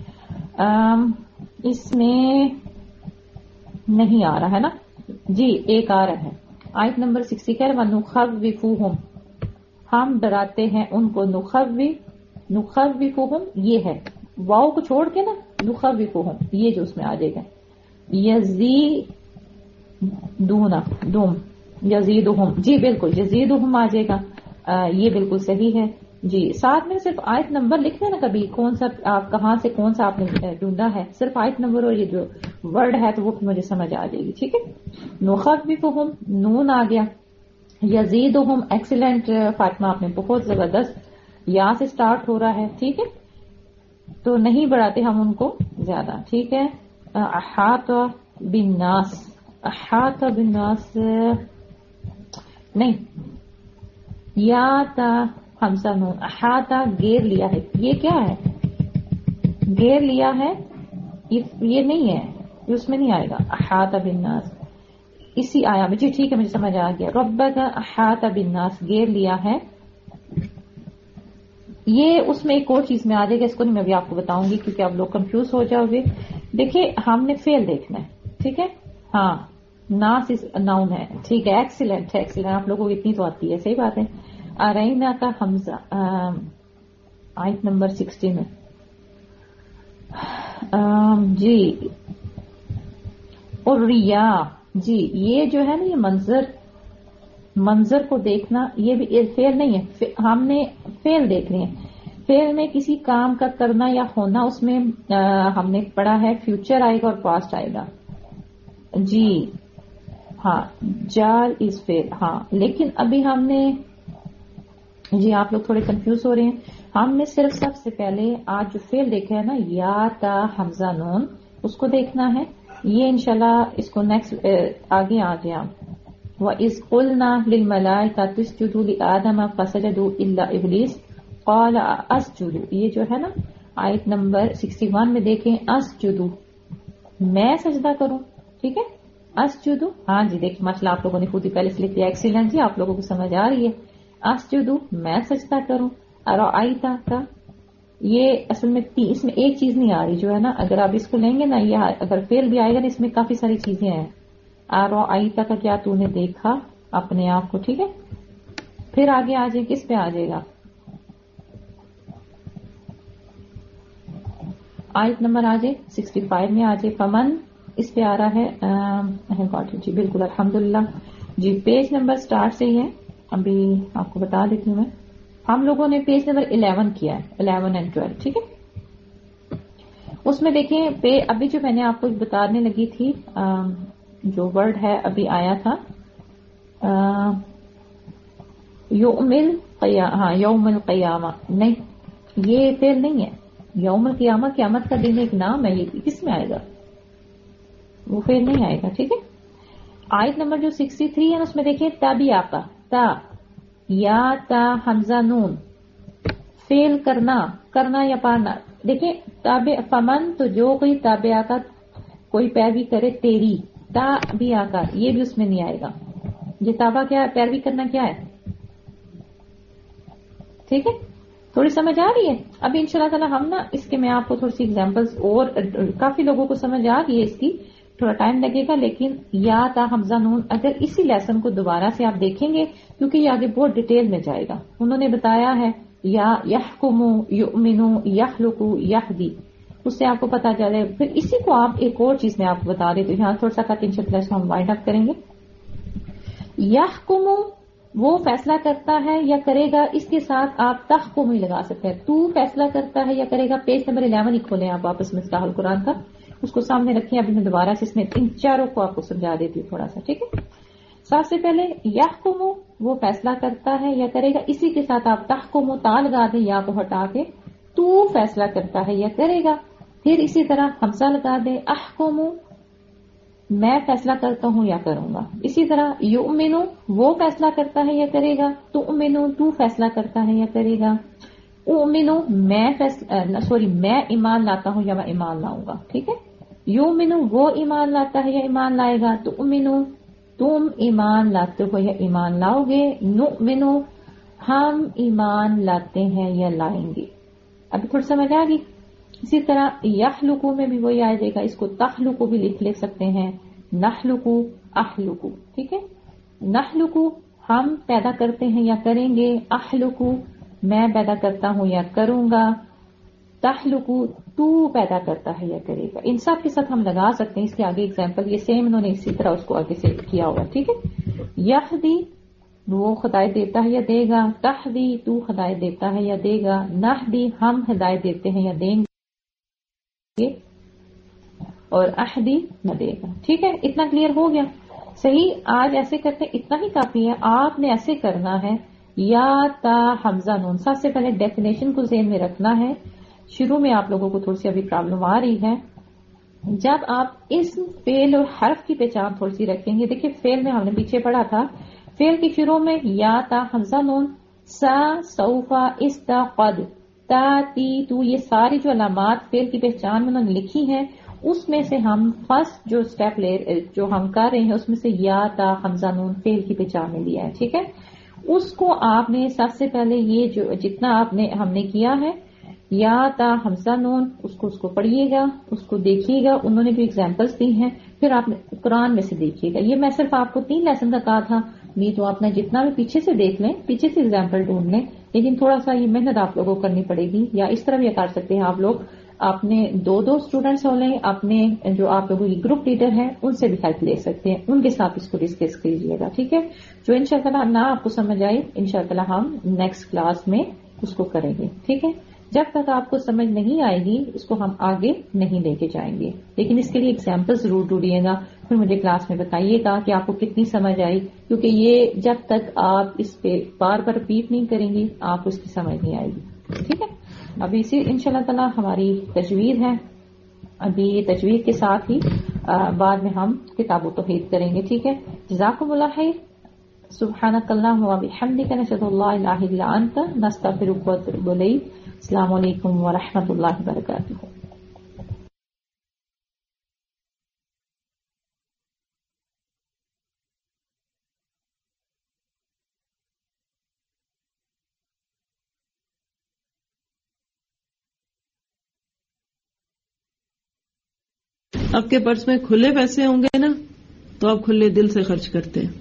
S1: اس میں نہیں آ رہا ہے نا، جی ایک آ رہا ہے. آیت نمبر سکسٹی کہہ رہا نخوفہم، ہم ڈراتے ہیں ان کو. نخوف نخوفہم یہ ہے، واؤ کو چھوڑ کے نا نخوفہم یہ جو اس میں آ جائے گا. یزیدون دوم یزیدہم، جی بالکل یزیدہم آ جائے گا. آ, یہ بالکل صحیح ہے. جی ساتھ میں صرف آیت نمبر لکھ لینا کبھی کون سا آپ کہاں سے کون سا آپ نے ڈھونڈا ہے، صرف آیت نمبر اور یہ جو ورڈ ہے تو وہ مجھے سمجھ آ جائے گی. ٹھیک ہے. نخوفہم نون آ گیا. یزیدہم ایکسیلنٹ فاطمہ، آپ نے بہت زبردست، یا سے سٹارٹ ہو رہا ہے. ٹھیک ہے. تو نہیں بڑھاتے ہم ان کو زیادہ. ٹھیک ہے. احاط بالناس, احاط بالناس نہیں, یا تا حمزہ نون, احاطہ گیر لیا ہے. یہ کیا ہے؟ گیر لیا ہے, یہ نہیں ہے, یہ اس میں نہیں آئے گا. احاط بالناس اسی آیا میں. جی ٹھیک ہے, مجھے سمجھ آ گیا. ربک احاط بالناس گیر لیا ہے. یہ اس میں ایک اور چیز میں آ جائے گا, اس کو نہیں میں بھی آپ کو بتاؤں گی کیونکہ آپ لوگ کنفیوز ہو جاؤ گے. دیکھیں ہم نے فیل دیکھنا ہے. ٹھیک ہے. ہاں ناس ناؤن ہے. ٹھیک ہے, ایکسیلنٹ ایکسیلنٹ, آپ لوگوں کو اتنی تو آتی ہے. صحیح بات ہے. ارینا کا حمزہ آیت نمبر سکسٹی میں. جی اور ریا, جی یہ جو ہے نا یہ منظر منظر کو دیکھنا, یہ بھی فعل نہیں ہے. ہم نے فعل دیکھ رہے ہیں. فعل میں کسی کام کا کرنا یا ہونا, اس میں ہم نے پڑھا ہے فیوچر آئے گا اور پاسٹ آئے گا. جی ہاں, جار از فعل. ہاں لیکن ابھی ہم نے, جی آپ لوگ تھوڑے کنفیوز ہو رہے ہیں. ہم نے صرف سب سے پہلے آج جو فعل دیکھا ہے نا, یا تا حمزہ نون, اس کو دیکھنا ہے. یہ انشاءاللہ اس کو نیکسٹ آگے آ گیا. وَإِذْ قُلْنَا لِلْمَلَائِكَةِ اسْجُدُوا لِآدَمَ فَسَجَدُوا إِلَّا إِبْلِيسَ قَالَ أَسْجُدُ. یہ جو ہے نا آیت نمبر سکسٹی ون میں دیکھیں, اسجدو میں سجدہ کروں. ٹھیک ہے, اسجدو. ہاں جی دیکھیں ماشاء اللہ آپ لوگوں نے خود ہی پہلے سے لکھ دیا. ایکسیلنٹ جی, آپ لوگوں کو سمجھ آ رہی ہے. اسجدو میں سجدہ کروں. ارائیتا کا, یہ اصل میں اس میں ایک چیز نہیں آ رہی جو ہے نا, اگر آپ اس کو لیں گے نا, یہ اگر فیل بھی آئے گا اس میں کافی ساری چیزیں ہیں. ارائیتا کا کیا تو نے دیکھا اپنے آپ کو. ٹھیک ہے, پھر آگے آ جائے, کس پہ آ جائے گا؟ آیت نمبر آ جائے سکسٹی فائیو میں آ جائے. فمن اس پہ آ رہا ہے. جی بالکل الحمدللہ. جی پیج نمبر اسٹارٹ سے ہی ہے, ابھی آپ کو بتا دیتی ہوں میں. ہم لوگوں نے پیج نمبر الیون کیا ہے, الیون اینڈ ٹویلو. ٹھیک ہے, اس میں دیکھیں پہ ابھی جو میں نے آپ کو بتانے لگی تھی, جو ورڈ ہے ابھی آیا تھا یومل قیامہ. ہاں یوم القیامہ نہیں, یہ فعل نہیں ہے. یوم القیامہ قیامت کا دن ایک نام ہے, یہ کس میں آئے گا؟ وہ فعل نہیں آئے گا. ٹھیک ہے, آیت نمبر جو سکسٹی تھری ہے اس میں دیکھیں تابعہ کا, تا یا تا حمزہ نون, فعل کرنا, کرنا یا پانا. دیکھیں تابع فمن, تو جو کوئی تابعہ کا کوئی پیروی کرے تیری, تابعہ کا یہ بھی اس میں نہیں آئے گا. یہ تابع کیا ہے؟ پیروی کرنا کیا ہے؟ ٹھیک ہے, تھوڑی سمجھ آ رہی ہے. ابھی انشاءاللہ تعالی ہم نا اس کے میں آپ کو تھوڑی سی ایگزامپلس, اور کافی لوگوں کو سمجھ آ گئی ہے اس کی, تھوڑا ٹائم لگے گا. لیکن یا تا حمزہ نون اگر اسی لیسن کو دوبارہ سے آپ دیکھیں گے, کیونکہ یہ آگے بہت ڈیٹیل میں جائے گا. انہوں نے بتایا ہے یا یحکمو یؤمنو یخلقو یہدی, اس سے آپ کو پتا چلے. پھر اسی کو آپ ایک اور چیز میں آپ کو بتا دیں, تو یہاں تھوڑا سا کٹ انشاءاللہ ہم وائنڈ اپ کریں گے. یحکمو وہ فیصلہ کرتا ہے یا کرے گا, اس کے ساتھ آپ تحکم ہی لگا سکتے ہیں. تو فیصلہ کرتا ہے یا کرے گا. پیج نمبر الیون ہی کھولیں آپ واپس مصباح القرآن کا, اس کو سامنے رکھیں. ابھی میں دوبارہ سے اس میں ان چاروں کو آپ کو سمجھا دیتی ہوں تھوڑا سا. ٹھیک ہے, سب سے پہلے یحکم وہ فیصلہ کرتا ہے یا کرے گا, اسی کے ساتھ آپ تحکم تا لگا دیں, یا کو ہٹا کے تو فیصلہ کرتا ہے یا کرے گا. پھر اسی طرح حمزہ لگا دیں, احکم میں فیصلہ کرتا ہوں یا کروں گا. اسی طرح یؤمنو وہ فیصلہ کرتا ہے یا کرے گا, تؤمنو تو فیصلہ کرتا ہے یا کرے گا. اؤمنو میں فیصلہ سوری میں ایمان لاتا ہوں یا میں ایمان لاؤں گا. ٹھیک ہے, یؤمنو وہ ایمان لاتا ہے یا ایمان لائے گا. تؤمنو تم ایمان لاتے ہو یا ایمان لاؤ گے. نؤمنو ہم ایمان لاتے ہیں یا لائیں گے. ابھی تھوڑا سمجھ آ گئی. اسی طرح یخلقو میں بھی وہی آ جائے گا, اس کو تخلقو بھی لکھ لکھ سکتے ہیں, نخلقو اخلقو. ٹھیک ہے, نخلقو ہم پیدا کرتے ہیں یا کریں گے. اخلقو میں پیدا کرتا ہوں یا کروں گا. تخلقو تو پیدا کرتا ہے یا کرے گا. ان سب کے ساتھ ہم لگا سکتے ہیں اس کے آگے ایگزامپل, یہ سیم انہوں نے اسی طرح اس کو آگے سے کیا ہوگا. ٹھیک ہے, یہدی وہ ہدایت دیتا ہے یا دے گا. تہدی تو ہدایت دیتا ہے یا دے گا. نہدی ہم ہدایت دیتے ہیں یا دیں گے, اور احدی نہ دے گا. ٹھیک ہے, اتنا کلیئر ہو گیا. صحیح, آج ایسے کرتے اتنا ہی کافی ہے. آپ نے ایسے کرنا ہے, یا تا حمزہ نون. سب سے پہلے ڈیفینیشن کو ذہن میں رکھنا ہے. शुरू में आप लोगों को थोड़ी सी अभी प्रॉब्लम आ रही है। जब आप इस्म, फेल और हर्फ की पहचान थोड़ी सी रखेंगे, देखिए फेल में हमने पीछे पढ़ा था, फेल के शुरू में या, ता, हमजा, नून, सा, सौफा, इस्ता, कद, ता, ती, तू, ये सारी जो अलामात फेल की पहचान में उन्होंने लिखी है, उसमें से हम फर्स्ट जो स्टेप ले जो हम कर रहे हैं उसमें से या, ता, हमजा, नून फेल की पहचान में लिया है। ठीक है, उसको आपने सबसे पहले ये जो जितना आपने हमने किया है या, ता, हमजा, नून, उसको उसको पढ़िएगा, उसको देखिएगा, उन्होंने जो एग्जाम्पल्स दी हैं, फिर आप कुरान में से देखिएगा। ये मैं सिर्फ आपको तीन लेसन का कहा था, नहीं तो आपने जितना भी पीछे से देख लें, पीछे से एग्जाम्पल ढूंढ लें, लेकिन थोड़ा सा ये मेहनत आप लोगों को करनी पड़ेगी। या इस तरह भी कर सकते हैं आप लोग, अपने दो दो स्टूडेंट्स हो लें, अपने जो आप लोगों की ग्रुप लीडर है उनसे भी हेल्प ले सकते हैं, उनके साथ इसको डिस्कस कीजिएगा। ठीक है, जो इंशाअल्लाह ना आपको समझ आए, इंशाअल्लाह हम नेक्स्ट क्लास में उसको करेंगे। ठीक है, जब तक आपको समझ नहीं आएगी इसको हम आगे नहीं लेके जाएंगे, लेकिन इसके लिए एग्जाम्पल जरूर ढूंढिएगा, फिर मुझे क्लास में बताइएगा कि आपको कितनी समझ आई, क्योंकि ये जब तक आप इस पे बार बार रिपीट नहीं करेंगी आपको इसकी समझ नहीं आएगी। ठीक है, अभी इसी इंशाअल्लाह ताला हमारी तजवीद है, अभी ये तजवीद के साथ ही आ, बाद में हम किताब तौहीद करेंगे। ठीक है, जज़ाकुमुल्लाह खैर, सुब्हानकल्लाहुम्मा व बिहम्दिका नशहदु अल्ला इलाहा इल्ला अंता नस्तगफिरुका व नतूबु इलैक। अस्सलामु अलैकुम व रहमतुल्लाहि व बरकातुहू।
S2: आपके पर्स में खुले पैसे होंगे ना, तो आप खुले दिल से खर्च करते हैं।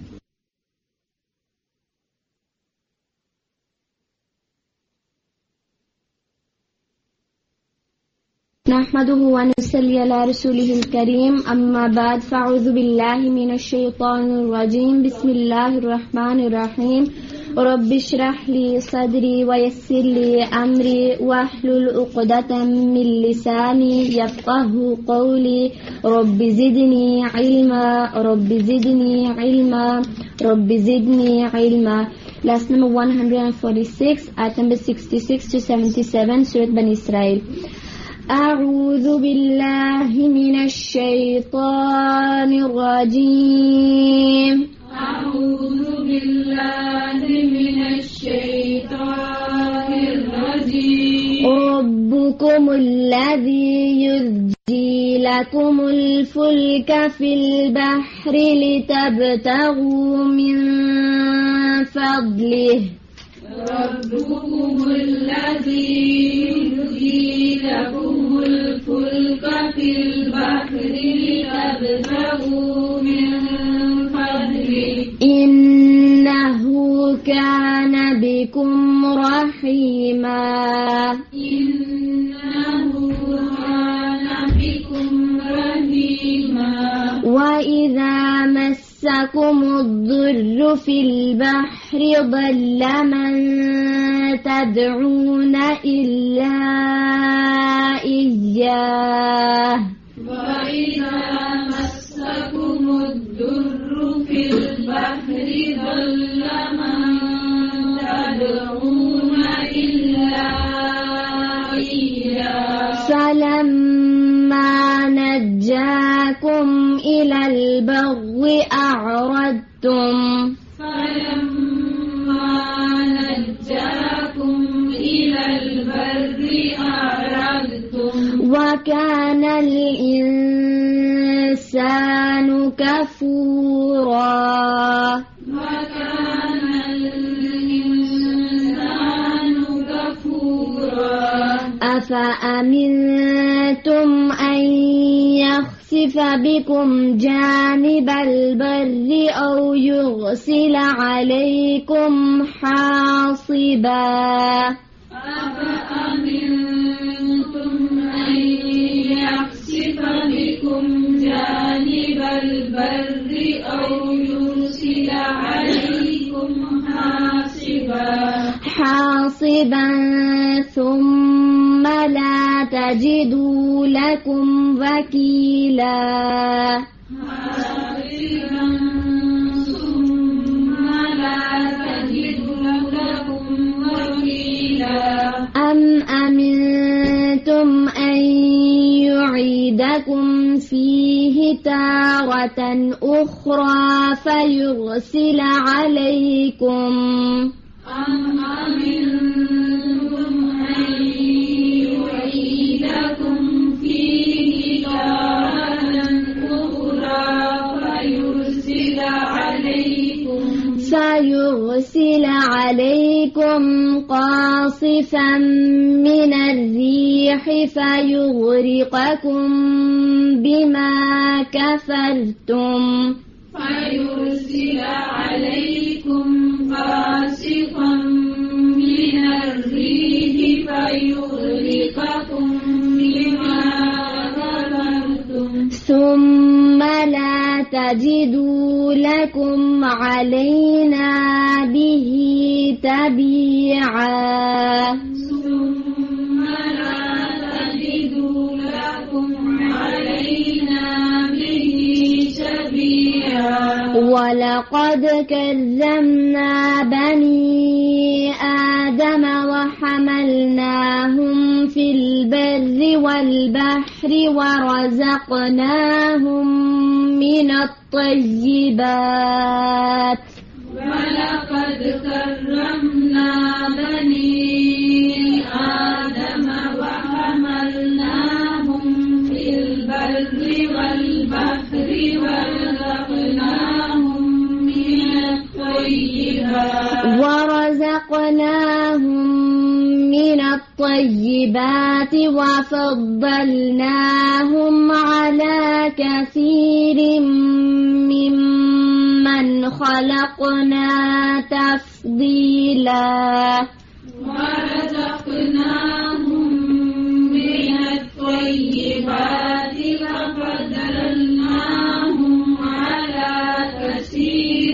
S15: नहमदुहु व नुसल्ली अला रसूलिहिल करीम, अम्मा बाद, फ़अऊज़ु बिल्लाहि मिनश शैतानिर रजीम, बिस्मिल्लाहिर रहमानिर रहीम, रब्बिश्रह ली सदरी व यस्सिर ली अमरी वहलुल उक़दतम मिन लिसानी यफ़क़हू क़ौली, rabbi ज़िदनी इल्मा, rabbi ज़िदनी इल्मा, rabbi ज़िदनी इल्मा। Lesson number one forty-six, ayat number sixty-six to seventy-seven, Surat Bani Israel. أعوذ بالله من الشيطان الرجيم
S3: أعوذ بالله من الشيطان الرجيم
S15: ربكم الذي يزجي لكم الفلك في البحر لتبتغوا من فضله
S3: ربكم الذي يزجي لكم الفلك في البحر لتبتغوا من فضله
S15: إنه كان بكم رحيما
S3: إنه كان بكم رحيما
S15: وإذا مسكم الضر في البحر ضل من تدعون إلا إياه
S3: وإذا مسكم الضر في البحر ضل من تدعون إلا إياه
S15: فلما نجاكم إلى البر أعرضتم
S3: فلما نجاكم إلى البر أعرضتم
S15: وكان الإنسان كفورا
S3: وكان الإنسان كفورا
S15: أفأمنتم أن يخسف بكم جانب البر أو يرسل عليكم حاصبا
S3: أفأمنتم أن يخسف بكم جانب البر أو يرسل عليكم حاصبا
S15: حاصبا ثم لا تجدوا لكم وكيلا
S3: حاصبا ثم لا تجدوا لكم وكيلا
S15: أم أمنتم يعيدكم فيه تارة أخرى فيرسل عليكم
S3: أم أمنتم أن يعيدكم فيه تارة أخرى فيرسل عليكم
S15: فيرسل عليكم قاصفا من الريح فيغرقكم بما كفرتم
S3: فيرسل عليكم قاصفا من الريح فيغرقكم بما كفرتم
S15: ثم لا تجدوا لكم علينا به تبيعا
S3: ثم لا تجدوا لكم علينا به تبيعا
S15: ولقد كرمنا بني آدم وحملناهم في البر والبحر ورزقناهم من الطيبات
S3: ولقد كرمنا بني آدم وحملناهم في البر والبحر ورزقناهم من الطيبات
S15: ورزقناهم من الطيبات وفضلناهم على كثير ممن خلقنا تفضيلا
S3: ورزقناهم من الطيبات وفضلناهم على كثير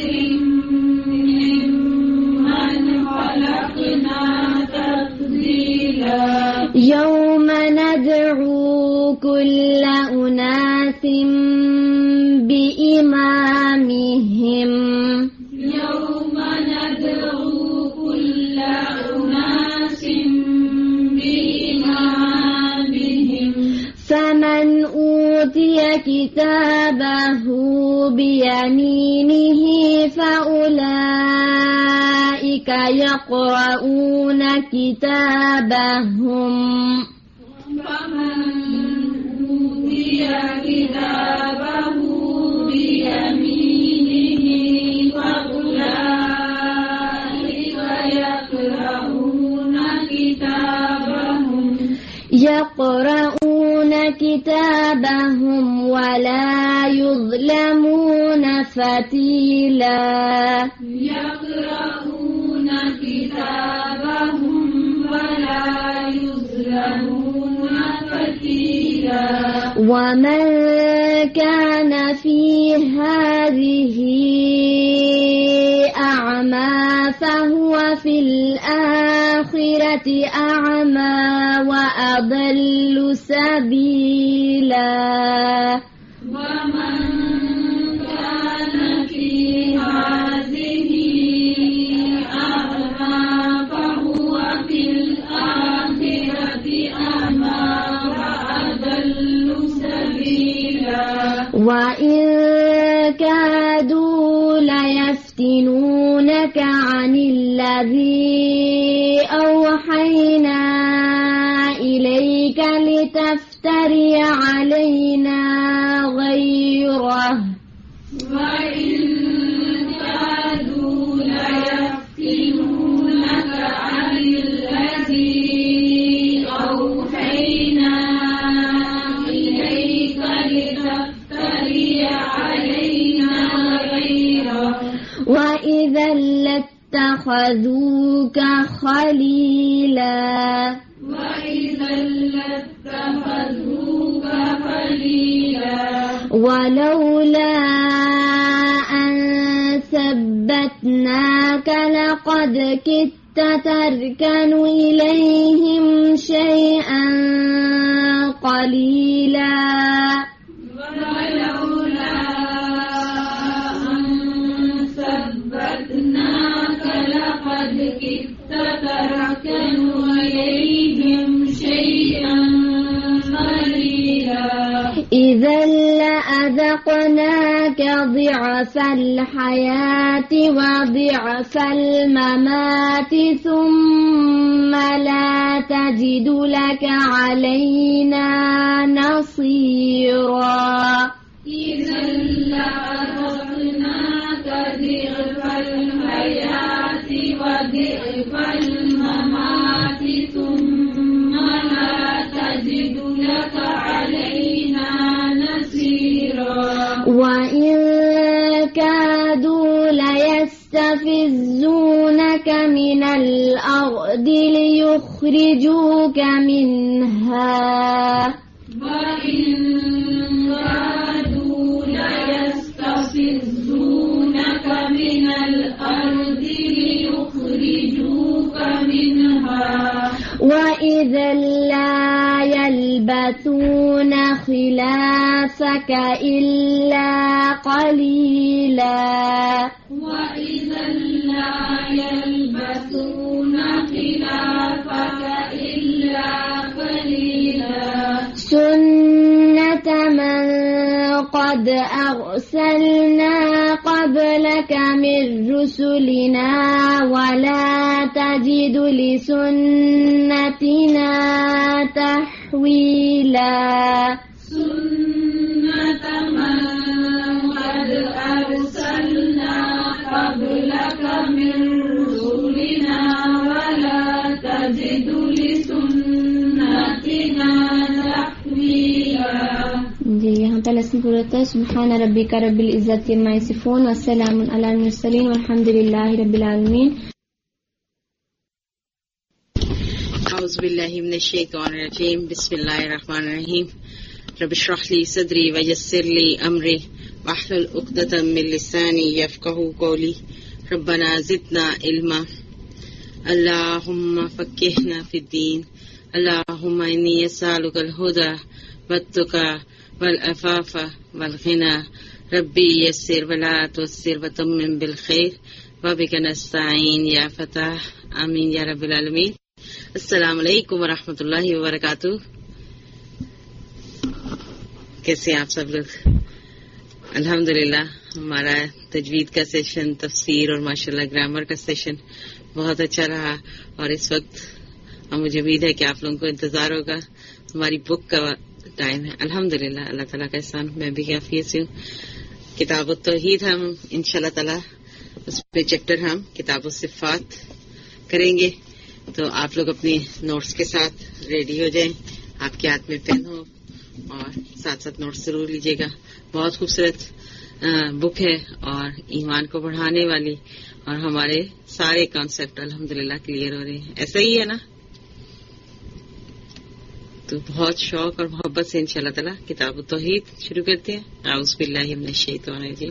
S3: ممن خلقنا تفضيلا
S15: يوم ندعو كل أناس بإمامهم
S3: يوم ندعو كل أناس بإمامهم
S15: فمن أوتي كتابه بيمينه فأولئك يقرؤون كتابهم
S3: فمن أوتي كتابه بيمينه فأولئك يقرؤون كتابهم
S15: يقرؤون كتابهم ولا يظلمون فتيلا
S3: يقرؤون كتابهم ولا يظلمون فتيلا
S15: ومن كان في هذه أعمى فهو في الآخرة أعمى وأضل سبيلا
S3: ومن كان في هذه أعمى فهو في الآخرة أعمى وأضل سبيلا
S15: وإن كادوا ليفتنونك عن الذي أوحينا إليك لتفتري علينا غيره
S3: وإن كادوا ليفتنونك عن الذي أوحينا إليك لتفتري علينا غيره
S15: وإذا لاتخذوك خليلا
S3: وإذا لاتخذوك خليلا
S15: ولولا أن ثبتناك لقد كدت تركن إليهم شيئا قليلا
S3: ولولا أن ثبتناك لقد كدت تركن إليهم شيئا قليلا
S15: إذا لأذقناك ضعف الحياة وضعف الممات ثم لا تجد لك علينا نصيرا
S3: إذا لأذقناك ضعف الحياة وضعف الممات ثم لا تجد لك علينا نصيرا
S15: وإن كادوا ليستفزونك من الأرض ليخرجوك منها
S3: وإن كادوا ليستفزونك من الأرض ليخرجوك منها
S15: وإذا لا يلبثون خلافك إلا قليلا
S3: وإذا لا يلبثون خلافك إلا قليلا
S15: سنة من قد أرسلنا قبلك من رسلنا ولا تجد لسنتنا تحويلا
S3: سنة من قد أرسلنا قبلك من رسلنا ولا تجد لسنتنا تحويلا.
S15: جی یہاں پہ لیسن پورا ہوتا ہے. سبحان ربک رب العزت عما یصفون والسلام علی المرسلین والحمد للہ رب العالمین.
S16: اعوذ باللہ من الشیطان الرجیم. بسم اللہ الرحمن الرحیم. رب اشرح لی صدری ویسر لی امری واحلل عقدۃ من لسانی یفقہوا قولی. ربنا زدنا علما. اللہم فقہنا فی الدین. اللہم انی اسألک الہدی والتقی والعفاف والغنی. ربی یسر ولا تعسر وتمم بالخیر وبک نستعین یا فتاح. آمین یا رب العالمین. السلام علیکم ورحمۃ اللہ وبرکاتہ. کیسے ہیں آپ سب لوگ؟ الحمدللہ ہمارا تجوید کا سیشن، تفسیر اور ماشاءاللہ گرامر کا سیشن بہت اچھا رہا. اور اس وقت مجھے امید ہے کہ آپ لوگوں کو انتظار ہوگا ہماری بک کا ٹائم ہے. الحمدللہ اللہ تعالیٰ کا احسان، میں بھی کافی سے ہوں. کتاب التوحید ہم انشاءاللہ تعالیٰ اس پہ چیپٹر ہم کتاب الصفات کریں گے. تو آپ لوگ اپنی نوٹس کے ساتھ ریڈی ہو جائیں. آپ کے ہاتھ میں پین ہو اور ساتھ ساتھ نوٹس ضرور لیجیے گا. بہت خوبصورت بک ہے اور ایمان کو بڑھانے والی، اور ہمارے سارے کانسیپٹ الحمدللہ کلیئر ہو رہے ہیں. ایسا ہی ہے نا؟ تو بہت شوق اور محبت سے انشاءاللہ تعالیٰ کتاب التوحید شروع کرتے ہیں. اعوذ باللہ من الشیطان الرجیم.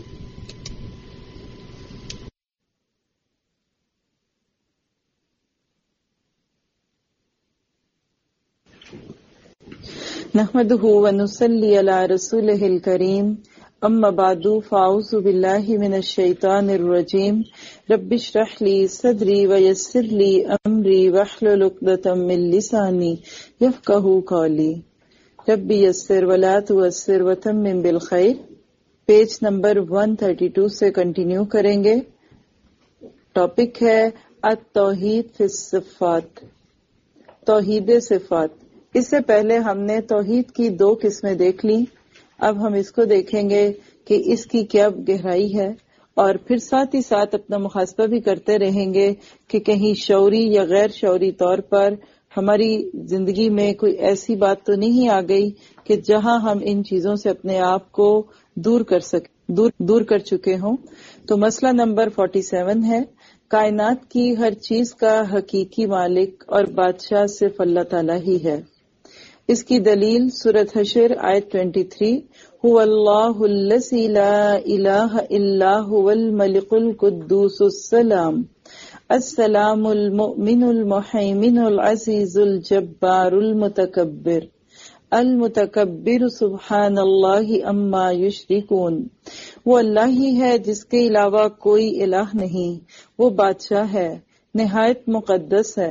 S2: نحمده ونصلي على رسوله الكريم. اما بعد فاعوذ بالله من الشيطان الرجيم. رب اشرح لي صدري ويسر لي امري واحلل عقدة من لساني يفقهوا قولي. رب يسر ولا تعسر وتمم بالخير. پیج نمبر ایک سو بتیس سے کنٹینیو کریں گے. ٹاپک ہے التوحید فی الصفات، توحید صفات. اس سے پہلے ہم نے توحید کی دو قسمیں دیکھ لی. اب ہم اس کو دیکھیں گے کہ اس کی کیا گہرائی ہے، اور پھر ساتھ ہی ساتھ اپنا محاسبہ بھی کرتے رہیں گے کہ کہیں شعوری یا غیر شعوری طور پر ہماری زندگی میں کوئی ایسی بات تو نہیں آ گئی کہ جہاں ہم ان چیزوں سے اپنے آپ کو دور کر سک دور دور کر چکے ہوں. تو مسئلہ نمبر سینتالیس ہے، کائنات کی ہر چیز کا حقیقی مالک اور بادشاہ صرف اللہ تعالیٰ ہی ہے. اس کی دلیل سورۃ حشر آیت تیئیس، هو اللہ الذی لا الہ الا هو الملک القدوس السلام السلام المؤمن المحیمن العزیز الجبار المتکبر المتکبر سبحان اللہ اما یشرکون. وہ اللہ ہی ہے جس کے علاوہ کوئی الہ نہیں، وہ بادشاہ ہے، نہایت مقدس ہے،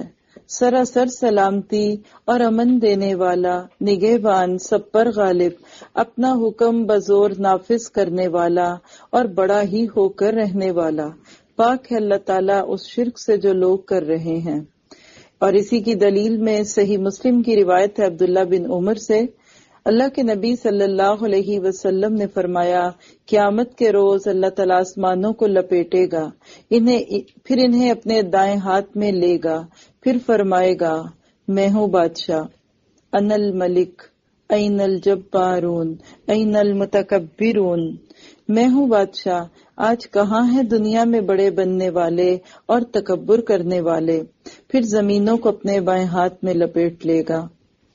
S2: سراسر سلامتی اور امن دینے والا، نگہبان، سب پر غالب، اپنا حکم بزور نافذ کرنے والا اور بڑا ہی ہو کر رہنے والا۔ پاک ہے اللہ تعالیٰ اس شرک سے جو لوگ کر رہے ہیں۔ اور اسی کی دلیل میں صحیح مسلم کی روایت ہے عبداللہ بن عمر سے، اللہ کے نبی صلی اللہ علیہ وسلم نے فرمایا، قیامت کے روز اللہ تعالیٰ آسمانوں کو لپیٹے گا، انہیں پھر انہیں اپنے دائیں ہاتھ میں لے گا، پھر فرمائے گا، میں ہوں بادشاہ، ان الملک، این الجبارون، این المتکبرون، میں ہوں بادشاہ، آج کہاں ہیں دنیا میں بڑے بننے والے اور تکبر کرنے والے؟ پھر زمینوں کو اپنے بائیں ہاتھ میں لپیٹ لے گا۔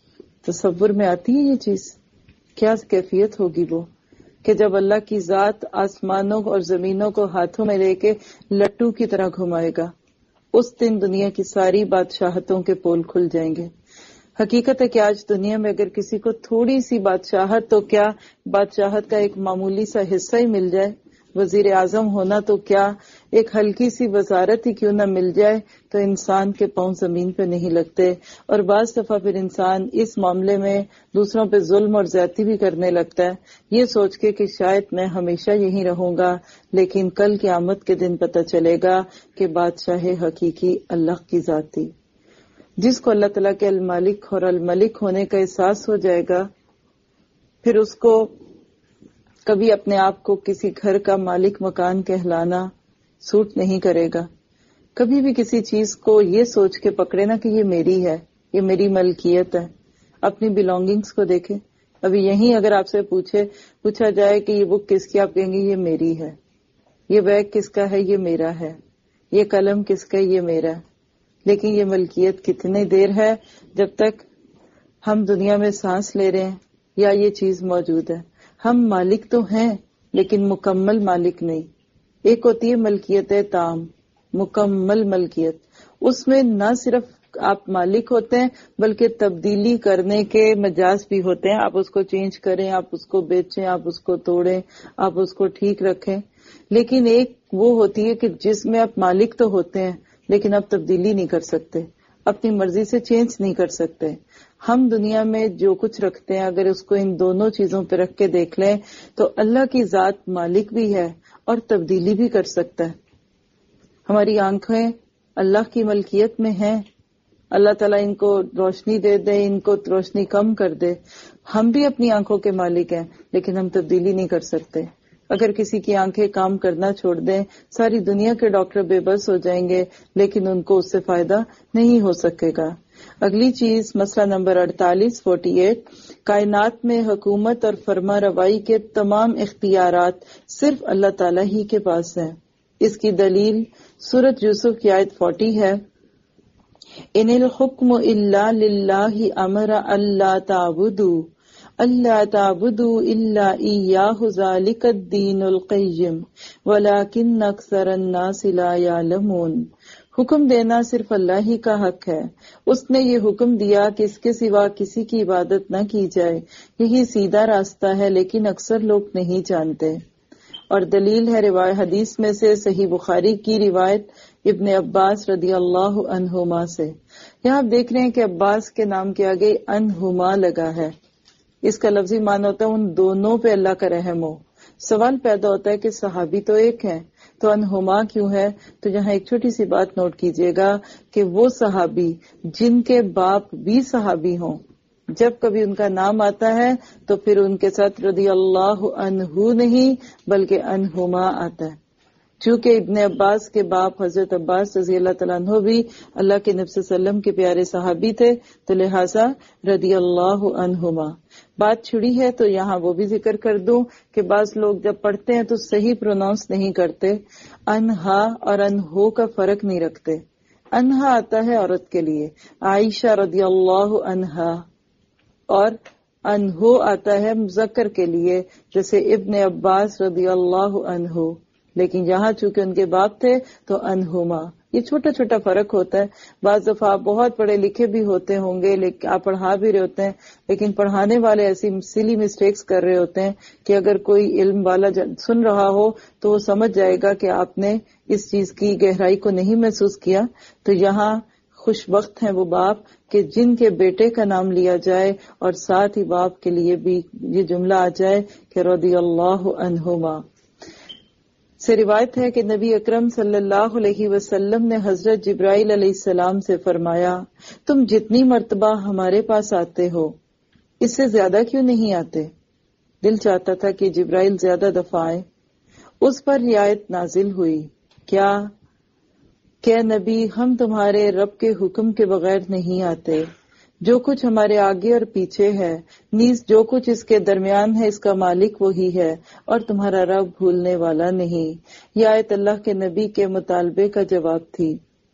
S2: تصور میں آتی ہے یہ چیز؟ کیا کیفیت ہوگی وہ کہ جب اللہ کی ذات آسمانوں اور زمینوں کو ہاتھوں میں لے کے لٹو کی طرح گھمائے گا۔ اس دن دنیا کی ساری بادشاہتوں کے پول کھل جائیں گے۔ حقیقت ہے کہ آج دنیا میں اگر کسی کو تھوڑی سی بادشاہت، تو کیا بادشاہت کا ایک معمولی سا حصہ ہی مل جائے، وزیر اعظم ہونا تو کیا ایک ہلکی سی وزارت ہی کیوں نہ مل جائے، تو انسان کے پاؤں زمین پہ نہیں لگتے، اور بعض دفعہ پھر انسان اس معاملے میں دوسروں پہ ظلم اور زیادتی بھی کرنے لگتا ہے، یہ سوچ کے کہ شاید میں ہمیشہ یہی رہوں گا، لیکن کل قیامت کے دن پتہ چلے گا کہ بادشاہ حقیقی اللہ کی ذات تھی۔ جس کو اللہ تعالیٰ کے المالک اور الملک ہونے کا احساس ہو جائے گا، پھر اس کو کبھی اپنے آپ کو کسی گھر کا مالک مکان کہلانا سوٹ نہیں کرے گا۔ کبھی بھی کسی چیز کو یہ سوچ کے پکڑے نا کہ یہ میری ہے، یہ میری ملکیت ہے۔ اپنی بلونگنگز کو دیکھیں، ابھی یہیں اگر آپ سے پوچھے پوچھا جائے کہ یہ بک کس کی، آپ کہیں گے یہ میری ہے، یہ بیگ کس کا ہے، یہ میرا ہے، یہ قلم کس کا ہے، یہ میرا ہے۔ لیکن یہ ملکیت کتنی دیر ہے؟ جب تک ہم دنیا میں سانس لے رہے ہیں یا یہ چیز موجود ہے۔ ہم مالک تو ہیں لیکن مکمل مالک نہیں۔ ایک ہوتی ہے ملکیت تام، مکمل ملکیت، اس میں نہ صرف آپ مالک ہوتے ہیں بلکہ تبدیلی کرنے کے مجاز بھی ہوتے ہیں۔ آپ اس کو چینج کریں، آپ اس کو بیچیں، آپ اس کو توڑیں، آپ اس کو ٹھیک رکھیں۔ لیکن ایک وہ ہوتی ہے کہ جس میں آپ مالک تو ہوتے ہیں لیکن آپ تبدیلی نہیں کر سکتے، اپنی مرضی سے چینج نہیں کر سکتے۔ ہم دنیا میں جو کچھ رکھتے ہیں اگر اس کو ان دونوں چیزوں پہ رکھ کے دیکھ لیں تو اللہ کی ذات مالک بھی ہے اور تبدیلی بھی کر سکتا ہے۔ ہماری آنکھیں اللہ کی ملکیت میں ہیں، اللہ تعالیٰ ان کو روشنی دے دے، ان کو روشنی کم کر دے، ہم بھی اپنی آنکھوں کے مالک ہیں لیکن ہم تبدیلی نہیں کر سکتے۔ اگر کسی کی آنکھیں کام کرنا چھوڑ دیں، ساری دنیا کے ڈاکٹر بے بس ہو جائیں گے لیکن ان کو اس سے فائدہ نہیں ہو سکے گا۔ اگلی چیز مسئلہ نمبر اڑتالیس فورٹی ایٹ، کائنات میں حکومت اور فرما روائی کے تمام اختیارات صرف اللہ تعالیٰ ہی کے پاس ہیں۔ اس کی دلیل سورۃ یوسف کی آیت فورٹی ہے، ان الحکم الا للہ امر اللہ تعبدوا اللہ تعبدوا الا ایاہ ذالک الدین القیم ولکن اکثر الناس لا یعلمون۔ حکم دینا صرف اللہ ہی کا حق ہے، اس نے یہ حکم دیا کہ اس کے سوا کسی کی عبادت نہ کی جائے، یہی سیدھا راستہ ہے لیکن اکثر لوگ نہیں جانتے۔ اور دلیل ہے روایت حدیث میں سے صحیح بخاری کی روایت ابن عباس رضی اللہ عنہما سے۔ یہاں آپ دیکھ رہے ہیں کہ عباس کے نام کے آگے عنہما لگا ہے، اس کا لفظی معنی ہوتا ہے ان دونوں پہ اللہ کا رحم ہو۔ سوال پیدا ہوتا ہے کہ صحابی تو ایک ہیں تو عنہما کیوں ہے؟ تو یہاں ایک چھوٹی سی بات نوٹ کیجئے گا کہ وہ صحابی جن کے باپ بھی صحابی ہوں، جب کبھی ان کا نام آتا ہے تو پھر ان کے ساتھ رضی اللہ عنہ نہیں بلکہ عنہما آتا ہے۔ چونکہ ابن عباس کے باپ حضرت عباس رضی اللہ تعالیٰ عنہ بھی اللہ کے نبی صلی اللہ علیہ وسلم کے پیارے صحابی تھے، تو لہٰذا رضی اللہ عنہما۔ بات چھڑی ہے تو یہاں وہ بھی ذکر کر دوں کہ بعض لوگ جب پڑھتے ہیں تو صحیح پروناؤنس نہیں کرتے، انہا اور انہو کا فرق نہیں رکھتے۔ انہا آتا ہے عورت کے لیے، عائشہ رضی اللہ عنہا، اور انہو آتا ہے مذکر کے لیے جیسے ابن عباس رضی اللہ عنہ، لیکن یہاں چونکہ ان کے باپ تھے تو انہما۔ یہ چھوٹا چھوٹا فرق ہوتا ہے۔ بعض دفعہ آپ بہت پڑھے لکھے بھی ہوتے ہوں گے، لیکن آپ پڑھا بھی رہے ہوتے ہیں، لیکن پڑھانے والے ایسی سلی مسٹیکس کر رہے ہوتے ہیں کہ اگر کوئی علم والا سن رہا ہو تو وہ سمجھ جائے گا کہ آپ نے اس چیز کی گہرائی کو نہیں محسوس کیا۔ تو یہاں
S7: خوش بخت ہیں وہ باپ کہ جن کے بیٹے کا نام لیا جائے اور ساتھ ہی باپ کے لیے بھی یہ جملہ آ جائے کہ رضی اللہ عنہما. سے روایت ہے کہ نبی اکرم صلی اللہ علیہ وسلم نے حضرت جبرائیل علیہ السلام سے فرمایا تم جتنی مرتبہ ہمارے پاس آتے ہو اس سے زیادہ کیوں نہیں آتے؟ دل چاہتا تھا کہ جبرائیل زیادہ دفعہ آئے. اس پر یہ آیت نازل ہوئی کیا کہ نبی ہم تمہارے رب کے حکم کے بغیر نہیں آتے. جو کچھ ہمارے آگے اور پیچھے ہے نیز جو کچھ اس کے درمیان ہے اس کا مالک وہی ہے اور تمہارا رب بھولنے والا نہیں. یہ آیت اللہ کے نبی کے مطالبے کا جواب تھی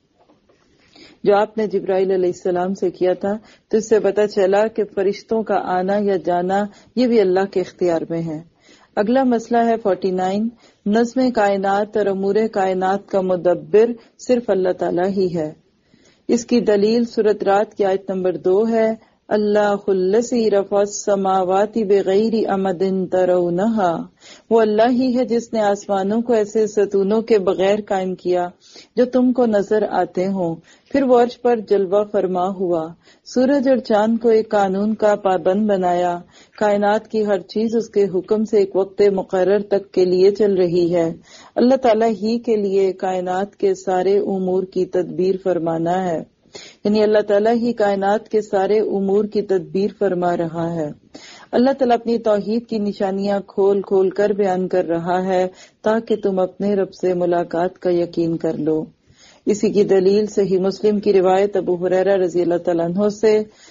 S7: جو آپ نے جبرائیل علیہ السلام سے کیا تھا. تو اس سے پتہ چلا کہ فرشتوں کا آنا یا جانا یہ بھی اللہ کے اختیار میں ہے. اگلا مسئلہ ہے فورٹی نائن. نظم کائنات اور امور کائنات کا مدبر صرف اللہ تعالیٰ ہی ہے. اس کی دلیل سورۃ رات کی آیت نمبر دو ہے. اللہ الذی رفع السماوات بغیر عمد ترونہا. وہ اللہ ہی ہے جس نے آسمانوں کو ایسے ستونوں کے بغیر قائم کیا جو تم کو نظر آتے ہوں. پھر وہ عرش پر جلوہ فرما ہوا. سورج اور چاند کو ایک قانون کا پابند بنایا. کائنات کی ہر چیز اس کے حکم سے ایک وقت مقرر تک کے لیے چل رہی ہے. اللہ تعالیٰ ہی کے لیے کائنات کے سارے امور کی تدبیر فرمانا ہے. یعنی اللہ تعالیٰ ہی کائنات کے سارے امور کی تدبیر فرما رہا ہے. اللہ تعالیٰ اپنی توحید کی نشانیاں کھول کھول کر بیان کر رہا ہے تاکہ تم اپنے رب سے ملاقات کا یقین کر لو. اسی کی دلیل صحیح مسلم کی روایت ابو ہریرہ رضی اللہ تعالیٰ عنہ سے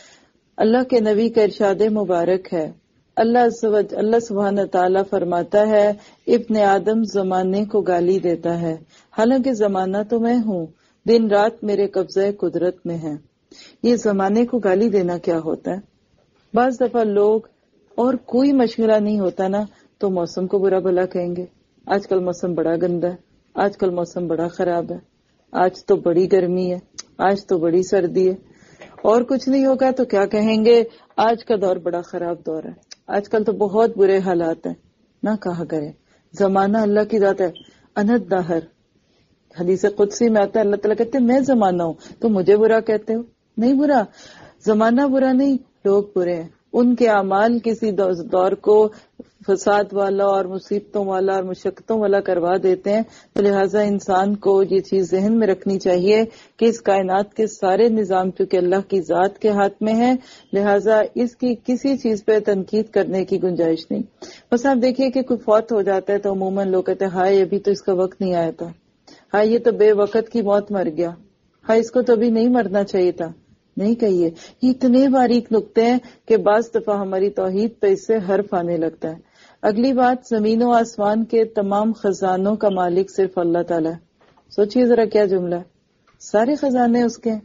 S7: اللہ کے نبی کا ارشاد مبارک ہے اللہ اللہ سبحانہ تعالیٰ فرماتا ہے ابن آدم زمانے کو گالی دیتا ہے حالانکہ زمانہ تو میں ہوں. دن رات میرے قبضہ قدرت میں ہے. یہ زمانے کو گالی دینا کیا ہوتا ہے؟ بعض دفعہ لوگ اور کوئی مشغلہ نہیں ہوتا نا تو موسم کو برا بھلا کہیں گے. آج کل موسم بڑا گندا ہے, آج کل موسم بڑا خراب ہے, آج تو بڑی گرمی ہے, آج تو بڑی سردی ہے. اور کچھ نہیں ہوگا تو کیا کہیں گے آج کا دور بڑا خراب دور ہے, آج کل تو بہت برے حالات ہیں. نہ کہا کرے. زمانہ اللہ کی ذات ہے. انت دہر حدیث قدسی میں آتا ہے اللہ تعالیٰ کہتے ہیں میں زمانہ ہوں تو مجھے برا کہتے ہو. نہیں برا, زمانہ برا نہیں, لوگ برے ہیں. ان کے اعمال کسی دور کو فساد والا اور مصیبتوں والا اور مشقتوں والا کروا دیتے ہیں. تو لہٰذا انسان کو یہ چیز ذہن میں رکھنی چاہیے کہ اس کائنات کے سارے نظام چونکہ اللہ کی ذات کے ہاتھ میں ہے, لہٰذا اس کی کسی چیز پہ تنقید کرنے کی گنجائش نہیں. بس آپ دیکھیے کہ کوئی فوت ہو جاتا ہے تو عموماً لوگ کہتے ہیں ہائے ابھی تو اس کا وقت نہیں آیا تھا, ہائے یہ تو بے وقت کی موت مر گیا, ہائے اس کو تو ابھی نہیں مرنا چاہیے تھا. نہیں کہیے. یہ اتنے باریک نقطے ہیں کہ بعض دفعہ ہماری توحید پہ اس سے حرف آنے لگتا ہے. اگلی بات, زمین و آسمان کے تمام خزانوں کا مالک صرف اللہ تعالیٰ ہے. سوچیے ذرا کیا جملہ ہے. سارے خزانے اس کے ہیں,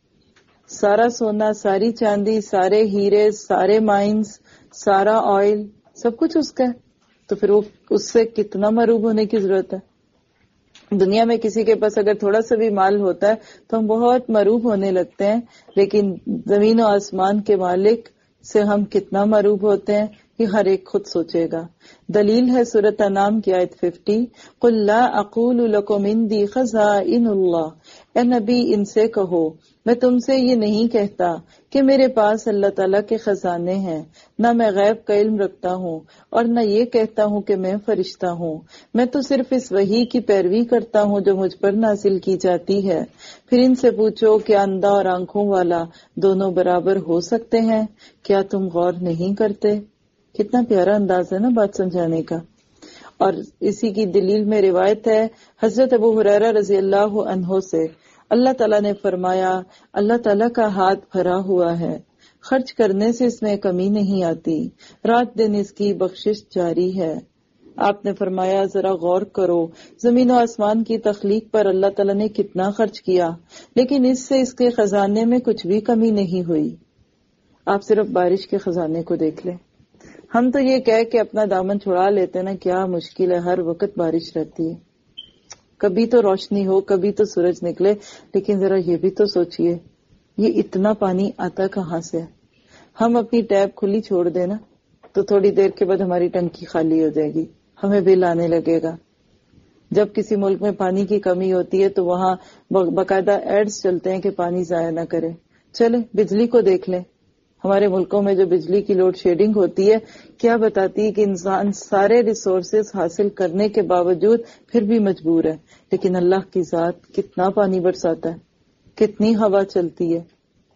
S7: سارا سونا, ساری چاندی, سارے ہیرے, سارے مائنز, سارا آئل, سب کچھ اس کا ہے. تو پھر وہ اس سے کتنا مروب ہونے کی ضرورت ہے. دنیا میں کسی کے پاس اگر تھوڑا سا بھی مال ہوتا ہے تو ہم بہت مروب ہونے لگتے ہیں, لیکن زمین و آسمان کے مالک سے ہم کتنا مروب ہوتے ہیں یہ ہر ایک خود سوچے گا. دلیل ہے سورۃ انعام کی آیت ففٹی. قل لا اقول لکم عندی خزائن اللہ. اے نبی ان سے کہو میں تم سے یہ نہیں کہتا کہ میرے پاس اللہ تعالیٰ کے خزانے ہیں, نہ میں غیب کا علم رکھتا ہوں اور نہ یہ کہتا ہوں کہ میں فرشتہ ہوں. میں تو صرف اس وحی کی پیروی کرتا ہوں جو مجھ پر نازل کی جاتی ہے. پھر ان سے پوچھو کہ اندھا اور آنکھوں والا دونوں برابر ہو سکتے ہیں؟ کیا تم غور نہیں کرتے؟ کتنا پیارا انداز ہے نا بات سمجھانے کا. اور اسی کی دلیل میں روایت ہے حضرت ابو ہریرہ رضی اللہ عنہ سے اللہ تعالیٰ نے فرمایا اللہ تعالیٰ کا ہاتھ بھرا ہوا ہے, خرچ کرنے سے اس میں کمی نہیں آتی, رات دن اس کی بخشش جاری ہے. آپ نے فرمایا ذرا غور کرو زمین و آسمان کی تخلیق پر اللہ تعالیٰ نے کتنا خرچ کیا, لیکن اس سے اس کے خزانے میں کچھ بھی کمی نہیں ہوئی. آپ صرف بارش کے خزانے کو دیکھ لیں. ہم تو یہ کہہ کہ اپنا دامن چھڑا لیتے نا, کیا مشکل ہے, ہر وقت بارش رہتی ہے, کبھی تو روشنی ہو کبھی تو سورج نکلے. لیکن ذرا یہ بھی تو سوچئے یہ اتنا پانی آتا کہاں سے ہے. ہم اپنی ٹیپ کھلی چھوڑ دیں نا تو تھوڑی دیر کے بعد ہماری ٹنکی خالی ہو جائے گی, ہمیں بل آنے لگے گا. جب کسی ملک میں پانی کی کمی ہوتی ہے تو وہاں باقاعدہ ایڈز چلتے ہیں کہ پانی ضائع نہ کرے. چلیں بجلی کو دیکھ لیں. ہمارے ملکوں میں جو بجلی کی لوڈ شیڈنگ ہوتی ہے کیا بتاتی ہے کہ انسان سارے ریسورسز حاصل کرنے کے باوجود پھر بھی مجبور ہے. لیکن اللہ کی ذات کتنا پانی برساتا ہے, کتنی ہوا چلتی ہے,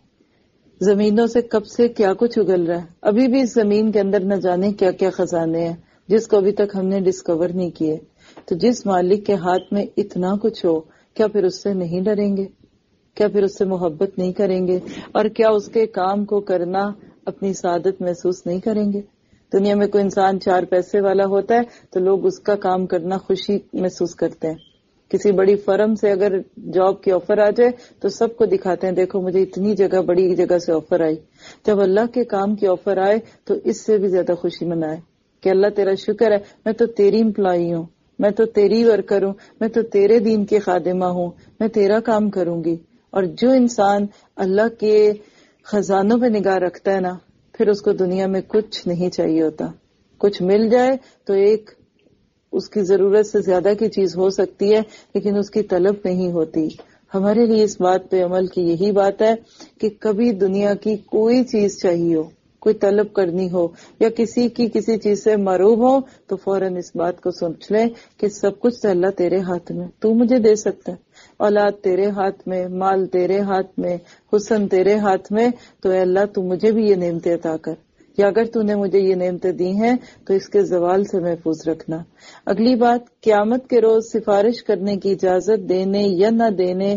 S7: زمینوں سے کب سے کیا کچھ اگل رہا ہے. ابھی بھی اس زمین کے اندر نہ جانے کیا کیا خزانے ہیں جس کو ابھی تک ہم نے ڈسکور نہیں کیے. تو جس مالک کے ہاتھ میں اتنا کچھ ہو, کیا پھر اس سے نہیں ڈریں گے؟ کیا پھر اس سے محبت نہیں کریں گے؟ اور کیا اس کے کام کو کرنا اپنی سعادت محسوس نہیں کریں گے؟ دنیا میں کوئی انسان چار پیسے والا ہوتا ہے تو لوگ اس کا کام کرنا خوشی محسوس کرتے ہیں. کسی بڑی فرم سے اگر جاب کی آفر آ جائے تو سب کو دکھاتے ہیں, دیکھو مجھے اتنی جگہ بڑی جگہ سے آفر آئی. جب اللہ کے کام کی آفر آئے تو اس سے بھی زیادہ خوشی منائے کہ اللہ تیرا شکر ہے, میں تو تیری امپلائی ہوں, میں تو تیری ورکر ہوں, میں تو تیرے دین کی خادمہ ہوں, میں تیرا کام کروں گی. اور جو انسان اللہ کے خزانوں پہ نگاہ رکھتا ہے نا, پھر اس کو دنیا میں کچھ نہیں چاہیے ہوتا. کچھ مل جائے تو ایک اس کی ضرورت سے زیادہ کی چیز ہو سکتی ہے لیکن اس کی طلب نہیں ہوتی. ہمارے لیے اس بات پہ عمل کی یہی بات ہے کہ کبھی دنیا کی کوئی چیز چاہیے ہو, کوئی طلب کرنی ہو یا کسی کی کسی چیز سے مروب ہو تو فوراً اس بات کو سوچ لیں کہ سب کچھ تو اللہ تیرے ہاتھ میں, تو مجھے دے سکتا ہے. اولاد تیرے ہاتھ میں, مال تیرے ہاتھ میں, حسن تیرے ہاتھ میں, تو اے اللہ تو مجھے بھی یہ نعمتیں عطا کر, یا اگر تو نے مجھے یہ نعمتیں دی ہیں تو اس کے زوال سے محفوظ رکھنا. اگلی بات, قیامت کے روز سفارش کرنے کی اجازت دینے یا نہ دینے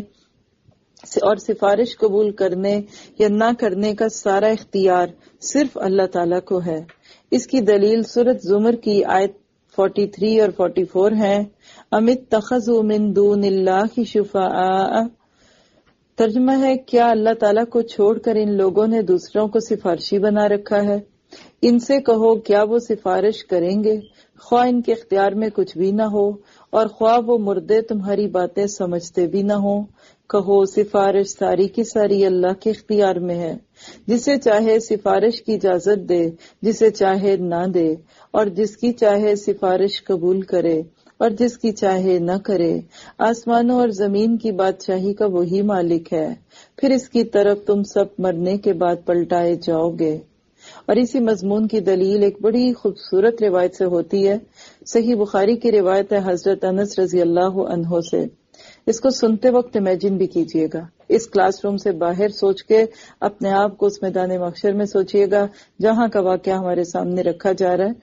S7: اور سفارش قبول کرنے یا نہ کرنے کا سارا اختیار صرف اللہ تعالیٰ کو ہے. اس کی دلیل سورۃ زمر کی آیت تینتالیس اور چوالیس ہے. ام اتخذوا من دون اللہ شفعاء, ترجمہ ہے کیا اللہ تعالیٰ کو چھوڑ کر ان لوگوں نے دوسروں کو سفارشی بنا رکھا ہے. ان سے کہو کیا وہ سفارش کریں گے خواہ ان کے اختیار میں کچھ بھی نہ ہو اور خواہ وہ مردے تمہاری باتیں سمجھتے بھی نہ ہوں. کہو سفارش ساری کی ساری اللہ کے اختیار میں ہے, جسے چاہے سفارش کی اجازت دے, جسے چاہے نہ دے, اور جس کی چاہے سفارش قبول کرے اور جس کی چاہے نہ کرے. آسمانوں اور زمین کی بادشاہی کا وہی مالک ہے, پھر اس کی طرف تم سب مرنے کے بعد پلٹائے جاؤ گے. اور اسی مضمون کی دلیل ایک بڑی خوبصورت روایت سے ہوتی ہے. صحیح بخاری کی روایت ہے حضرت انس رضی اللہ عنہ سے. اس کو سنتے وقت امیجن بھی کیجئے گا, اس کلاس روم سے باہر سوچ کے اپنے آپ کو اس میدان محشر میں سوچئے گا جہاں کا واقعہ ہمارے سامنے رکھا جا رہا ہے.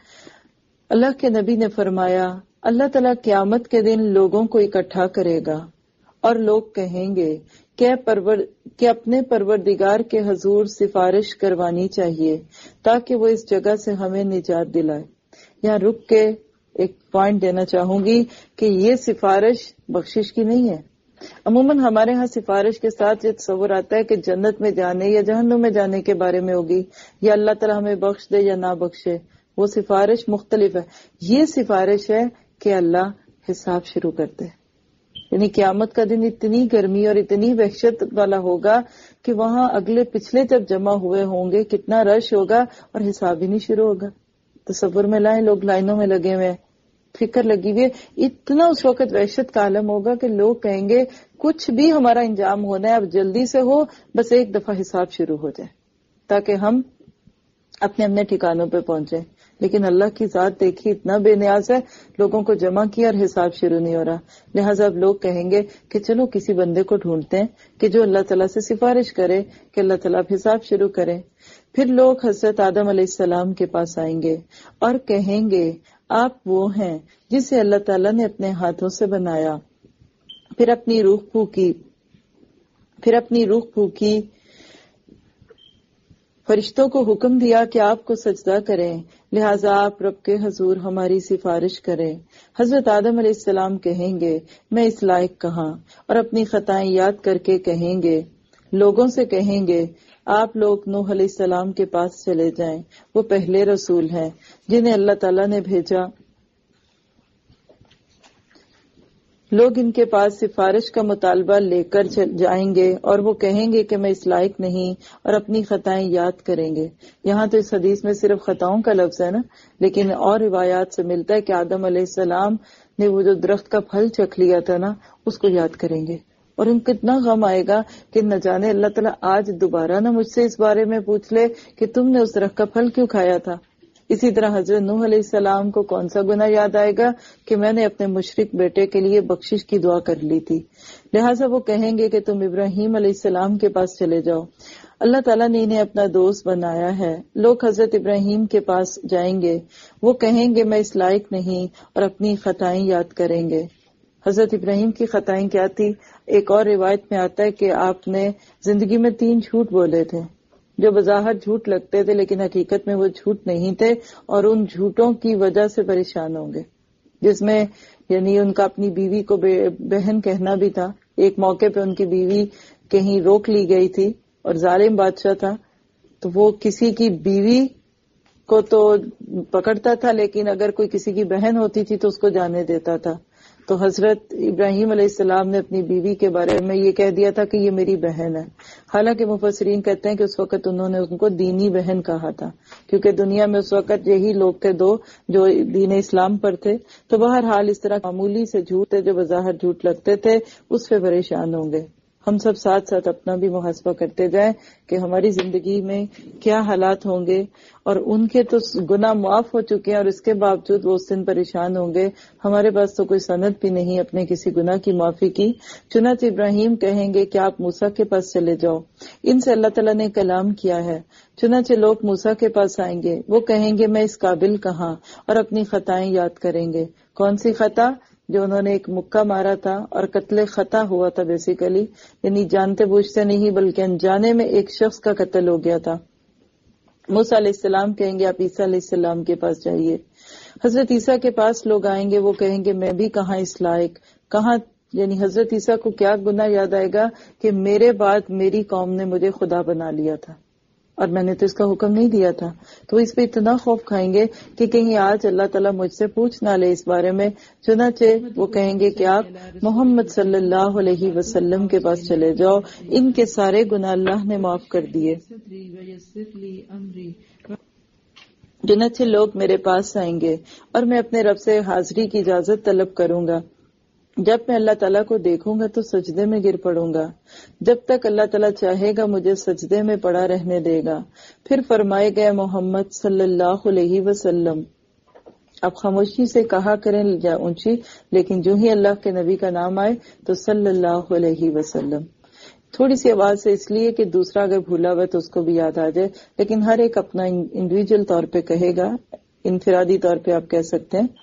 S7: اللہ کے نبی نے فرمایا, اللہ تعالیٰ قیامت کے دن لوگوں کو اکٹھا کرے گا اور لوگ کہیں گے کہ پرور کہ اپنے پروردگار کے حضور سفارش کروانی چاہیے تاکہ وہ اس جگہ سے ہمیں نجات دلائے. یہاں رک کے ایک پوائنٹ دینا چاہوں گی کہ یہ سفارش بخشش کی نہیں ہے. عموماً ہمارے ہاں سفارش کے ساتھ یہ تصور آتا ہے کہ جنت میں جانے یا جہنم میں جانے کے بارے میں ہوگی, یا اللہ تعالیٰ ہمیں بخش دے یا نہ بخشے. وہ سفارش مختلف ہے. یہ سفارش ہے کہ اللہ حساب شروع کرتے, یعنی قیامت کا دن اتنی گرمی اور اتنی وحشت والا ہوگا کہ وہاں اگلے پچھلے جب جمع ہوئے ہوں گے کتنا رش ہوگا اور حساب ہی نہیں شروع ہوگا. تصور میں لائیں, لوگ لائنوں میں لگے ہوئے, فکر لگی ہوئی ہے. اتنا اس وقت وحشت کا عالم ہوگا کہ لوگ کہیں گے کچھ بھی ہمارا انجام ہونا ہے اب جلدی سے ہو, بس ایک دفعہ حساب شروع ہو جائے تاکہ ہم اپنے اپنے ٹھکانوں پہ پہنچے. لیکن اللہ کی ذات دیکھی اتنا بے نیاز ہے, لوگوں کو جمع کیا اور حساب شروع نہیں ہو رہا. لہٰذا اب لوگ کہیں گے کہ چلو کسی بندے کو ڈھونڈتے ہیں کہ جو اللہ تعالیٰ سے سفارش کرے کہ اللہ تعالیٰ حساب شروع کرے. پھر لوگ حضرت آدم علیہ السلام کے پاس آئیں گے اور کہیں گے آپ وہ ہیں جسے اللہ تعالیٰ نے اپنے ہاتھوں سے بنایا, پھر اپنی روح پھونکی پھر اپنی روح پھونکی فرشتوں کو حکم دیا کہ آپ کو سجدہ کریں, لہٰذا آپ رب کے حضور ہماری سفارش کریں. حضرت آدم علیہ السلام کہیں گے میں اس لائق کہاں, اور اپنی خطائیں یاد کر کے کہیں گے, لوگوں سے کہیں گے آپ لوگ نوح علیہ السلام کے پاس چلے جائیں, وہ پہلے رسول ہیں جنہیں اللہ تعالیٰ نے بھیجا. لوگ ان کے پاس سفارش کا مطالبہ لے کر جائیں گے اور وہ کہیں گے کہ میں اس لائق نہیں، اور اپنی خطائیں یاد کریں گے. یہاں تو اس حدیث میں صرف خطاؤں کا لفظ ہے نا، لیکن اور روایات سے ملتا ہے کہ آدم علیہ السلام نے وہ جو درخت کا پھل چکھ لیا تھا نا، اس کو یاد کریں گے. اور ان کو اتنا غم آئے گا کہ نہ جانے اللہ تعالیٰ آج دوبارہ نہ مجھ سے اس بارے میں پوچھ لے کہ تم نے اس درخت کا پھل کیوں کھایا تھا. اسی طرح حضرت نوح علیہ السلام کو کون سا گناہ یاد آئے گا کہ میں نے اپنے مشرک بیٹے کے لیے بخشش کی دعا کر لی تھی. لہٰذا وہ کہیں گے کہ تم ابراہیم علیہ السلام کے پاس چلے جاؤ، اللہ تعالیٰ نے انہیں اپنا دوست بنایا ہے. لوگ حضرت ابراہیم کے پاس جائیں گے، وہ کہیں گے میں اس لائق نہیں، اور اپنی خطائیں یاد کریں گے. حضرت ابراہیم کی خطائیں کیا تھی؟ ایک اور روایت میں آتا ہے کہ آپ نے زندگی میں تین جھوٹ بولے تھے جو بظاہر جھوٹ لگتے تھے لیکن حقیقت میں وہ جھوٹ نہیں تھے، اور ان جھوٹوں کی وجہ سے پریشان ہوں گے، جس میں یعنی ان کا اپنی بیوی کو بہن کہنا بھی تھا. ایک موقع پہ ان کی بیوی کہیں روک لی گئی تھی اور ظالم بادشاہ تھا، تو وہ کسی کی بیوی کو تو پکڑتا تھا لیکن اگر کوئی کسی کی بہن ہوتی تھی تو اس کو جانے دیتا تھا. تو حضرت ابراہیم علیہ السلام نے اپنی بیوی کے بارے میں یہ کہہ دیا تھا کہ یہ میری بہن ہے. حالانکہ مفسرین کہتے ہیں کہ اس وقت انہوں نے ان کو دینی بہن کہا تھا، کیونکہ دنیا میں اس وقت یہی لوگ تھے دو جو دین اسلام پر تھے. تو بہرحال اس طرح معمولی سے جھوٹ تھے جو بظاہر جھوٹ لگتے تھے، اس پہ پریشان ہوں گے. ہم سب ساتھ ساتھ اپنا بھی محاسبہ کرتے جائیں کہ ہماری زندگی میں کیا حالات ہوں گے، اور ان کے تو گناہ معاف ہو چکے ہیں اور اس کے باوجود وہ اس دن پریشان ہوں گے. ہمارے پاس تو کوئی سند بھی نہیں اپنے کسی گناہ کی معافی کی. چنانچہ ابراہیم کہیں گے کہ آپ موسیٰ کے پاس چلے جاؤ، ان سے اللہ تعالیٰ نے کلام کیا ہے. چنانچہ لوگ موسیٰ کے پاس آئیں گے، وہ کہیں گے میں اس قابل کہاں، اور اپنی خطائیں یاد کریں گے. کون سی خطا؟ جو انہوں نے ایک مکہ مارا تھا اور قتل خطا ہوا تھا، بیسیکلی یعنی جانتے بوجھتے نہیں بلکہ انجانے میں ایک شخص کا قتل ہو گیا تھا. موسیٰ علیہ السلام کہیں گے آپ عیسیٰ علیہ السلام کے پاس جائیے. حضرت عیسیٰ کے پاس لوگ آئیں گے، وہ کہیں گے میں بھی کہاں اس لائق، کہاں یعنی حضرت عیسیٰ کو کیا گناہ یاد آئے گا کہ میرے بعد میری قوم نے مجھے خدا بنا لیا تھا اور میں نے تو اس کا حکم نہیں دیا تھا. تو اس پہ اتنا خوف کھائیں گے کہ کہیں آج اللہ تعالیٰ مجھ سے پوچھ نہ لے اس بارے میں. چنانچہ وہ کہیں گے کہ آپ محمد صلی اللہ علیہ وسلم کے پاس چلے جاؤ، ان کے سارے گناہ اللہ نے معاف کر دیے. چنانچہ لوگ میرے پاس آئیں گے اور میں اپنے رب سے حاضری کی اجازت طلب کروں گا. جب میں اللہ تعالیٰ کو دیکھوں گا تو سجدے میں گر پڑوں گا، جب تک اللہ تعالیٰ چاہے گا مجھے سجدے میں پڑا رہنے دے گا. پھر فرمائے گئے محمد صلی اللہ علیہ وسلم اب خاموشی سے کہا کریں یا اونچی، لیکن جو ہی اللہ کے نبی کا نام آئے تو صلی اللہ علیہ وسلم. تھوڑی سی آواز سے اس لیے کہ دوسرا اگر بھولا ہوا تو اس کو بھی یاد آ جائے، لیکن ہر ایک اپنا انڈیویجل طور پہ کہے گا، انفرادی طور پہ آپ کہہ سکتے ہیں.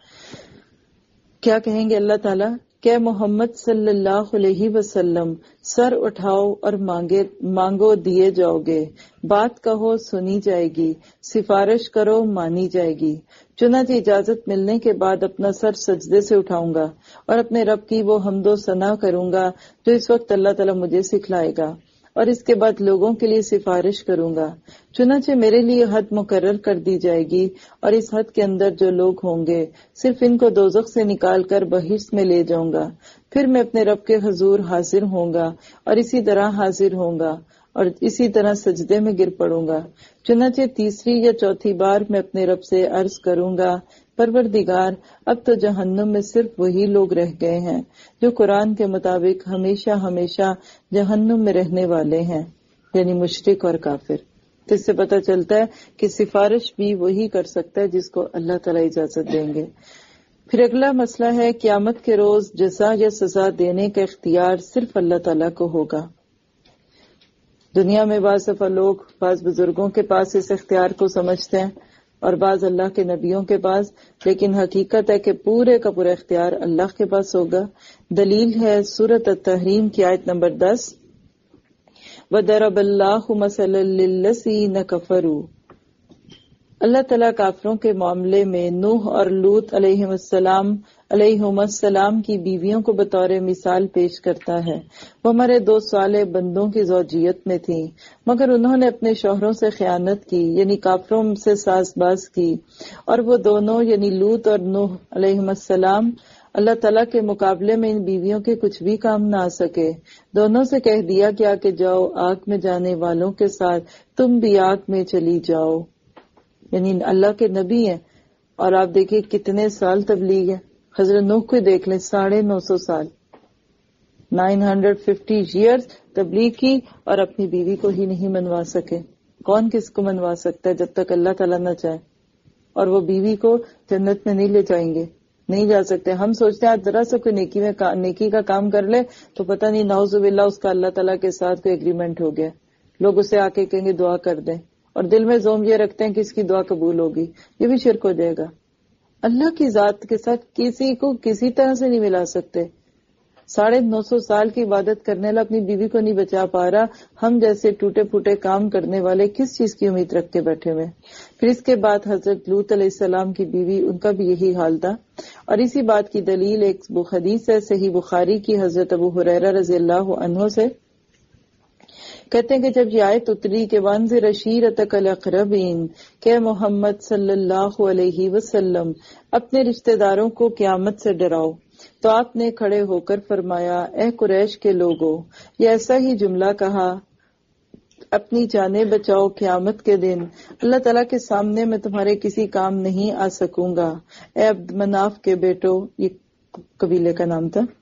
S7: کیا کہیں گے اللہ تعالیٰ کہ محمد صلی اللہ علیہ وسلم سر اٹھاؤ اور مانگے مانگو دیے جاؤ گے، بات کہو سنی جائے گی، سفارش کرو مانی جائے گی. چنانچہ اجازت ملنے کے بعد اپنا سر سجدے سے اٹھاؤں گا اور اپنے رب کی وہ حمد و ثنا کروں گا جو اس وقت اللہ تعالیٰ مجھے سکھلائے گا، اور اس کے بعد لوگوں کے لیے سفارش کروں گا. چنانچہ میرے لیے حد مقرر کر دی جائے گی، اور اس حد کے اندر جو لوگ ہوں گے صرف ان کو دوزخ سے نکال کر بہشت میں لے جاؤں گا. پھر میں اپنے رب کے حضور حاضر ہوں گا اور اسی طرح حاضر ہوں گا اور اسی طرح سجدے میں گر پڑوں گا. چنانچہ تیسری یا چوتھی بار میں اپنے رب سے عرض کروں گا پروردگار اب تو جہنم میں صرف وہی لوگ رہ گئے ہیں جو قرآن کے مطابق ہمیشہ ہمیشہ جہنم میں رہنے والے ہیں، یعنی مشرک اور کافر. تو اس سے پتہ چلتا ہے کہ سفارش بھی وہی کر سکتا ہے جس کو اللہ تعالیٰ اجازت دیں گے. پھر اگلا مسئلہ ہے قیامت کے روز جزا یا سزا دینے کا اختیار صرف اللہ تعالیٰ کو ہوگا. دنیا میں بعض دفعہ لوگ بعض بزرگوں کے پاس اس اختیار کو سمجھتے ہیں اور بعض اللہ کے نبیوں کے پاس، لیکن حقیقت ہے کہ پورے کا پورا اختیار اللہ کے پاس ہوگا. دلیل ہے سورۃ التحریم کی آیت نمبر دس، وَضَرَبَ اللَّهُ مَثَلًا لِلَّذِينَ كَفَرُوا. اللہ تعالیٰ کافروں کے معاملے میں نوح اور لوط علیہ السلام علیہم السلام کی بیویوں کو بطور مثال پیش کرتا ہے. وہ ہمارے دو صالح بندوں کی زوجیت میں تھیں، مگر انہوں نے اپنے شوہروں سے خیانت کی، یعنی کافروں سے ساز باز کی، اور وہ دونوں یعنی لوط اور نوح علیہم السلام اللہ تعالیٰ کے مقابلے میں ان بیویوں کے کچھ بھی کام نہ آ سکے. دونوں سے کہہ دیا کیا کہ جاؤ آگ میں جانے والوں کے ساتھ تم بھی آگ میں چلی جاؤ. یعنی اللہ کے نبی ہیں اور آپ دیکھیے کتنے سال تبلیغ ہے. حضرت نوح کو دیکھ لیں، ساڑھے نو سو سال، نائن ہنڈریڈ ففٹی ایئرز تبلیغ کی اور اپنی بیوی کو ہی نہیں منوا سکے. کون کس کو منوا سکتا ہے جب تک اللہ تعالیٰ نہ چاہے؟ اور وہ بیوی کو جنت میں نہیں لے جائیں گے، نہیں جا سکتے. ہم سوچتے ہیں ذرا سا کوئی نیکی میں نیکی کا کام کر لے تو پتہ نہیں نعوذ باللہ اس کا اللہ تعالیٰ کے ساتھ کوئی ایگریمنٹ ہو گیا، لوگ اسے آ کے کہیں گے دعا کر دیں، اور دل میں زوم یہ رکھتے ہیں کہ اس کی دعا قبول ہوگی. یہ بھی شرک ہو جائے گا. اللہ کی ذات کے ساتھ کسی کو کسی طرح سے نہیں ملا سکتے. ساڑھے نو سو سال کی عبادت کرنے والا اپنی بیوی کو نہیں بچا پا رہا، ہم جیسے ٹوٹے پھوٹے کام کرنے والے کس چیز کی امید رکھ کے بیٹھے ہوئے. پھر اس کے بعد حضرت لوط علیہ السلام کی بیوی، ان کا بھی یہی حال تھا. اور اسی بات کی دلیل ایک حدیث ہے صحیح بخاری کی، حضرت ابو ہریرہ رضی اللہ عنہ سے کہتے ہیں کہ جب یہ آیت اتری کہ وانذر عشیرتک الاقربین، کہ محمد صلی اللہ علیہ وسلم اپنے رشتہ داروں کو قیامت سے ڈراؤ، تو آپ نے کھڑے ہو کر فرمایا اے قریش کے لوگوں، یہ ایسا ہی جملہ کہا، اپنی جانیں بچاؤ، قیامت کے دن اللہ تعالیٰ کے سامنے میں تمہارے کسی کام نہیں آ سکوں گا. اے عبد مناف کے بیٹو، یہ قبیلے کا نام تھا،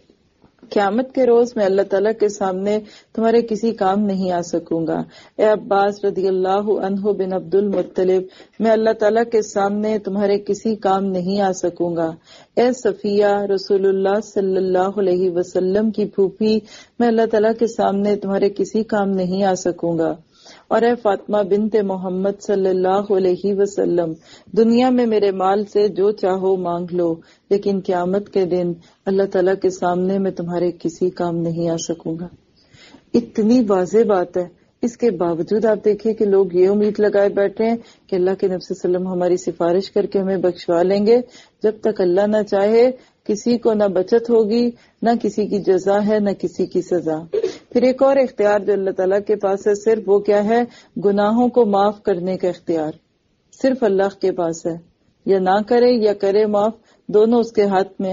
S7: قیامت کے روز میں اللہ تعالیٰ کے سامنے تمہارے کسی کام نہیں آ سکوں گا. اے عباس رضی اللہ عنہ بن عبد المطلب، میں اللہ تعالیٰ کے سامنے تمہارے کسی کام نہیں آ سکوں گا. اے صفیہ رسول اللہ صلی اللہ علیہ وسلم کی پھوپھی، میں اللہ تعالیٰ کے سامنے تمہارے کسی کام نہیں آ سکوں گا. اور اے فاطمہ بنت محمد صلی اللہ علیہ وسلم، دنیا میں میرے مال سے جو چاہو مانگ لو، لیکن قیامت کے دن اللہ تعالیٰ کے سامنے میں تمہارے کسی کام نہیں آ سکوں گا. اتنی واضح بات ہے، اس کے باوجود آپ دیکھیں کہ لوگ یہ امید لگائے بیٹھے ہیں کہ اللہ کے نبی صلی اللہ علیہ وسلم ہماری سفارش کر کے ہمیں بخشوا لیں گے. جب تک اللہ نہ چاہے کسی کو نہ بچت ہوگی، نہ کسی کی جزا ہے، نہ کسی کی سزا. پھر ایک اور اختیار جو اللہ تعالیٰ کے پاس ہے، صرف وہ کیا ہے؟ گناہوں کو معاف کرنے کا اختیار صرف اللہ کے پاس ہے. یا نہ کرے یا کرے معاف، دونوں اس کے ہاتھ میں.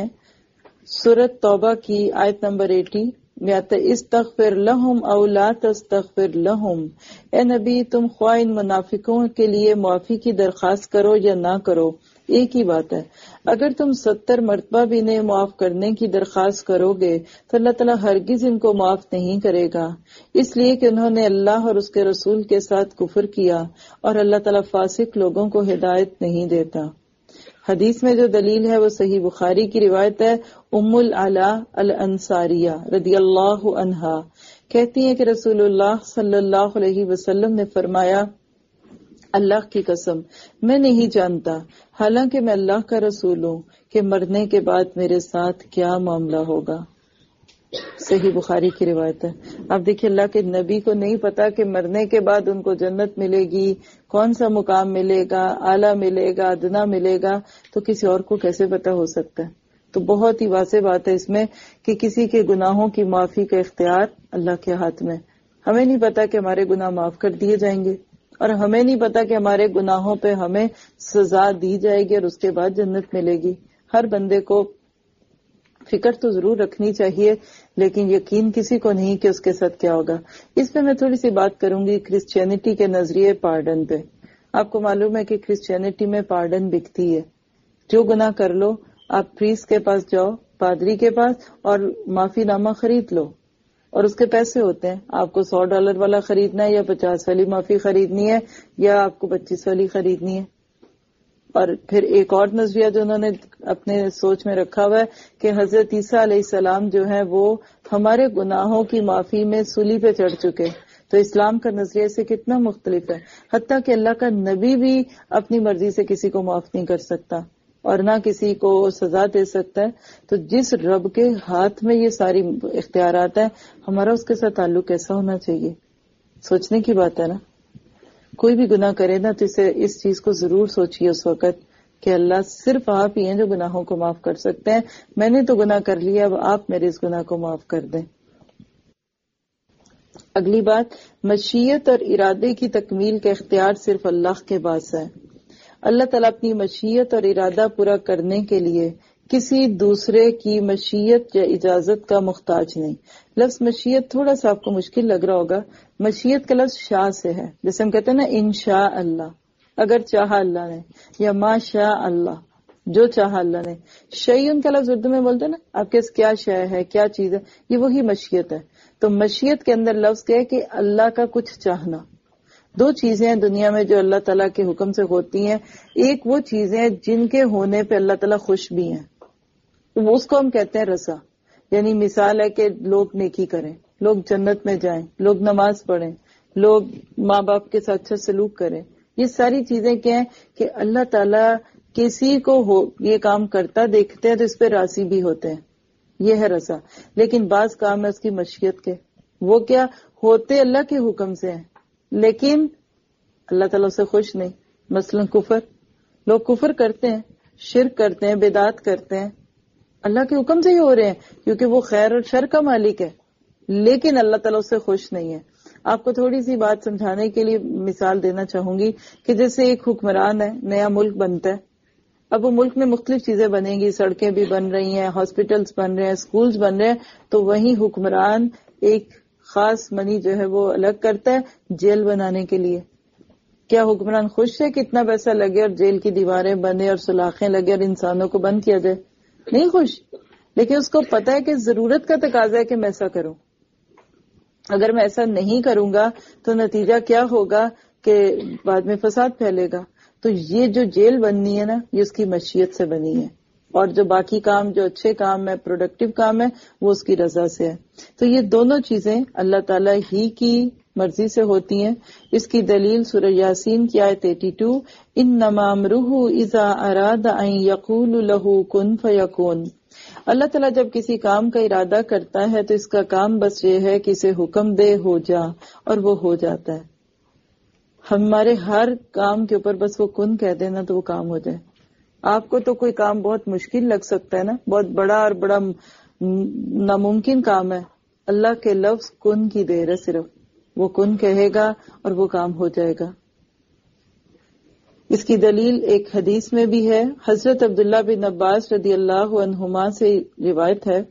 S7: سورۃ توبہ کی آیت نمبر اسی میں آتا ہے استغفر لہم او لا تستغفر لہم، اے نبی تم خواہ ان منافقوں کے لیے معافی کی درخواست کرو یا نہ کرو، ایک ہی بات ہے. اگر تم ستر مرتبہ بھی انہیں معاف کرنے کی درخواست کرو گے تو اللہ تعالیٰ ہرگز ان کو معاف نہیں کرے گا، اس لیے کہ انہوں نے اللہ اور اس کے رسول کے ساتھ کفر کیا، اور اللہ تعالیٰ فاسق لوگوں کو ہدایت نہیں دیتا. حدیث میں جو دلیل ہے وہ صحیح بخاری کی روایت ہے. ام العلا الانصاریہ رضی اللہ عنہا کہتی ہیں کہ رسول اللہ صلی اللہ علیہ وسلم نے فرمایا اللہ کی قسم میں نہیں جانتا، حالانکہ میں اللہ کا رسول ہوں، کہ مرنے کے بعد میرے ساتھ کیا معاملہ ہوگا. صحیح بخاری کی روایت ہے. اب دیکھیے اللہ کے نبی کو نہیں پتا کہ مرنے کے بعد ان کو جنت ملے گی، کون سا مقام ملے گا، اعلیٰ ملے گا، ادنا ملے گا، تو کسی اور کو کیسے پتا ہو سکتا ہے؟ تو بہت ہی واضح بات ہے اس میں کہ کسی کے گناہوں کی معافی کا اختیار اللہ کے ہاتھ میں. ہمیں نہیں پتا کہ ہمارے گناہ معاف کر دیے جائیں گے، اور ہمیں نہیں پتا کہ ہمارے گناہوں پہ ہمیں سزا دی جائے گی اور اس کے بعد جنت ملے گی. ہر بندے کو فکر تو ضرور رکھنی چاہیے، لیکن یقین کسی کو نہیں کہ اس کے ساتھ کیا ہوگا. اس میں میں تھوڑی سی بات کروں گی کرسچینٹی کے نظریے پارڈن پہ. آپ کو معلوم ہے کہ کرسچینٹی میں پارڈن بکتی ہے. جو گناہ کر لو آپ پریسٹ کے پاس جاؤ، پادری کے پاس، اور معافی نامہ خرید لو، اور اس کے پیسے ہوتے ہیں. آپ کو سو ڈالر والا خریدنا ہے یا پچاس والی معافی خریدنی ہے یا آپ کو پچیس والی خریدنی ہے. اور پھر ایک اور نظریہ جو انہوں نے اپنے سوچ میں رکھا ہوا ہے کہ حضرت عیسیٰ علیہ السلام جو ہیں وہ ہمارے گناہوں کی معافی میں سولی پہ چڑھ چکے. تو اسلام کا نظریہ سے کتنا مختلف ہے. حتیٰ کہ اللہ کا نبی بھی اپنی مرضی سے کسی کو معاف نہیں کر سکتا اور نہ کسی کو سزا دے سکتا ہے. تو جس رب کے ہاتھ میں یہ ساری اختیارات ہیں، ہمارا اس کے ساتھ تعلق کیسا ہونا چاہیے؟ سوچنے کی بات ہے نا. کوئی بھی گناہ کرے نا تو اسے اس چیز کو ضرور سوچیے اس وقت کہ اللہ صرف آپ ہی ہیں جو گناہوں کو معاف کر سکتے ہیں. میں نے تو گناہ کر لیا، اب آپ میرے اس گناہ کو معاف کر دیں. اگلی بات، مشیت اور ارادے کی تکمیل کا اختیار صرف اللہ کے پاس ہے. اللہ تعالیٰ اپنی مشیت اور ارادہ پورا کرنے کے لیے
S2: کسی دوسرے کی مشیت یا اجازت کا محتاج نہیں. لفظ مشیت تھوڑا سا آپ کو مشکل لگ رہا ہوگا. مشیت کا لفظ شاء سے ہے، جیسے ہم کہتے ہیں نا انشاء اللہ، اگر چاہا اللہ نے، یا ما شاء اللہ، جو چاہا اللہ نے. شیء کا لفظ اردو میں بولتے ہیں نا، آپ کے کیا شے ہے، کیا چیز ہے، یہ وہی مشیت ہے. تو مشیت کے اندر لفظ کیا ہے کہ اللہ کا کچھ چاہنا. دو چیزیں ہیں دنیا میں جو اللہ تعالیٰ کے حکم سے ہوتی ہیں. ایک وہ چیزیں جن کے ہونے پہ اللہ تعالیٰ خوش بھی ہیں، اس کو ہم کہتے ہیں رضا. یعنی مثال ہے کہ لوگ نیکی کریں، لوگ جنت میں جائیں، لوگ نماز پڑھیں، لوگ ماں باپ کے ساتھ اچھا سلوک کریں. یہ ساری چیزیں کیا ہیں کہ اللہ تعالیٰ کسی کو ہو یہ کام کرتا دیکھتے ہیں تو اس پہ راضی بھی ہوتے ہیں. یہ ہے رضا. لیکن بعض کام ہے اس کی مشیت کے، وہ کیا ہوتے اللہ کے حکم سے ہیں لیکن اللہ تعالیٰ سے خوش نہیں. مثلا کفر، لوگ کفر کرتے ہیں، شرک کرتے ہیں، بدعات کرتے ہیں، اللہ کے حکم سے ہی ہو رہے ہیں کیونکہ وہ خیر اور شر کا مالک ہے، لیکن اللہ تعالیٰ اس سے خوش نہیں ہے. آپ کو تھوڑی سی بات سمجھانے کے لیے مثال دینا چاہوں گی کہ جیسے ایک حکمران ہے، نیا ملک بنتا ہے. اب وہ ملک میں مختلف چیزیں بنیں گی، سڑکیں بھی بن رہی ہیں، ہاسپٹلز بن رہے ہیں، اسکولز بن رہے ہیں. تو وہیں حکمران ایک خاص منی جو ہے وہ الگ کرتا ہے جیل بنانے کے لیے. کیا حکمران خوش ہے کہ اتنا پیسہ لگے اور جیل کی دیواریں بنے اور سلاخیں لگے اور انسانوں کو بند کیا جائے؟ نہیں خوش. لیکن اس کو پتا ہے کہ ضرورت کا تقاضا ہے کہ میں ایسا کروں. اگر میں ایسا نہیں کروں گا تو نتیجہ کیا ہوگا کہ بعد میں فساد پھیلے گا. تو یہ جو جیل بننی ہے نا، یہ اس کی مشیت سے بنی ہے، اور جو باقی کام جو اچھے کام ہے، پروڈکٹیو کام ہے، وہ اس کی رضا سے ہے. تو یہ دونوں چیزیں اللہ تعالیٰ ہی کی مرضی سے ہوتی ہیں. اس کی دلیل سورہ یاسین کی آیت بائیس، انما امرہ اذا اراد ان یقول لہ کن فیکون. اللہ تعالیٰ جب کسی کام کا ارادہ کرتا ہے تو اس کا کام بس یہ ہے کہ اسے حکم دے ہو جا، اور وہ ہو جاتا ہے. ہمارے ہر کام کے اوپر بس وہ کن کہہ دینا تو وہ کام ہو جائے. آپ کو تو کوئی کام بہت مشکل لگ سکتا ہے نا، بہت بڑا اور بڑا ناممکن کام ہے. اللہ کے لفظ کن کی دیر ہے، صرف وہ کن کہے گا اور وہ کام ہو جائے گا. اس کی دلیل ایک حدیث میں بھی ہے. حضرت عبداللہ بن عباس رضی اللہ عنہما سے روایت ہے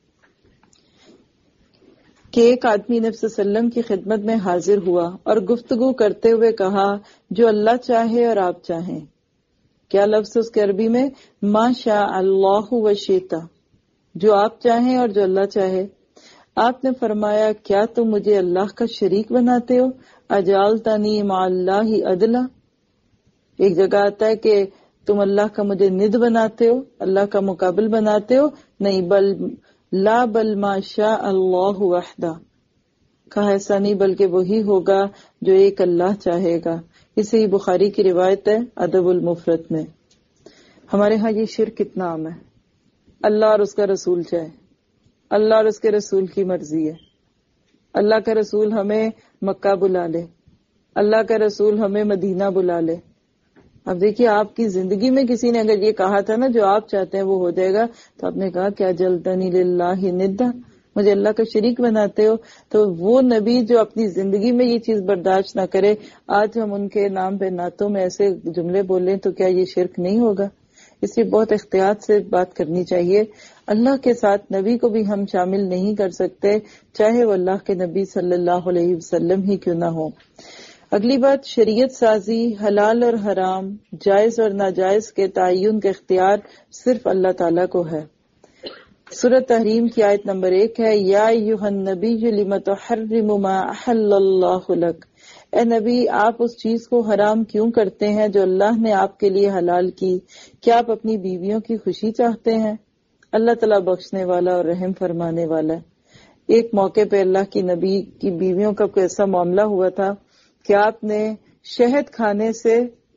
S2: کہ ایک آدمی نبی صلی اللہ علیہ وسلم کی خدمت میں حاضر ہوا اور گفتگو کرتے ہوئے کہا، جو اللہ چاہے اور آپ چاہیں. کیا لفظ اس کے عربی میں؟ ما شاء اللہ و شئت، جو آپ چاہیں اور جو اللہ چاہے. آپ نے فرمایا، کیا تم مجھے اللہ کا شریک بناتے ہو؟ اجعلتنی مع اللہ عدلا. ایک جگہ آتا ہے کہ تم اللہ کا مجھے ند بناتے ہو، اللہ کا مقابل بناتے ہو. نہیں، بل لا بل ما شاء اللہ وحدہ. کہا ایسا نہیں، بلکہ وہی ہوگا جو ایک اللہ چاہے گا. اسے ہی بخاری کی روایت ہے ادب المفرد میں. ہمارے ہاں یہ شرک کتنا عام ہے. اللہ اور اس کا رسول چاہے، اللہ اور اس کے رسول کی مرضی ہے. اللہ کا رسول ہمیں مکہ بلا لے، اللہ کا رسول ہمیں مدینہ بلا لے. اب دیکھیے، آپ کی زندگی میں کسی نے اگر یہ کہا تھا نا جو آپ چاہتے ہیں وہ ہو جائے گا، تو آپ نے کہا کیا جلدنی للہ ندا، مجھے اللہ کا شریک بناتے ہو. تو وہ نبی جو اپنی زندگی میں یہ چیز برداشت نہ کرے، آج ہم ان کے نام پہ نعتوں میں ایسے جملے بولیں تو کیا یہ شرک نہیں ہوگا؟ اس لیے بہت احتیاط سے بات کرنی چاہیے. اللہ کے ساتھ نبی کو بھی ہم شامل نہیں کر سکتے، چاہے وہ اللہ کے نبی صلی اللہ علیہ وسلم ہی کیوں نہ ہو. اگلی بات، شریعت سازی، حلال اور حرام، جائز اور ناجائز کے تعین کا اختیار صرف اللہ تعالیٰ کو ہے. سورۃ تحریم کی آیت نمبر ایک ہے، یا ایھا النبی لم تحرم ما احل اللہ لک. اے نبی، آپ اس چیز کو حرام کیوں کرتے ہیں جو اللہ نے آپ کے لیے حلال کی؟ کیا آپ اپنی بیویوں کی خوشی چاہتے ہیں؟ اللہ تعالیٰ بخشنے والا اور رحم فرمانے والا ہے. ایک موقع پہ اللہ کی نبی کی بیویوں کا کوئی ایسا معاملہ ہوا تھا کہ آپ نے شہد کھانے سے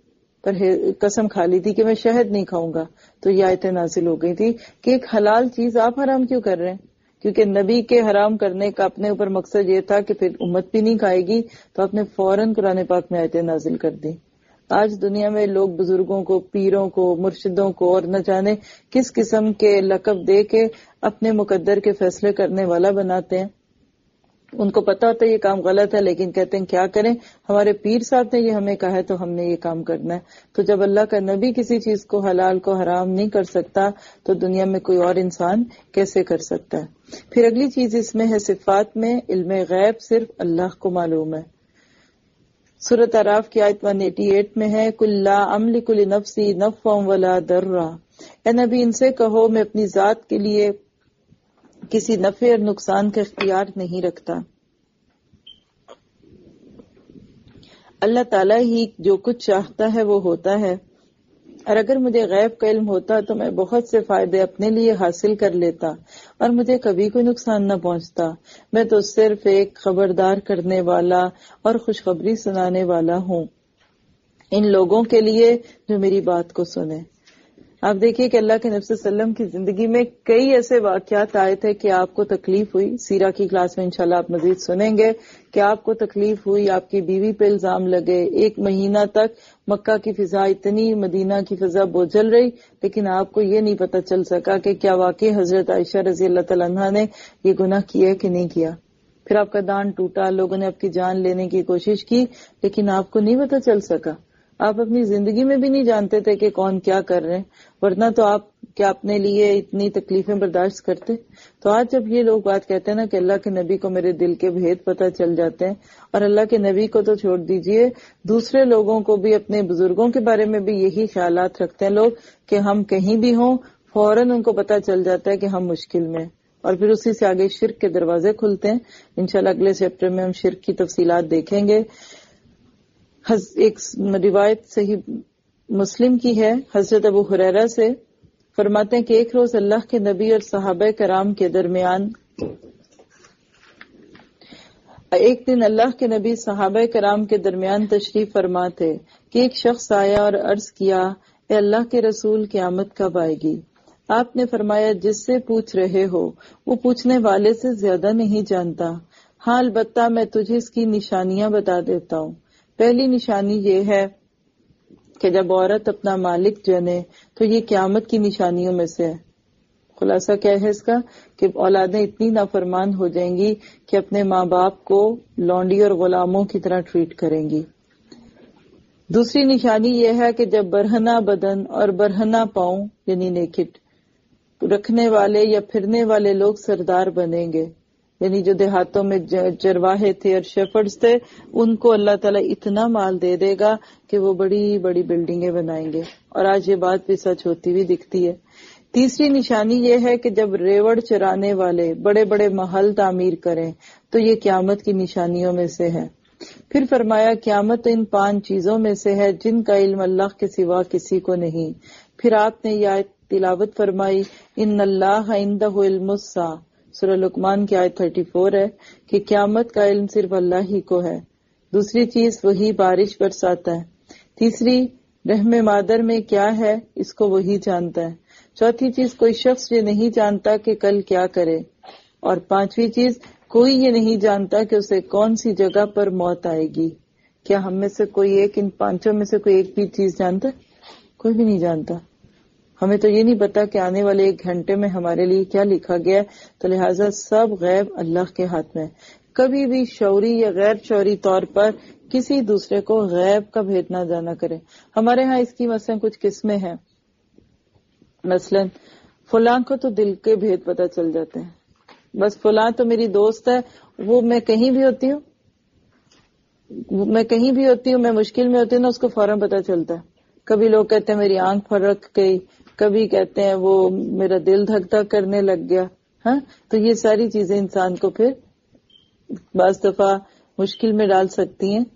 S2: قسم کھا لی تھی کہ میں شہد نہیں کھاؤں گا. تو یہ آیتیں نازل ہو گئی تھی کہ ایک حلال چیز آپ حرام کیوں کر رہے ہیں؟ کیونکہ نبی کے حرام کرنے کا اپنے اوپر مقصد یہ تھا کہ پھر امت بھی نہیں کھائے گی، تو آپ نے فوراً قرآن پاک میں آیتیں نازل کر دی. آج دنیا میں لوگ بزرگوں کو، پیروں کو، مرشدوں کو اور نہ جانے کس قسم کے لقب دے کے اپنے مقدر کے فیصلے کرنے والا بناتے ہیں.
S17: ان کو پتا ہوتا ہے یہ کام غلط ہے لیکن کہتے ہیں کیا کریں، ہمارے پیر صاحب نے یہ ہمیں کہا ہے تو ہم نے یہ کام کرنا ہے. تو جب اللہ کا نبی کسی چیز کو حلال کو حرام نہیں کر سکتا تو دنیا میں کوئی اور انسان کیسے کر سکتا ہے. پھر اگلی چیز اس میں ہے صفات میں علم غیب صرف اللہ کو معلوم ہے. سورۃ اعراف کی آیت ایک سو اٹھاسی میں ہے قل لا املک لنفسی نفعا ولا ضرا، اے نبی ان سے کہو میں اپنی ذات کے لیے کسی نفع اور نقصان کا اختیار نہیں رکھتا. اللہ تعالیٰ ہی جو کچھ چاہتا ہے وہ ہوتا ہے، اور اگر مجھے غیب کا علم ہوتا تو میں بہت سے فائدے اپنے لیے حاصل کر لیتا اور مجھے کبھی کوئی نقصان نہ پہنچتا. میں تو صرف ایک خبردار کرنے والا اور خوشخبری سنانے والا ہوں ان لوگوں کے لیے جو میری بات کو سنیں. آپ دیکھیے کہ اللہ کے نبی صلی اللہ علیہ وسلم کی زندگی میں کئی ایسے واقعات آئے تھے کہ آپ کو تکلیف ہوئی. سیرہ کی کلاس میں انشاءاللہ آپ مزید سنیں گے کہ آپ کو تکلیف ہوئی، آپ کی بیوی پہ الزام لگے، ایک مہینہ تک مکہ کی فضا اتنی، مدینہ کی فضا بوجھل رہی، لیکن آپ کو یہ نہیں پتہ چل سکا کہ کیا واقعی حضرت عائشہ رضی اللہ تعالیٰ عنہا نے یہ گناہ کیا ہے کہ نہیں کیا. پھر آپ کا دان ٹوٹا، لوگوں نے آپ کی جان لینے کی کوشش کی لیکن آپ کو نہیں پتہ چل سکا. آپ اپنی زندگی میں بھی نہیں جانتے تھے کہ کون کیا کر رہے ہیں، ورنہ تو آپ کیا اپنے لیے اتنی تکلیفیں برداشت کرتے. تو آج جب یہ لوگ بات کہتے ہیں نا کہ اللہ کے نبی کو میرے دل کے بھید پتہ چل جاتے ہیں، اور اللہ کے نبی کو تو چھوڑ دیجئے، دوسرے لوگوں کو بھی، اپنے بزرگوں کے بارے میں بھی یہی خیالات رکھتے ہیں لوگ کہ ہم کہیں بھی ہوں فوراً ان کو پتہ چل جاتا ہے کہ ہم مشکل میں، اور پھر اسی سے آگے شرک کے دروازے کھلتے ہیں. انشاءاللہ اگلے چیپٹر میں ہم شرک کی تفصیلات دیکھیں گے. ایک روایت صحیح مسلم کی ہے حضرت ابو ہریرہ سے، فرماتے ہیں کہ ایک روز اللہ کے نبی اور صحابہ کرام کے درمیان ایک دن اللہ کے نبی صحابہ کرام کے درمیان تشریف فرما تھے کہ ایک شخص آیا اور عرض کیا اے اللہ کے رسول قیامت کب آئے گی؟ آپ نے فرمایا جس سے پوچھ رہے ہو وہ پوچھنے والے سے زیادہ نہیں جانتا، ہاں البتہ میں تجھے اس کی نشانیاں بتا دیتا ہوں. پہلی نشانی یہ ہے کہ جب عورت اپنا مالک جنے تو یہ قیامت کی نشانیوں میں سے ہے. خلاصہ کیا ہے اس کا کہ اولادیں اتنی نافرمان ہو جائیں گی کہ اپنے ماں باپ کو لونڈی اور غلاموں کی طرح ٹریٹ کریں گی. دوسری نشانی یہ ہے کہ جب برہنہ بدن اور برہنہ پاؤں یعنی نیکڈ رکھنے والے یا پھرنے والے لوگ سردار بنیں گے، یعنی جو دیہاتوں میں چرواہے تھے اور شیفرڈز تھے ان کو اللہ تعالیٰ اتنا مال دے دے گا کہ وہ بڑی بڑی بلڈنگیں بنائیں گے، اور آج یہ بات بھی سچ ہوتی ہوئی دکھتی ہے. تیسری نشانی یہ ہے کہ جب ریوڑ چرانے والے بڑے بڑے محل تعمیر کریں تو یہ قیامت کی نشانیوں میں سے ہے. پھر فرمایا قیامت ان پانچ چیزوں میں سے ہے جن کا علم اللہ کے سوا کسی کو نہیں. پھر آپ نے یہ آیت تلاوت فرمائی ان اللہ عندہ علم الساعہ، سورہ لقمان کی آیت چوتیس ہے کہ قیامت کا علم صرف اللہ ہی کو ہے. دوسری چیز وہی بارش برساتا ہے. تیسری رحم مادر میں کیا ہے اس کو وہی جانتا ہے. چوتھی چیز کوئی شخص یہ نہیں جانتا کہ کل کیا کرے. اور پانچویں چیز کوئی یہ نہیں جانتا کہ اسے کون سی جگہ پر موت آئے گی. کیا ہم میں سے کوئی ایک ان پانچوں میں سے کوئی ایک بھی چیز جانتا ہے؟ کوئی بھی نہیں جانتا. ہمیں تو یہ نہیں پتا کہ آنے والے ایک گھنٹے میں ہمارے لیے کیا لکھا گیا ہے. تو لہٰذا سب غیب اللہ کے ہاتھ میں. کبھی بھی شعوری یا غیر شعوری طور پر کسی دوسرے کو غیب کا بھید نہ جانا کرے. ہمارے ہاں اس کی مثلا کچھ قسمیں ہیں. مثلا فلاں کو تو دل کے بھید پتہ چل جاتے ہیں، بس فلاں تو میری دوست ہے، وہ میں کہیں بھی ہوتی ہوں میں کہیں بھی ہوتی ہوں میں مشکل میں ہوتی ہوں نا اس کو فوراً پتہ چلتا ہے. کبھی لوگ کہتے ہیں میری آنکھ پھرک گئی، کبھی کہتے ہیں وہ میرا دل دھک دھک کرنے لگ گیا. ہاں تو یہ ساری چیزیں انسان کو پھر بعض دفعہ مشکل میں ڈال سکتی ہیں.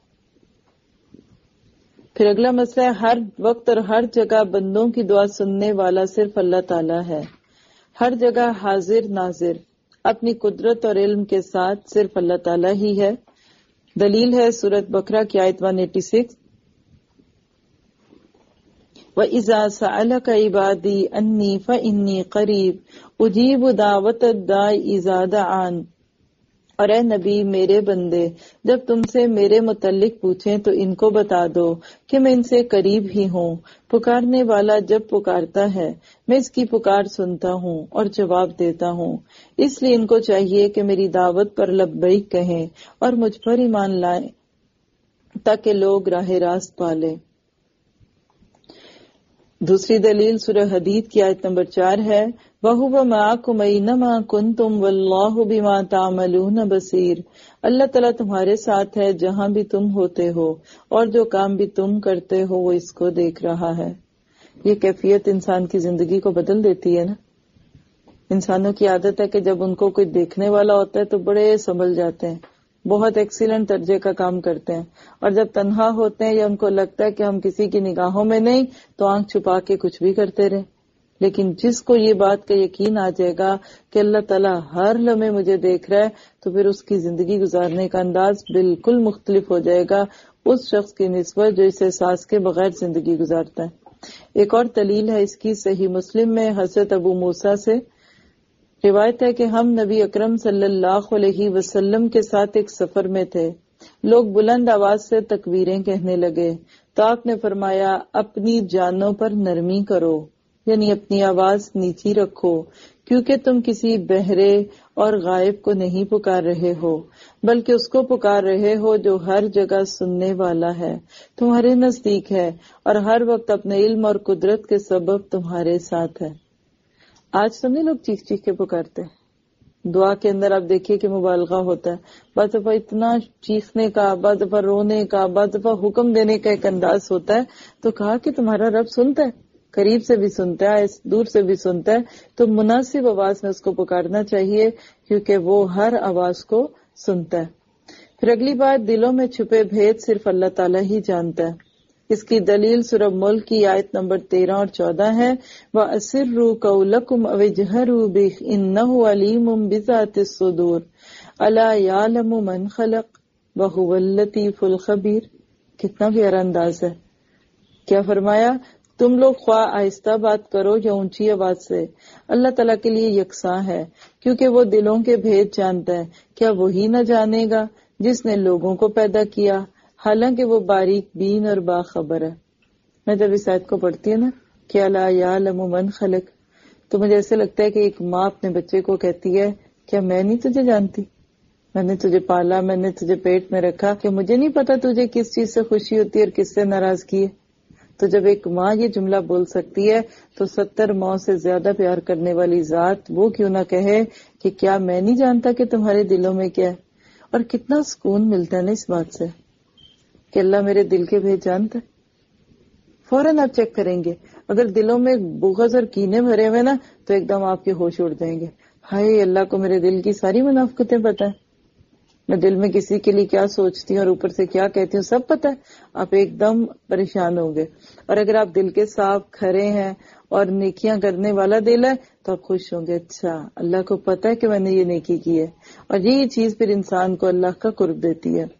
S17: پھر اگلا مسئلہ ہے ہر وقت اور ہر جگہ بندوں کی دعا سننے والا صرف اللہ تعالیٰ ہے. ہر جگہ حاضر ناظر اپنی قدرت اور علم کے ساتھ صرف اللہ تعالیٰ ہی ہے. دلیل ہے سورۃ بقرہ کی آیت ایک سو چھیاسی، وَإِذَا سَأَلَكَ عِبَادِي أَنِّي فَإِنِّي قَرِيبٌ أُجِيبُ دَعْوَةَ الدَّاعِ إِذَا دَعَانِ. اور اے نبی میرے بندے، جب تم سے میرے متعلق پوچھیں تو ان کو بتا دو کہ میں ان سے قریب ہی ہوں، پکارنے والا جب پکارتا ہے میں اس کی پکار سنتا ہوں اور جواب دیتا ہوں، اس لیے ان کو چاہیے کہ میری دعوت پر لبیک کہیں اور مجھ پر ایمان لائیں تاکہ لوگ راہ راست پالیں۔ دوسری دلیل سورہ حدید کی آیت نمبر چار ہے، وَهُوَ مَعَكُمْ أَيْنَمَا كُنْتُمْ وَاللَّهُ بِمَا تَعْمَلُونَ بَصِيرٌ۔ اللہ تعالیٰ تمہارے ساتھ ہے جہاں بھی تم ہوتے ہو، اور جو کام بھی تم کرتے ہو وہ اس کو دیکھ رہا ہے۔ یہ کیفیت انسان کی زندگی کو بدل دیتی ہے نا۔ انسانوں کی عادت ہے کہ جب ان کو کوئی دیکھنے والا ہوتا ہے تو بڑے سنبھل جاتے ہیں، بہت ایکسیلنٹ درجے کا کام کرتے ہیں، اور جب تنہا ہوتے ہیں یا ان کو لگتا ہے کہ ہم کسی کی نگاہوں میں نہیں تو آنکھ چھپا کے کچھ بھی کرتے رہے۔ لیکن جس کو یہ بات کا یقین آ جائے گا کہ اللہ تعالیٰ ہر لمحے مجھے دیکھ رہا ہے تو پھر اس کی زندگی گزارنے کا انداز بالکل مختلف ہو جائے گا اس شخص کی نسبت جو اس احساس کے بغیر زندگی گزارتا ہے۔ ایک اور دلیل ہے اس کی، صحیح مسلم میں حضرت ابو موسیٰ سے روایت ہے کہ ہم نبی اکرم صلی اللہ علیہ وسلم کے ساتھ ایک سفر میں تھے، لوگ بلند آواز سے تکبیریں کہنے لگے تو آپ نے فرمایا اپنی جانوں پر نرمی کرو، یعنی اپنی آواز نیچی رکھو، کیونکہ تم کسی بہرے اور غائب کو نہیں پکار رہے ہو بلکہ اس کو پکار رہے ہو جو ہر جگہ سننے والا ہے، تمہارے نزدیک ہے اور ہر وقت اپنے علم اور قدرت کے سبب تمہارے ساتھ ہے۔ آج سمجھے لوگ چیخ چیخ کے پکارتے ہیں، دعا کے اندر آپ دیکھیے کہ مبالغہ ہوتا ہے، بعض دفعہ اتنا چیخنے کا، بعض دفعہ رونے کا، بعض دفعہ حکم دینے کا ایک انداز ہوتا ہے، تو کہا کہ تمہارا رب سنتا ہے، قریب سے بھی سنتا ہے، دور سے بھی سنتا ہے، تو مناسب آواز میں اس کو پکارنا چاہیے کیونکہ وہ ہر آواز کو سنتا ہے۔ پھر اگلی بات، دلوں میں چھپے بھید صرف اللہ تعالیٰ ہی جانتا ہے۔ اس کی دلیل سورہ ملک کی آیت نمبر تیرہ اور چودہ ہے، وَأَسِرُّوا قَوْلَكُمْ أَوِ اجْهَرُوا بِهِ إِنَّهُ عَلِيمٌ بِذَاتِ الصُّدُورِ أَلَا يَعْلَمُ مَنْ خَلَقَ وَهُوَ اللَّطِيفُ الْخَبِيرُ۔ کتنا پیارا انداز ہے۔ کیا فرمایا؟ تم لوگ خواہ آہستہ بات کرو یا اونچی آواز سے، اللہ تعالیٰ کے لیے یکساں ہے کیونکہ وہ دلوں کے بھید جانتا ہے۔ کیا وہی نہ جانے گا جس نے لوگوں کو پیدا کیا، حالانکہ وہ باریک بین اور باخبر ہے۔ میں جب اس آیت کو پڑھتی ہوں نا کہ الا یعلم من خلق، تو مجھے ایسے لگتا ہے کہ ایک ماں اپنے بچے کو کہتی ہے کیا میں نہیں تجھے جانتی، میں نے تجھے پالا، میں نے تجھے پیٹ میں رکھا، کہ مجھے نہیں پتا تجھے کس چیز سے خوشی ہوتی ہے اور کس سے ناراضگی ہے۔ تو جب ایک ماں یہ جملہ بول سکتی ہے تو ستر ماں سے زیادہ پیار کرنے والی ذات وہ کیوں نہ کہے کہ کیا میں نہیں جانتا کہ تمہارے دلوں میں کیا ہے۔ اور کتنا سکون ملتا ہے نا اس بات سے کہ اللہ میرے دل کے بھید جانتا ہے۔ فوراً آپ چیک کریں گے، اگر دلوں میں بغض اور کینے بھرے ہوئے نا تو ایک دم آپ کے ہوش اڑ جائیں گے، ہائے اللہ کو میرے دل کی ساری منافقتیں پتہ ہے، میں دل میں کسی کے لیے کیا سوچتی ہوں اور اوپر سے کیا کہتی ہوں سب پتہ ہے۔ آپ ایک دم پریشان ہوں گے۔ اور اگر آپ دل کے صاف کھرے ہیں اور نیکیاں کرنے والا دل ہے تو آپ خوش ہوں گے، اچھا اللہ کو پتہ ہے کہ میں نے یہ نیکی کی ہے، اور یہی چیز پھر انسان کو اللہ کا قرب دیتی ہے۔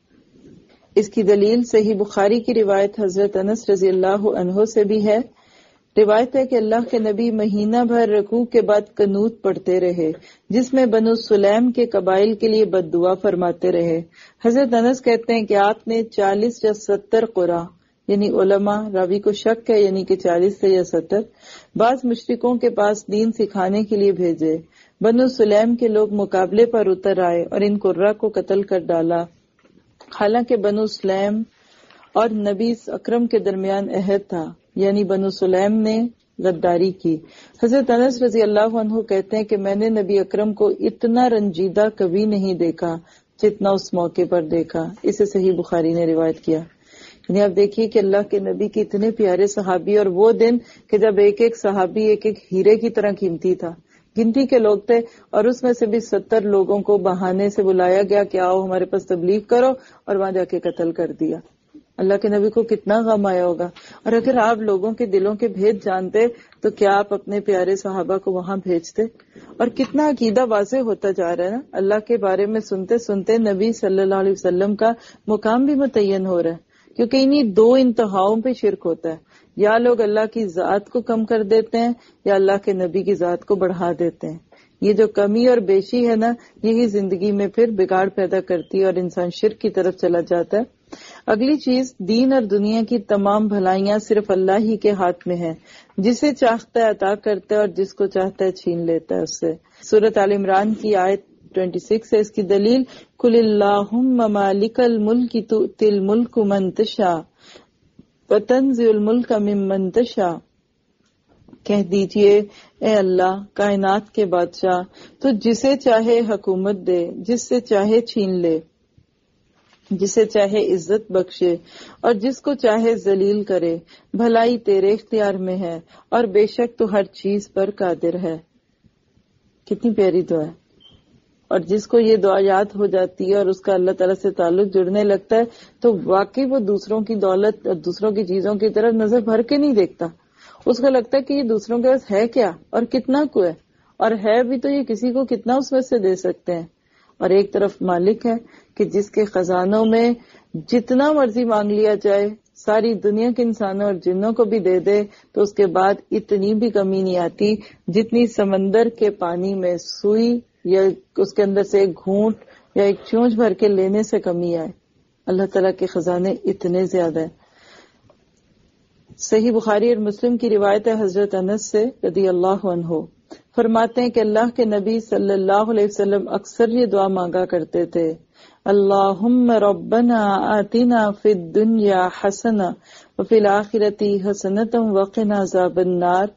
S17: اس کی دلیل صحیح بخاری کی روایت حضرت انس رضی اللہ عنہ سے بھی ہے۔ روایت ہے کہ اللہ کے نبی مہینہ بھر رکوع کے بعد قنوت پڑھتے رہے جس میں بنو سلیم کے قبائل کے لیے بد دعا فرماتے رہے۔ حضرت انس کہتے ہیں کہ آپ نے چالیس یا ستر قرآ، یعنی علماء، راوی کو شک ہے یعنی کہ چالیس سے یا ستر، بعض مشرکوں کے پاس دین سکھانے کے لیے بھیجے۔ بنو سلیم کے لوگ مقابلے پر اتر آئے اور ان قرہ کو قتل کر ڈالا، حالانکہ بنو سلیم اور نبی اکرم کے درمیان عہد تھا، یعنی بنو سلیم نے غداری کی۔ حضرت انس رضی اللہ عنہ کہتے ہیں کہ میں نے نبی اکرم کو اتنا رنجیدہ کبھی نہیں دیکھا جتنا اس موقع پر دیکھا۔ اسے صحیح بخاری نے روایت کیا۔ یعنی آپ دیکھیے کہ اللہ کے نبی کے اتنے پیارے صحابی، اور وہ دن کہ جب ایک ایک صحابی ایک ایک ہیرے کی طرح قیمتی تھا، گنتی کے لوگ تھے، اور اس میں سے بھی ستر لوگوں کو بہانے سے بلایا گیا کہ آؤ ہمارے پاس تبلیغ کرو، اور وہاں جا کے قتل کر دیا۔ اللہ کے نبی کو کتنا غم آیا ہوگا۔ اور اگر آپ لوگوں کے دلوں کے بھید جانتے تو کیا آپ اپنے پیارے صحابہ کو وہاں بھیجتے؟ اور کتنا عقیدہ واضح ہوتا جا رہا ہے نا، اللہ کے بارے میں سنتے سنتے نبی صلی اللہ علیہ وسلم کا مقام بھی متعین ہو رہا ہے کیونکہ انہی دو انتہاؤں پہ شرک ہوتا ہے، یا لوگ اللہ کی ذات کو کم کر دیتے ہیں یا اللہ کے نبی کی ذات کو بڑھا دیتے ہیں. یہ جو کمی اور بیشی ہے نا، یہی زندگی میں پھر بگاڑ پیدا کرتی ہے اور انسان شرک کی طرف چلا جاتا ہے. اگلی چیز، دین اور دنیا کی تمام بھلائیاں صرف اللہ ہی کے ہاتھ میں ہیں، جسے چاہتا ہے عطا کرتا ہے اور جس کو چاہتا ہے چھین لیتا ہے اس سے. سورۃ آل عمران کی آیت چھبیس ہے اس کی دلیل، قل اللہم مالک الملک تؤتی الملک من تشاء وتنزع الملک ممن تشاء. کہہ دیجئے اے اللہ کائنات کے بادشاہ، تو جسے چاہے حکومت دے، جس سے چاہے چھین لے، جسے چاہے عزت بخشے اور جس کو چاہے ذلیل کرے. بھلائی تیرے اختیار میں ہے اور بے شک تو ہر چیز پر قادر ہے. کتنی پیاری دعا ہے. اور جس کو یہ دعا یاد ہو جاتی ہے اور اس کا اللہ تعالیٰ سے تعلق جڑنے لگتا ہے تو واقعی وہ دوسروں کی دولت اور دوسروں کی چیزوں کی طرف نظر بھر کے نہیں دیکھتا. اس کو لگتا ہے کہ یہ دوسروں کے پاس ہے کیا اور کتنا کو ہے، اور ہے بھی تو یہ کسی کو کتنا اس میں سے دے سکتے ہیں. اور ایک طرف مالک ہے کہ جس کے خزانوں میں جتنا مرضی مانگ لیا جائے، ساری دنیا کے انسانوں اور جنوں کو بھی دے دے تو اس کے بعد اتنی بھی کمی نہیں آتی جتنی سمندر کے پانی میں سوئی یا اس کے اندر سے ایک گھونٹ یا ایک چونچ بھر کے لینے سے کمی آئے. اللہ تعالیٰ کے خزانے اتنے زیادہ ہیں. صحیح بخاری اور مسلم کی روایت ہے حضرت انس سے رضی اللہ عنہ، فرماتے ہیں کہ اللہ کے نبی صلی اللہ علیہ وسلم اکثر یہ دعا مانگا کرتے تھے، اللہم ربنا آتنا فی الدنیا حسنہ وفی الآخرۃ حسنۃ وقنا عذاب النار.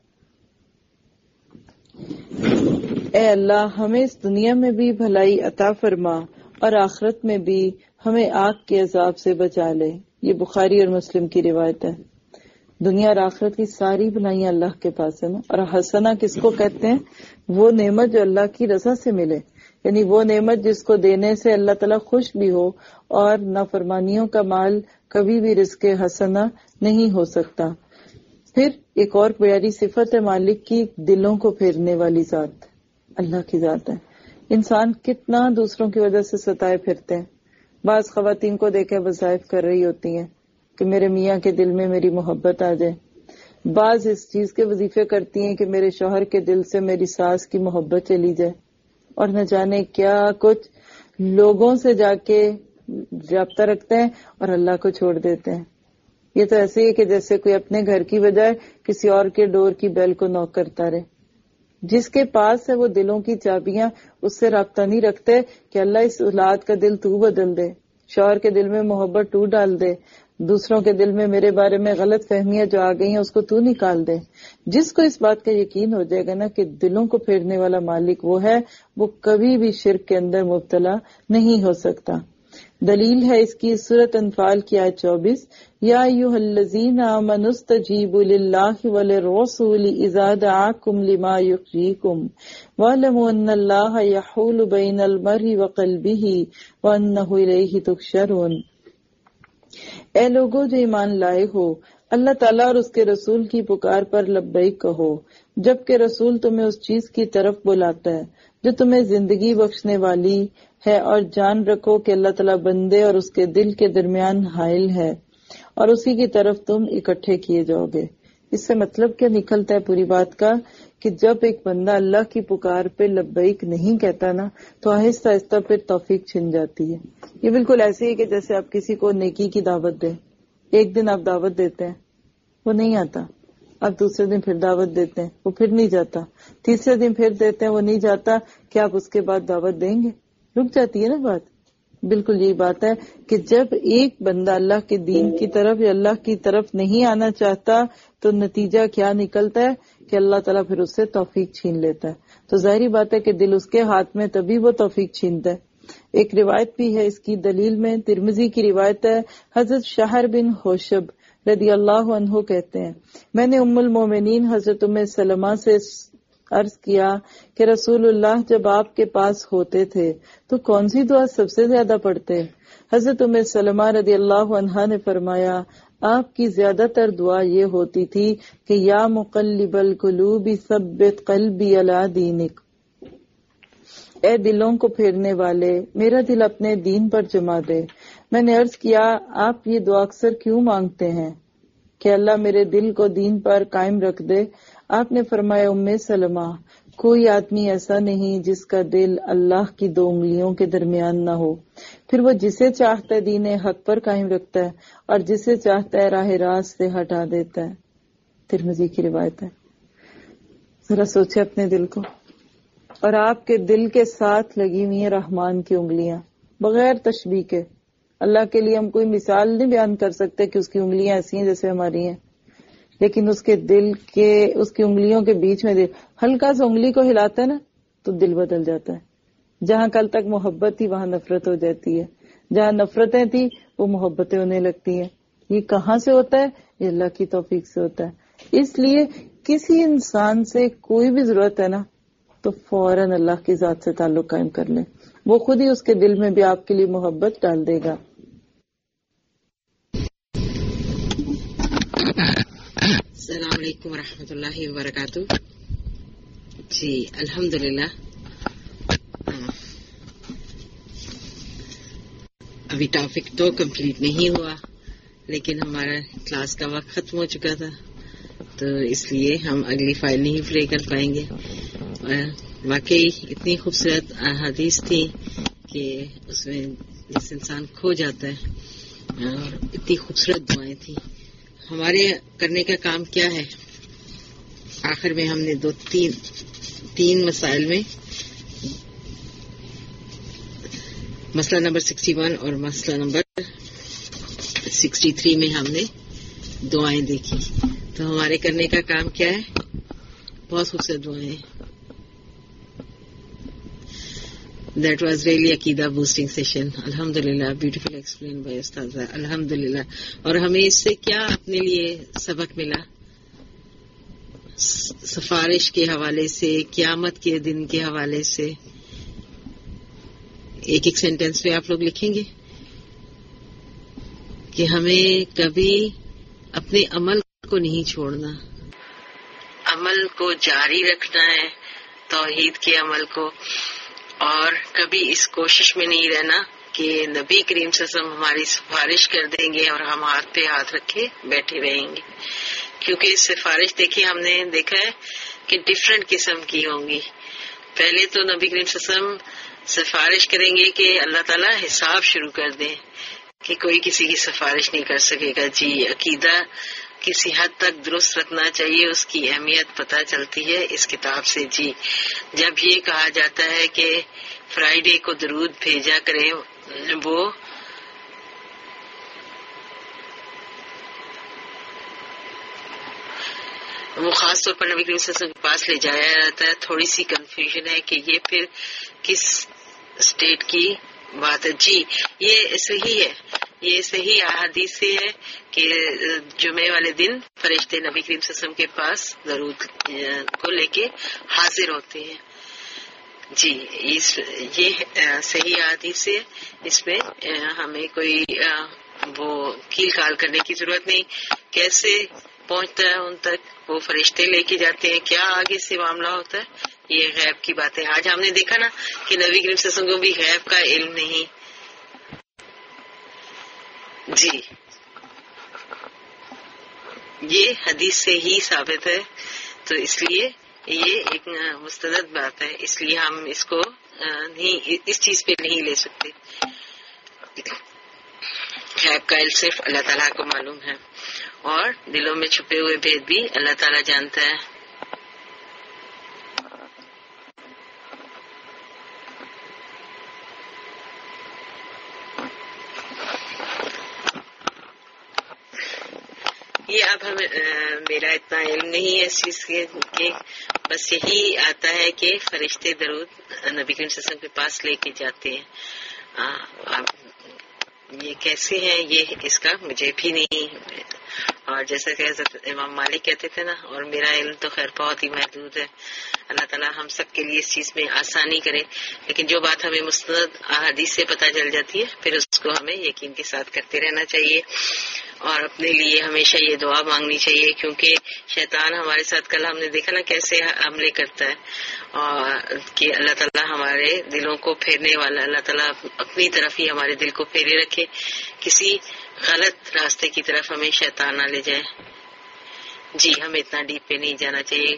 S17: اے اللہ ہمیں اس دنیا میں بھی بھلائی عطا فرما اور آخرت میں بھی ہمیں آگ کے عذاب سے بچا لے. یہ بخاری اور مسلم کی روایت ہے. دنیا اور آخرت کی ساری بھلائیاں اللہ کے پاس ہے نا. اور حسنہ کس کو کہتے ہیں؟ وہ نعمت جو اللہ کی رضا سے ملے، یعنی وہ نعمت جس کو دینے سے اللہ تعالیٰ خوش بھی ہو، اور نافرمانیوں کا مال کبھی بھی رزق حسنہ نہیں ہو سکتا. پھر ایک اور پیاری صفت ہے مالک کی، دلوں کو پھیرنے والی ذات اللہ کی ذات ہے. انسان کتنا دوسروں کی وجہ سے ستائے پھرتے ہیں. بعض خواتین کو دیکھے وظائف کر رہی ہوتی ہیں کہ میرے میاں کے دل میں میری محبت آ جائے. بعض اس چیز کے وظیفے کرتی ہیں کہ میرے شوہر کے دل سے میری ساس کی محبت چلی جائے، اور نہ جانے کیا کچھ لوگوں سے جا کے رابطہ رکھتے ہیں اور اللہ کو چھوڑ دیتے ہیں. یہ تو ایسے ہی کہ جیسے کوئی اپنے گھر کی بجائے کسی اور کے ڈور کی بیل کو نوک کرتا رہے. جس کے پاس ہے وہ دلوں کی چابیاں، اس سے رابطہ نہیں رکھتے کہ اللہ اس اولاد کا دل تو بدل دے، شوہر کے دل میں محبت تو ڈال دے، دوسروں کے دل میں میرے بارے میں غلط فہمیاں جو آ گئی ہیں اس کو تو نکال دے. جس کو اس بات کا یقین ہو جائے گا نا کہ دلوں کو پھیرنے والا مالک وہ ہے، وہ کبھی بھی شرک کے اندر مبتلا نہیں ہو سکتا. دلیل ہے اس کی سورۃ انفال کی آیت چوبیس، یا ایھا الذین آمنوا استجیبوا للہ وللرسول اذا دعاکم لما یحییکم واعلموا ان اللہ یحول بین المرء وقلبہ وانہ الیہ تحشرون. اے لوگوں جو ایمان لائے ہو، اللہ تعالیٰ اور اس کے رسول کی پکار پر لبیک کہو، جبکہ رسول تمہیں اس چیز کی طرف بلاتا ہے جو تمہیں زندگی بخشنے والی ہے، اور جان رکھو کہ اللہ تعالیٰ بندے اور اس کے دل کے درمیان حائل ہے، اور اسی کی طرف تم اکٹھے کیے جاؤ گے. اس سے مطلب کیا نکلتا ہے پوری بات کا کہ جب ایک بندہ اللہ کی پکار پہ لبیک نہیں کہتا نا تو آہستہ آہستہ پھر توفیق چھن جاتی ہے. یہ بالکل ایسے ہی کہ جیسے آپ کسی کو نیکی کی دعوت دیں. ایک دن آپ دعوت دیتے ہیں وہ نہیں آتا، آپ دوسرے دن پھر دعوت دیتے ہیں وہ پھر نہیں جاتا، تیسرے دن پھر دیتے ہیں وہ نہیں جاتا، کیا آپ اس کے بعد دعوت دیں گے؟ رک جاتی ہے نا بات. بالکل یہی بات ہے کہ جب ایک بندہ اللہ کے دین کی طرف یا اللہ کی طرف نہیں آنا چاہتا تو نتیجہ کیا نکلتا ہے کہ اللہ تعالیٰ پھر اس سے توفیق چھین لیتا ہے. تو ظاہری بات ہے کہ دل اس کے ہاتھ میں، تبھی وہ توفیق چھینتا ہے. ایک روایت بھی ہے اس کی دلیل میں، ترمذی کی روایت ہے، حضرت شہر بن حوشب رضی اللہ عنہ کہتے ہیں، میں نے ام المومنین حضرت ام سلمہ سے عرض کیا کہ رسول اللہ جب آپ کے پاس ہوتے تھے تو کون سی دعا سب سے زیادہ پڑھتے؟ حضرت ام سلمہ رضی اللہ عنہا نے فرمایا، آپ کی زیادہ تر دعا یہ ہوتی تھی کہ یا مقلب القلوب ثبت قلبی علی دینک، اے دلوں کو پھیرنے والے میرا دل اپنے دین پر جما دے. میں نے عرض کیا آپ یہ دعا اکثر کیوں مانگتے ہیں کہ اللہ میرے دل کو دین پر قائم رکھ دے؟ آپ نے فرمایا ام سلمہ کوئی آدمی ایسا نہیں جس کا دل اللہ کی دو انگلیوں کے درمیان نہ ہو، پھر وہ جسے چاہتا ہے دین حق پر قائم رکھتا ہے اور جسے چاہتا ہے راہ راست سے ہٹا دیتا ہے۔ ترمذی کی روایت ہے۔ ذرا سوچے اپنے دل کو، اور آپ کے دل کے ساتھ لگی ہوئی ہیں رحمان کی انگلیاں بغیر تشبیہ کے۔ اللہ کے لیے ہم کوئی مثال نہیں بیان کر سکتے کہ اس کی انگلیاں ایسی ہیں جیسے ہماری ہیں، لیکن اس کے دل کے اس کی انگلیوں کے بیچ میں دل ہلکا سا انگلی کو ہلاتا ہے نا تو دل بدل جاتا ہے۔ جہاں کل تک محبت تھی وہاں نفرت ہو جاتی ہے، جہاں نفرتیں تھی وہ محبتیں ہونے لگتی ہیں۔ یہ کہاں سے ہوتا ہے؟ یہ اللہ کی توفیق سے ہوتا ہے۔ اس لیے کسی انسان سے کوئی بھی ضرورت ہے نا تو فوراً اللہ کی ذات سے تعلق قائم کر لیں، وہ خود ہی اس کے دل میں بھی آپ کے لیے محبت ڈال دے گا۔
S16: السلام علیکم ورحمۃ اللہ وبرکاتہ۔ جی الحمدللہ، ابھی ٹاپک تو کمپلیٹ نہیں ہوا لیکن ہمارا کلاس کا وقت ختم ہو چکا تھا، تو اس لیے ہم اگلی فائل نہیں پلے کر پائیں گے۔ واقعی اتنی خوبصورت احادیث تھی کہ اس میں جس انسان کھو جاتا ہے، اور اتنی خوبصورت دعائیں تھیں۔ ہمارے کرنے کا کام کیا ہے؟ آخر میں ہم نے دو تین تین مسائل میں مسئلہ نمبر سکسٹی ون اور مسئلہ نمبر سکسٹی تھری میں ہم نے دعائیں دیکھی۔ تو ہمارے کرنے کا کام کیا ہے؟ بہت خوبصورت دعائیں۔ That was really عقیدہ بوسٹنگ سیشن۔ الحمدللہ، بیوٹیفل ایکسپلین بائی استاذہ، الحمدللہ۔ اور ہمیں اس سے کیا اپنے لیے سبق ملا؟ سفارش کے حوالے سے، قیامت کے دن کے حوالے سے، ایک ایک سینٹینس پہ آپ لوگ لکھیں گے کہ ہمیں کبھی اپنے عمل کو نہیں چھوڑنا، عمل کو جاری رکھنا ہے، توحید کے عمل کو، اور کبھی اس کوشش میں نہیں رہنا کہ نبی کریم صلی اللہ علیہ وسلم ہماری سفارش کر دیں گے اور ہم ہاتھ پہ ہاتھ رکھے بیٹھے رہیں گے، کیونکہ سفارش دیکھیے ہم نے دیکھا ہے کہ ڈفرینٹ قسم کی ہوں گی۔ پہلے تو نبی کریم صلی اللہ علیہ وسلم سفارش کریں گے کہ اللہ تعالیٰ حساب شروع کر دیں، کہ کوئی کسی کی سفارش نہیں کر سکے گا۔ جی عقیدہ کسی حد تک درست رکھنا چاہیے، اس کی اہمیت پتہ چلتی ہے اس کتاب سے۔ جی جب یہ کہا جاتا ہے کہ فرائیڈے کو درود بھیجا کریں، وہ وہ خاص طور پر نبی کریم صلی اللہ علیہ وسلم کے پاس لے جایا جاتا ہے۔ تھوڑی سی کنفیوژن ہے کہ یہ پھر کس اسٹیٹ کی بات ہے۔ جی یہ صحیح ہے، یہ صحیح احادیث سے ہے کہ جمعے والے دن فرشتے نبی کریم صلی اللہ علیہ وسلم کے پاس درود کو لے کے حاضر ہوتے ہیں۔ جی اس یہ صحیح احادیث سے، اس میں ہمیں کوئی وہ کیل کال کرنے کی ضرورت نہیں۔ کیسے پہنچتا ہے ان تک؟ وہ فرشتے لے کے جاتے ہیں، کیا آگے سے معاملہ ہوتا ہے یہ غیب کی بات ہے۔ آج ہم نے دیکھا نا کہ نبی کریم صلی اللہ علیہ وسلم کو بھی غیب کا علم نہیں۔ جی یہ حدیث سے ہی ثابت ہے، تو اس لیے یہ ایک مستند بات ہے، اس لیے ہم اس کو نہیں، اس چیز پہ نہیں لے سکتے۔ غیب کا علم صرف اللہ تعالیٰ کو معلوم ہے، اور دلوں میں چھپے ہوئے بھید بھی اللہ تعالیٰ جانتا ہے۔ یہ اب ہمیں میرا اتنا علم نہیں ہے اس چیز کے، بس یہی آتا ہے کہ فرشتے درود نبی کریم صلی اللہ علیہ وسلم کے پاس لے کے جاتے ہیں۔ اب یہ کیسے ہیں یہ اس کا مجھے بھی نہیں، اور جیسا کہ حضرت امام مالک کہتے تھے نا، اور میرا علم تو خیر بہت ہی محدود ہے، اللہ تعالیٰ ہم سب کے لیے اس چیز میں آسانی کرے، لیکن جو بات ہمیں مستند احادیث سے پتہ چل جاتی ہے پھر اس اس کو ہمیں یقین کے ساتھ کرتے رہنا چاہیے، اور اپنے لیے ہمیشہ یہ دعا مانگنی چاہیے، کیونکہ شیطان ہمارے ساتھ کل ہم نے دیکھا نا کیسے حملے کرتا ہے، اور کہ اللہ تعالیٰ ہمارے دلوں کو پھیرنے والا، اللہ تعالیٰ اپنی طرف ہی ہمارے دل کو پھیرے رکھے، کسی غلط راستے کی طرف ہمیں شیطان نہ لے جائے۔ جی ہمیں اتنا ڈیپ پہ نہیں جانا چاہیے۔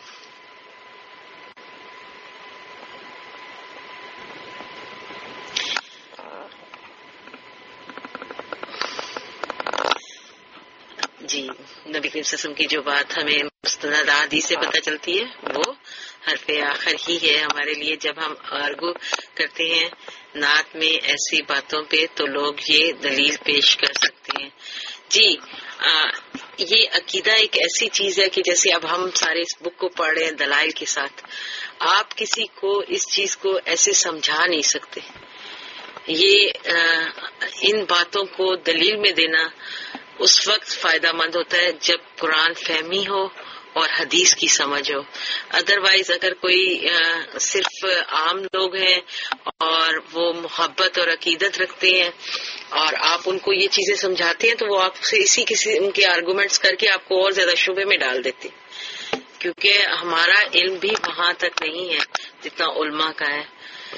S16: جی نبی کریم صلی اللہ علیہ وسلم کی جو بات ہمیں مستند احادیث سے پتہ چلتی ہے وہ حرف آخر ہی ہے ہمارے لیے۔ جب ہم آرگو کرتے ہیں نعت میں ایسی باتوں پہ تو لوگ یہ دلیل پیش کر سکتے ہیں۔ جی آ, یہ عقیدہ ایک ایسی چیز ہے کہ جیسے اب ہم سارے اس بک کو پڑھ رہے ہیں دلائل کے ساتھ، آپ کسی کو اس چیز کو ایسے سمجھا نہیں سکتے۔ یہ آ, ان باتوں کو دلیل میں دینا اس وقت فائدہ مند ہوتا ہے جب قرآن فہمی ہو اور حدیث کی سمجھ ہو۔ ادروائز اگر کوئی آ, صرف عام لوگ ہیں اور وہ محبت اور عقیدت رکھتے ہیں اور آپ ان کو یہ چیزیں سمجھاتے ہیں تو وہ آپ سے اسی کسی ان کے آرگومنٹس کر کے آپ کو اور زیادہ شبے میں ڈال دیتے، کیونکہ ہمارا علم بھی وہاں تک نہیں ہے جتنا علماء کا ہے۔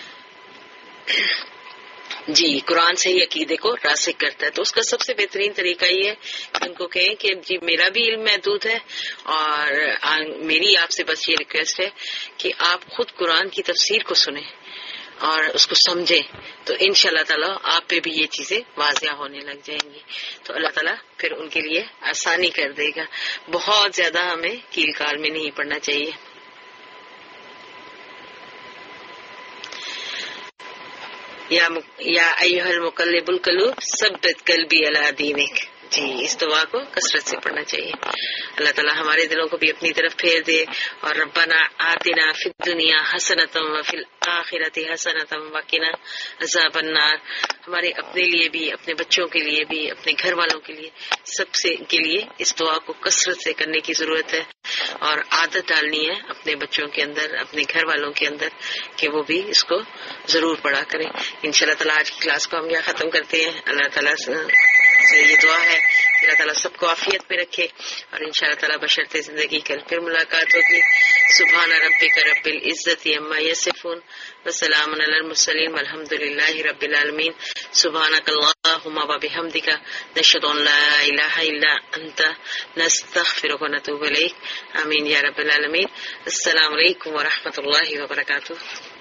S16: جی قرآن سے ہی عقیدے کو راسخ کرتا ہے، تو اس کا سب سے بہترین طریقہ یہ ہے کہ ان کو کہیں کہ جی میرا بھی علم محدود ہے اور میری آپ سے بس یہ ریکویسٹ ہے کہ آپ خود قرآن کی تفسیر کو سنیں اور اس کو سمجھیں، تو ان شاء اللہ تعالیٰ آپ پہ بھی یہ چیزیں واضح ہونے لگ جائیں گی، تو اللہ تعالیٰ پھر ان کے لیے آسانی کر دے گا۔ بہت زیادہ ہمیں کیل کال میں نہیں پڑنا چاہیے۔ یا یا ایھا المقلب القلوب ثبت قلبی علی دینک، جی اس دعا کو کثرت سے پڑھنا چاہیے۔ اللہ تعالیٰ ہمارے دلوں کو بھی اپنی طرف پھیر دے، اور ربنا آتنا فی الدنیا حسنۃ وفی الآخرۃ حسنۃ وقنا عذاب النار، ہمارے اپنے لیے بھی، اپنے بچوں کے لیے بھی، اپنے گھر والوں کے لیے، سب سے کے لیے اس دعا کو کثرت سے کرنے کی ضرورت ہے، اور عادت ڈالنی ہے اپنے بچوں کے اندر، اپنے گھر والوں کے اندر کہ وہ بھی اس کو ضرور پڑھا کریں۔ ان شاء اللہ تعالیٰ آج کی کلاس کو ہم یہاں ختم کرتے ہیں۔ اللہ تعالیٰ سے یہ دعا ہے کہ اللہ تعالیٰ سب کو عافیت میں رکھے، اور ان شاء اللہ تعالیٰ بشرط زندگی کل پھر ملاقات ہوگی۔ سبحان ربک رب العزت عما یصفون وسلام علی المرسلین والحمد للہ رب العالمین۔ سبحانک اللہم وبحمدک نشہد ان لا الہ الا انت نستغفرک ونتوب الیک۔ آمین یا رب العالمین۔ السلام علیکم ورحمۃ اللہ وبرکاتہ۔